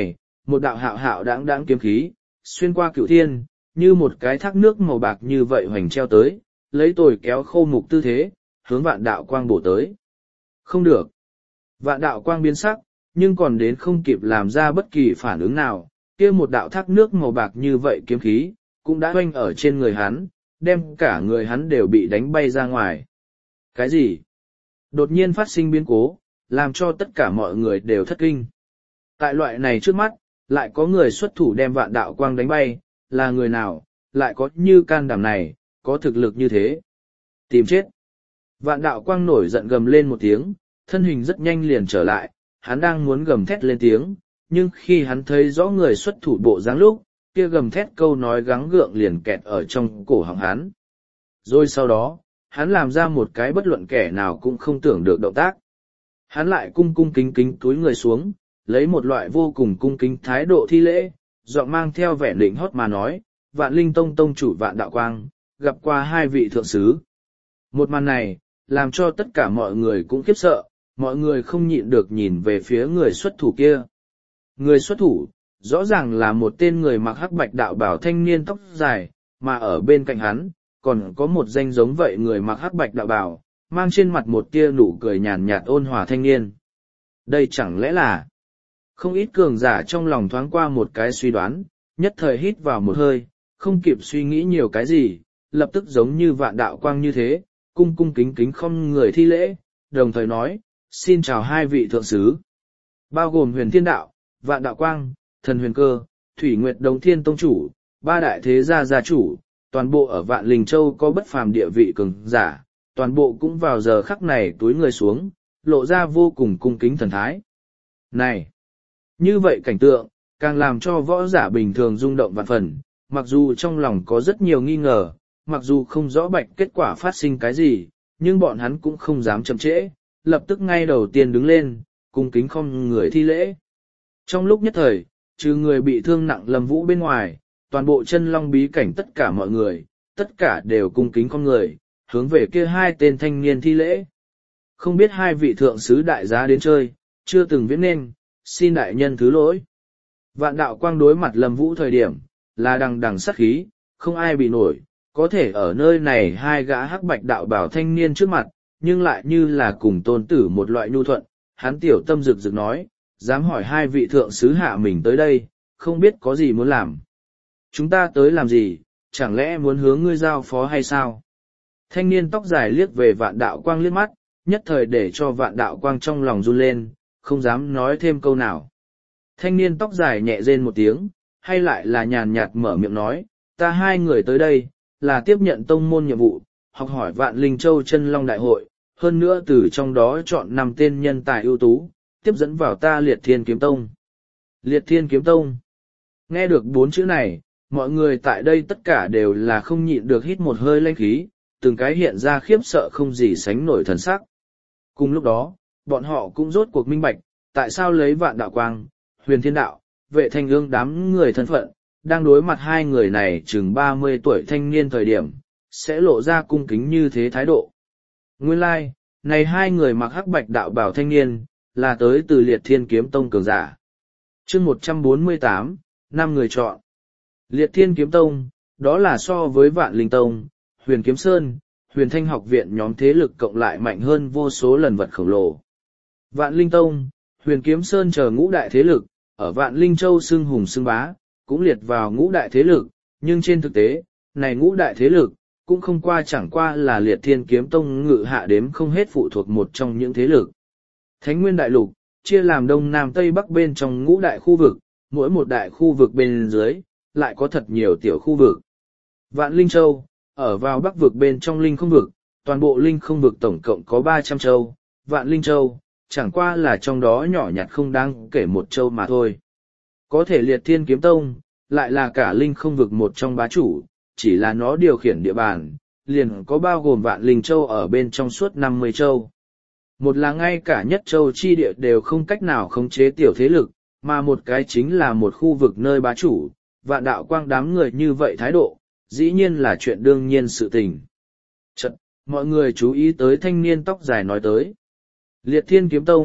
một đạo hạo hạo đáng đáng kiếm khí, xuyên qua cửu thiên, như một cái thác nước màu bạc như vậy hoành treo tới, lấy tồi kéo khô mục tư thế, hướng vạn đạo quang bổ tới. Không được. Vạn đạo quang biến sắc, nhưng còn đến không kịp làm ra bất kỳ phản ứng nào, kia một đạo thác nước màu bạc như vậy kiếm khí, cũng đã hoanh ở trên người hắn, đem cả người hắn đều bị đánh bay ra ngoài. Cái gì? Đột nhiên phát sinh biến cố, làm cho tất cả mọi người đều thất kinh. Tại loại này trước mắt, lại có người xuất thủ đem vạn đạo quang đánh bay, là người nào, lại có như can đảm này, có thực lực như thế. Tìm chết. Vạn đạo quang nổi giận gầm lên một tiếng, thân hình rất nhanh liền trở lại, hắn đang muốn gầm thét lên tiếng, nhưng khi hắn thấy rõ người xuất thủ bộ dáng lúc, kia gầm thét câu nói gắng gượng liền kẹt ở trong cổ họng hắn. Rồi sau đó, hắn làm ra một cái bất luận kẻ nào cũng không tưởng được động tác. Hắn lại cung cung kính kính túi người xuống, lấy một loại vô cùng cung kính thái độ thi lễ, giọng mang theo vẻ định hót mà nói, Vạn Linh Tông tông chủ Vạn Đạo Quang, gặp qua hai vị thượng sứ. Một màn này, làm cho tất cả mọi người cũng khiếp sợ, mọi người không nhịn được nhìn về phía người xuất thủ kia. Người xuất thủ, rõ ràng là một tên người mặc hắc bạch đạo bào thanh niên tóc dài, mà ở bên cạnh hắn, còn có một danh giống vậy người mặc hắc bạch đạo bào, mang trên mặt một tia nụ cười nhàn nhạt ôn hòa thanh niên. Đây chẳng lẽ là... Không ít cường giả trong lòng thoáng qua một cái suy đoán, nhất thời hít vào một hơi, không kịp suy nghĩ nhiều cái gì, lập tức giống như Vạn Đạo Quang như thế, cung cung kính kính không người thi lễ, đồng thời nói, xin chào hai vị thượng sứ. Bao gồm Huyền Thiên Đạo, Vạn Đạo Quang, Thần Huyền Cơ, Thủy Nguyệt Đồng Thiên Tông Chủ, ba đại thế gia gia chủ, toàn bộ ở Vạn Linh Châu có bất phàm địa vị cường giả, toàn bộ cũng vào giờ khắc này túi người xuống, lộ ra vô cùng cung kính thần thái. Này! Như vậy cảnh tượng, càng làm cho võ giả bình thường rung động vạn phần, mặc dù trong lòng có rất nhiều nghi ngờ, mặc dù không rõ bạch kết quả phát sinh cái gì, nhưng bọn hắn cũng không dám chậm trễ, lập tức ngay đầu tiên đứng lên, cung kính không người thi lễ. Trong lúc nhất thời, trừ người bị thương nặng Lâm Vũ bên ngoài, toàn bộ chân long bí cảnh tất cả mọi người, tất cả đều cung kính không người, hướng về kia hai tên thanh niên thi lễ. Không biết hai vị thượng sứ đại giá đến chơi, chưa từng viết nên, xin đại nhân thứ lỗi. Vạn Đạo Quang đối mặt Lâm Vũ thời điểm, là đằng đằng sát khí, không ai bị nổi, có thể ở nơi này hai gã hắc bạch đạo bảo thanh niên trước mặt, nhưng lại như là cùng tôn tử một loại nhu thuận, hắn tiểu tâm rực rực nói, dám hỏi hai vị thượng sứ hạ mình tới đây, không biết có gì muốn làm. Chúng ta tới làm gì, chẳng lẽ muốn hướng ngươi giao phó hay sao? Thanh niên tóc dài liếc về Vạn Đạo Quang liếc mắt, nhất thời để cho Vạn Đạo Quang trong lòng run lên, không dám nói thêm câu nào. Thanh niên tóc dài nhẹ rên một tiếng, hay lại là nhàn nhạt mở miệng nói, ta hai người tới đây, là tiếp nhận tông môn nhiệm vụ, học hỏi Vạn Linh Châu chân long đại hội, hơn nữa từ trong đó chọn năm tên nhân tài ưu tú, tiếp dẫn vào ta Liệt Thiên Kiếm Tông. Liệt Thiên Kiếm Tông. Nghe được bốn chữ này, mọi người tại đây tất cả đều là không nhịn được hít một hơi lãnh khí, từng cái hiện ra khiếp sợ không gì sánh nổi thần sắc. Cùng lúc đó, bọn họ cũng rốt cuộc minh bạch, tại sao lấy Vạn Đạo Quang, Huyền Thiên Đạo, Vệ Thanh Ương đám người thân phận, đang đối mặt hai người này chừng ba mươi tuổi thanh niên thời điểm, sẽ lộ ra cung kính như thế thái độ. Nguyên lai, like, này hai người mặc hắc bạch đạo bảo thanh niên, là tới từ Liệt Thiên Kiếm Tông cường giả. Chương một trăm bốn mươi tám, năm người chọn. Liệt Thiên Kiếm Tông, đó là so với Vạn Linh Tông, Huyền Kiếm Sơn, Huyền Thanh Học Viện nhóm thế lực cộng lại mạnh hơn vô số lần vật khổng lồ. Vạn Linh Tông, Huyền Kiếm Sơn chờ ngũ đại thế lực, ở Vạn Linh Châu xưng hùng xưng bá, cũng liệt vào ngũ đại thế lực, nhưng trên thực tế, này ngũ đại thế lực, cũng không qua chẳng qua là Liệt Thiên Kiếm Tông ngự hạ đếm không hết phụ thuộc một trong những thế lực. Thánh Nguyên Đại Lục, chia làm Đông Nam Tây Bắc bên trong ngũ đại khu vực, mỗi một đại khu vực bên dưới, lại có thật nhiều tiểu khu vực. Vạn Linh Châu, ở vào Bắc vực bên trong Linh không vực, toàn bộ Linh không vực tổng cộng có ba trăm châu, Vạn Linh Châu, chẳng qua là trong đó nhỏ nhặt không đáng kể một châu mà thôi. Có thể Liệt Thiên Kiếm Tông, lại là cả Linh không vực một trong bá chủ, chỉ là nó điều khiển địa bàn, liền có bao gồm Vạn Linh Châu ở bên trong suốt năm mươi châu. Một là ngay cả nhất châu chi địa đều không cách nào khống chế tiểu thế lực, mà một cái chính là một khu vực nơi bá chủ, Vạn Đạo Quang đám người như vậy thái độ, dĩ nhiên là chuyện đương nhiên sự tình. Chật, mọi người chú ý tới thanh niên tóc dài nói tới. Liệt Thiên Kiếm Tông,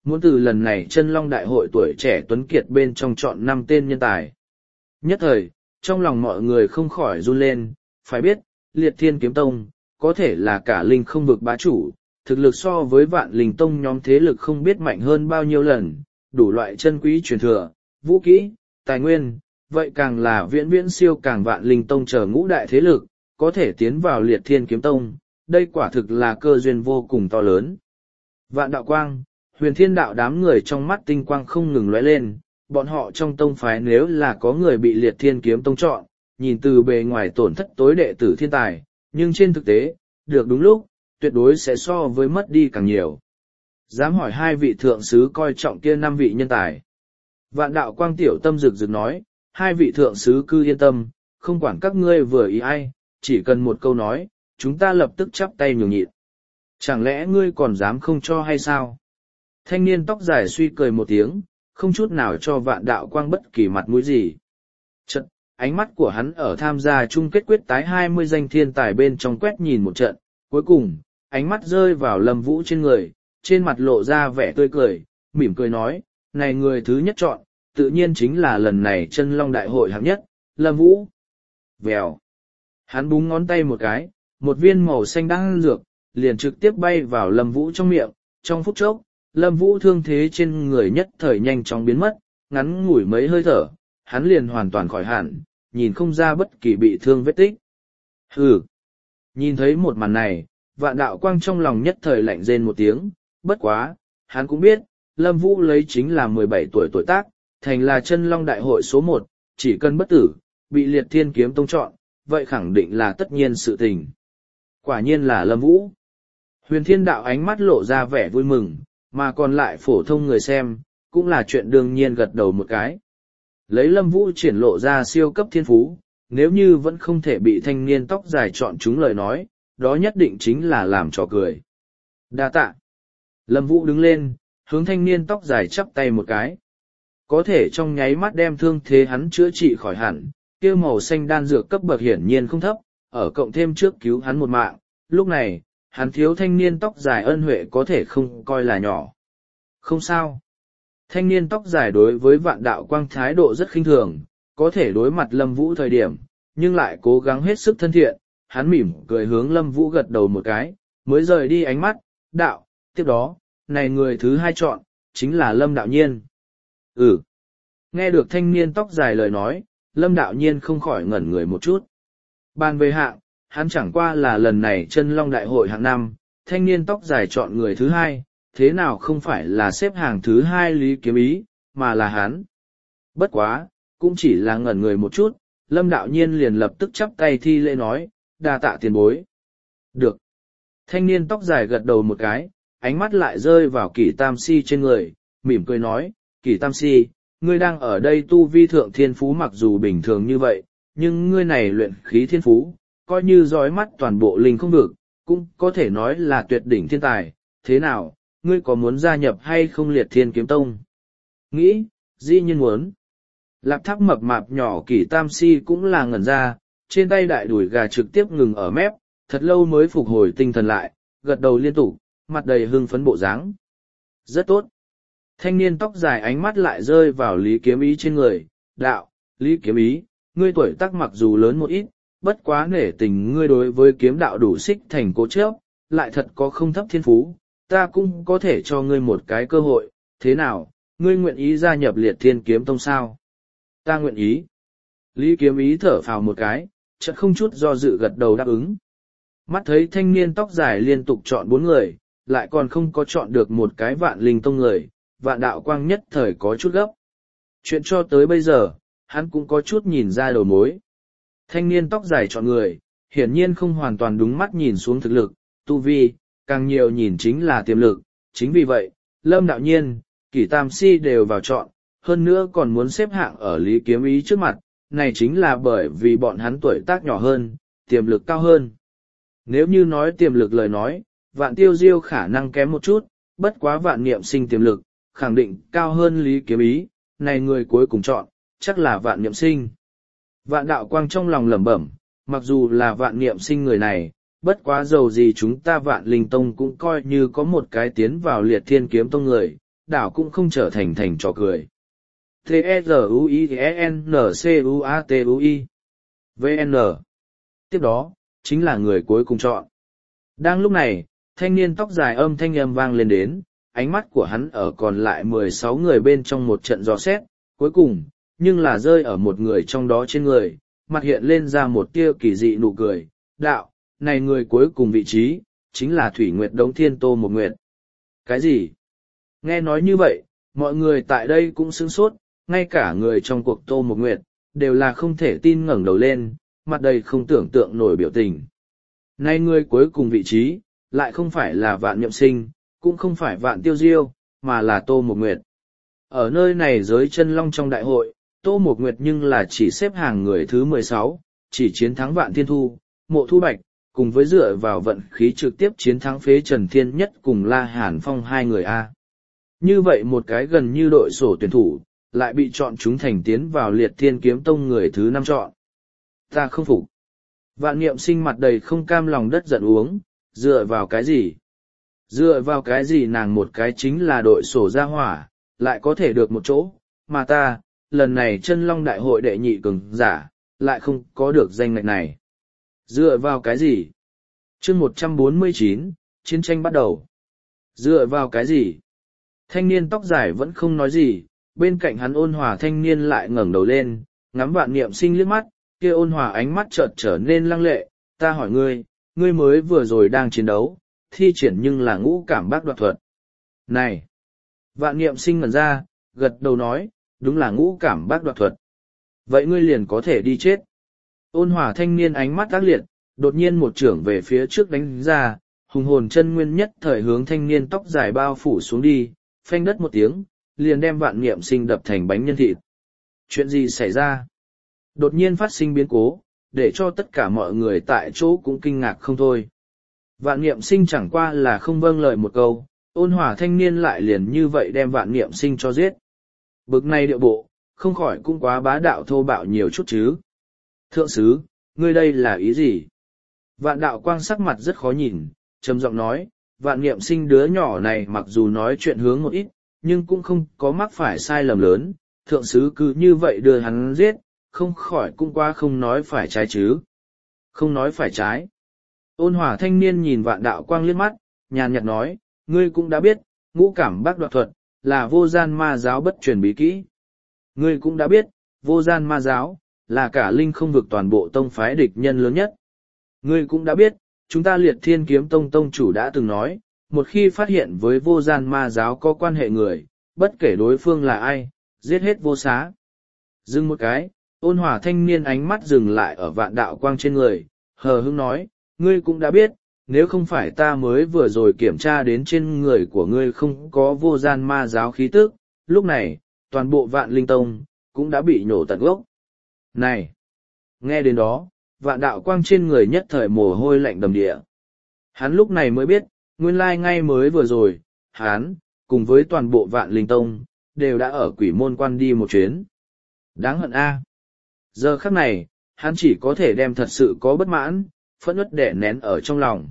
muốn từ lần này chân long đại hội tuổi trẻ tuấn kiệt bên trong chọn năm tên nhân tài. Nhất thời, trong lòng mọi người không khỏi run lên, phải biết, Liệt Thiên Kiếm Tông, có thể là cả linh không vực bá chủ, thực lực so với vạn linh tông nhóm thế lực không biết mạnh hơn bao nhiêu lần, đủ loại chân quý truyền thừa, vũ kỹ, tài nguyên, vậy càng là viễn viễn siêu càng vạn linh tông chờ ngũ đại thế lực, có thể tiến vào Liệt Thiên Kiếm Tông, đây quả thực là cơ duyên vô cùng to lớn. Vạn đạo quang, huyền thiên đạo đám người trong mắt tinh quang không ngừng lóe lên, bọn họ trong tông phái nếu là có người bị Liệt Thiên Kiếm Tông chọn, nhìn từ bề ngoài tổn thất tối đệ tử thiên tài, nhưng trên thực tế, được đúng lúc, tuyệt đối sẽ so với mất đi càng nhiều. Dám hỏi hai vị thượng sứ coi trọng kia năm vị nhân tài. Vạn đạo quang tiểu tâm rực rực nói, hai vị thượng sứ cứ yên tâm, không quản các ngươi vừa ý ai, chỉ cần một câu nói, chúng ta lập tức chắp tay nhường nhịn. Chẳng lẽ ngươi còn dám không cho hay sao? Thanh niên tóc dài suy cười một tiếng, không chút nào cho vạn đạo quang bất kỳ mặt mũi gì. Chật, ánh mắt của hắn ở tham gia chung kết quyết tái hai mươi danh thiên tài bên trong quét nhìn một trận, cuối cùng, ánh mắt rơi vào Lâm Vũ trên người, trên mặt lộ ra vẻ tươi cười, mỉm cười nói, này người thứ nhất chọn, tự nhiên chính là lần này chân long đại hội hạng nhất, Lâm Vũ. Vèo. Hắn búng ngón tay một cái, một viên màu xanh đan dược, liền trực tiếp bay vào Lâm Vũ trong miệng, trong phút chốc, Lâm Vũ thương thế trên người nhất thời nhanh chóng biến mất, ngắn ngủi mấy hơi thở, hắn liền hoàn toàn khỏi hẳn, nhìn không ra bất kỳ bị thương vết tích. Hừ. Nhìn thấy một màn này, vạn đạo quang trong lòng nhất thời lạnh rên một tiếng, bất quá, hắn cũng biết, Lâm Vũ lấy chính là mười bảy tuổi tuổi tác, thành là chân long đại hội số một, chỉ cần bất tử, bị Liệt Thiên Kiếm Tông chọn, vậy khẳng định là tất nhiên sự tình. Quả nhiên là Lâm Vũ. Huyền Thiên Đạo ánh mắt lộ ra vẻ vui mừng, mà còn lại phổ thông người xem, cũng là chuyện đương nhiên gật đầu một cái. Lấy Lâm Vũ triển lộ ra siêu cấp thiên phú, nếu như vẫn không thể bị thanh niên tóc dài chọn chúng lời nói, đó nhất định chính là làm trò cười. Đa tạ. Lâm Vũ đứng lên, hướng thanh niên tóc dài chắp tay một cái. Có thể trong nháy mắt đem thương thế hắn chữa trị khỏi hẳn, kia màu xanh đan dược cấp bậc hiển nhiên không thấp, ở cộng thêm trước cứu hắn một mạng, lúc này, hắn thiếu thanh niên tóc dài ân huệ có thể không coi là nhỏ. Không sao. Thanh niên tóc dài đối với vạn đạo quang thái độ rất khinh thường, có thể đối mặt Lâm Vũ thời điểm, nhưng lại cố gắng hết sức thân thiện, hắn mỉm cười hướng Lâm Vũ gật đầu một cái, mới rời đi ánh mắt, đạo, tiếp đó, này người thứ hai chọn, chính là Lâm Đạo Nhiên. Ừ. Nghe được thanh niên tóc dài lời nói, Lâm Đạo Nhiên không khỏi ngẩn người một chút. Bàn về hạng, hắn chẳng qua là lần này chân long đại hội hạng năm, thanh niên tóc dài chọn người thứ hai, thế nào không phải là xếp hàng thứ hai Lý Kiếm Ý, mà là hắn. Bất quá, cũng chỉ là ngẩn người một chút, Lâm Đạo Nhiên liền lập tức chắp tay thi lễ nói, đa tạ tiền bối. Được. Thanh niên tóc dài gật đầu một cái, ánh mắt lại rơi vào Kỷ Tam Si trên người, mỉm cười nói, Kỷ Tam Si, ngươi đang ở đây tu vi thượng thiên phú mặc dù bình thường như vậy, nhưng ngươi này luyện khí thiên phú, coi như dõi mắt toàn bộ linh không vực, cũng có thể nói là tuyệt đỉnh thiên tài, thế nào, ngươi có muốn gia nhập hay không Liệt Thiên Kiếm Tông? Nghĩ, dĩ nhiên muốn. Lạp tháp mập mạp nhỏ Kỷ Tam Si cũng là ngẩn ra, trên tay đại đùi gà trực tiếp ngừng ở mép, thật lâu mới phục hồi tinh thần lại, gật đầu liên tục, mặt đầy hưng phấn bộ dáng. Rất tốt. Thanh niên tóc dài ánh mắt lại rơi vào Lý Kiếm Ý trên người, đạo, Lý Kiếm Ý, ngươi tuổi tác mặc dù lớn một ít, bất quá nể tình ngươi đối với kiếm đạo đủ xích thành cố chấp, lại thật có không thấp thiên phú, ta cũng có thể cho ngươi một cái cơ hội, thế nào, ngươi nguyện ý gia nhập Liệt Thiên Kiếm Tông sao? Ta nguyện ý. Lý Kiếm Ý thở phào một cái, chợt không chút do dự gật đầu đáp ứng. Mắt thấy thanh niên tóc dài liên tục chọn bốn người, lại còn không có chọn được một cái vạn linh tông người, vạn đạo quang nhất thời có chút gấp. Chuyện cho tới bây giờ, hắn cũng có chút nhìn ra đầu mối. Thanh niên tóc dài chọn người, hiển nhiên không hoàn toàn đúng mắt nhìn xuống thực lực, tu vi, càng nhiều nhìn chính là tiềm lực. Chính vì vậy, Lâm Đạo Nhiên, Kỷ Tam Si đều vào chọn, hơn nữa còn muốn xếp hạng ở Lý Kiếm Ý trước mặt, này chính là bởi vì bọn hắn tuổi tác nhỏ hơn, tiềm lực cao hơn. Nếu như nói tiềm lực lời nói, vạn tiêu diêu khả năng kém một chút, bất quá vạn niệm sinh tiềm lực, khẳng định cao hơn Lý Kiếm Ý, này người cuối cùng chọn, chắc là vạn niệm sinh. Vạn đạo quang trong lòng lẩm bẩm, mặc dù là vạn niệm sinh người này, bất quá dầu gì chúng ta vạn linh tông cũng coi như có một cái tiến vào Liệt Thiên Kiếm Tông người, đảo cũng không trở thành thành trò cười. T-E-Z-U-I-N-C-U-A-T-U-I vê en Tiếp đó, chính là người cuối cùng chọn. Đang lúc này, thanh niên tóc dài âm thanh âm vang lên đến, ánh mắt của hắn ở còn lại mười sáu người bên trong một trận dò xét, cuối cùng, nhưng là rơi ở một người trong đó trên người, mặt hiện lên ra một tia kỳ dị nụ cười, đạo, này người cuối cùng vị trí, chính là Thủy Nguyệt Đống Thiên Tô Một Nguyệt. Cái gì? Nghe nói như vậy, mọi người tại đây cũng sửng sốt, ngay cả người trong cuộc Tô Một Nguyệt, đều là không thể tin ngẩng đầu lên, mặt đầy không tưởng tượng nổi biểu tình. Này người cuối cùng vị trí, lại không phải là Vạn Niệm Sinh, cũng không phải Vạn Tiêu Diêu, mà là Tô Một Nguyệt. Ở nơi này giới chân long trong đại hội, Tô Một Nguyệt nhưng là chỉ xếp hàng người thứ mười sáu, chỉ chiến thắng Vạn Thiên Thu, Mộ Thu Bạch, cùng với dựa vào vận khí trực tiếp chiến thắng Phế Trần Thiên Nhất cùng La Hàn Phong hai người A. Như vậy một cái gần như đội sổ tuyển thủ, lại bị chọn chúng thành tiến vào Liệt Thiên Kiếm Tông người thứ năm chọn. Ta không phục. Vạn Niệm Sinh mặt đầy không cam lòng đất giận uống, dựa vào cái gì? Dựa vào cái gì nàng một cái chính là đội sổ gia hỏa, lại có thể được một chỗ, mà ta, lần này chân long đại hội đệ nhị cường giả, lại không có được danh ngạch này. Dựa vào cái gì? chương một trăm bốn mươi chín, chiến tranh bắt đầu. Dựa vào cái gì? Thanh niên tóc dài vẫn không nói gì, bên cạnh hắn ôn hòa thanh niên lại ngẩng đầu lên, ngắm Vạn Niệm Sinh liếc mắt, kia ôn hòa ánh mắt chợt trở nên lăng lệ, ta hỏi ngươi, ngươi mới vừa rồi đang chiến đấu, thi triển nhưng là ngũ cảm bác đoạt thuật. Này! Vạn Niệm Sinh ngẩn ra, gật đầu nói, đúng là ngũ cảm bác đoạt thuật. Vậy ngươi liền có thể đi chết. Ôn hòa thanh niên ánh mắt ác liệt, đột nhiên một trưởng về phía trước đánh ra, hùng hồn chân nguyên nhất thời hướng thanh niên tóc dài bao phủ xuống đi, phanh đất một tiếng, liền đem Vạn Niệm Sinh đập thành bánh nhân thịt. Chuyện gì xảy ra? Đột nhiên phát sinh biến cố, để cho tất cả mọi người tại chỗ cũng kinh ngạc không thôi. Vạn Niệm Sinh chẳng qua là không vâng lời một câu, ôn hòa thanh niên lại liền như vậy đem Vạn Niệm Sinh cho giết. Bực này điệu bộ, không khỏi cũng quá bá đạo thô bạo nhiều chút chứ. Thượng sứ, ngươi đây là ý gì? Vạn đạo quang sắc mặt rất khó nhìn, trầm giọng nói, Vạn Niệm Sinh đứa nhỏ này mặc dù nói chuyện hướng một ít, nhưng cũng không có mắc phải sai lầm lớn, thượng sứ cứ như vậy đưa hắn giết, không khỏi cũng qua không nói phải trái chứ. Không nói phải trái. Ôn hòa thanh niên nhìn Vạn đạo quang liếc mắt, nhàn nhạt nói, ngươi cũng đã biết, ngũ cảm bác đoạt thuật, là vô gian ma giáo bất truyền bí kỹ. Ngươi cũng đã biết, vô gian ma giáo, là cả linh không vực toàn bộ tông phái địch nhân lớn nhất. Ngươi cũng đã biết, chúng ta Liệt Thiên Kiếm Tông tông chủ đã từng nói, một khi phát hiện với vô gian ma giáo có quan hệ người, bất kể đối phương là ai, giết hết vô xá. Dừng một cái, ôn hòa thanh niên ánh mắt dừng lại ở Vạn đạo quang trên người, hờ hững nói, ngươi cũng đã biết, nếu không phải ta mới vừa rồi kiểm tra đến trên người của ngươi không có vô gian ma giáo khí tức, lúc này, toàn bộ Vạn Linh Tông, cũng đã bị nhổ tận gốc. Này! Nghe đến đó, Vạn đạo quang trên người nhất thời mồ hôi lạnh đầm địa. Hắn lúc này mới biết, nguyên lai ngay mới vừa rồi, hắn, cùng với toàn bộ Vạn Linh Tông, đều đã ở quỷ môn quan đi một chuyến. Đáng hận a! Giờ khắc này, hắn chỉ có thể đem thật sự có bất mãn, phẫn uất đẻ nén ở trong lòng.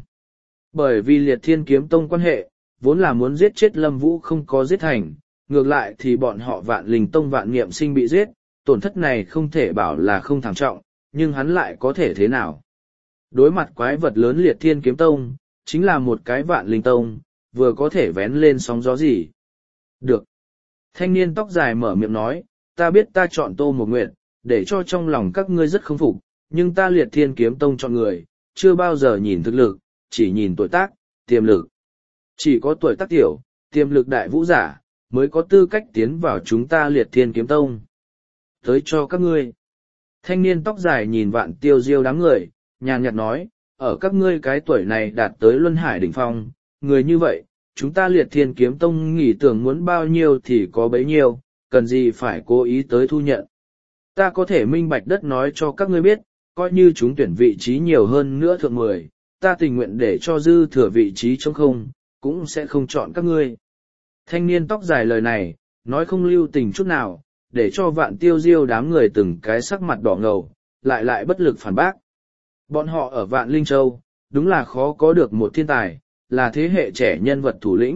Bởi vì Liệt Thiên Kiếm Tông quan hệ, vốn là muốn giết chết Lâm Vũ không có giết thành, ngược lại thì bọn họ Vạn Linh Tông Vạn Niệm Sinh bị giết, tổn thất này không thể bảo là không thảm trọng, nhưng hắn lại có thể thế nào? Đối mặt quái vật lớn Liệt Thiên Kiếm Tông, chính là một cái Vạn Linh Tông, vừa có thể vén lên sóng gió gì. Được. Thanh niên tóc dài mở miệng nói, ta biết ta chọn Tô Một Nguyệt, để cho trong lòng các ngươi rất không phục, nhưng ta Liệt Thiên Kiếm Tông chọn người, chưa bao giờ nhìn thực lực, chỉ nhìn tuổi tác, tiềm lực. Chỉ có tuổi tác tiểu, tiềm lực đại vũ giả, mới có tư cách tiến vào chúng ta Liệt Thiên Kiếm Tông. Tới cho các ngươi. Thanh niên tóc dài nhìn Vạn Tiêu Diêu đám người, nhàn nhạt nói, ở các ngươi cái tuổi này đạt tới Luân Hải đỉnh phong, người như vậy, chúng ta Liệt Thiên Kiếm Tông nghĩ tưởng muốn bao nhiêu thì có bấy nhiêu, cần gì phải cố ý tới thu nhận. Ta có thể minh bạch đất nói cho các ngươi biết, coi như chúng tuyển vị trí nhiều hơn nữa thượng mười, ta tình nguyện để cho dư thừa vị trí trống không, cũng sẽ không chọn các ngươi. Thanh niên tóc dài lời này, nói không lưu tình chút nào, để cho Vạn Tiêu Diêu đám người từng cái sắc mặt đỏ ngầu, lại lại bất lực phản bác. Bọn họ ở Vạn Linh Châu, đúng là khó có được một thiên tài, là thế hệ trẻ nhân vật thủ lĩnh,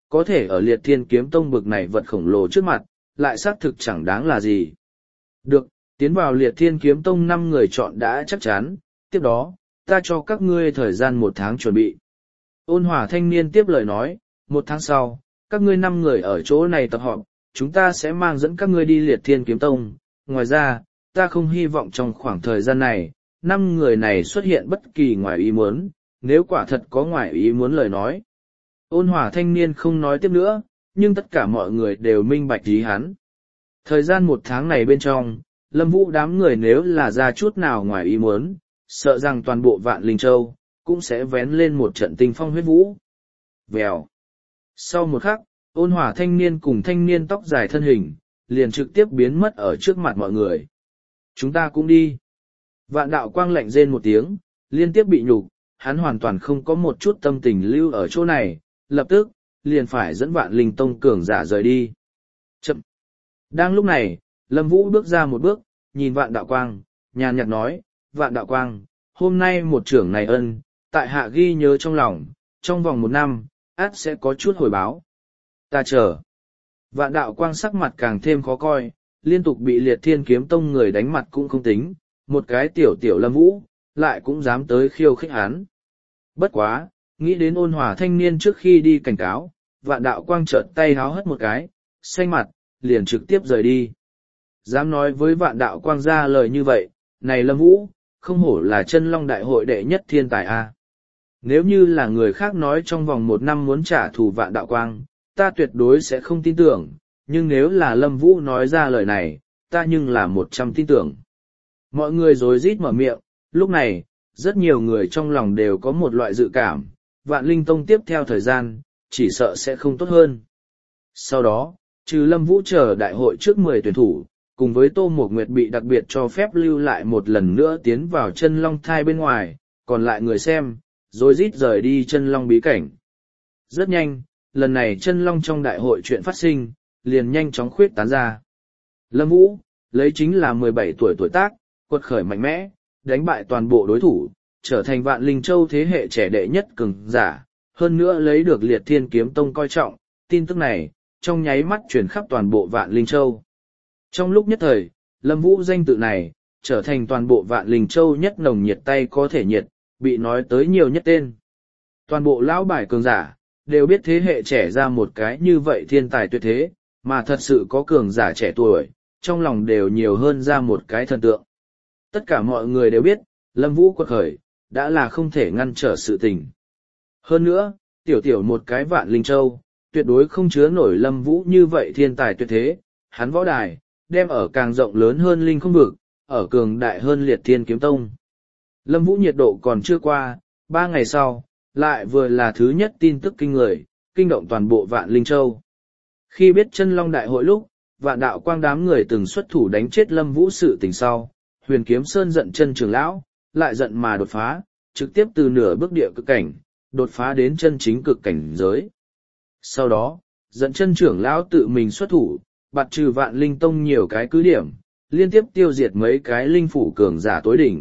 có thể ở liệt thiên kiếm tông bực này vật khổng lồ trước mặt, lại xác thực chẳng đáng là gì. Được, tiến vào liệt thiên kiếm tông năm người chọn đã chắc chắn, tiếp đó, ta cho các ngươi thời gian một tháng chuẩn bị. Ôn hòa thanh niên tiếp lời nói, một tháng sau, các ngươi năm người ở chỗ này tập họp, chúng ta sẽ mang dẫn các ngươi đi liệt thiên kiếm tông. Ngoài ra, ta không hy vọng trong khoảng thời gian này, năm người này xuất hiện bất kỳ ngoài ý muốn, nếu quả thật có ngoài ý muốn lời nói. Ôn hòa thanh niên không nói tiếp nữa, nhưng tất cả mọi người đều minh bạch ý hắn. Thời gian một tháng này bên trong, Lâm Vũ đám người nếu là ra chút nào ngoài ý muốn, sợ rằng toàn bộ Vạn Linh Châu cũng sẽ vén lên một trận tinh phong huyết vũ. Vèo. Sau một khắc, ôn hòa thanh niên cùng thanh niên tóc dài thân hình, liền trực tiếp biến mất ở trước mặt mọi người. Chúng ta cũng đi. Vạn đạo quang lạnh rên một tiếng, liên tiếp bị nhục, hắn hoàn toàn không có một chút tâm tình lưu ở chỗ này, lập tức, liền phải dẫn Vạn Linh Tông cường giả rời đi. Chậm. Đang lúc này, Lâm Vũ bước ra một bước, nhìn Vạn đạo quang, nhàn nhạt nói, Vạn đạo quang, hôm nay một trưởng này ân, tại hạ ghi nhớ trong lòng, trong vòng một năm, át sẽ có chút hồi báo. Ta chờ. Vạn đạo quang sắc mặt càng thêm khó coi, liên tục bị liệt thiên kiếm tông người đánh mặt cũng không tính, một cái tiểu tiểu Lâm Vũ, lại cũng dám tới khiêu khích hắn. Bất quá, nghĩ đến ôn hòa thanh niên trước khi đi cảnh cáo, vạn đạo quang chợt tay háo hất một cái, xanh mặt, liền trực tiếp rời đi. Dám nói với vạn đạo quang ra lời như vậy, này Lâm Vũ, không hổ là chân long đại hội đệ nhất thiên tài a. Nếu như là người khác nói trong vòng một năm muốn trả thù vạn đạo quang, ta tuyệt đối sẽ không tin tưởng, nhưng nếu là Lâm Vũ nói ra lời này, ta nhưng là một trăm tin tưởng. Mọi người rối rít mở miệng, lúc này, rất nhiều người trong lòng đều có một loại dự cảm, Vạn Linh Tông tiếp theo thời gian, chỉ sợ sẽ không tốt hơn. Sau đó, trừ Lâm Vũ chờ đại hội trước mười tuyển thủ, cùng với Tô Mộc Nguyệt bị đặc biệt cho phép lưu lại một lần nữa tiến vào chân long thai bên ngoài, còn lại người xem, rồi rít rời đi chân long bí cảnh. Rất nhanh, lần này chân long trong đại hội chuyện phát sinh, liền nhanh chóng khuyết tán ra. Lâm Vũ, lấy chính là mười bảy tuổi tuổi tác, quật khởi mạnh mẽ, đánh bại toàn bộ đối thủ, trở thành Vạn Linh Châu thế hệ trẻ đệ nhất cường giả, hơn nữa lấy được liệt thiên kiếm tông coi trọng, tin tức này, trong nháy mắt truyền khắp toàn bộ Vạn Linh Châu. Trong lúc nhất thời, Lâm Vũ danh tự này, trở thành toàn bộ Vạn Linh Châu nhất nồng nhiệt tay có thể nhiệt, bị nói tới nhiều nhất tên. Toàn bộ lão bài cường giả, đều biết thế hệ trẻ ra một cái như vậy thiên tài tuyệt thế, mà thật sự có cường giả trẻ tuổi, trong lòng đều nhiều hơn ra một cái thần tượng. Tất cả mọi người đều biết, Lâm Vũ quật khởi, đã là không thể ngăn trở sự tình. Hơn nữa, tiểu tiểu một cái Vạn Linh Châu, tuyệt đối không chứa nổi Lâm Vũ như vậy thiên tài tuyệt thế, hắn võ đài, đem ở càng rộng lớn hơn Linh không vực, ở cường đại hơn liệt thiên kiếm tông. Lâm Vũ nhiệt độ còn chưa qua, ba ngày sau, lại vừa là thứ nhất tin tức kinh người, kinh động toàn bộ Vạn Linh Châu. Khi biết chân long đại hội lúc, Vạn đạo quang đám người từng xuất thủ đánh chết Lâm Vũ sự tình sau, Huyền Kiếm Sơn giận chân trưởng lão, lại giận mà đột phá, trực tiếp từ nửa bước địa cực cảnh, đột phá đến chân chính cực cảnh giới. Sau đó, giận chân trưởng lão tự mình xuất thủ, bạt trừ Vạn Linh Tông nhiều cái cứ điểm, liên tiếp tiêu diệt mấy cái linh phủ cường giả tối đỉnh.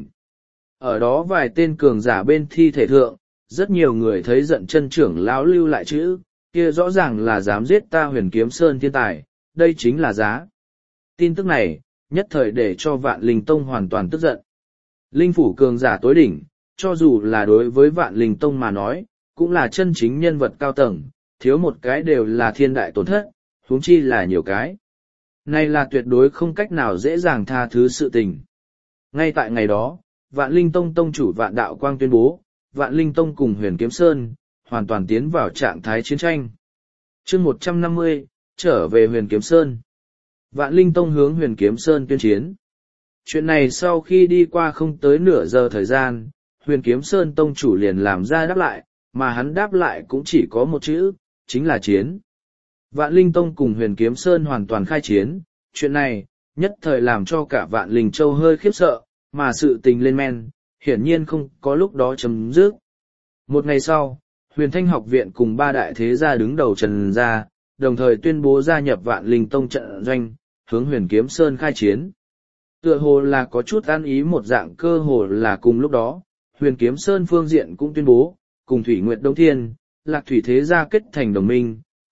Ở đó vài tên cường giả bên thi thể thượng, rất nhiều người thấy giận chân trưởng lão lưu lại chữ, kia rõ ràng là dám giết ta Huyền Kiếm Sơn thiên tài, đây chính là giá. Tin tức này, nhất thời để cho Vạn Linh Tông hoàn toàn tức giận. Linh phủ cường giả tối đỉnh, cho dù là đối với Vạn Linh Tông mà nói, cũng là chân chính nhân vật cao tầng, thiếu một cái đều là thiên đại tổn thất, huống chi là nhiều cái. Này là tuyệt đối không cách nào dễ dàng tha thứ sự tình. Ngay tại ngày đó, Vạn Linh Tông tông chủ Vạn Đạo Quang tuyên bố, Vạn Linh Tông cùng Huyền Kiếm Sơn, hoàn toàn tiến vào trạng thái chiến tranh. Chương một trăm năm mươi, trở về Huyền Kiếm Sơn. Vạn Linh Tông hướng Huyền Kiếm Sơn tuyên chiến. Chuyện này sau khi đi qua không tới nửa giờ thời gian, Huyền Kiếm Sơn tông chủ liền làm ra đáp lại, mà hắn đáp lại cũng chỉ có một chữ, chính là chiến. Vạn Linh Tông cùng Huyền Kiếm Sơn hoàn toàn khai chiến, chuyện này, nhất thời làm cho cả Vạn Linh Châu hơi khiếp sợ, mà sự tình lên men, hiển nhiên không có lúc đó chấm dứt. Một ngày sau, Huyền Thanh học viện cùng ba đại thế gia đứng đầu trần ra, đồng thời tuyên bố gia nhập Vạn Linh Tông trận doanh, hướng Huyền Kiếm Sơn khai chiến. Tựa hồ là có chút ăn ý một dạng, cơ hồ là cùng lúc đó, Huyền Kiếm Sơn phương diện cũng tuyên bố, cùng Thủy Nguyệt Đông Thiên, Lạc Thủy thế gia kết thành đồng minh,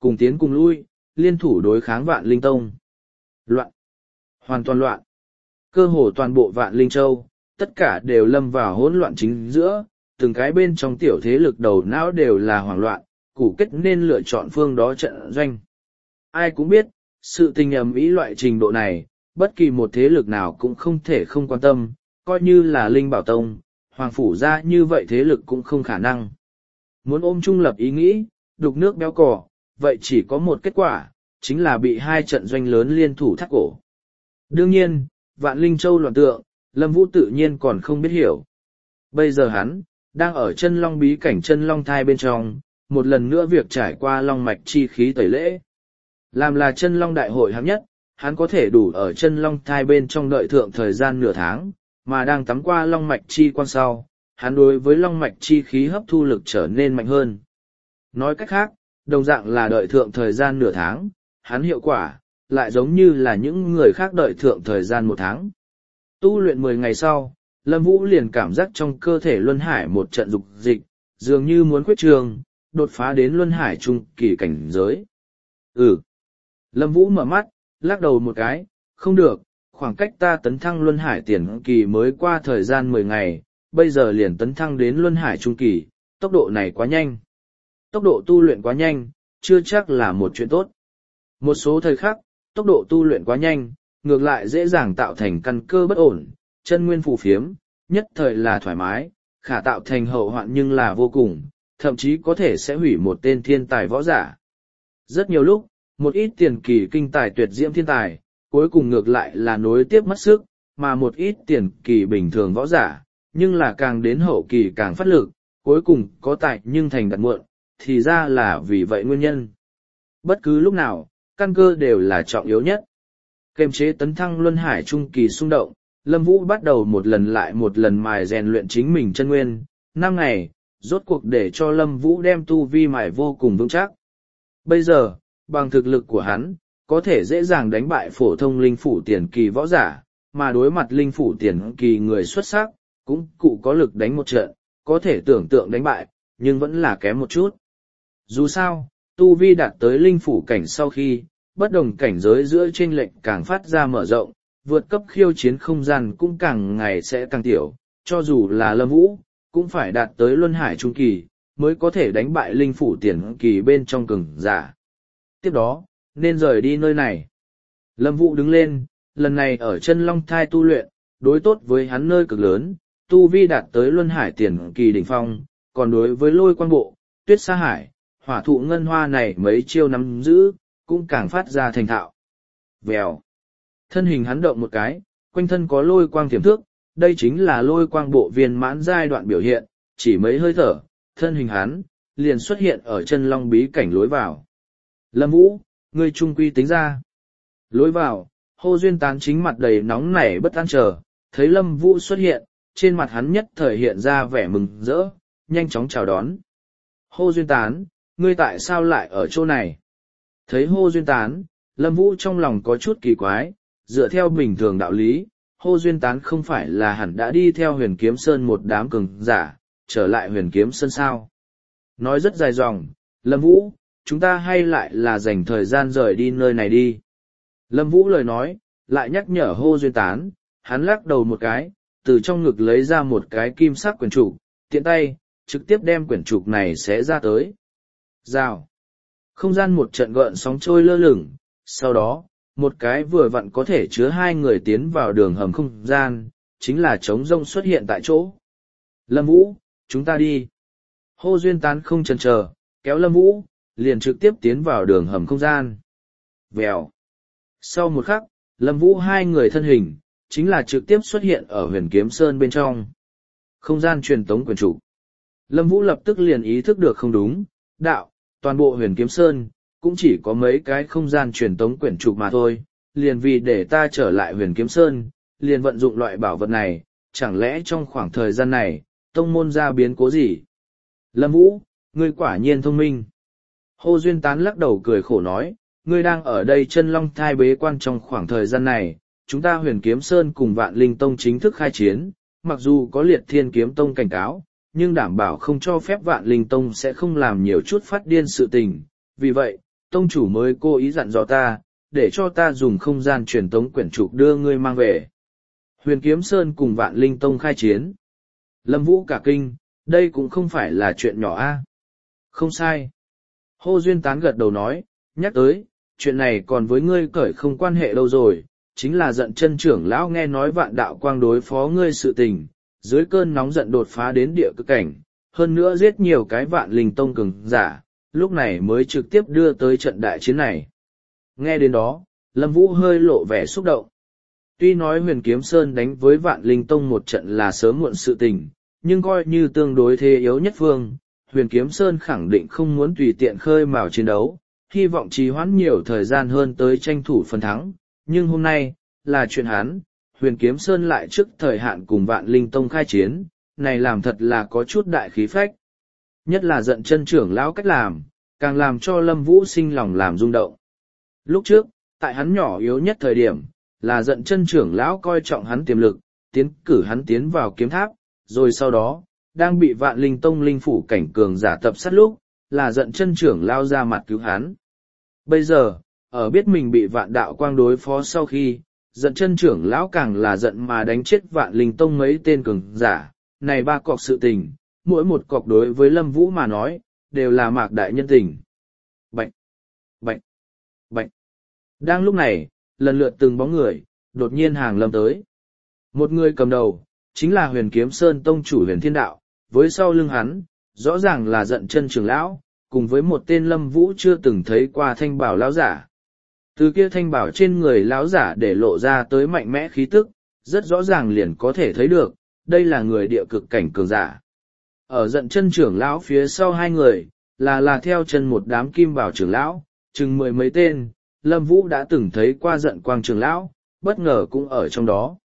cùng tiến cùng lui, liên thủ đối kháng Vạn Linh Tông. Loạn. Hoàn toàn loạn. Cơ hồ toàn bộ Vạn Linh Châu, tất cả đều lâm vào hỗn loạn chính giữa, từng cái bên trong tiểu thế lực đầu não đều là hoảng loạn, củ kết nên lựa chọn phương đó trận doanh. Ai cũng biết, sự tình ầm ĩ loại trình độ này, bất kỳ một thế lực nào cũng không thể không quan tâm, coi như là Linh Bảo Tông, Hoàng Phủ ra như vậy thế lực cũng không khả năng. Muốn ôm trung lập ý nghĩ, đục nước béo cò, vậy chỉ có một kết quả, chính là bị hai trận doanh lớn liên thủ thắt cổ. Đương nhiên, Vạn Linh Châu loạn tượng, Lâm Vũ tự nhiên còn không biết hiểu. Bây giờ hắn, đang ở chân long bí cảnh chân long thai bên trong, một lần nữa việc trải qua long mạch chi khí tẩy lễ. Làm là chân long đại hội hạng nhất, hắn có thể đủ ở chân long thai bên trong đợi thượng thời gian nửa tháng, mà đang tắm qua long mạch chi quan sau, hắn đối với long mạch chi khí hấp thu lực trở nên mạnh hơn. Nói cách khác, đồng dạng là đợi thượng thời gian nửa tháng, hắn hiệu quả, lại giống như là những người khác đợi thượng thời gian một tháng. Tu luyện mười ngày sau, Lâm Vũ liền cảm giác trong cơ thể luân hải một trận dục dịch, dường như muốn khuyết trường, đột phá đến luân hải trung kỳ cảnh giới. Ừ. Lâm Vũ mở mắt, lắc đầu một cái, không được, khoảng cách ta tấn thăng luân hải tiền kỳ mới qua thời gian mười ngày, bây giờ liền tấn thăng đến luân hải trung kỳ, tốc độ này quá nhanh. Tốc độ tu luyện quá nhanh, chưa chắc là một chuyện tốt. Một số thời khắc, tốc độ tu luyện quá nhanh, ngược lại dễ dàng tạo thành căn cơ bất ổn, chân nguyên phù phiếm, nhất thời là thoải mái, khả tạo thành hậu hoạn nhưng là vô cùng, thậm chí có thể sẽ hủy một tên thiên tài võ giả. Rất nhiều lúc, một ít tiền kỳ kinh tài tuyệt diễm thiên tài, cuối cùng ngược lại là nối tiếp mất sức, mà một ít tiền kỳ bình thường võ giả, nhưng là càng đến hậu kỳ càng phát lực, cuối cùng có tài nhưng thành đặt muộn, thì ra là vì vậy nguyên nhân. Bất cứ lúc nào, căn cơ đều là trọng yếu nhất. Kềm chế tấn thăng luân hải trung kỳ xung động, Lâm Vũ bắt đầu một lần lại một lần mài rèn luyện chính mình chân nguyên, năm ngày, rốt cuộc để cho Lâm Vũ đem tu vi mài vô cùng vững chắc. Bây giờ, bằng thực lực của hắn, có thể dễ dàng đánh bại phổ thông linh phủ tiền kỳ võ giả, mà đối mặt linh phủ tiền kỳ người xuất sắc, cũng cụ có lực đánh một trận, có thể tưởng tượng đánh bại, nhưng vẫn là kém một chút. Dù sao, tu vi đạt tới linh phủ cảnh sau khi, bất đồng cảnh giới giữa chênh lệch càng phát ra mở rộng, vượt cấp khiêu chiến không gian cũng càng ngày sẽ càng tiểu, cho dù là Lâm Vũ, cũng phải đạt tới luân hải trung kỳ, mới có thể đánh bại linh phủ tiền kỳ bên trong cường giả. Tiếp đó, nên rời đi nơi này. Lâm Vũ đứng lên, lần này ở chân long thai tu luyện, đối tốt với hắn nơi cực lớn, tu vi đạt tới luân hải tiền kỳ đỉnh phong, còn đối với lôi quan bộ, tuyết sa hải, hỏa thụ ngân hoa này mấy chiêu nắm giữ, cũng càng phát ra thành thạo. Vèo. Thân hình hắn động một cái, quanh thân có lôi quang tiềm thước, đây chính là lôi quang bộ viên mãn giai đoạn biểu hiện, chỉ mấy hơi thở, thân hình hắn, liền xuất hiện ở chân long bí cảnh lối vào. Lâm Vũ, ngươi trung quy tính ra. Lối vào, Hô Duyên Tán chính mặt đầy nóng nảy bất an chờ, thấy Lâm Vũ xuất hiện, trên mặt hắn nhất thời hiện ra vẻ mừng rỡ, nhanh chóng chào đón. Hô Duyên Tán, ngươi tại sao lại ở chỗ này? Thấy Hô Duyên Tán, Lâm Vũ trong lòng có chút kỳ quái, dựa theo bình thường đạo lý, Hô Duyên Tán không phải là hẳn đã đi theo Huyền Kiếm Sơn một đám cường giả, trở lại Huyền Kiếm Sơn sao? Nói rất dài dòng, Lâm Vũ, chúng ta hay lại là dành thời gian rời đi nơi này đi. Lâm Vũ lời nói, lại nhắc nhở Hô Duyên Tán, hắn lắc đầu một cái, từ trong ngực lấy ra một cái kim sắc quyển trục, tiện tay, trực tiếp đem quyển trục này xé ra tới. Rào. Không gian một trận gợn sóng trôi lơ lửng, sau đó, một cái vừa vặn có thể chứa hai người tiến vào đường hầm không gian, chính là trống rông xuất hiện tại chỗ. Lâm Vũ, chúng ta đi. Hô Duyên Tán không chần chờ, kéo Lâm Vũ, liền trực tiếp tiến vào đường hầm không gian. Vèo. Sau một khắc, Lâm Vũ hai người thân hình, chính là trực tiếp xuất hiện ở Huyền Kiếm Sơn bên trong. Không gian truyền tống quyển trục. Lâm Vũ lập tức liền ý thức được không đúng, đạo, toàn bộ Huyền Kiếm Sơn, cũng chỉ có mấy cái không gian truyền tống quyển trục mà thôi, liền vì để ta trở lại Huyền Kiếm Sơn, liền vận dụng loại bảo vật này, chẳng lẽ trong khoảng thời gian này, tông môn ra biến cố gì? Lâm Vũ, ngươi quả nhiên thông minh. Hô Duyên Tán lắc đầu cười khổ nói, ngươi đang ở đây chân long thai bế quan trong khoảng thời gian này, chúng ta Huyền Kiếm Sơn cùng Vạn Linh Tông chính thức khai chiến, mặc dù có Liệt Thiên Kiếm Tông cảnh cáo, nhưng đảm bảo không cho phép Vạn Linh Tông sẽ không làm nhiều chút phát điên sự tình, vì vậy, tông chủ mới cố ý dặn dò ta, để cho ta dùng không gian truyền tống quyển trục đưa ngươi mang về. Huyền Kiếm Sơn cùng Vạn Linh Tông khai chiến. Lâm Vũ cả kinh, đây cũng không phải là chuyện nhỏ a. Không sai. Hô Duyên Tán gật đầu nói, nhắc tới, chuyện này còn với ngươi cởi không quan hệ lâu rồi, chính là giận chân trưởng lão nghe nói vạn đạo quang đối phó ngươi sự tình, dưới cơn nóng giận đột phá đến địa cực cảnh, hơn nữa giết nhiều cái Vạn Linh Tông cường giả, lúc này mới trực tiếp đưa tới trận đại chiến này. Nghe đến đó, Lâm Vũ hơi lộ vẻ xúc động. Tuy nói Huyền Kiếm Sơn đánh với Vạn Linh Tông một trận là sớm muộn sự tình, nhưng coi như tương đối thế yếu nhất phương, Huyền Kiếm Sơn khẳng định không muốn tùy tiện khơi mào chiến đấu, hy vọng trì hoãn nhiều thời gian hơn tới tranh thủ phần thắng. Nhưng hôm nay, là chuyện hắn, Huyền Kiếm Sơn lại trước thời hạn cùng Vạn Linh Tông khai chiến, này làm thật là có chút đại khí phách. Nhất là giận chân trưởng lão cách làm, càng làm cho Lâm Vũ sinh lòng làm rung động. Lúc trước, tại hắn nhỏ yếu nhất thời điểm, là giận chân trưởng lão coi trọng hắn tiềm lực, tiến cử hắn tiến vào kiếm tháp, rồi sau đó, đang bị Vạn Linh Tông linh phủ cảnh cường giả tập sát lúc, là giận chân trưởng lao ra mặt cứu hắn. Bây giờ, ở biết mình bị Vạn Đạo Quang đối phó sau khi, giận chân trưởng lão càng là giận mà đánh chết Vạn Linh Tông mấy tên cường giả, này ba cọc sự tình, mỗi một cọc đối với Lâm Vũ mà nói, đều là mạc đại nhân tình. Bạch! Bạch! Bạch! Đang lúc này, lần lượt từng bóng người, đột nhiên hàng lâm tới. Một người cầm đầu, chính là Huyền Kiếm Sơn tông chủ Huyền Thiên Đạo, với sau lưng hắn, rõ ràng là giận chân trưởng lão, cùng với một tên Lâm Vũ chưa từng thấy qua thanh bảo lão giả. Từ kia thanh bảo trên người lão giả để lộ ra tới mạnh mẽ khí tức, rất rõ ràng liền có thể thấy được, đây là người địa cực cảnh cường giả. Ở giận chân trưởng lão phía sau hai người, là là theo chân một đám kim bảo trưởng lão, chừng mười mấy tên, Lâm Vũ đã từng thấy qua giận quang trưởng lão, bất ngờ cũng ở trong đó.